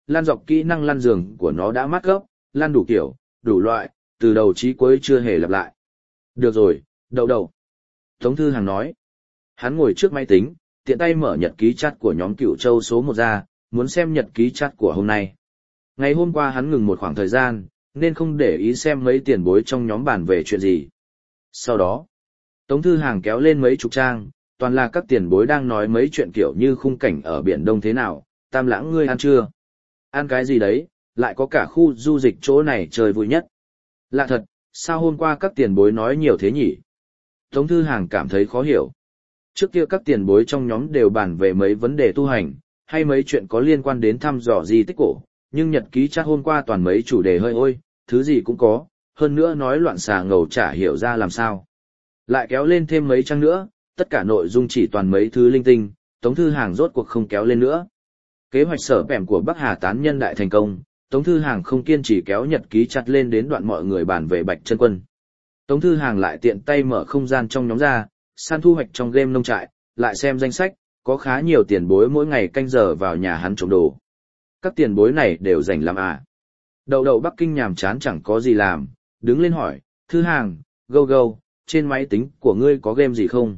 lan dọc kỹ năng lăn giường của nó đã mát gốc, lăn đủ kiểu, đủ loại, từ đầu chí cuối chưa hề lặp lại. Được rồi, đậu đậu. Tống Thư Hàng nói. Hắn ngồi trước máy tính, tiện tay mở nhật ký chat của nhóm Cửu Châu số một ra, muốn xem nhật ký chat của hôm nay. Ngày hôm qua hắn ngừng một khoảng thời gian, nên không để ý xem mấy tiền bối trong nhóm bàn về chuyện gì. Sau đó, Tống Thư Hàng kéo lên mấy chục trang, toàn là các tiền bối đang nói mấy chuyện kiểu như khung cảnh ở Biển Đông thế nào, Tam Lãng ngươi ăn chưa? Ăn cái gì đấy, lại có cả khu du lịch chỗ này chơi vui nhất. Lạ thật, sao hôm qua các tiền bối nói nhiều thế nhỉ? Tống Thư Hàng cảm thấy khó hiểu. Trước kia các tiền bối trong nhóm đều bàn về mấy vấn đề tu hành, hay mấy chuyện có liên quan đến thăm dò di tích cổ, nhưng nhật ký chat hôm qua toàn mấy chủ đề hơi ôi, thứ gì cũng có, hơn nữa nói loạn xà ngầu chả hiểu ra làm sao. Lại kéo lên thêm mấy trang nữa, tất cả nội dung chỉ toàn mấy thứ linh tinh, Tống Thư Hàng rốt cuộc không kéo lên nữa. Kế hoạch sở bẻm của Bắc Hà tán nhân đại thành công, Tống Thư Hàng không kiên trì kéo nhật ký chặt lên đến đoạn mọi người bàn về Bạch Chân Quân. Tống Thư Hàng lại tiện tay mở không gian trong nhóm ra, săn thu hoạch trong game nông trại, lại xem danh sách, có khá nhiều tiền bối mỗi ngày canh giờ vào nhà hắn trộm đồ. Các tiền bối này đều rảnh làm à. Đậu đậu Bắc Kinh nhàm chán chẳng có gì làm, đứng lên hỏi, Thư Hàng, go go, trên máy tính của ngươi có game gì không?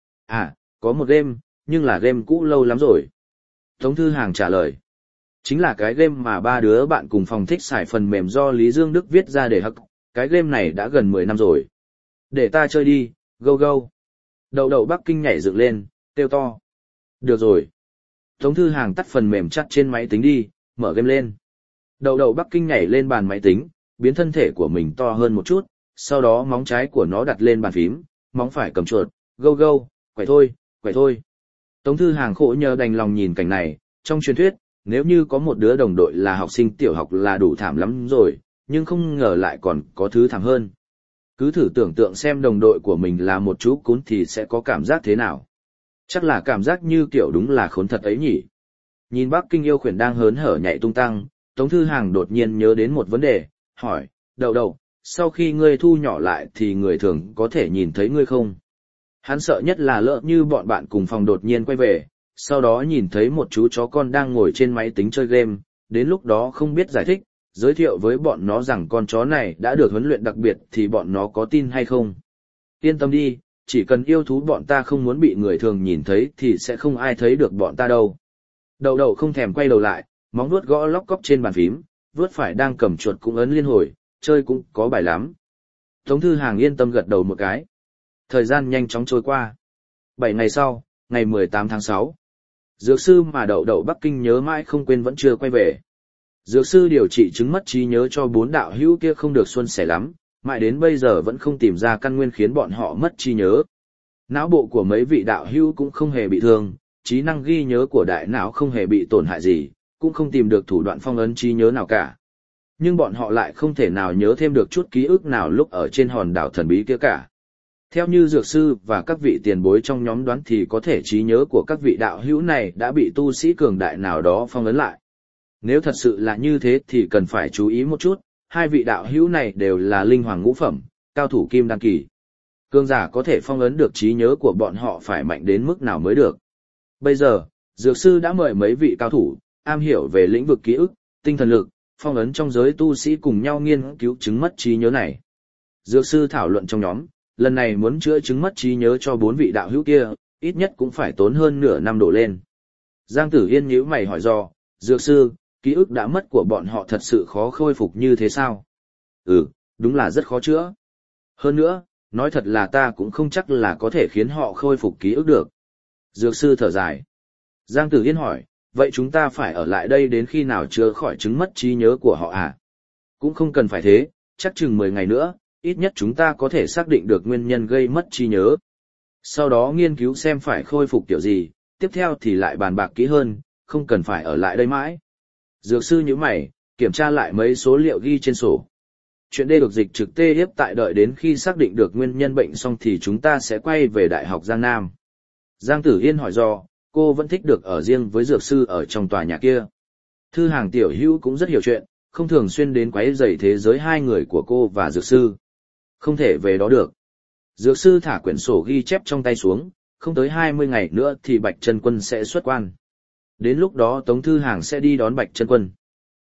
À, có một game, nhưng là game cũ lâu lắm rồi. Tống Thư Hàng trả lời. Chính là cái game mà ba đứa bạn cùng phòng thích xài phần mềm do Lý Dương Đức viết ra để hắc, cái game này đã gần mười năm rồi. Để ta chơi đi, go go. Đậu đậu Bắc Kinh nhảy dựng lên, kêu to. Được rồi. Tống Thư Hàng tắt phần mềm chat trên máy tính đi, mở game lên. Đậu đậu Bắc Kinh nhảy lên bàn máy tính, biến thân thể của mình to hơn một chút, sau đó móng trái của nó đặt lên bàn phím, móng phải cầm chuột, go go, quậy thôi, quậy thôi. Tống Thư Hàng khổ nhờ đành lòng nhìn cảnh này, trong truyền thuyết, nếu như có một đứa đồng đội là học sinh tiểu học là đủ thảm lắm rồi, nhưng không ngờ lại còn có thứ thảm hơn. Cứ thử tưởng tượng xem đồng đội của mình là một chú cún thì sẽ có cảm giác thế nào. Chắc là cảm giác như kiểu đúng là khốn thật ấy nhỉ. Nhìn Bắc Kinh yêu khuyển đang hớn hở nhảy tung tăng, Tống Thư Hàng đột nhiên nhớ đến một vấn đề, hỏi, đậu đậu, sau khi ngươi thu nhỏ lại thì người thường có thể nhìn thấy ngươi không? Hắn sợ nhất là lỡ như bọn bạn cùng phòng đột nhiên quay về, sau đó nhìn thấy một chú chó con đang ngồi trên máy tính chơi game, đến lúc đó không biết giải thích, giới thiệu với bọn nó rằng con chó này đã được huấn luyện đặc biệt thì bọn nó có tin hay không? Yên tâm đi, chỉ cần yêu thú bọn ta không muốn bị người thường nhìn thấy thì sẽ không ai thấy được bọn ta đâu. Đậu đậu không thèm quay đầu lại, móng vuốt gõ lóc cóc trên bàn phím, vuốt phải đang cầm chuột cũng ấn liên hồi, chơi cũng có bài lắm. Tống Thư Hàng yên tâm gật đầu một cái. Thời gian nhanh chóng trôi qua. Bảy ngày sau, ngày mười tám tháng sáu. Dược sư mà đậu đậu Bắc Kinh nhớ mãi không quên vẫn chưa quay về. Dược sư điều trị chứng mất trí nhớ cho bốn đạo hữu kia không được suôn sẻ lắm, mãi đến bây giờ vẫn không tìm ra căn nguyên khiến bọn họ mất trí nhớ. Não bộ của mấy vị đạo hữu cũng không hề bị thương, trí năng ghi nhớ của đại não không hề bị tổn hại gì, cũng không tìm được thủ đoạn phong ấn trí nhớ nào cả. Nhưng bọn họ lại không thể nào nhớ thêm được chút ký ức nào lúc ở trên hòn đảo thần bí kia cả. Theo như dược sư và các vị tiền bối trong nhóm đoán thì có thể trí nhớ của các vị đạo hữu này đã bị tu sĩ cường đại nào đó phong ấn lại. Nếu thật sự là như thế thì cần phải chú ý một chút, hai vị đạo hữu này đều là linh hoàng ngũ phẩm, cao thủ kim đan kỳ. Cường giả có thể phong ấn được trí nhớ của bọn họ phải mạnh đến mức nào mới được. Bây giờ, dược sư đã mời mấy vị cao thủ, am hiểu về lĩnh vực ký ức, tinh thần lực, phong ấn trong giới tu sĩ cùng nhau nghiên cứu chứng mất trí nhớ này. Dược sư thảo luận trong nhóm, lần này muốn chữa chứng mất trí nhớ cho bốn vị đạo hữu kia, ít nhất cũng phải tốn hơn nửa năm đổ lên. Giang Tử Yên nhíu mày hỏi dò, dược sư, ký ức đã mất của bọn họ thật sự khó khôi phục như thế sao? Ừ, đúng là rất khó chữa. Hơn nữa, nói thật là ta cũng không chắc là có thể khiến họ khôi phục ký ức được. Dược sư thở dài. Giang Tử Yên hỏi, vậy chúng ta phải ở lại đây đến khi nào chữa khỏi chứng mất trí nhớ của họ à? Cũng không cần phải thế, chắc chừng mười ngày nữa, ít nhất chúng ta có thể xác định được nguyên nhân gây mất trí nhớ. Sau đó nghiên cứu xem phải khôi phục kiểu gì, tiếp theo thì lại bàn bạc kỹ hơn, không cần phải ở lại đây mãi. Dược sư nhíu mày, kiểm tra lại mấy số liệu ghi trên sổ. Chuyện đây được dịch trực tê hiếp tại đợi đến khi xác định được nguyên nhân bệnh xong thì chúng ta sẽ quay về Đại học Giang Nam. Giang Tử Yên hỏi do, cô vẫn thích được ở riêng với dược sư ở trong tòa nhà kia. Thư Hàng tiểu hữu cũng rất hiểu chuyện, không thường xuyên đến quấy rầy thế giới hai người của cô và dược sư. Không thể về đó được. Dược sư thả quyển sổ ghi chép trong tay xuống, không tới hai mươi ngày nữa thì Bạch Chân Quân sẽ xuất quan. Đến lúc đó Tống Thư Hàng sẽ đi đón Bạch Chân Quân.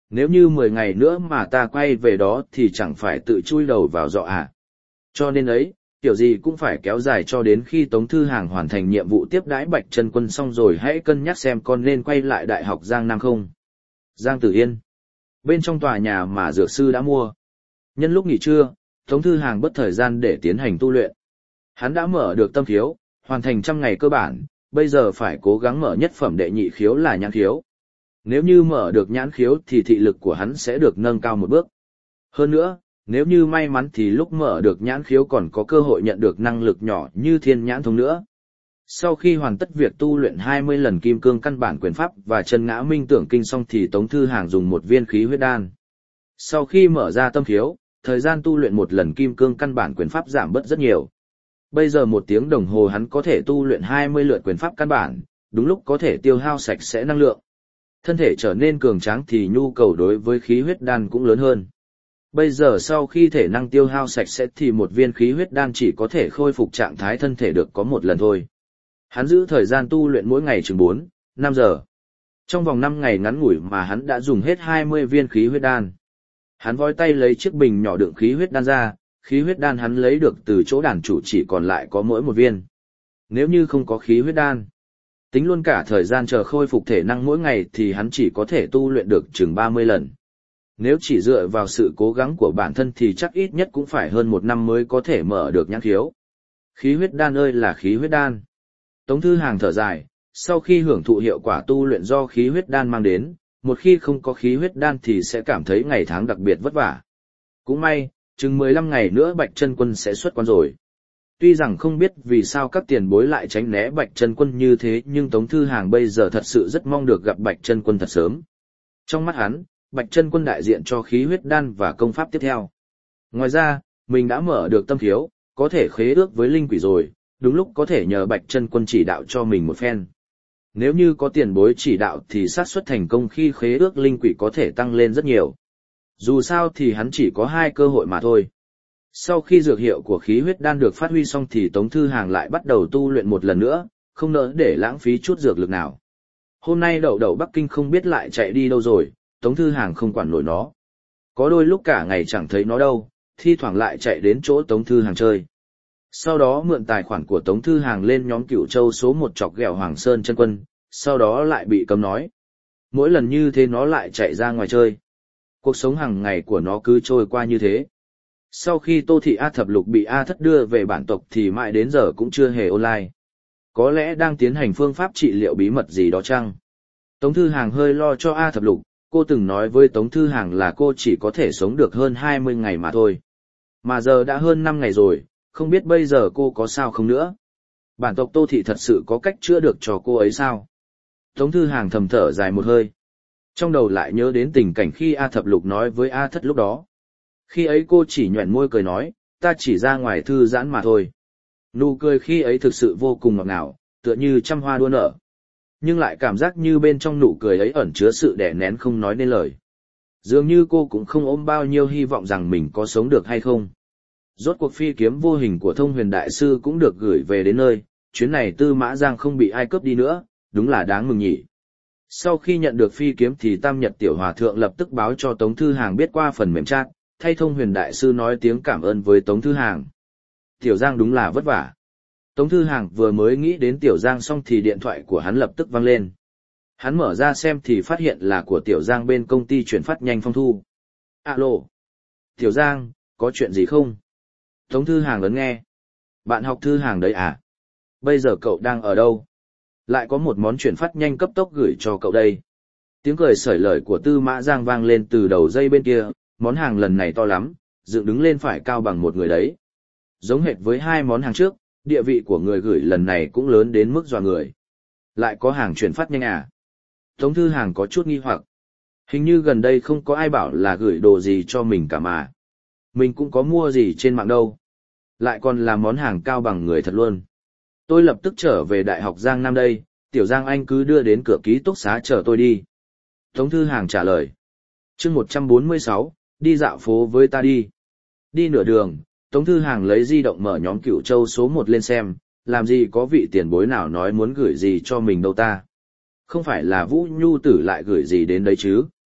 Nếu như mười ngày nữa mà ta quay về đó thì chẳng phải tự chui đầu vào dọ à. Cho nên ấy, kiểu gì cũng phải kéo dài cho đến khi Tống Thư Hàng hoàn thành nhiệm vụ tiếp đãi Bạch Chân Quân xong rồi hãy cân nhắc xem con nên quay lại Đại học Giang Nam không. Giang Tử Yên. Bên trong tòa nhà mà dược sư đã mua. Nhân lúc nghỉ trưa, Tống Thư Hàng bất thời gian để tiến hành tu luyện. Hắn đã mở được tâm khiếu, hoàn thành trăm ngày cơ bản, bây giờ phải cố gắng mở nhất phẩm đệ nhị khiếu là nhãn khiếu. Nếu như mở được nhãn khiếu thì thị lực của hắn sẽ được nâng cao một bước. Hơn nữa, nếu như may mắn thì lúc mở được nhãn khiếu còn có cơ hội nhận được năng lực nhỏ như thiên nhãn thông nữa. Sau khi hoàn tất việc tu luyện hai mươi lần kim cương căn bản quyền pháp và chân ngã minh tưởng kinh xong thì Tống Thư Hàng dùng một viên khí huyết đan. Sau khi mở ra tâm khiếu, thời gian tu luyện một lần kim cương căn bản quyền pháp giảm bớt rất nhiều. Bây giờ một tiếng đồng hồ hắn có thể tu luyện hai mươi lượt quyền pháp căn bản, đúng lúc có thể tiêu hao sạch sẽ năng lượng. Thân thể trở nên cường tráng thì nhu cầu đối với khí huyết đan cũng lớn hơn. Bây giờ sau khi thể năng tiêu hao sạch sẽ thì một viên khí huyết đan chỉ có thể khôi phục trạng thái thân thể được có một lần thôi. Hắn giữ thời gian tu luyện mỗi ngày chừng bốn, năm giờ. Trong vòng năm ngày ngắn ngủi mà hắn đã dùng hết hai mươi viên khí huyết đan. Hắn vói tay lấy chiếc bình nhỏ đựng khí huyết đan ra, khí huyết đan hắn lấy được từ chỗ đàn chủ chỉ còn lại có mỗi một viên. Nếu như không có khí huyết đan, tính luôn cả thời gian chờ khôi phục thể năng mỗi ngày thì hắn chỉ có thể tu luyện được chừng ba mươi lần. Nếu chỉ dựa vào sự cố gắng của bản thân thì chắc ít nhất cũng phải hơn một năm mới có thể mở được nhãn khiếu. Khí huyết đan ơi là khí huyết đan. Tống Thư Hàng thở dài, sau khi hưởng thụ hiệu quả tu luyện do khí huyết đan mang đến, một khi không có khí huyết đan thì sẽ cảm thấy ngày tháng đặc biệt vất vả. Cũng may, chừng mười lăm ngày nữa Bạch Chân Quân sẽ xuất quan rồi. Tuy rằng không biết vì sao các tiền bối lại tránh né Bạch Chân Quân như thế nhưng Tống Thư Hàng bây giờ thật sự rất mong được gặp Bạch Chân Quân thật sớm. Trong mắt hắn, Bạch Chân Quân đại diện cho khí huyết đan và công pháp tiếp theo. Ngoài ra, mình đã mở được tâm khiếu, có thể khế ước với linh quỷ rồi, đúng lúc có thể nhờ Bạch Chân Quân chỉ đạo cho mình một phen. Nếu như có tiền bối chỉ đạo thì xác suất thành công khi khế ước linh quỷ có thể tăng lên rất nhiều. Dù sao thì hắn chỉ có hai cơ hội mà thôi. Sau khi dược hiệu của khí huyết đan được phát huy xong thì Tống Thư Hàng lại bắt đầu tu luyện một lần nữa, không nỡ để lãng phí chút dược lực nào. Hôm nay đậu đậu Bắc Kinh không biết lại chạy đi đâu rồi, Tống Thư Hàng không quản nổi nó. Có đôi lúc cả ngày chẳng thấy nó đâu, thi thoảng lại chạy đến chỗ Tống Thư Hàng chơi. Sau đó mượn tài khoản của Tống Thư Hàng lên nhóm Cửu Châu số một chọc ghẹo Hoàng Sơn Chân Quân, sau đó lại bị cấm nói. Mỗi lần như thế nó lại chạy ra ngoài chơi. Cuộc sống hàng ngày của nó cứ trôi qua như thế. Sau khi Tô Thị A Thập Lục bị A Thất đưa về bản tộc thì mãi đến giờ cũng chưa hề online. Có lẽ đang tiến hành phương pháp trị liệu bí mật gì đó chăng? Tống Thư Hàng hơi lo cho A Thập Lục, cô từng nói với Tống Thư Hàng là cô chỉ có thể sống được hơn hai mươi ngày mà thôi. Mà giờ đã hơn năm ngày rồi, không biết bây giờ cô có sao không nữa. Bản tộc Tô Thị thật sự có cách chữa được cho cô ấy sao? Tống Thư Hàng thầm thở dài một hơi. Trong đầu lại nhớ đến tình cảnh khi A Thập Lục nói với A Thất lúc đó. Khi ấy cô chỉ nhoẻn môi cười nói, ta chỉ ra ngoài thư giãn mà thôi. Nụ cười khi ấy thực sự vô cùng ngọt ngào, tựa như trăm hoa đua nở. Nhưng lại cảm giác như bên trong nụ cười ấy ẩn chứa sự đè nén không nói nên lời. Dường như cô cũng không ôm bao nhiêu hy vọng rằng mình có sống được hay không. Rốt cuộc phi kiếm vô hình của Thông Huyền Đại Sư cũng được gửi về đến nơi, chuyến này Tư Mã Giang không bị ai cướp đi nữa, đúng là đáng mừng nhỉ. Sau khi nhận được phi kiếm thì Tam Nhật Tiểu Hòa Thượng lập tức báo cho Tống Thư Hàng biết qua phần mềm chat, thay Thông Huyền Đại Sư nói tiếng cảm ơn với Tống Thư Hàng. Tiểu Giang đúng là vất vả. Tống Thư Hàng vừa mới nghĩ đến Tiểu Giang xong thì điện thoại của hắn lập tức vang lên. Hắn mở ra xem thì phát hiện là của Tiểu Giang bên công ty chuyển phát nhanh Phong Thu. Alo. Tiểu Giang, có chuyện gì không? Tống Thư Hàng ấn nghe. Bạn học Thư Hàng đấy à? Bây giờ cậu đang ở đâu? Lại có một món chuyển phát nhanh cấp tốc gửi cho cậu đây. Tiếng cười sởi lời của Tư Mã Giang vang lên từ đầu dây bên kia, món hàng lần này to lắm, dựng đứng lên phải cao bằng một người đấy. Giống hệt với hai món hàng trước, địa vị của người gửi lần này cũng lớn đến mức dọa người. Lại có hàng chuyển phát nhanh à? Tống Thư Hàng có chút nghi hoặc. Hình như gần đây không có ai bảo là gửi đồ gì cho mình cả mà. Mình cũng có mua gì trên mạng đâu. Lại còn là món hàng cao bằng người thật luôn. Tôi lập tức trở về Đại học Giang Nam đây, Tiểu Giang anh cứ đưa đến cửa ký túc xá chờ tôi đi. Tống Thư Hàng trả lời. Chương một trăm bốn mươi sáu, đi dạo phố với ta đi. Đi nửa đường, Tống Thư Hàng lấy di động mở nhóm Cửu Châu số một lên xem, làm gì có vị tiền bối nào nói muốn gửi gì cho mình đâu ta. Không phải là Vũ Nhu Tử lại gửi gì đến đấy chứ.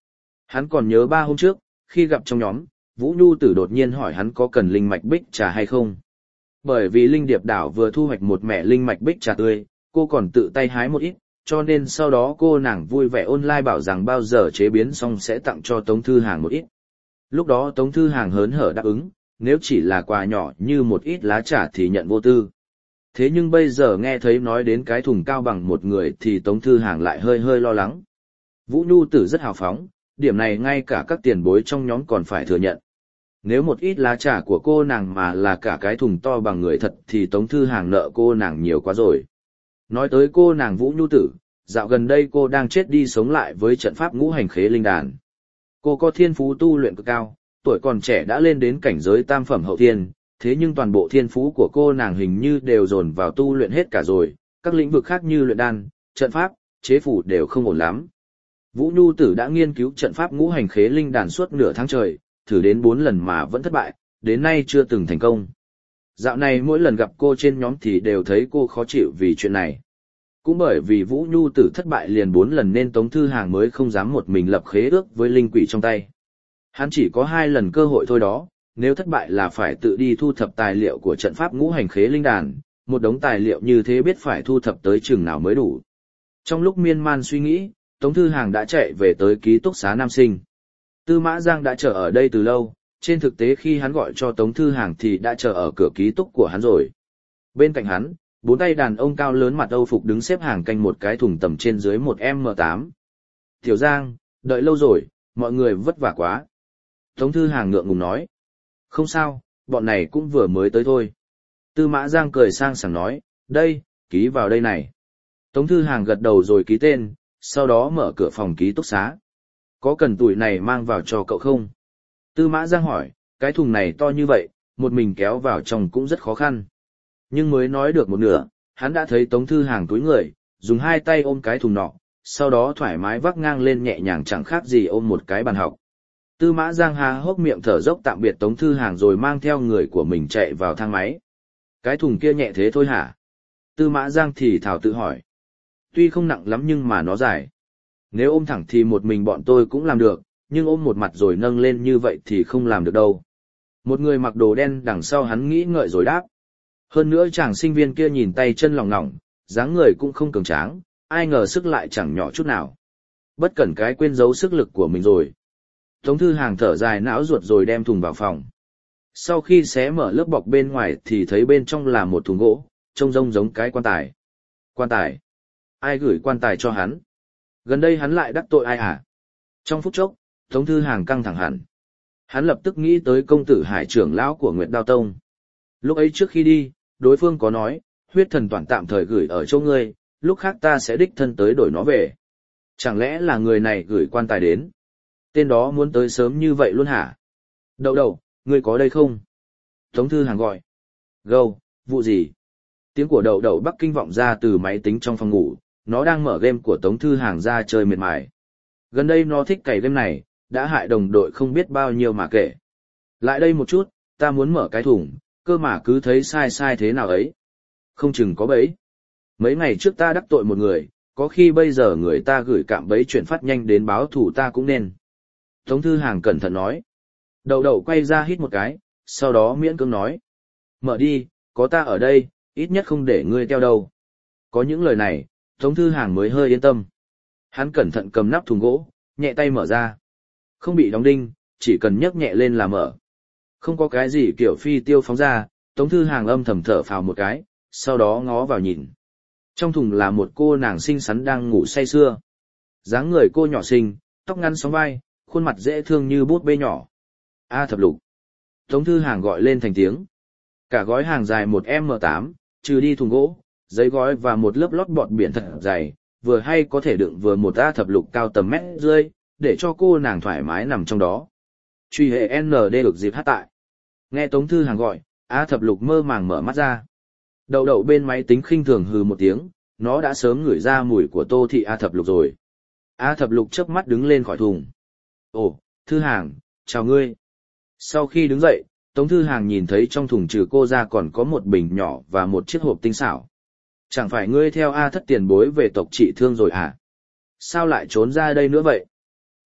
Hắn còn nhớ ba hôm trước, khi gặp trong nhóm, Vũ Nhu Tử đột nhiên hỏi hắn có cần linh mạch bích trà hay không. Bởi vì Linh Điệp đảo vừa thu hoạch một mẻ linh mạch bích trà tươi, cô còn tự tay hái một ít, cho nên sau đó cô nàng vui vẻ online bảo rằng bao giờ chế biến xong sẽ tặng cho Tống Thư Hàng một ít. Lúc đó Tống Thư Hàng hớn hở đáp ứng, nếu chỉ là quà nhỏ như một ít lá trà thì nhận vô tư. Thế nhưng bây giờ nghe thấy nói đến cái thùng cao bằng một người thì Tống Thư Hàng lại hơi hơi lo lắng. Vũ Nhu Tử rất hào phóng, điểm này ngay cả các tiền bối trong nhóm còn phải thừa nhận. Nếu một ít lá trà của cô nàng mà là cả cái thùng to bằng người thật thì Tống Thư Hàng nợ cô nàng nhiều quá rồi. Nói tới cô nàng Vũ Nhu Tử, dạo gần đây cô đang chết đi sống lại với trận pháp ngũ hành khế linh đàn. Cô có thiên phú tu luyện cực cao, tuổi còn trẻ đã lên đến cảnh giới tam phẩm hậu thiên, thế nhưng toàn bộ thiên phú của cô nàng hình như đều dồn vào tu luyện hết cả rồi, các lĩnh vực khác như luyện đan, trận pháp, chế phủ đều không ổn lắm. Vũ Nhu Tử đã nghiên cứu trận pháp ngũ hành khế linh đàn suốt nửa tháng trời, thử đến bốn lần mà vẫn thất bại, đến nay chưa từng thành công. Dạo này mỗi lần gặp cô trên nhóm thì đều thấy cô khó chịu vì chuyện này. Cũng bởi vì Vũ Nhu Tử thất bại liền bốn lần nên Tống Thư Hàng mới không dám một mình lập khế ước với linh quỷ trong tay. Hắn chỉ có hai lần cơ hội thôi đó, nếu thất bại là phải tự đi thu thập tài liệu của trận pháp ngũ hành khế linh đàn, một đống tài liệu như thế biết phải thu thập tới chừng nào mới đủ. Trong lúc miên man suy nghĩ, Tống Thư Hàng đã chạy về tới ký túc xá nam sinh. Tư Mã Giang đã chờ ở đây từ lâu, trên thực tế khi hắn gọi cho Tống Thư Hàng thì đã chờ ở cửa ký túc của hắn rồi. Bên cạnh hắn, bốn tay đàn ông cao lớn mặt Âu phục đứng xếp hàng canh một cái thùng tầm trên dưới một em em tám. Tiểu Giang, đợi lâu rồi, mọi người vất vả quá. Tống Thư Hàng ngượng ngùng nói. Không sao, bọn này cũng vừa mới tới thôi. Tư Mã Giang cười sang sảng nói, đây, ký vào đây này. Tống Thư Hàng gật đầu rồi ký tên, sau đó mở cửa phòng ký túc xá. Có cần tuổi này mang vào cho cậu không? Tư Mã Giang hỏi, cái thùng này to như vậy, một mình kéo vào trong cũng rất khó khăn. Nhưng mới nói được một nửa, hắn đã thấy Tống Thư Hàng túi người, dùng hai tay ôm cái thùng nọ, sau đó thoải mái vác ngang lên nhẹ nhàng chẳng khác gì ôm một cái bàn học. Tư Mã Giang há hốc miệng thở dốc tạm biệt Tống Thư Hàng rồi mang theo người của mình chạy vào thang máy. Cái thùng kia nhẹ thế thôi hả? Tư Mã Giang thì thảo tự hỏi. Tuy không nặng lắm nhưng mà nó dài. Nếu ôm thẳng thì một mình bọn tôi cũng làm được, nhưng ôm một mặt rồi nâng lên như vậy thì không làm được đâu. Một người mặc đồ đen đằng sau hắn nghĩ ngợi rồi đáp. Hơn nữa chàng sinh viên kia nhìn tay chân lỏng lỏng, dáng người cũng không cường tráng, ai ngờ sức lại chẳng nhỏ chút nào. Bất cẩn cái quên giấu sức lực của mình rồi. Tống Thư Hàng thở dài não ruột rồi đem thùng vào phòng. Sau khi xé mở lớp bọc bên ngoài thì thấy bên trong là một thùng gỗ, trông rông giống cái quan tài. Quan tài? Ai gửi quan tài cho hắn? Gần đây hắn lại đắc tội ai à? Trong phút chốc, Tống Thư Hàng căng thẳng hẳn. Hắn lập tức nghĩ tới công tử Hải trưởng lão của Nguyệt Đao Tông. Lúc ấy trước khi đi, đối phương có nói, huyết thần toàn tạm thời gửi ở chỗ ngươi, lúc khác ta sẽ đích thân tới đổi nó về. Chẳng lẽ là người này gửi quan tài đến? Tên đó muốn tới sớm như vậy luôn hả? Đậu đậu, ngươi có đây không? Tống Thư Hàng gọi. Gâu, vụ gì? Tiếng của đậu đậu Bắc Kinh vọng ra từ máy tính trong phòng ngủ, nó đang mở game của Tống Thư Hàng ra chơi miệt mài. Gần đây nó thích cày game này, đã hại đồng đội không biết bao nhiêu mà kể. Lại đây một chút, ta muốn mở cái thùng, cơ mà cứ thấy sai sai thế nào ấy. Không chừng có bẫy. Mấy ngày trước ta đắc tội một người, có khi bây giờ người ta gửi cạm bẫy chuyển phát nhanh đến báo thủ ta cũng nên. Tống Thư Hàng cẩn thận nói. Đậu đậu quay ra hít một cái, sau đó miễn cưỡng nói. Mở đi, có ta ở đây, ít nhất không để ngươi theo đâu. Có những lời này, Tống Thư Hàng mới hơi yên tâm. Hắn cẩn thận cầm nắp thùng gỗ, nhẹ tay mở ra. Không bị đóng đinh, chỉ cần nhấc nhẹ lên là mở. Không có cái gì kiểu phi tiêu phóng ra, Tống Thư Hàng âm thầm thở phào một cái, sau đó ngó vào nhìn. Trong thùng là một cô nàng xinh xắn đang ngủ say sưa. Dáng người cô nhỏ xinh, tóc ngắn sóng vai, khuôn mặt dễ thương như bút bê nhỏ. A Thập Lục. Tống Thư Hàng gọi lên thành tiếng. Cả gói hàng dài một em em tám, trừ đi thùng gỗ, giấy gói và một lớp lót bọt biển thật dày, vừa hay có thể đựng vừa một A Thập Lục cao tầm mét rưỡi, để cho cô nàng thoải mái nằm trong đó. Truy hệ en đê được dịp hát tại. Nghe Tống Thư Hàng gọi, A Thập Lục mơ màng mở mắt ra. Đậu đậu bên máy tính khinh thường hừ một tiếng, nó đã sớm ngửi ra mùi của Tô Thị A Thập Lục rồi. A Thập Lục chớp mắt đứng lên khỏi thùng. Ồ, Thư Hàng, chào ngươi. Sau khi đứng dậy, Tống Thư Hàng nhìn thấy trong thùng trừ cô ra còn có một bình nhỏ và một chiếc hộp tinh xảo. Chẳng phải ngươi theo A Thất tiền bối về tộc trị thương rồi hả? Sao lại trốn ra đây nữa vậy?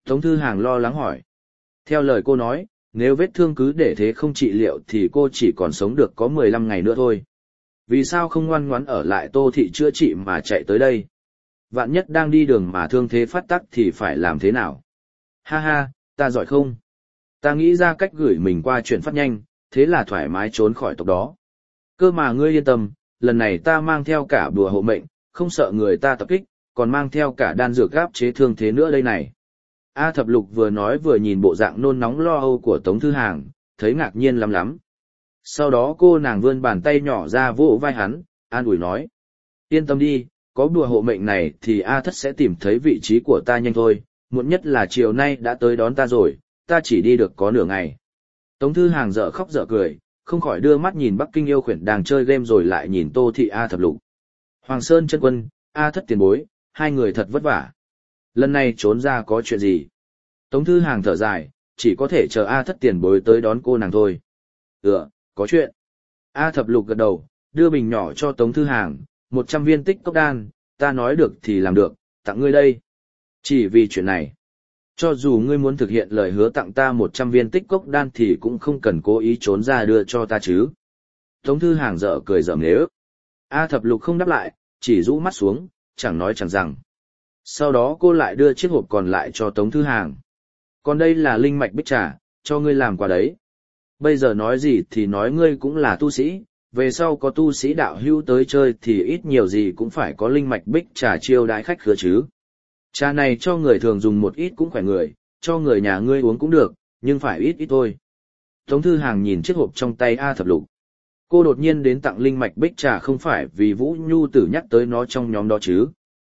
Tống Thư Hàng lo lắng hỏi. Theo lời cô nói, nếu vết thương cứ để thế không trị liệu thì cô chỉ còn sống được có mười lăm ngày nữa thôi. Vì sao không ngoan ngoãn ở lại Tô Thị chữa trị mà chạy tới đây? Vạn nhất đang đi đường mà thương thế phát tác thì phải làm thế nào? Ha ha, ta giỏi không? Ta nghĩ ra cách gửi mình qua chuyển phát nhanh, thế là thoải mái trốn khỏi tộc đó. Cơ mà ngươi yên tâm, lần này ta mang theo cả bùa hộ mệnh, không sợ người ta tập kích, còn mang theo cả đan dược gáp chế thương thế nữa đây này. A Thập Lục vừa nói vừa nhìn bộ dạng nôn nóng lo âu của Tống Thư Hàng, thấy ngạc nhiên lắm lắm. Sau đó cô nàng vươn bàn tay nhỏ ra vỗ vai hắn, an ủi nói. Yên tâm đi, có đùa hộ mệnh này thì A Thất sẽ tìm thấy vị trí của ta nhanh thôi, muộn nhất là chiều nay đã tới đón ta rồi, ta chỉ đi được có nửa ngày. Tống Thư Hàng dở khóc dở cười, không khỏi đưa mắt nhìn Bắc Kinh yêu khuyển đang chơi game rồi lại nhìn Tô Thị A Thập Lục. Hoàng Sơn chân quân, A Thất tiền bối, hai người thật vất vả. Lần này trốn ra có chuyện gì? Tống Thư Hàng thở dài, chỉ có thể chờ A Thất tiền bối tới đón cô nàng thôi. Ừ, có chuyện. A Thập Lục gật đầu, đưa bình nhỏ cho Tống Thư Hàng, một trăm viên tích cốc đan, ta nói được thì làm được, tặng ngươi đây. Chỉ vì chuyện này, cho dù ngươi muốn thực hiện lời hứa tặng ta một trăm viên tích cốc đan thì cũng không cần cố ý trốn ra đưa cho ta chứ. Tống Thư Hàng dở cười dở nghế ức. A Thập Lục không đáp lại, chỉ rũ mắt xuống, chẳng nói chẳng rằng. Sau đó cô lại đưa chiếc hộp còn lại cho Tống Thư Hàng. Còn đây là linh mạch bích trà, cho ngươi làm quà đấy. Bây giờ nói gì thì nói ngươi cũng là tu sĩ, về sau có tu sĩ đạo hữu tới chơi thì ít nhiều gì cũng phải có linh mạch bích trà chiêu đãi khách khứa chứ. Trà này cho người thường dùng một ít cũng khỏe người, cho người nhà ngươi uống cũng được, nhưng phải ít ít thôi. Tống Thư Hàng nhìn chiếc hộp trong tay A Thập Lục. Cô đột nhiên đến tặng linh mạch bích trà không phải vì Vũ Nhu Tử nhắc tới nó trong nhóm đó chứ.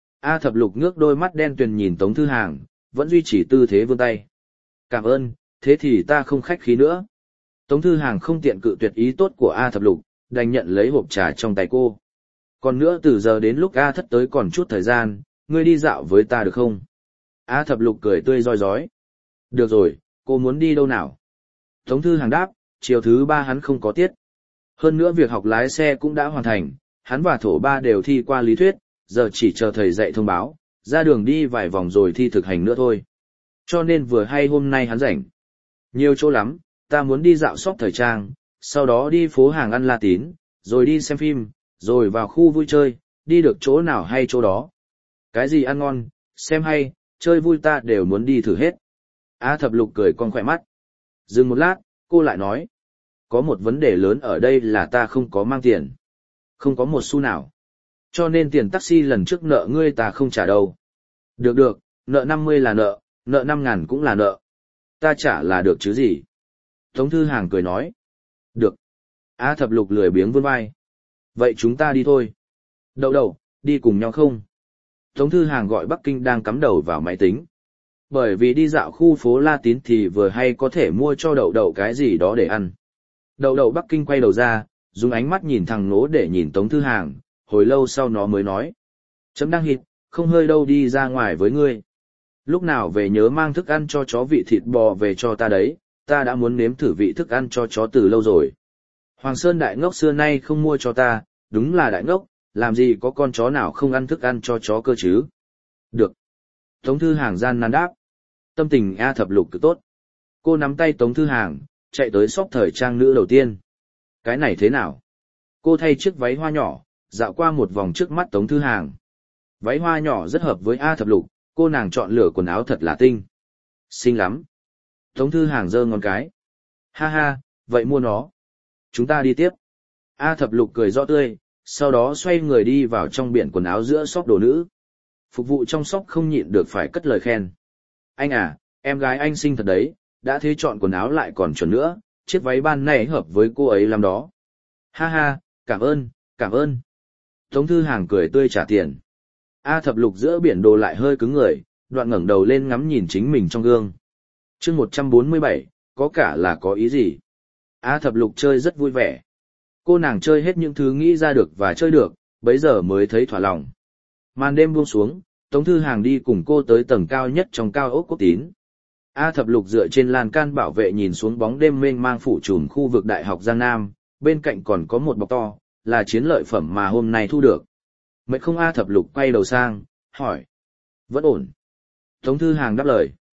A Thập Lục ngước đôi mắt đen tuyền nhìn Tống Thư Hàng, vẫn duy trì tư thế vươn tay. Cảm ơn, thế thì ta không khách khí nữa. Tống Thư Hàng không tiện cự tuyệt ý tốt của A Thập Lục, đành nhận lấy hộp trà trong tay cô. Còn nữa từ giờ đến lúc A Thất tới còn chút thời gian, ngươi đi dạo với ta được không? A Thập Lục cười tươi roi rói. Được rồi, cô muốn đi đâu nào? Tống Thư Hàng đáp, chiều thứ ba hắn không có tiết. Hơn nữa việc học lái xe cũng đã hoàn thành, hắn và Thổ Ba đều thi qua lý thuyết, giờ chỉ chờ thầy dạy thông báo, ra đường đi vài vòng rồi thi thực hành nữa thôi. Cho nên vừa hay hôm nay hắn rảnh. Nhiều chỗ lắm, ta muốn đi dạo shop thời trang, sau đó đi phố hàng ăn La Tín, rồi đi xem phim, rồi vào khu vui chơi, đi được chỗ nào hay chỗ đó. Cái gì ăn ngon, xem hay, chơi vui ta đều muốn đi thử hết. A Thập Lục cười con khỏe mắt. Dừng một lát, cô lại nói. Có một vấn đề lớn ở đây là ta không có mang tiền. Không có một xu nào. Cho nên tiền taxi lần trước nợ ngươi ta không trả đâu. Được được, nợ năm mươi là nợ, nợ năm ngàn cũng là nợ. Ta trả là được chứ gì. Tống Thư Hàng cười nói. Được. A Thập Lục lười biếng vươn vai. Vậy chúng ta đi thôi. Đậu đậu, đi cùng nhau không? Tống Thư Hàng gọi Bắc Kinh đang cắm đầu vào máy tính. Bởi vì đi dạo khu phố La Tín thì vừa hay có thể mua cho đậu đậu cái gì đó để ăn. Đậu đậu Bắc Kinh quay đầu ra, dùng ánh mắt nhìn thằng nố để nhìn Tống Thư Hàng, hồi lâu sau nó mới nói. Chấm đang hít, không hơi đâu đi ra ngoài với ngươi. Lúc nào về nhớ mang thức ăn cho chó vị thịt bò về cho ta đấy, ta đã muốn nếm thử vị thức ăn cho chó từ lâu rồi. Hoàng Sơn đại ngốc xưa nay không mua cho ta, đúng là đại ngốc, làm gì có con chó nào không ăn thức ăn cho chó cơ chứ. Được. Tống Thư Hàng gian nan đáp. Tâm tình A Thập Lục cực tốt. Cô nắm tay Tống Thư Hàng, chạy tới shop thời trang nữ đầu tiên. Cái này thế nào? Cô thay chiếc váy hoa nhỏ, dạo qua một vòng trước mắt Tống Thư Hàng. Váy hoa nhỏ rất hợp với A Thập Lục, cô nàng chọn lựa quần áo thật là tinh. Xinh lắm. Tống Thư Hàng giơ ngón cái. Ha ha, vậy mua nó. Chúng ta đi tiếp. A Thập Lục cười rõ tươi, sau đó xoay người đi vào trong biển quần áo giữa shop đồ nữ. Phục vụ trong shop không nhịn được phải cất lời khen. Anh à, em gái anh xinh thật đấy, đã thế chọn quần áo lại còn chuẩn nữa, chiếc váy ban này hợp với cô ấy lắm đó. Ha ha, cảm ơn, cảm ơn. Tống Thư Hàng cười tươi trả tiền. A Thập Lục giữa biển đồ lại hơi cứng người, đoạn ngẩng đầu lên ngắm nhìn chính mình trong gương. Chương một trăm bốn mươi bảy, có cả là có ý gì? A Thập Lục chơi rất vui vẻ. Cô nàng chơi hết những thứ nghĩ ra được và chơi được, bấy giờ mới thấy thỏa lòng. Màn đêm buông xuống, Tống Thư Hàng đi cùng cô tới tầng cao nhất trong cao ốc Quốc Tín. A Thập Lục dựa trên lan can bảo vệ nhìn xuống bóng đêm mênh mang phủ trùm khu vực Đại học Giang Nam, bên cạnh còn có một bọc to, là chiến lợi phẩm mà hôm nay thu được. Mệt không? A Thập Lục quay đầu sang, hỏi. Vẫn ổn. Tống Thư Hàng đáp lời.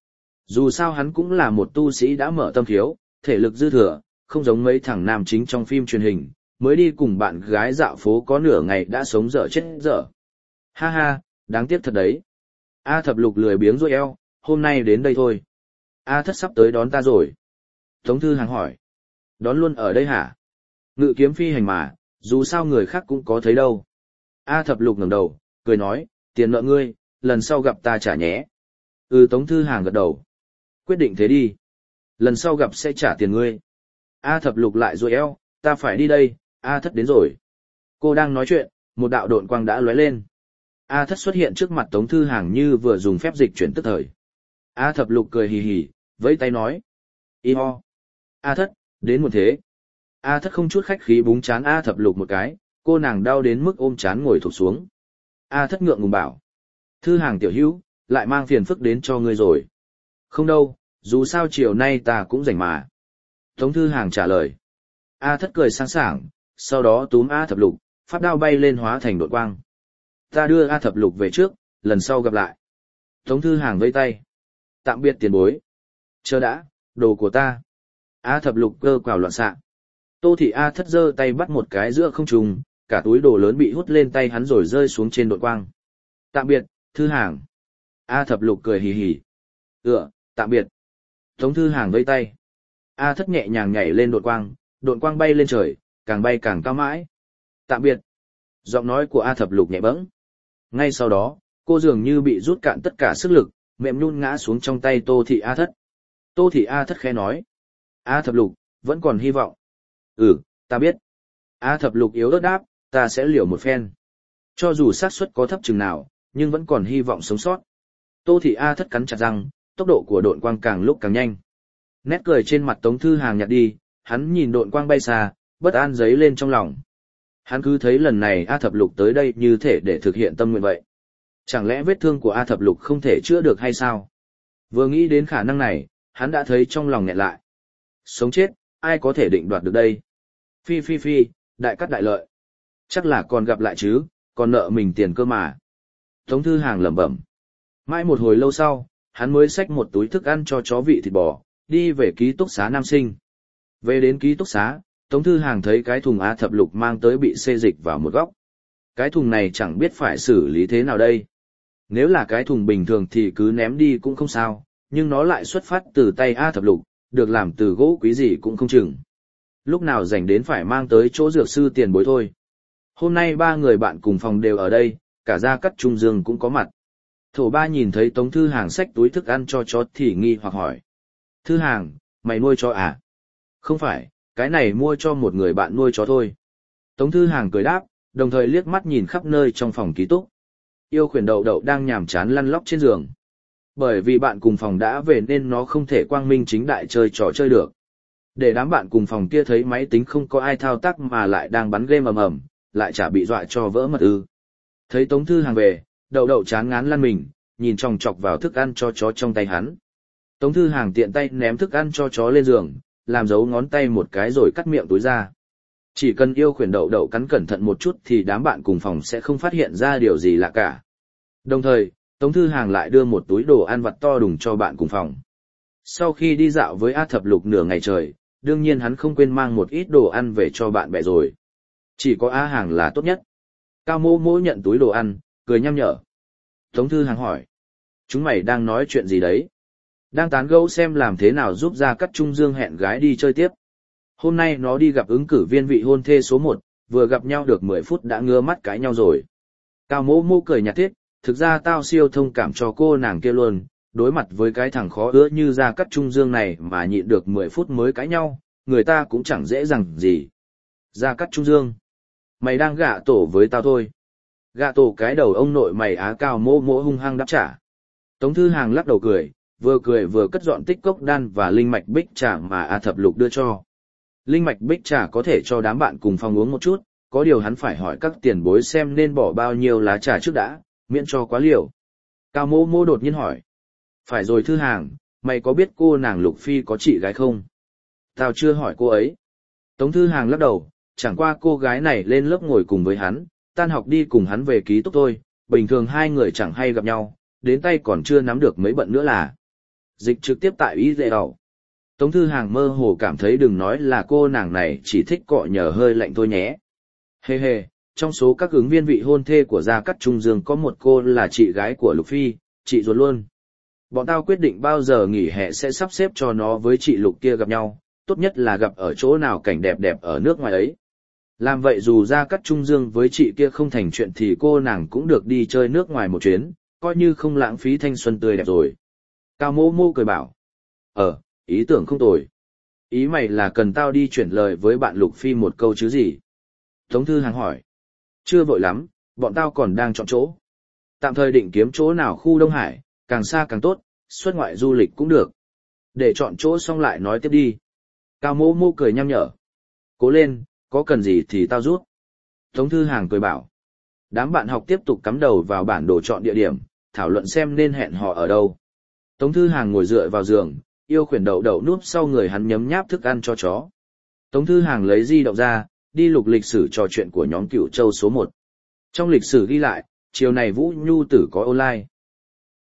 Dù sao hắn cũng là một tu sĩ đã mở tâm thiếu, thể lực dư thừa, không giống mấy thằng nam chính trong phim truyền hình, mới đi cùng bạn gái dạo phố có nửa ngày đã sống dở chết dở. Ha ha, đáng tiếc thật đấy. A Thập Lục lười biếng rôi eo, hôm nay đến đây thôi. A Thất sắp tới đón ta rồi. Tống Thư Hàng hỏi. Đón luôn ở đây hả? Ngự kiếm phi hành mà, dù sao người khác cũng có thấy đâu. A Thập Lục ngẩng đầu, cười nói, tiền nợ ngươi, lần sau gặp ta trả nhé. Ừ, Tống Thư Hàng gật đầu. Quyết định thế đi. Lần sau gặp sẽ trả tiền ngươi. A Thập Lục lại rôi eo, ta phải đi đây, A Thất đến rồi. Cô đang nói chuyện, một đạo độn quang đã lóe lên. A Thất xuất hiện trước mặt Tống Thư Hàng như vừa dùng phép dịch chuyển tức thời. A Thập Lục cười hì hì, vẫy tay nói. Y ho. A Thất, đến một thế. A Thất không chút khách khí búng chán A Thập Lục một cái, cô nàng đau đến mức ôm chán ngồi thụp xuống. A Thất ngượng ngùng bảo. Thư Hàng tiểu hữu, lại mang phiền phức đến cho ngươi rồi. Không đâu, dù sao chiều nay ta cũng rảnh mà. Tống Thư Hàng trả lời. A Thất cười sáng sảng, sau đó túm A Thập Lục, pháp đao bay lên hóa thành độn quang. Ta đưa A Thập Lục về trước, lần sau gặp lại. Tống Thư Hàng vẫy tay. Tạm biệt tiền bối. Chờ đã, đồ của ta. A Thập Lục cơ quào loạn xạ. Tô Thị A Thất giơ tay bắt một cái giữa không trung, cả túi đồ lớn bị hút lên tay hắn rồi rơi xuống trên độn quang. Tạm biệt, Thư Hàng. A Thập Lục cười hì hì. Ừ, tạm biệt. Tống Thư Hàng vẫy tay. A Thất nhẹ nhàng nhảy lên độn quang, độn quang bay lên trời, càng bay càng cao mãi. Tạm biệt. Giọng nói của A Thập Lục nhẹ bẫng. Ngay sau đó, cô dường như bị rút cạn tất cả sức lực, mềm nhún ngã xuống trong tay Tô Thị A Thất. Tô Thị A Thất khẽ nói. A Thập Lục, vẫn còn hy vọng. Ừ, ta biết. A Thập Lục yếu ớt đáp, ta sẽ liều một phen. Cho dù xác suất có thấp chừng nào, nhưng vẫn còn hy vọng sống sót. Tô Thị A Thất cắn chặt răng, tốc độ của độn quang càng lúc càng nhanh. Nét cười trên mặt Tống Thư Hàng nhạt đi, hắn nhìn độn quang bay xa, bất an dấy lên trong lòng. Hắn cứ thấy lần này A Thập Lục tới đây như thể để thực hiện tâm nguyện vậy. Chẳng lẽ vết thương của A Thập Lục không thể chữa được hay sao? Vừa nghĩ đến khả năng này, hắn đã thấy trong lòng nghẹn lại. Sống chết, ai có thể định đoạt được đây? Phi phi phi, đại cắt đại lợi. Chắc là còn gặp lại chứ, còn nợ mình tiền cơ mà. Tống Thư Hàng lẩm bẩm. Mãi một hồi lâu sau, hắn mới xách một túi thức ăn cho chó vị thịt bò, đi về ký túc xá nam sinh. Về đến ký túc xá, Tống Thư Hàng thấy cái thùng A Thập Lục mang tới bị xê dịch vào một góc. Cái thùng này chẳng biết phải xử lý thế nào đây. Nếu là cái thùng bình thường thì cứ ném đi cũng không sao, nhưng nó lại xuất phát từ tay A Thập Lục, được làm từ gỗ quý gì cũng không chừng. Lúc nào rảnh đến phải mang tới chỗ dược sư tiền bối thôi. Hôm nay ba người bạn cùng phòng đều ở đây, cả Gia Cát Trung Dương cũng có mặt. Thổ Ba nhìn thấy Tống Thư Hàng xách túi thức ăn cho chó thì nghi hoặc hỏi. Thư Hàng, mày nuôi chó à? Không phải, cái này mua cho một người bạn nuôi chó thôi. Tống Thư Hàng cười đáp, đồng thời liếc mắt nhìn khắp nơi trong phòng ký túc. Yêu khuyển đậu đậu đang nhàm chán lăn lóc trên giường. Bởi vì bạn cùng phòng đã về nên nó không thể quang minh chính đại chơi trò chơi được. Để đám bạn cùng phòng kia thấy máy tính không có ai thao tác mà lại đang bắn game ầm ầm, lại chả bị dọa cho vỡ mật ư. Thấy Tống Thư Hàng về, đậu đậu chán ngán lăn mình, nhìn chòng chọc vào thức ăn cho chó trong tay hắn. Tống Thư Hàng tiện tay ném thức ăn cho chó lên giường, làm dấu ngón tay một cái rồi cắt miệng túi ra. Chỉ cần yêu khuyển đậu đậu cắn cẩn thận một chút thì đám bạn cùng phòng sẽ không phát hiện ra điều gì lạ cả. Đồng thời, Tống Thư Hàng lại đưa một túi đồ ăn vặt to đùng cho bạn cùng phòng. Sau khi đi dạo với A Thập Lục nửa ngày trời, đương nhiên hắn không quên mang một ít đồ ăn về cho bạn bè rồi. Chỉ có A Hàng là tốt nhất. Cao Mô Mô nhận túi đồ ăn, cười nhăm nhở. Tống Thư Hàng hỏi. Chúng mày đang nói chuyện gì đấy? Đang tán gẫu xem làm thế nào giúp Gia Cát Trung Dương hẹn gái đi chơi tiếp. Hôm nay nó đi gặp ứng cử viên vị hôn thê số một, vừa gặp nhau được mười phút đã ngứa mắt cãi nhau rồi. Cao Mô Mô cười nhạt thiết, thực ra tao siêu thông cảm cho cô nàng kia luôn, đối mặt với cái thằng khó ưa như Gia Cát Trung Dương này mà nhịn được mười phút mới cãi nhau, người ta cũng chẳng dễ dàng gì. Gia Cát Trung Dương, mày đang gạ tổ với tao thôi. Gạ tổ cái đầu ông nội mày á. Cao Mô Mô hung hăng đáp trả. Tống Thư Hàng lắc đầu cười, vừa cười vừa cất dọn tích cốc đan và linh mạch bích trà mà A Thập Lục đưa cho. Linh mạch bích trà có thể cho đám bạn cùng phòng uống một chút, có điều hắn phải hỏi các tiền bối xem nên bỏ bao nhiêu lá trà trước đã, miễn cho quá liều. Cao Mô Mô đột nhiên hỏi. Phải rồi Thư Hàng, mày có biết cô nàng Lục Phi có chị gái không? Tao chưa hỏi cô ấy. Tống Thư Hàng lắc đầu, chẳng qua cô gái này lên lớp ngồi cùng với hắn, tan học đi cùng hắn về ký túc thôi, bình thường hai người chẳng hay gặp nhau, đến tay còn chưa nắm được mấy bận nữa là. Dịch trực tiếp tại ý dễ đỏ. Tống Thư Hàng mơ hồ cảm thấy đừng nói là cô nàng này chỉ thích cọ nhờ hơi lạnh thôi nhé. Hê hê, trong số các ứng viên vị hôn thê của Gia Cát Trung Dương có một cô là chị gái của Lục Phi, chị ruột luôn. Bọn tao quyết định bao giờ nghỉ hè sẽ sắp xếp cho nó với chị Lục kia gặp nhau, tốt nhất là gặp ở chỗ nào cảnh đẹp đẹp ở nước ngoài ấy. Làm vậy dù Gia Cát Trung Dương với chị kia không thành chuyện thì cô nàng cũng được đi chơi nước ngoài một chuyến, coi như không lãng phí thanh xuân tươi đẹp rồi. Cao Mô Mô cười bảo. Ờ, ý tưởng không tồi. Ý mày là cần tao đi chuyển lời với bạn Lục Phi một câu chứ gì? Tống Thư Hàng hỏi. Chưa vội lắm, bọn tao còn đang chọn chỗ. Tạm thời định kiếm chỗ nào khu Đông Hải, càng xa càng tốt, xuất ngoại du lịch cũng được. Để chọn chỗ xong lại nói tiếp đi. Cao Mô Mô cười nhăm nhở. Cố lên, có cần gì thì tao giúp. Tống Thư Hàng cười bảo. Đám bạn học tiếp tục cắm đầu vào bản đồ chọn địa điểm, thảo luận xem nên hẹn hò ở đâu. Tống Thư Hàng ngồi dựa vào giường, yêu khuyển đậu đậu núp sau người hắn nhấm nháp thức ăn cho chó. Tống Thư Hàng lấy di động ra, đi lục lịch sử trò chuyện của nhóm Cửu Châu số một. Trong lịch sử ghi lại, chiều này Vũ Nhu Tử có online.